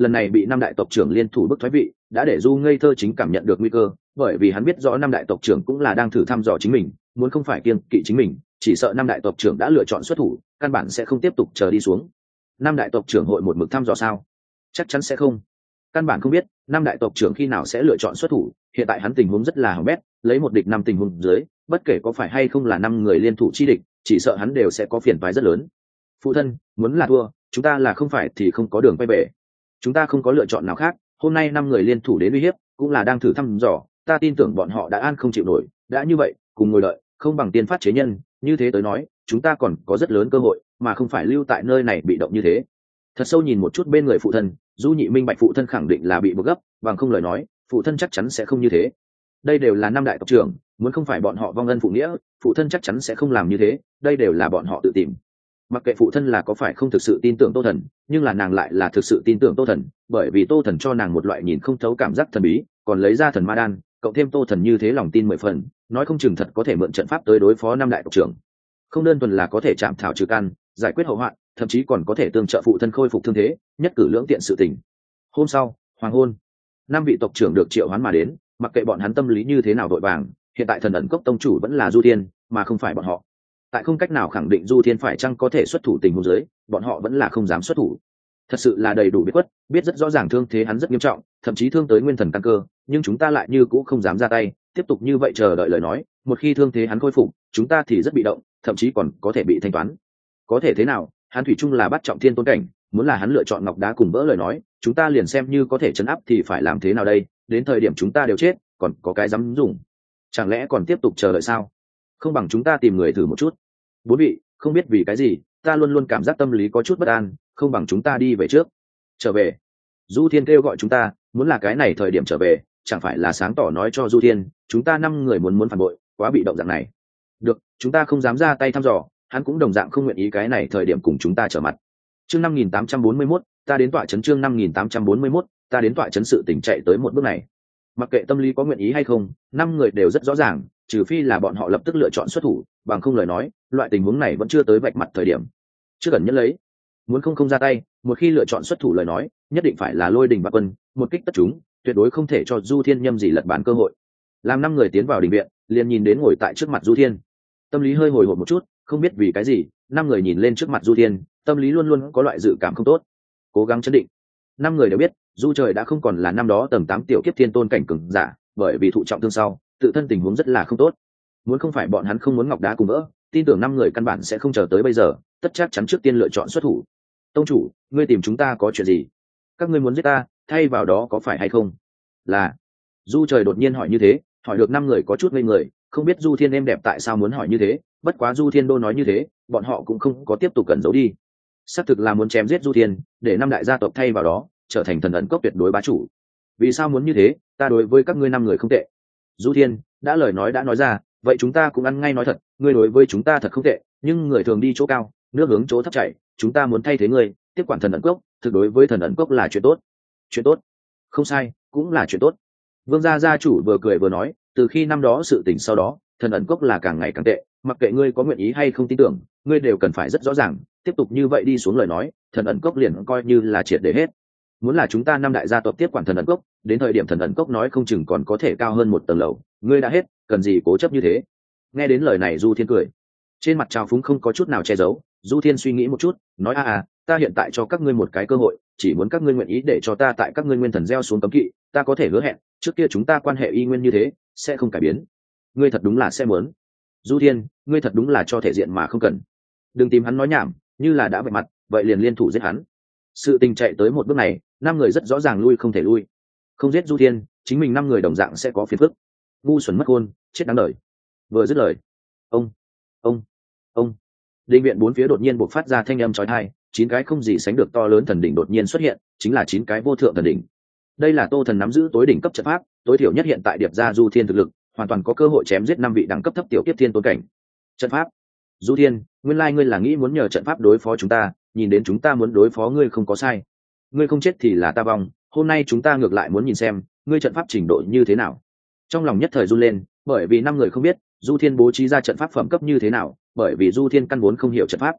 lần này bị năm đại tộc trưởng liên thủ bức thoái vị đã để du ngây thơ chính cảm nhận được nguy cơ, bởi vì hắn biết rõ năm đại tộc trưởng cũng là đang thử thăm dò chính mình, muốn không phải kiêng kỵ chính mình, chỉ sợ năm đại tộc trưởng đã lựa chọn xuất thủ, căn bản sẽ không tiếp tục chờ đi xuống. Năm đại tộc trưởng hội một mực thăm dò sao? Chắc chắn sẽ không. Căn bản không biết năm đại tộc trưởng khi nào sẽ lựa chọn xuất thủ, hiện tại hắn tình huống rất là hỏng bét, lấy một địch năm tình huống dưới, bất kể có phải hay không là năm người liên thủ chi địch, chỉ sợ hắn đều sẽ có phiền toái rất lớn. Phụ thân, muốn là thua, chúng ta là không phải thì không có đường quay về. Chúng ta không có lựa chọn nào khác, hôm nay năm người liên thủ đến uy hiếp, cũng là đang thử thăm dò, ta tin tưởng bọn họ đã an không chịu nổi, đã như vậy, cùng ngồi đợi, không bằng tiên phát chế nhân, như thế tới nói, chúng ta còn có rất lớn cơ hội, mà không phải lưu tại nơi này bị động như thế. Thật sâu nhìn một chút bên người phụ thân, Du Nhị minh bạch phụ thân khẳng định là bị buộc gấp, bằng không lời nói, phụ thân chắc chắn sẽ không như thế. Đây đều là năm đại tộc trưởng, muốn không phải bọn họ vong ân phụ nghĩa, phụ thân chắc chắn sẽ không làm như thế, đây đều là bọn họ tự tìm. Mặc kệ phụ thân là có phải không thực sự tin tưởng Tô Thần, nhưng là nàng lại là thực sự tin tưởng Tô Thần, bởi vì Tô Thần cho nàng một loại nhìn không thấu cảm giác thần bí, còn lấy ra thần ma đan, cộng thêm Tô Thần như thế lòng tin mười phần, nói không chừng thật có thể mượn trận pháp tới đối phó năm đại tộc trưởng. Không đơn thuần là có thể chạm thảo trừ căn, giải quyết hậu hoạn, thậm chí còn có thể tương trợ phụ thân khôi phục thương thế, nhất cử lưỡng tiện sự tình. Hôm sau, hoàng hôn, năm vị tộc trưởng được triệu hoán mà đến, mặc kệ bọn hắn tâm lý như thế nào vội vàng, hiện tại thần ẩn cốc tông chủ vẫn là Du Thiên, mà không phải bọn họ. Tại không cách nào khẳng định Du Thiên phải chăng có thể xuất thủ tình huống dưới, bọn họ vẫn là không dám xuất thủ. Thật sự là đầy đủ biết quất, biết rất rõ ràng thương thế hắn rất nghiêm trọng, thậm chí thương tới nguyên thần căn cơ, nhưng chúng ta lại như cũ không dám ra tay, tiếp tục như vậy chờ đợi lời nói, một khi thương thế hắn khôi phục, chúng ta thì rất bị động, thậm chí còn có thể bị thanh toán. Có thể thế nào, hắn thủy chung là bắt trọng thiên tôn cảnh, muốn là hắn lựa chọn ngọc đá cùng vỡ lời nói, chúng ta liền xem như có thể chấn áp thì phải làm thế nào đây, đến thời điểm chúng ta đều chết, còn có cái dám dùng. Chẳng lẽ còn tiếp tục chờ đợi sao? Không bằng chúng ta tìm người thử một chút. Bốn vị, không biết vì cái gì, ta luôn luôn cảm giác tâm lý có chút bất an, không bằng chúng ta đi về trước. Trở về. Du Thiên kêu gọi chúng ta, muốn là cái này thời điểm trở về, chẳng phải là sáng tỏ nói cho Du Thiên, chúng ta năm người muốn muốn phản bội, quá bị động dạng này. Được, chúng ta không dám ra tay thăm dò, hắn cũng đồng dạng không nguyện ý cái này thời điểm cùng chúng ta trở mặt. Chương năm nghìn tám trăm bốn mươi mốt, ta đến tọa trấn chương năm nghìn tám trăm bốn mươi mốt, ta đến tọa trấn sự tình chạy tới một bước này. Mặc kệ tâm lý có nguyện ý hay không, năm người đều rất rõ ràng, trừ phi là bọn họ lập tức lựa chọn xuất thủ, bằng không lời nói, loại tình huống này vẫn chưa tới vạch mặt thời điểm. Chưa cần nhẫn lấy, muốn không không ra tay, một khi lựa chọn xuất thủ lời nói, nhất định phải là lôi đình và quân, một kích tất chúng, tuyệt đối không thể cho Du Thiên nhâm gì lật bản cơ hội. Làm năm người tiến vào đình viện, liền nhìn đến ngồi tại trước mặt Du Thiên. Tâm lý hơi hồi hộp một chút, không biết vì cái gì, năm người nhìn lên trước mặt Du Thiên, tâm lý luôn luôn có loại dự cảm không tốt. Cố gắng chấn định. Năm người đều biết, Du Trời đã không còn là năm đó tầng tám tiểu kiếp thiên tôn cảnh cường giả, bởi vì thụ trọng thương sau, tự thân tình huống rất là không tốt. Muốn không phải bọn hắn không muốn ngọc đá cùng vỡ, tin tưởng năm người căn bản sẽ không chờ tới bây giờ, tất chắc chắn trước tiên lựa chọn xuất thủ. Tông chủ, ngươi tìm chúng ta có chuyện gì? Các ngươi muốn giết ta, thay vào đó có phải hay không? Là. Du Trời đột nhiên hỏi như thế, hỏi được năm người có chút ngây người, không biết Du Thiên em đẹp tại sao muốn hỏi như thế, bất quá Du Thiên đô nói như thế, bọn họ cũng không có tiếp tục cẩn giấu đi. Xác thực là muốn chém giết Du Thiên, để năm đại gia tộc thay vào đó trở thành thần ẩn cốc tuyệt đối bá chủ. Vì sao muốn như thế? Ta đối với các ngươi năm người không tệ. Du Thiên đã lời nói đã nói ra, vậy chúng ta cũng ăn ngay nói thật, ngươi đối với chúng ta thật không tệ, nhưng người thường đi chỗ cao, nước hướng chỗ thấp chảy, chúng ta muốn thay thế ngươi, tiếp quản thần ẩn cốc, thực đối với thần ẩn cốc là chuyện tốt. Chuyện tốt? Không sai, cũng là chuyện tốt. Vương gia gia chủ vừa cười vừa nói, từ khi năm đó sự tình sau đó, thần ẩn cốc là càng ngày càng tệ, mặc kệ ngươi có nguyện ý hay không tin tưởng, ngươi đều cần phải rất rõ ràng, tiếp tục như vậy đi xuống lời nói, thần ẩn cốc liền coi như là triệt để hết. Muốn là chúng ta năm đại gia tộc tiếp quản thần ẩn cốc, đến thời điểm thần ẩn cốc nói không chừng còn có thể cao hơn một tầng lầu, ngươi đã hết, cần gì cố chấp như thế. Nghe đến lời này Du Thiên cười, trên mặt trào phúng không có chút nào che giấu. Du Thiên suy nghĩ một chút, nói a à, ta hiện tại cho các ngươi một cái cơ hội, chỉ muốn các ngươi nguyện ý để cho ta tại các ngươi nguyên thần gieo xuống cấm kỵ, ta có thể hứa hẹn, trước kia chúng ta quan hệ y nguyên như thế, sẽ không cải biến. Ngươi thật đúng là sẽ muốn. Du Thiên, ngươi thật đúng là cho thể diện mà không cần. Đừng tìm hắn nói nhảm, như là đã vạch mặt, vậy liền liên thủ giết hắn. Sự tình chạy tới một bước này, năm người rất rõ ràng lui không thể lui. Không giết Du Thiên, chính mình năm người đồng dạng sẽ có phiền phức. Ngu xuẩn mất khôn, chết đáng đời. Vừa dứt lời, ông, ông, ông, đình viện bốn phía đột nhiên bộc phát ra thanh âm chói tai, chín cái không gì sánh được to lớn thần đỉnh đột nhiên xuất hiện, chính là chín cái vô thượng thần đỉnh. Đây là Tô Thần nắm giữ tối đỉnh cấp trận pháp, tối thiểu nhất hiện tại điệp ra Du Thiên thực lực, hoàn toàn có cơ hội chém giết năm vị đẳng cấp thấp tiểu kiếp thiên tôn cảnh. Trận pháp. Du Thiên, nguyên lai ngươi là nghĩ muốn nhờ trận pháp đối phó chúng ta, nhìn đến chúng ta muốn đối phó ngươi không có sai. Ngươi không chết thì là ta vong, hôm nay chúng ta ngược lại muốn nhìn xem, ngươi trận pháp trình độ như thế nào. Trong lòng nhất thời run lên, bởi vì năm người không biết Du Thiên bố trí ra trận pháp phẩm cấp như thế nào, bởi vì Du Thiên căn vốn không hiểu trận pháp.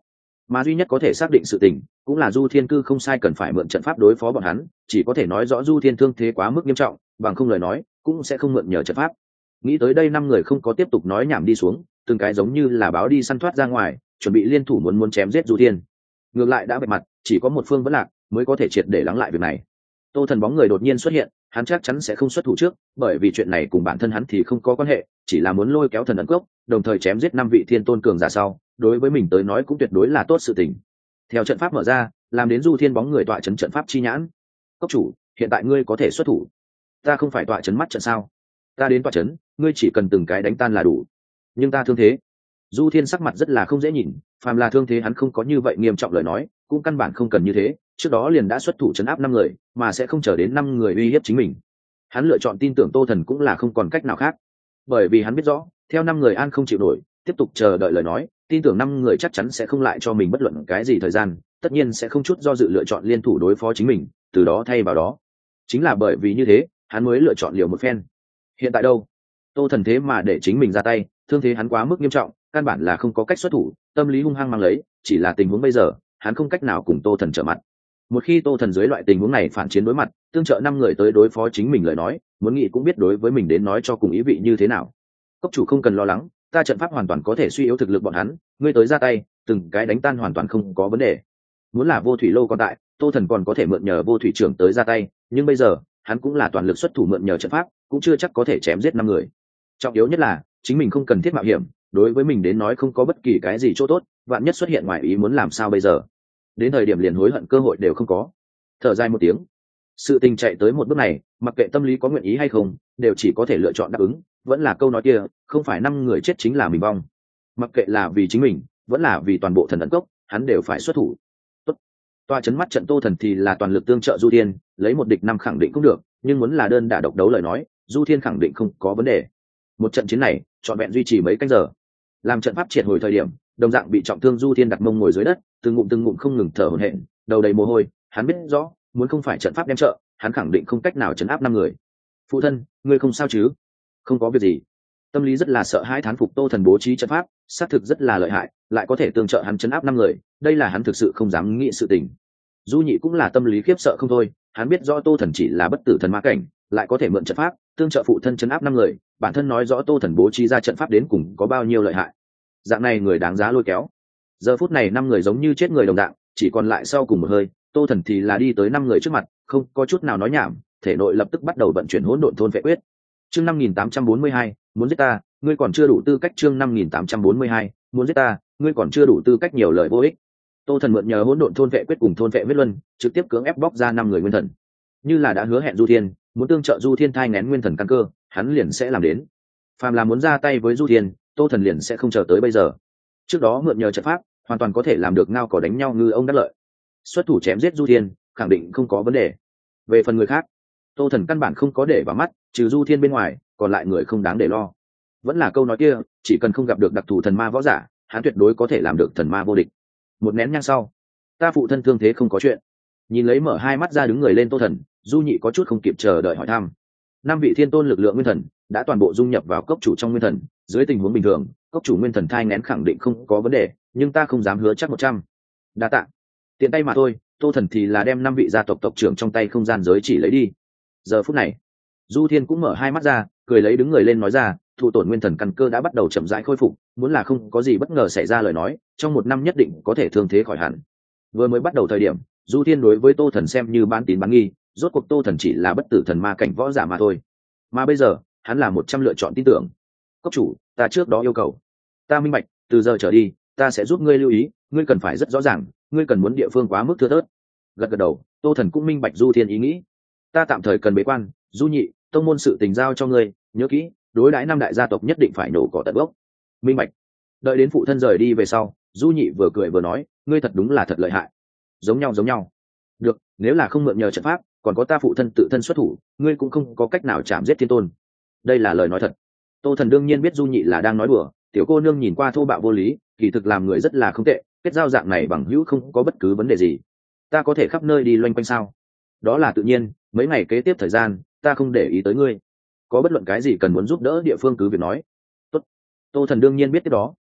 mà duy nhất có thể xác định sự tình cũng là Du Thiên Cư không sai cần phải mượn trận pháp đối phó bọn hắn, chỉ có thể nói rõ Du Thiên thương thế quá mức nghiêm trọng, bằng không lời nói cũng sẽ không mượn nhờ trận pháp. Nghĩ tới đây, năm người không có tiếp tục nói nhảm đi xuống, từng cái giống như là báo đi săn thoát ra ngoài, chuẩn bị liên thủ muốn muốn chém giết Du Thiên. Ngược lại đã bạch mặt, chỉ có một phương vẫn lạc mới có thể triệt để lắng lại việc này. Tô Thần bóng người đột nhiên xuất hiện, hắn chắc chắn sẽ không xuất thủ trước, bởi vì chuyện này cùng bản thân hắn thì không có quan hệ, chỉ là muốn lôi kéo thần ấn cốc, đồng thời chém giết năm vị thiên tôn cường giả sau, đối với mình tới nói cũng tuyệt đối là tốt sự tình. Theo trận pháp mở ra, làm đến Du Thiên bóng người tọa chấn trận pháp chi nhãn. Cốc chủ, hiện tại ngươi có thể xuất thủ. Ta không phải tọa chấn mắt trận sao? Ta đến tọa chấn, ngươi chỉ cần từng cái đánh tan là đủ. Nhưng ta thương thế. Du Thiên sắc mặt rất là không dễ nhìn, phàm là thương thế hắn không có như vậy nghiêm trọng lời nói, cũng căn bản không cần như thế, trước đó liền đã xuất thủ chấn áp năm người, mà sẽ không chờ đến năm người uy hiếp chính mình. Hắn lựa chọn tin tưởng Tô Thần cũng là không còn cách nào khác, bởi vì hắn biết rõ, theo năm người an không chịu nổi, tiếp tục chờ đợi lời nói, tin tưởng năm người chắc chắn sẽ không lại cho mình bất luận cái gì thời gian, tất nhiên sẽ không chút do dự lựa chọn liên thủ đối phó chính mình, từ đó thay vào đó. Chính là bởi vì như thế, hắn mới lựa chọn liều một phen. Hiện tại đâu? Tô Thần thế mà để chính mình ra tay, thương thế hắn quá mức nghiêm trọng, căn bản là không có cách xuất thủ, tâm lý hung hăng mang lấy, chỉ là tình huống bây giờ, hắn không cách nào cùng Tô Thần trở mặt. Một khi Tô Thần dưới loại tình huống này phản chiến đối mặt, tương trợ năm người tới đối phó chính mình lời nói, muốn nghĩ cũng biết đối với mình đến nói cho cùng ý vị như thế nào. Cốc chủ không cần lo lắng, ta trận pháp hoàn toàn có thể suy yếu thực lực bọn hắn, ngươi tới ra tay, từng cái đánh tan hoàn toàn không có vấn đề. Muốn là Vô Thủy Lô còn tại, Tô Thần còn có thể mượn nhờ Vô Thủy trưởng tới ra tay, nhưng bây giờ, hắn cũng là toàn lực xuất thủ mượn nhờ trận pháp, cũng chưa chắc có thể chém giết năm người. Trọng yếu nhất là, chính mình không cần thiết mạo hiểm, đối với mình đến nói không có bất kỳ cái gì chỗ tốt, vạn nhất xuất hiện ngoài ý muốn làm sao bây giờ? Đến thời điểm liền hối hận cơ hội đều không có. Thở dài một tiếng, sự tình chạy tới một bước này, mặc kệ tâm lý có nguyện ý hay không, đều chỉ có thể lựa chọn đáp ứng. Vẫn là câu nói kia, không phải năm người chết chính là mình vong. Mặc kệ là vì chính mình, vẫn là vì toàn bộ thần ấn cốc, hắn đều phải xuất thủ. Tốt. Toa chấn mắt trận Tô Thần thì là toàn lực tương trợ Du Thiên, lấy một địch năm khẳng định cũng được, nhưng muốn là đơn đả độc đấu lời nói, Du Thiên khẳng định không có vấn đề. Một trận chiến này, trọn vẹn duy trì mấy canh giờ. Làm trận pháp triệt hồi thời điểm, đồng dạng bị trọng thương Du Thiên đặt mông ngồi dưới đất, từng ngụm từng ngụm không ngừng thở hổn hển, đầu đầy mồ hôi. Hắn biết rõ, muốn không phải trận pháp đem trợ, hắn khẳng định không cách nào trấn áp năm người. Phụ thân, ngươi không sao chứ? Không có việc gì. Tâm lý rất là sợ hãi thán phục Tô Thần bố trí trận pháp, xác thực rất là lợi hại, lại có thể tương trợ hắn trấn áp năm người, đây là hắn thực sự không dám nghĩ sự tình. Du Nhị cũng là tâm lý khiếp sợ không thôi, hắn biết rõ Tô Thần chỉ là bất tử thần ma cảnh, lại có thể mượn trận pháp tương trợ phụ thân trấn áp năm người, bản thân nói rõ Tô Thần bố trí ra trận pháp đến cùng có bao nhiêu lợi hại. Dạng này người đáng giá lôi kéo. Giờ phút này năm người giống như chết người đồng dạng, chỉ còn lại sau cùng một hơi, Tô Thần thì là đi tới năm người trước mặt, không có chút nào nói nhảm, thể nội lập tức bắt đầu vận chuyển hỗn độn thôn vệ quyết. Chương năm nghìn tám trăm bốn mươi hai, muốn giết ta, ngươi còn chưa đủ tư cách. Chương năm nghìn tám trăm bốn mươi hai, muốn giết ta, ngươi còn chưa đủ tư cách. Nhiều lời vô ích. Tô Thần mượn nhờ hỗn độn thôn vệ quyết cùng thôn vệ huyết luân, trực tiếp cưỡng ép bóc ra năm người nguyên thần. Như là đã hứa hẹn Du Thiên, muốn tương trợ Du Thiên thai nghén nguyên thần căn cơ, hắn liền sẽ làm đến. Phàm là muốn ra tay với Du Thiên, Tô Thần liền sẽ không chờ tới bây giờ. Trước đó mượn nhờ trận pháp, hoàn toàn có thể làm được ngao cỏ đánh nhau ngư ông đắc lợi. Xuất thủ chém giết Du Thiên, khẳng định không có vấn đề. Về phần người khác, Tô Thần căn bản không có để vào mắt, trừ Du Thiên bên ngoài, còn lại người không đáng để lo. Vẫn là câu nói kia, chỉ cần không gặp được đặc thù thần ma võ giả, hắn tuyệt đối có thể làm được thần ma vô địch. Một nén nhang sau, ta phụ thân thương thế không có chuyện. Nhìn lấy mở hai mắt ra đứng người lên Tô Thần, Du Nhị có chút không kịp chờ đợi hỏi thăm. Năm vị thiên tôn lực lượng nguyên thần đã toàn bộ dung nhập vào cốc chủ trong nguyên thần, dưới tình huống bình thường, cốc chủ nguyên thần thai nghén khẳng định không có vấn đề, nhưng ta không dám hứa chắc một trăm. Đa tạ. Tiện tay mà thôi, Tô Thần thì là đem năm vị gia tộc tộc trưởng trong tay không gian giới chỉ lấy đi. Giờ phút này, Du Thiên cũng mở hai mắt ra, cười lấy đứng người lên nói ra, thụ tổn nguyên thần căn cơ đã bắt đầu chậm rãi khôi phục, muốn là không có gì bất ngờ xảy ra lời nói, trong một năm nhất định có thể thương thế khỏi hẳn. Vừa mới bắt đầu thời điểm, Du Thiên đối với Tô Thần xem như bán tín bán nghi, rốt cuộc Tô Thần chỉ là bất tử thần ma cảnh võ giả mà thôi. Mà bây giờ, hắn là một trăm lựa chọn tin tưởng. Cốc chủ, ta trước đó yêu cầu, ta minh bạch, từ giờ trở đi, ta sẽ giúp ngươi lưu ý, ngươi cần phải rất rõ ràng, ngươi cần muốn địa phương quá mức thưa thớt. Gật gật đầu, Tô Thần cũng minh bạch Du Thiên ý nghĩ. Ta tạm thời cần bế quan, Du Nhị, tông môn sự tình giao cho ngươi, nhớ kỹ, đối đãi năm đại gia tộc nhất định phải nổ cỏ tận gốc. Minh bạch. Đợi đến phụ thân rời đi về sau, Du Nhị vừa cười vừa nói, ngươi thật đúng là thật lợi hại. Giống nhau giống nhau. Được, nếu là không mượn nhờ trận pháp, còn có ta phụ thân tự thân xuất thủ, ngươi cũng không có cách nào chạm giết thiên tôn. Đây là lời nói thật. Tô Thần đương nhiên biết Du Nhị là đang nói đùa, tiểu cô nương nhìn qua thô bạo vô lý, kỳ thực làm người rất là không tệ, kết giao dạng này bằng hữu không có bất cứ vấn đề gì. Ta có thể khắp nơi đi loanh quanh sao? Đó là tự nhiên, mấy ngày kế tiếp thời gian, ta không để ý tới ngươi. Có bất luận cái gì cần muốn giúp đỡ địa phương cứ việc nói. Tốt. Tô Thần đương nhiên biết cái đó,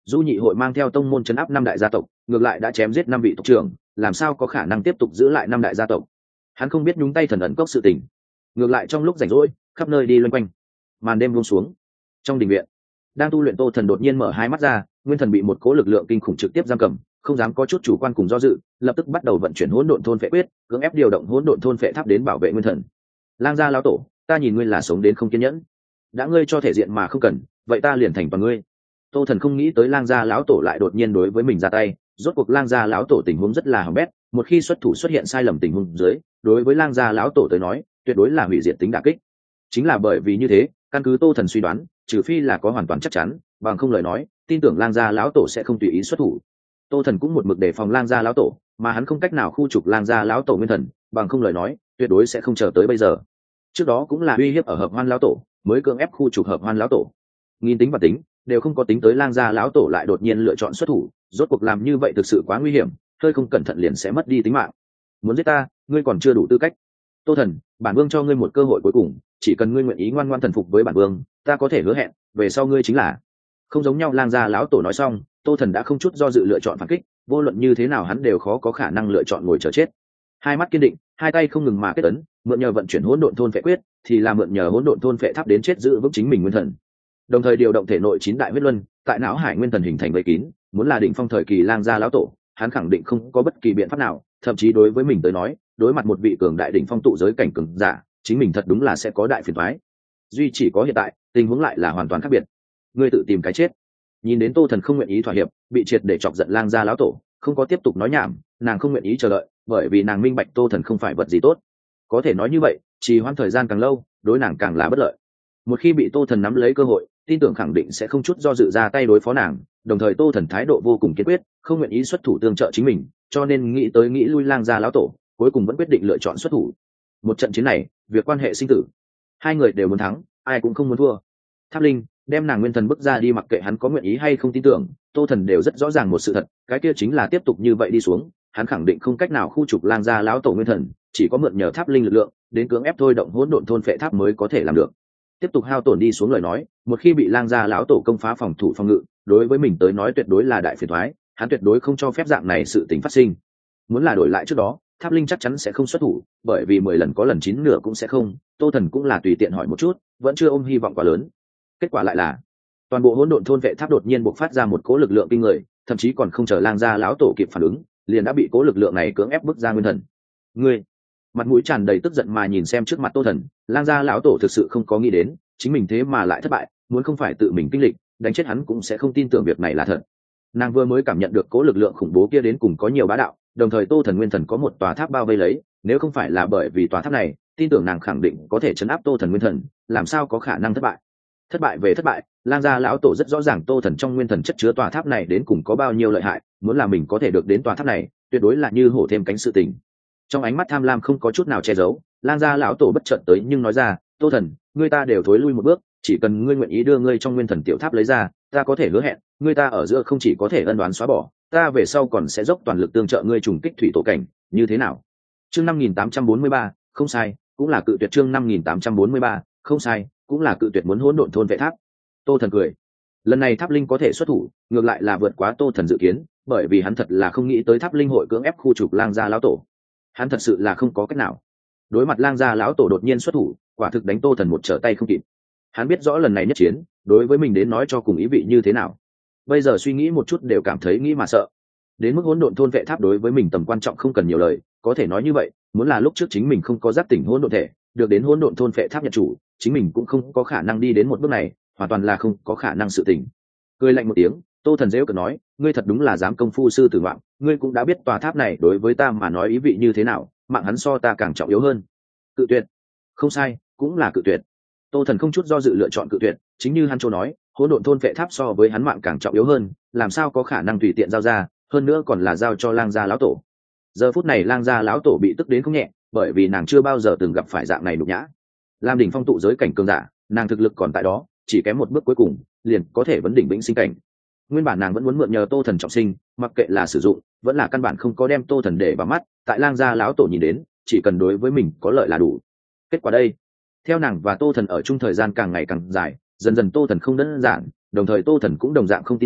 du nhị hội mang theo tông môn chấn áp năm đại gia tộc, ngược lại đã chém giết năm vị tộc trưởng, làm sao có khả năng tiếp tục giữ lại năm đại gia tộc. Hắn không biết nhúng tay thần ẩn cốc sự tình, ngược lại trong lúc rảnh rỗi khắp nơi đi loanh quanh. Màn đêm buông xuống, trong đình viện đang tu luyện Tô Thần đột nhiên mở hai mắt ra, nguyên thần bị một cỗ lực lượng kinh khủng trực tiếp giam cầm, không dám có chút chủ quan cùng do dự, lập tức bắt đầu vận chuyển hỗn độn thôn phệ quyết, cưỡng ép điều động hỗn độn thôn phệ tháp đến bảo vệ nguyên thần. Lang gia lão tổ, ta nhìn ngươi là sống đến không kiên nhẫn, đã ngươi cho thể diện mà không cần, vậy ta liền thành toàn ngươi. Tô Thần không nghĩ tới Lang gia lão tổ lại đột nhiên đối với mình ra tay, rốt cuộc Lang gia lão tổ tình huống rất là hỏng bét, một khi xuất thủ xuất hiện sai lầm tình huống dưới, đối với Lang gia lão tổ tới nói, tuyệt đối là hủy diệt tính đả kích. Chính là bởi vì như thế, căn cứ Tô Thần suy đoán, trừ phi là có hoàn toàn chắc chắn, bằng không lời nói, tin tưởng Lang gia lão tổ sẽ không tùy ý xuất thủ. Tô Thần cũng một mực đề phòng Lang gia lão tổ, mà hắn không cách nào khu trục Lang gia lão tổ nguyên thần, bằng không lời nói, tuyệt đối sẽ không chờ tới bây giờ. Trước đó cũng là uy hiếp ở Hợp Hoan lão tổ, mới cưỡng ép khu trục Hợp Hoan lão tổ. Nghìn tính và tính, đều không có tính tới Lang gia lão tổ lại đột nhiên lựa chọn xuất thủ, rốt cuộc làm như vậy thực sự quá nguy hiểm, hơi không cẩn thận liền sẽ mất đi tính mạng. Muốn giết ta, ngươi còn chưa đủ tư cách. Tô Thần, bản vương cho ngươi một cơ hội cuối cùng, chỉ cần ngươi nguyện ý ngoan ngoãn thần phục với bản vương, ta có thể hứa hẹn, về sau ngươi chính là không giống nhau. Lang gia lão tổ nói xong, Tô Thần đã không chút do dự lựa chọn phản kích, vô luận như thế nào hắn đều khó có khả năng lựa chọn ngồi chờ chết. Hai mắt kiên định, hai tay không ngừng mà kết ấn, mượn nhờ vận chuyển hỗn độn thôn phệ quyết, thì là mượn nhờ hỗn độn thôn phệ tháp đến chết giữ vững chính mình nguyên thần. Đồng thời điều động thể nội chín đại huyết luân, tại não hải nguyên thần hình thành vây kín, muốn là đỉnh phong thời kỳ Lang gia lão tổ, hắn khẳng định không có bất kỳ biện pháp nào, thậm chí đối với mình tới nói, đối mặt một vị cường đại đỉnh phong tụ giới cảnh cường giả, chính mình thật đúng là sẽ có đại phiền toái. Duy chỉ có hiện tại, tình huống lại là hoàn toàn khác biệt. Ngươi tự tìm cái chết. Nhìn đến Tô Thần không nguyện ý thỏa hiệp, bị triệt để chọc giận Lang gia lão tổ, không có tiếp tục nói nhảm, nàng không nguyện ý chờ đợi, bởi vì nàng minh bạch Tô Thần không phải vật gì tốt. Có thể nói như vậy, trì hoãn thời gian càng lâu, đối nàng càng là bất lợi. Một khi bị Tô Thần nắm lấy cơ hội, tin tưởng khẳng định sẽ không chút do dự ra tay đối phó nàng, đồng thời Tô Thần thái độ vô cùng kiên quyết, không nguyện ý xuất thủ tương trợ chính mình, cho nên nghĩ tới nghĩ lui Lang gia lão tổ, cuối cùng vẫn quyết định lựa chọn xuất thủ. Một trận chiến này, việc quan hệ sinh tử, hai người đều muốn thắng, ai cũng không muốn thua. Tháp Linh đem nàng nguyên thần bước ra đi, mặc kệ hắn có nguyện ý hay không tin tưởng, Tô Thần đều rất rõ ràng một sự thật, cái kia chính là tiếp tục như vậy đi xuống, hắn khẳng định không cách nào khu trục Lang gia lão tổ nguyên thần, chỉ có mượn nhờ Tháp Linh lực lượng đến cưỡng ép thôi động hỗn độn thôn phệ tháp mới có thể làm được. Tiếp tục hao tổn đi xuống lời nói, một khi bị Lang gia lão tổ công phá phòng thủ phòng ngự, đối với mình tới nói tuyệt đối là đại phiền toái, hắn tuyệt đối không cho phép dạng này sự tình phát sinh. Muốn là đổi lại trước đó, Tháp Linh chắc chắn sẽ không xuất thủ, bởi vì mười lần có lần chín nửa cũng sẽ không. Tô Thần cũng là tùy tiện hỏi một chút, vẫn chưa ôm hy vọng quá lớn. Kết quả lại là toàn bộ hỗn độn thôn vệ tháp đột nhiên bộc phát ra một cỗ lực lượng kinh người, thậm chí còn không chờ Lang gia lão tổ kịp phản ứng, liền đã bị cỗ lực lượng này cưỡng ép bức ra nguyên thần. Ngươi, mặt mũi tràn đầy tức giận mà nhìn xem trước mặt Tô Thần, Lang gia lão tổ thực sự không có nghĩ đến, chính mình thế mà lại thất bại, muốn không phải tự mình kinh lịch, đánh chết hắn cũng sẽ không tin tưởng việc này là thật. Nàng vừa mới cảm nhận được cỗ lực lượng khủng bố kia đến cùng có nhiều bá đạo, đồng thời Tô Thần nguyên thần có một tòa tháp bao vây lấy, nếu không phải là bởi vì tòa tháp này, tin tưởng nàng khẳng định có thể chấn áp Tô Thần nguyên thần, làm sao có khả năng thất bại. Thất bại về thất bại, Lang gia lão tổ rất rõ ràng Tô Thần trong nguyên thần chất chứa tòa tháp này đến cùng có bao nhiêu lợi hại, muốn là mình có thể được đến tòa tháp này, tuyệt đối là như hổ thêm cánh sự tình. Trong ánh mắt tham lam không có chút nào che giấu, Lang gia lão tổ bất chợt tới nhưng nói ra, Tô Thần, ngươi ta đều thối lui một bước, chỉ cần ngươi nguyện ý đưa ngươi trong nguyên thần tiểu tháp lấy ra, ta có thể hứa hẹn, ngươi ta ở giữa không chỉ có thể ân đoán xóa bỏ, ta về sau còn sẽ dốc toàn lực tương trợ ngươi trùng kích thủy tổ cảnh, như thế nào? Chương năm nghìn tám trăm bốn mươi ba, không sai, cũng là cự tuyệt. Chương năm nghìn tám trăm bốn mươi ba, không sai, cũng là cự tuyệt muốn hỗn độn thôn vệ tháp. Tô Thần cười. Lần này Tháp Linh có thể xuất thủ, ngược lại là vượt quá Tô Thần dự kiến, bởi vì hắn thật là không nghĩ tới Tháp Linh hội cưỡng ép khu trục Lang gia lão tổ. Hắn thật sự là không có cách nào. Đối mặt Lang gia lão tổ đột nhiên xuất thủ, quả thực đánh Tô Thần một trở tay không kịp. Hắn biết rõ lần này nhất chiến, đối với mình đến nói cho cùng ý vị như thế nào. Bây giờ suy nghĩ một chút đều cảm thấy nghĩ mà sợ. Đến mức hỗn độn thôn vệ tháp đối với mình tầm quan trọng không cần nhiều lời, có thể nói như vậy, muốn là lúc trước chính mình không có giác tỉnh hỗn độn thể, được đến hỗn độn thôn vệ tháp nhận chủ, chính mình cũng không có khả năng đi đến một bước này, hoàn toàn là không có khả năng sự tỉnh. Cười lạnh một tiếng, Tô Thần giễu cợt nói, ngươi thật đúng là dám công phu sư tử ngoạm, ngươi cũng đã biết tòa tháp này đối với ta mà nói ý vị như thế nào, mạng hắn so ta càng trọng yếu hơn. Cự tuyệt. Không sai, cũng là cự tuyệt. Tô Thần không chút do dự lựa chọn cự tuyệt, chính như hắn châu nói, hỗn độn thôn vệ tháp so với hắn mạng càng trọng yếu hơn, làm sao có khả năng tùy tiện giao ra, hơn nữa còn là giao cho Lang gia lão tổ. Giờ phút này Lang gia lão tổ bị tức đến không nhẹ, bởi vì nàng chưa bao giờ từng gặp phải dạng này nhục nhã. Lam đỉnh phong tụ giới cảnh cường giả, nàng thực lực còn tại đó, chỉ kém một bước cuối cùng, liền có thể vấn đỉnh vĩnh sinh cảnh. Nguyên bản nàng vẫn muốn mượn nhờ Tô Thần trọng sinh, mặc kệ là sử dụng, vẫn là căn bản không có đem Tô Thần để vào mắt, tại Lang gia lão tổ nhìn đến, chỉ cần đối với mình có lợi là đủ. Kết quả đây, theo nàng và Tô Thần ở chung thời gian càng ngày càng dài, dần dần Tô Thần không đơn giản, đồng thời Tô Thần cũng đồng dạng không tin mình,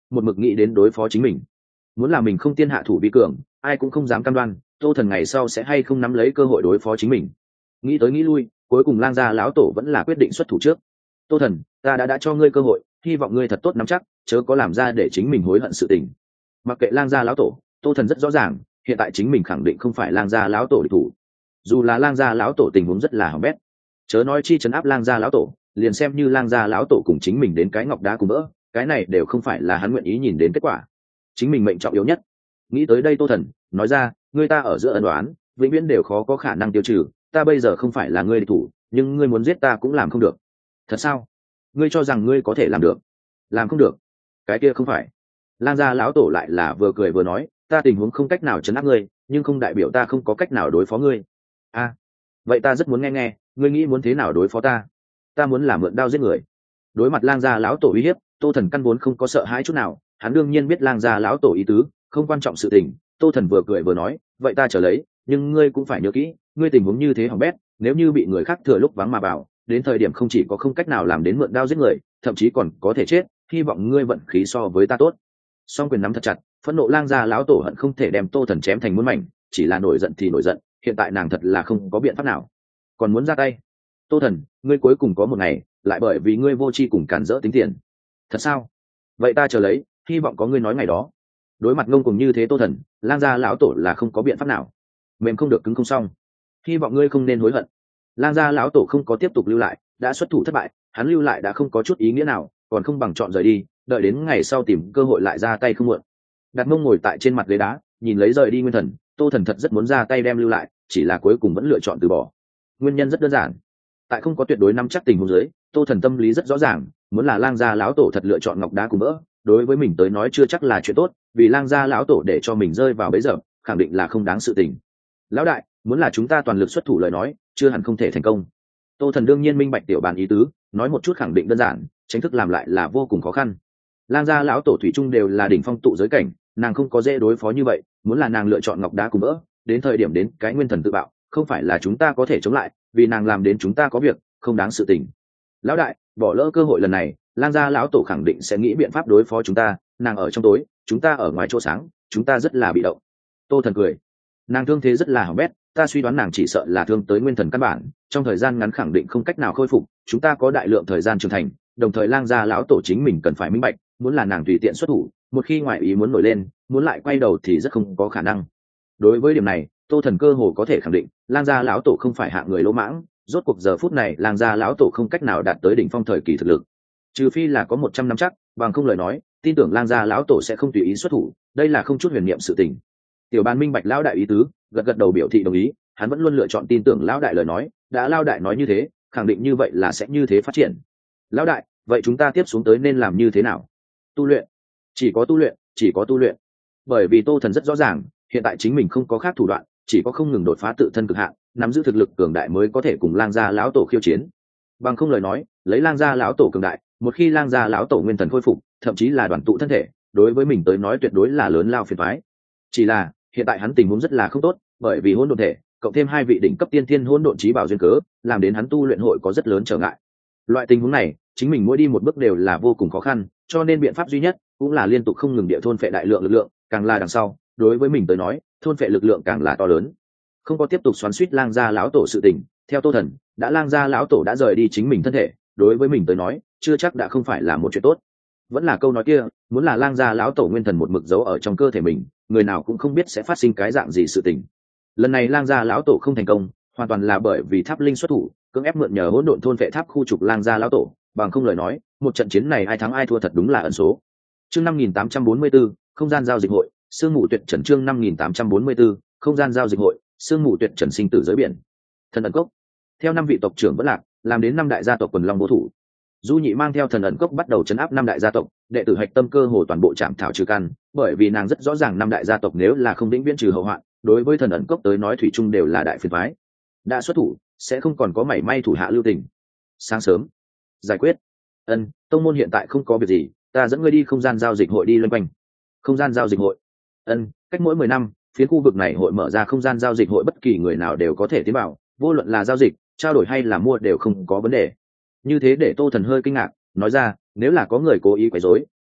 một mực nghĩ đến đối phó chính mình. Muốn là mình không tiên hạ thủ vi cường, ai cũng không dám cam đoan Tô Thần ngày sau sẽ hay không nắm lấy cơ hội đối phó chính mình. Nghĩ tới nghĩ lui, cuối cùng Lang gia lão tổ vẫn là quyết định xuất thủ trước. Tô Thần, ta đã đã cho ngươi cơ hội, hy vọng ngươi thật tốt nắm chắc, chớ có làm ra để chính mình hối hận sự tình. Mặc kệ Lang gia lão tổ, Tô Thần rất rõ ràng, hiện tại chính mình khẳng định không phải Lang gia lão tổ địch thủ. Dù là Lang gia lão tổ tình huống rất là hỏng bét, chớ nói chi trấn áp Lang gia lão tổ, liền xem như Lang gia lão tổ cùng chính mình đến cái ngọc đá cùng vỡ, cái này đều không phải là hắn nguyện ý nhìn đến kết quả. Chính mình mệnh trọng yếu nhất. Nghĩ tới đây Tô Thần nói ra, ngươi ta ở giữa ân đoán vĩnh viễn đều khó có khả năng tiêu trừ, ta bây giờ không phải là ngươi địch thủ, nhưng ngươi muốn giết ta cũng làm không được. Thật sao? Ngươi cho rằng ngươi có thể làm được? Làm không được? Cái kia không phải. Lang gia lão tổ lại là vừa cười vừa nói, ta tình huống không cách nào trấn áp ngươi, nhưng không đại biểu ta không có cách nào đối phó ngươi. A, à, vậy ta rất muốn nghe nghe, ngươi nghĩ muốn thế nào đối phó ta? Ta muốn là mượn đao giết người. Đối mặt Lang gia lão tổ uy hiếp, Tô Thần căn vốn không có sợ hãi chút nào, hắn đương nhiên biết Lang gia lão tổ ý tứ, không quan trọng sự tình. Tô Thần vừa cười vừa nói, vậy ta trở lấy, nhưng ngươi cũng phải nhớ kỹ, ngươi tình huống như thế hỏng bét, nếu như bị người khác thừa lúc vắng mà vào, đến thời điểm không chỉ có không cách nào làm đến mượn đao giết người, thậm chí còn có thể chết, hy vọng ngươi vận khí so với ta tốt. Song quyền nắm thật chặt, phẫn nộ Lang gia lão tổ hận không thể đem Tô Thần chém thành muôn mảnh, chỉ là nổi giận thì nổi giận, hiện tại nàng thật là không có biện pháp nào, còn muốn ra tay. Tô Thần, ngươi cuối cùng có một ngày, lại bởi vì ngươi vô tri cùng cản rỡ tính tiền. Thật sao? Vậy ta chờ lấy, hy vọng có ngươi nói ngày đó. Đối mặt ngông cuồng như thế Tô Thần, Lang gia lão tổ là không có biện pháp nào, mềm không được cứng không xong, hy vọng ngươi không nên hối hận. Lang gia lão tổ không có tiếp tục lưu lại, đã xuất thủ thất bại, hắn lưu lại đã không có chút ý nghĩa nào, còn không bằng chọn rời đi, đợi đến ngày sau tìm cơ hội lại ra tay không muộn. Đặt mông ngồi tại trên mặt ghế đá, nhìn lấy rời đi Nguyên Thần, Tô Thần thật rất muốn ra tay đem lưu lại, chỉ là cuối cùng vẫn lựa chọn từ bỏ. Nguyên nhân rất đơn giản, tại không có tuyệt đối nắm chắc tình huống dưới, Tô Thần tâm lý rất rõ ràng, muốn là Lang gia lão tổ thật lựa chọn ngọc đá cùng vỡ, đối với mình tới nói chưa chắc là chuyện tốt, vì Lang gia lão tổ để cho mình rơi vào bẫy giờ, khẳng định là không đáng sự tình. Lão đại, muốn là chúng ta toàn lực xuất thủ lời nói, chưa hẳn không thể thành công. Tô Thần đương nhiên minh bạch tiểu bàn ý tứ, nói một chút khẳng định đơn giản, tránh thức làm lại là vô cùng khó khăn. Lang gia lão tổ thủy chung đều là đỉnh phong tụ giới cảnh, nàng không có dễ đối phó như vậy, muốn là nàng lựa chọn ngọc đá cùng vỡ, đến thời điểm đến cái nguyên thần tự bạo, không phải là chúng ta có thể chống lại, vì nàng làm đến chúng ta có việc, không đáng sự tình. Lão đại, bỏ lỡ cơ hội lần này, Lang gia lão tổ khẳng định sẽ nghĩ biện pháp đối phó chúng ta, nàng ở trong tối, chúng ta ở ngoài chỗ sáng, chúng ta rất là bị động. Tô Thần cười, nàng thương thế rất là hỏng bét, ta suy đoán nàng chỉ sợ là thương tới nguyên thần căn bản, trong thời gian ngắn khẳng định không cách nào khôi phục, chúng ta có đại lượng thời gian trưởng thành, đồng thời Lang gia lão tổ chính mình cần phải minh bạch, muốn là nàng tùy tiện xuất thủ, một khi ngoại ý muốn nổi lên, muốn lại quay đầu thì rất không có khả năng. Đối với điểm này, Tô Thần cơ hồ có thể khẳng định, Lang gia lão tổ không phải hạng người lỗ mãng, rốt cuộc giờ phút này Lang gia lão tổ không cách nào đạt tới đỉnh phong thời kỳ thực lực, trừ phi là có một trăm năm chắc, bằng không lời nói, tin tưởng Lang gia lão tổ sẽ không tùy ý xuất thủ, đây là không chút huyền niệm sự tình. Tiểu Bàn minh bạch lão đại ý tứ, gật gật đầu biểu thị đồng ý, hắn vẫn luôn lựa chọn tin tưởng lão đại lời nói, đã lão đại nói như thế, khẳng định như vậy là sẽ như thế phát triển. Lão đại, vậy chúng ta tiếp xuống tới nên làm như thế nào? Tu luyện, chỉ có tu luyện, chỉ có tu luyện. Bởi vì Tô Thần rất rõ ràng, hiện tại chính mình không có khác thủ đoạn, chỉ có không ngừng đột phá tự thân cực hạn, nắm giữ thực lực cường đại mới có thể cùng Lang gia lão tổ khiêu chiến. Bằng không lời nói, lấy Lang gia lão tổ cường đại, một khi Lang gia lão tổ nguyên thần khôi phục, thậm chí là đoàn tụ thân thể, đối với mình tới nói tuyệt đối là lớn lao phiền toái. Chỉ là hiện tại hắn tình huống rất là không tốt, bởi vì hỗn độn thể cộng thêm hai vị đỉnh cấp tiên thiên hỗn độn chí bảo duyên cớ, làm đến hắn tu luyện hội có rất lớn trở ngại. Loại tình huống này, chính mình mỗi đi một bước đều là vô cùng khó khăn, cho nên biện pháp duy nhất cũng là liên tục không ngừng địa thôn phệ đại lượng lực lượng, càng là đằng sau, đối với mình tới nói, thôn phệ lực lượng càng là to lớn. Không có tiếp tục xoắn xuýt Lang gia lão tổ sự tình, theo Tô Thần, đã Lang gia lão tổ đã rời đi chính mình thân thể, đối với mình tới nói, chưa chắc đã không phải là một chuyện tốt. Vẫn là câu nói kia, muốn là Lang gia lão tổ nguyên thần một mực giấu ở trong cơ thể mình, người nào cũng không biết sẽ phát sinh cái dạng gì sự tình. Lần này Lang gia lão tổ không thành công, hoàn toàn là bởi vì Tháp Linh xuất thủ, cưỡng ép mượn nhờ hỗn độn thôn vệ tháp khu trục Lang gia lão tổ, bằng không lời nói, một trận chiến này ai thắng ai thua thật đúng là ẩn số. Chương năm nghìn tám trăm bốn mươi tư, không gian giao dịch hội, sương mù tuyệt trần chương năm nghìn tám trăm bốn mươi tư, không gian giao dịch hội, sương mù tuyệt trần sinh tử giới biển. Thần ẩn cốc. Theo năm vị tộc trưởng vẫn lạc, làm đến năm đại gia tộc quần long bố thủ. Du Nhị mang theo thần ẩn cốc bắt đầu trấn áp năm đại gia tộc, đệ tử hạch tâm cơ hồ toàn bộ chạm thảo trừ căn, bởi vì nàng rất rõ ràng năm đại gia tộc nếu là không vĩnh viễn trừ hậu hoạn, đối với thần ẩn cốc tới nói thủy chung đều là đại phiền toái. Đã xuất thủ, sẽ không còn có mảy may thủ hạ lưu tình. Sáng sớm, giải quyết. Ân, tông môn hiện tại không có việc gì, ta dẫn ngươi đi không gian giao dịch hội đi loanh quanh. Không gian giao dịch hội. Ân, cách mỗi mười năm, phía khu vực này hội mở ra không gian giao dịch hội, bất kỳ người nào đều có thể tiến vào, vô luận là giao dịch, trao đổi hay là mua đều không có vấn đề. Như thế để Tô Thần hơi kinh ngạc, nói ra, nếu là có người cố ý quấy rối,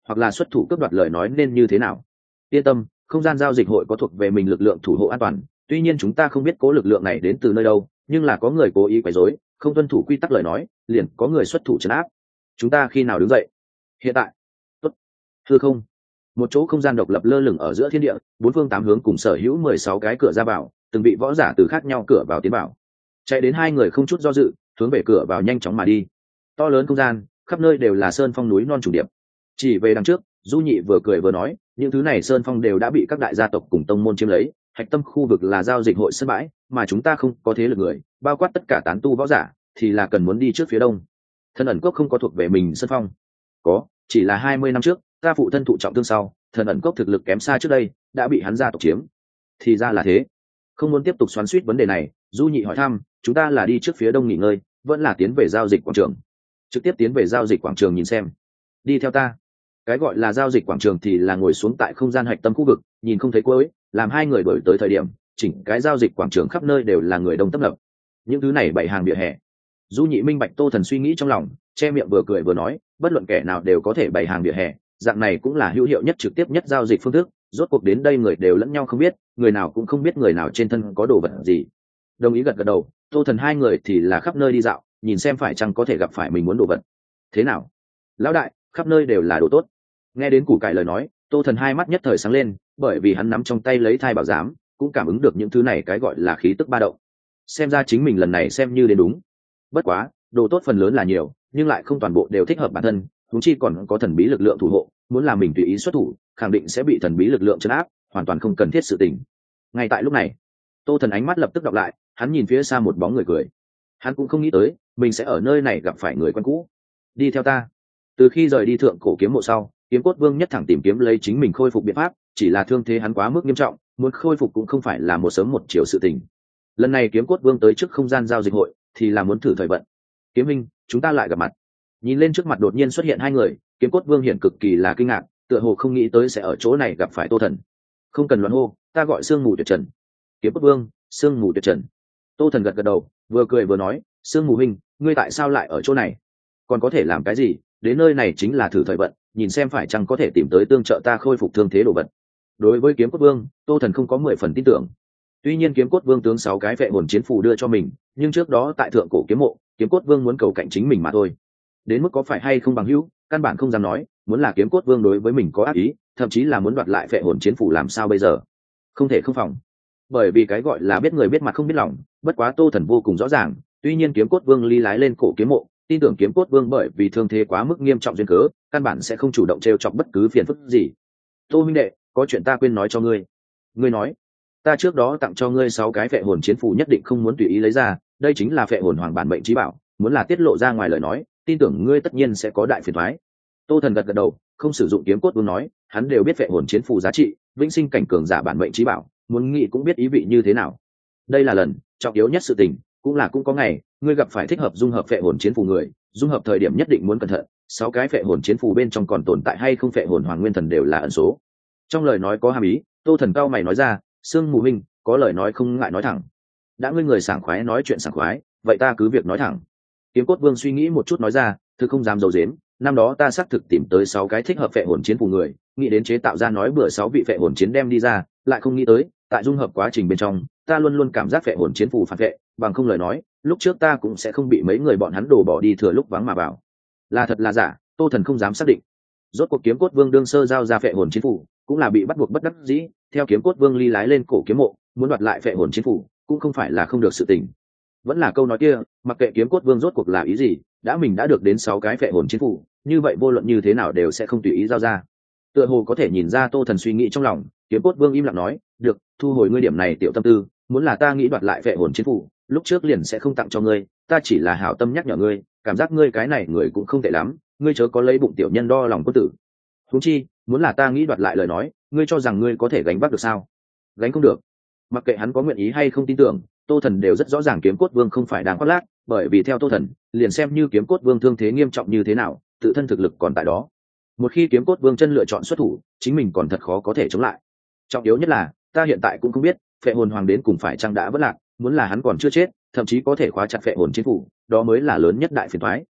hoặc là xuất thủ cướp đoạt lời nói nên như thế nào? Yên tâm, không gian giao dịch hội có thuộc về mình lực lượng thủ hộ an toàn, tuy nhiên chúng ta không biết cố lực lượng này đến từ nơi đâu, nhưng là có người cố ý quấy rối, không tuân thủ quy tắc lời nói, liền có người xuất thủ trấn áp. Chúng ta khi nào đứng dậy? Hiện tại. Tốt. Hư không. Một chỗ không gian độc lập lơ lửng ở giữa thiên địa, bốn phương tám hướng cùng sở hữu mười sáu cái cửa ra vào, từng vị võ giả từ khác nhau cửa vào tiến vào. Chạy đến hai người không chút do dự, hướng về cửa vào nhanh chóng mà đi. To lớn không gian, khắp nơi đều là sơn phong núi non trùng điệp. Chỉ về đằng trước, Du Nhị vừa cười vừa nói, những thứ này sơn phong đều đã bị các đại gia tộc cùng tông môn chiếm lấy, hạch tâm khu vực là giao dịch hội sân bãi, mà chúng ta không có thế lực người, bao quát tất cả tán tu võ giả, thì là cần muốn đi trước phía đông. Thần ẩn cốc không có thuộc về mình sơn phong. Có, chỉ là hai mươi năm trước, ta phụ thân thụ trọng thương sau, thần ẩn cốc thực lực kém xa trước đây, đã bị hắn gia tộc chiếm. Thì ra là thế. Không muốn tiếp tục xoắn xuýt vấn đề này, Du Nhị hỏi thăm, chúng ta là đi trước phía đông nghỉ ngơi, vẫn là tiến về giao dịch quảng trường? Trực tiếp tiến về giao dịch quảng trường nhìn xem. Đi theo ta. Cái gọi là giao dịch quảng trường thì là ngồi xuống tại không gian hạch tâm khu vực, nhìn không thấy cuối, làm hai người đổi tới thời điểm, chỉnh cái giao dịch quảng trường khắp nơi đều là người đông tấp nập. Những thứ này bày hàng vỉa hè. Du Nhị minh bạch Tô Thần suy nghĩ trong lòng, che miệng vừa cười vừa nói, bất luận kẻ nào đều có thể bày hàng vỉa hè, dạng này cũng là hữu hiệu nhất trực tiếp nhất giao dịch phương thức, rốt cuộc đến đây người đều lẫn nhau không biết, người nào cũng không biết người nào trên thân có đồ vật gì. Đồng ý gật gật đầu, Tô Thần hai người thì là khắp nơi đi dạo, nhìn xem phải chăng có thể gặp phải mình muốn đồ vật. Thế nào? Lão đại, khắp nơi đều là đồ tốt. Nghe đến củ cải lời nói, Tô Thần hai mắt nhất thời sáng lên, bởi vì hắn nắm trong tay lấy thai bảo giám, cũng cảm ứng được những thứ này cái gọi là khí tức ba động. Xem ra chính mình lần này xem như đến đúng. Bất quá, đồ tốt phần lớn là nhiều, nhưng lại không toàn bộ đều thích hợp bản thân, huống chi còn có thần bí lực lượng thủ hộ, muốn làm mình tùy ý xuất thủ, khẳng định sẽ bị thần bí lực lượng trấn áp, hoàn toàn không cần thiết sự tình. Ngay tại lúc này, Tô Thần ánh mắt lập tức đọc lại, hắn nhìn phía xa một bóng người cười. Hắn cũng không nghĩ tới, mình sẽ ở nơi này gặp phải người quen cũ. Đi theo ta. Từ khi rời đi thượng cổ kiếm mộ sau, Kiếm Cốt Vương nhất thẳng tìm kiếm lấy chính mình khôi phục biện pháp, chỉ là thương thế hắn quá mức nghiêm trọng, muốn khôi phục cũng không phải là một sớm một chiều sự tình. Lần này Kiếm Cốt Vương tới trước không gian giao dịch hội, thì là muốn thử thời vận. Kiếm Minh, chúng ta lại gặp mặt. Nhìn lên trước mặt đột nhiên xuất hiện hai người, Kiếm Cốt Vương hiện cực kỳ là kinh ngạc, tựa hồ không nghĩ tới sẽ ở chỗ này gặp phải Tô Thần. Không cần loạn hô, ta gọi Sương Mù Tuyệt Trần. Kiếm Cốt Vương, Sương Mù Tuyệt Trần. Tô Thần gật gật đầu, vừa cười vừa nói, Sương Mù huynh, ngươi tại sao lại ở chỗ này? Còn có thể làm cái gì? Đến nơi này chính là thử thời vận, nhìn xem phải chăng có thể tìm tới tương trợ ta khôi phục thương thế đồ vật. Đối với Kiếm Cốt Vương, Tô Thần không có mười phần tin tưởng. Tuy nhiên Kiếm Cốt Vương tướng sáu cái vệ hồn chiến phù đưa cho mình, nhưng trước đó tại thượng cổ kiếm mộ, Kiếm Cốt Vương muốn cầu cạnh chính mình mà thôi. Đến mức có phải hay không bằng hữu, căn bản không dám nói, muốn là Kiếm Cốt Vương đối với mình có ác ý, thậm chí là muốn đoạt lại vệ hồn chiến phù làm sao bây giờ? Không thể không phòng. Bởi vì cái gọi là biết người biết mặt không biết lòng, bất quá Tô Thần vô cùng rõ ràng, tuy nhiên Kiếm Cốt Vương ly lái lên cổ kiếm mộ, tin tưởng Kiếm Cốt Vương bởi vì thương thế quá mức nghiêm trọng duyên cớ, căn bản sẽ không chủ động trêu chọc bất cứ phiền phức gì. Tô huynh đệ, có chuyện ta quên nói cho ngươi. Ngươi nói, ta trước đó tặng cho ngươi sáu cái vệ hồn chiến phù nhất định không muốn tùy ý lấy ra, đây chính là vệ hồn hoàng bản mệnh trí bảo, muốn là tiết lộ ra ngoài lời nói, tin tưởng ngươi tất nhiên sẽ có đại phiền toái. Tô Thần gật gật đầu, không sử dụng Kiếm Cốt Vương nói, hắn đều biết vệ hồn chiến phù giá trị, vĩnh sinh cảnh cường giả bản mệnh trí bảo, muốn nghĩ cũng biết ý vị như thế nào. Đây là lần trọng yếu nhất sự tình, cũng là cũng có ngày ngươi gặp phải thích hợp dung hợp vệ hồn chiến phù người, dung hợp thời điểm nhất định muốn cẩn thận, sáu cái vệ hồn chiến phù bên trong còn tồn tại hay không vệ hồn hoàng nguyên thần đều là ẩn số. Trong lời nói có hàm ý, Tô Thần cao mày nói ra, Sương Mù huynh, có lời nói không ngại nói thẳng. Đã ngươi người sảng khoái nói chuyện sảng khoái, vậy ta cứ việc nói thẳng. Kiếm Cốt Vương suy nghĩ một chút nói ra, thực không dám giấu giếm, năm đó ta xác thực tìm tới sáu cái thích hợp vệ hồn chiến phù người, nghĩ đến chế tạo ra nói bữa sáu vị vệ hồn chiến đem đi ra, lại không nghĩ tới, tại dung hợp quá trình bên trong, ta luôn luôn cảm giác vệ hồn chiến phù phản vệ, bằng không lời nói, lúc trước ta cũng sẽ không bị mấy người bọn hắn đổ bỏ đi thừa lúc vắng mà vào. Là thật là giả, Tô Thần không dám xác định. Rốt cuộc Kiếm Cốt Vương đương sơ giao ra vệ hồn chiến phù, cũng là bị bắt buộc bất đắc dĩ, theo Kiếm Cốt Vương ly lái lên cổ kiếm mộ, muốn đoạt lại vệ hồn chiến phù, cũng không phải là không được sự tình. Vẫn là câu nói kia, mặc kệ Kiếm Cốt Vương rốt cuộc là ý gì, đã mình đã được đến sáu cái vệ hồn chiến phù, như vậy vô luận như thế nào đều sẽ không tùy ý giao ra. Tựa hồ có thể nhìn ra Tô Thần suy nghĩ trong lòng, Kiếm Cốt Vương im lặng nói, được, thu hồi ngươi điểm này tiểu tâm tư, muốn là ta nghĩ đoạt lại vệ hồn chiến phù, lúc trước liền sẽ không tặng cho ngươi, ta chỉ là hảo tâm nhắc nhở ngươi, cảm giác ngươi cái này người cũng không tệ lắm, ngươi chớ có lấy bụng tiểu nhân đo lòng quân tử. Huống chi, muốn là ta nghĩ đoạt lại lời nói, ngươi cho rằng ngươi có thể gánh vác được sao? Gánh không được. Mặc kệ hắn có nguyện ý hay không tin tưởng, Tô Thần đều rất rõ ràng Kiếm Cốt Vương không phải đang khoác lác, bởi vì theo Tô Thần, liền xem như Kiếm Cốt Vương thương thế nghiêm trọng như thế nào, tự thân thực lực còn tại đó. Một khi Kiếm Cốt Vương chân lựa chọn xuất thủ, chính mình còn thật khó có thể chống lại. Trọng yếu nhất là, ta hiện tại cũng không biết, Phệ Hồn Hoàng đến cùng phải chăng đã vỡ lạc, muốn là hắn còn chưa chết, thậm chí có thể khóa chặt Phệ Hồn chiến phủ, đó mới là lớn nhất đại phiền toái.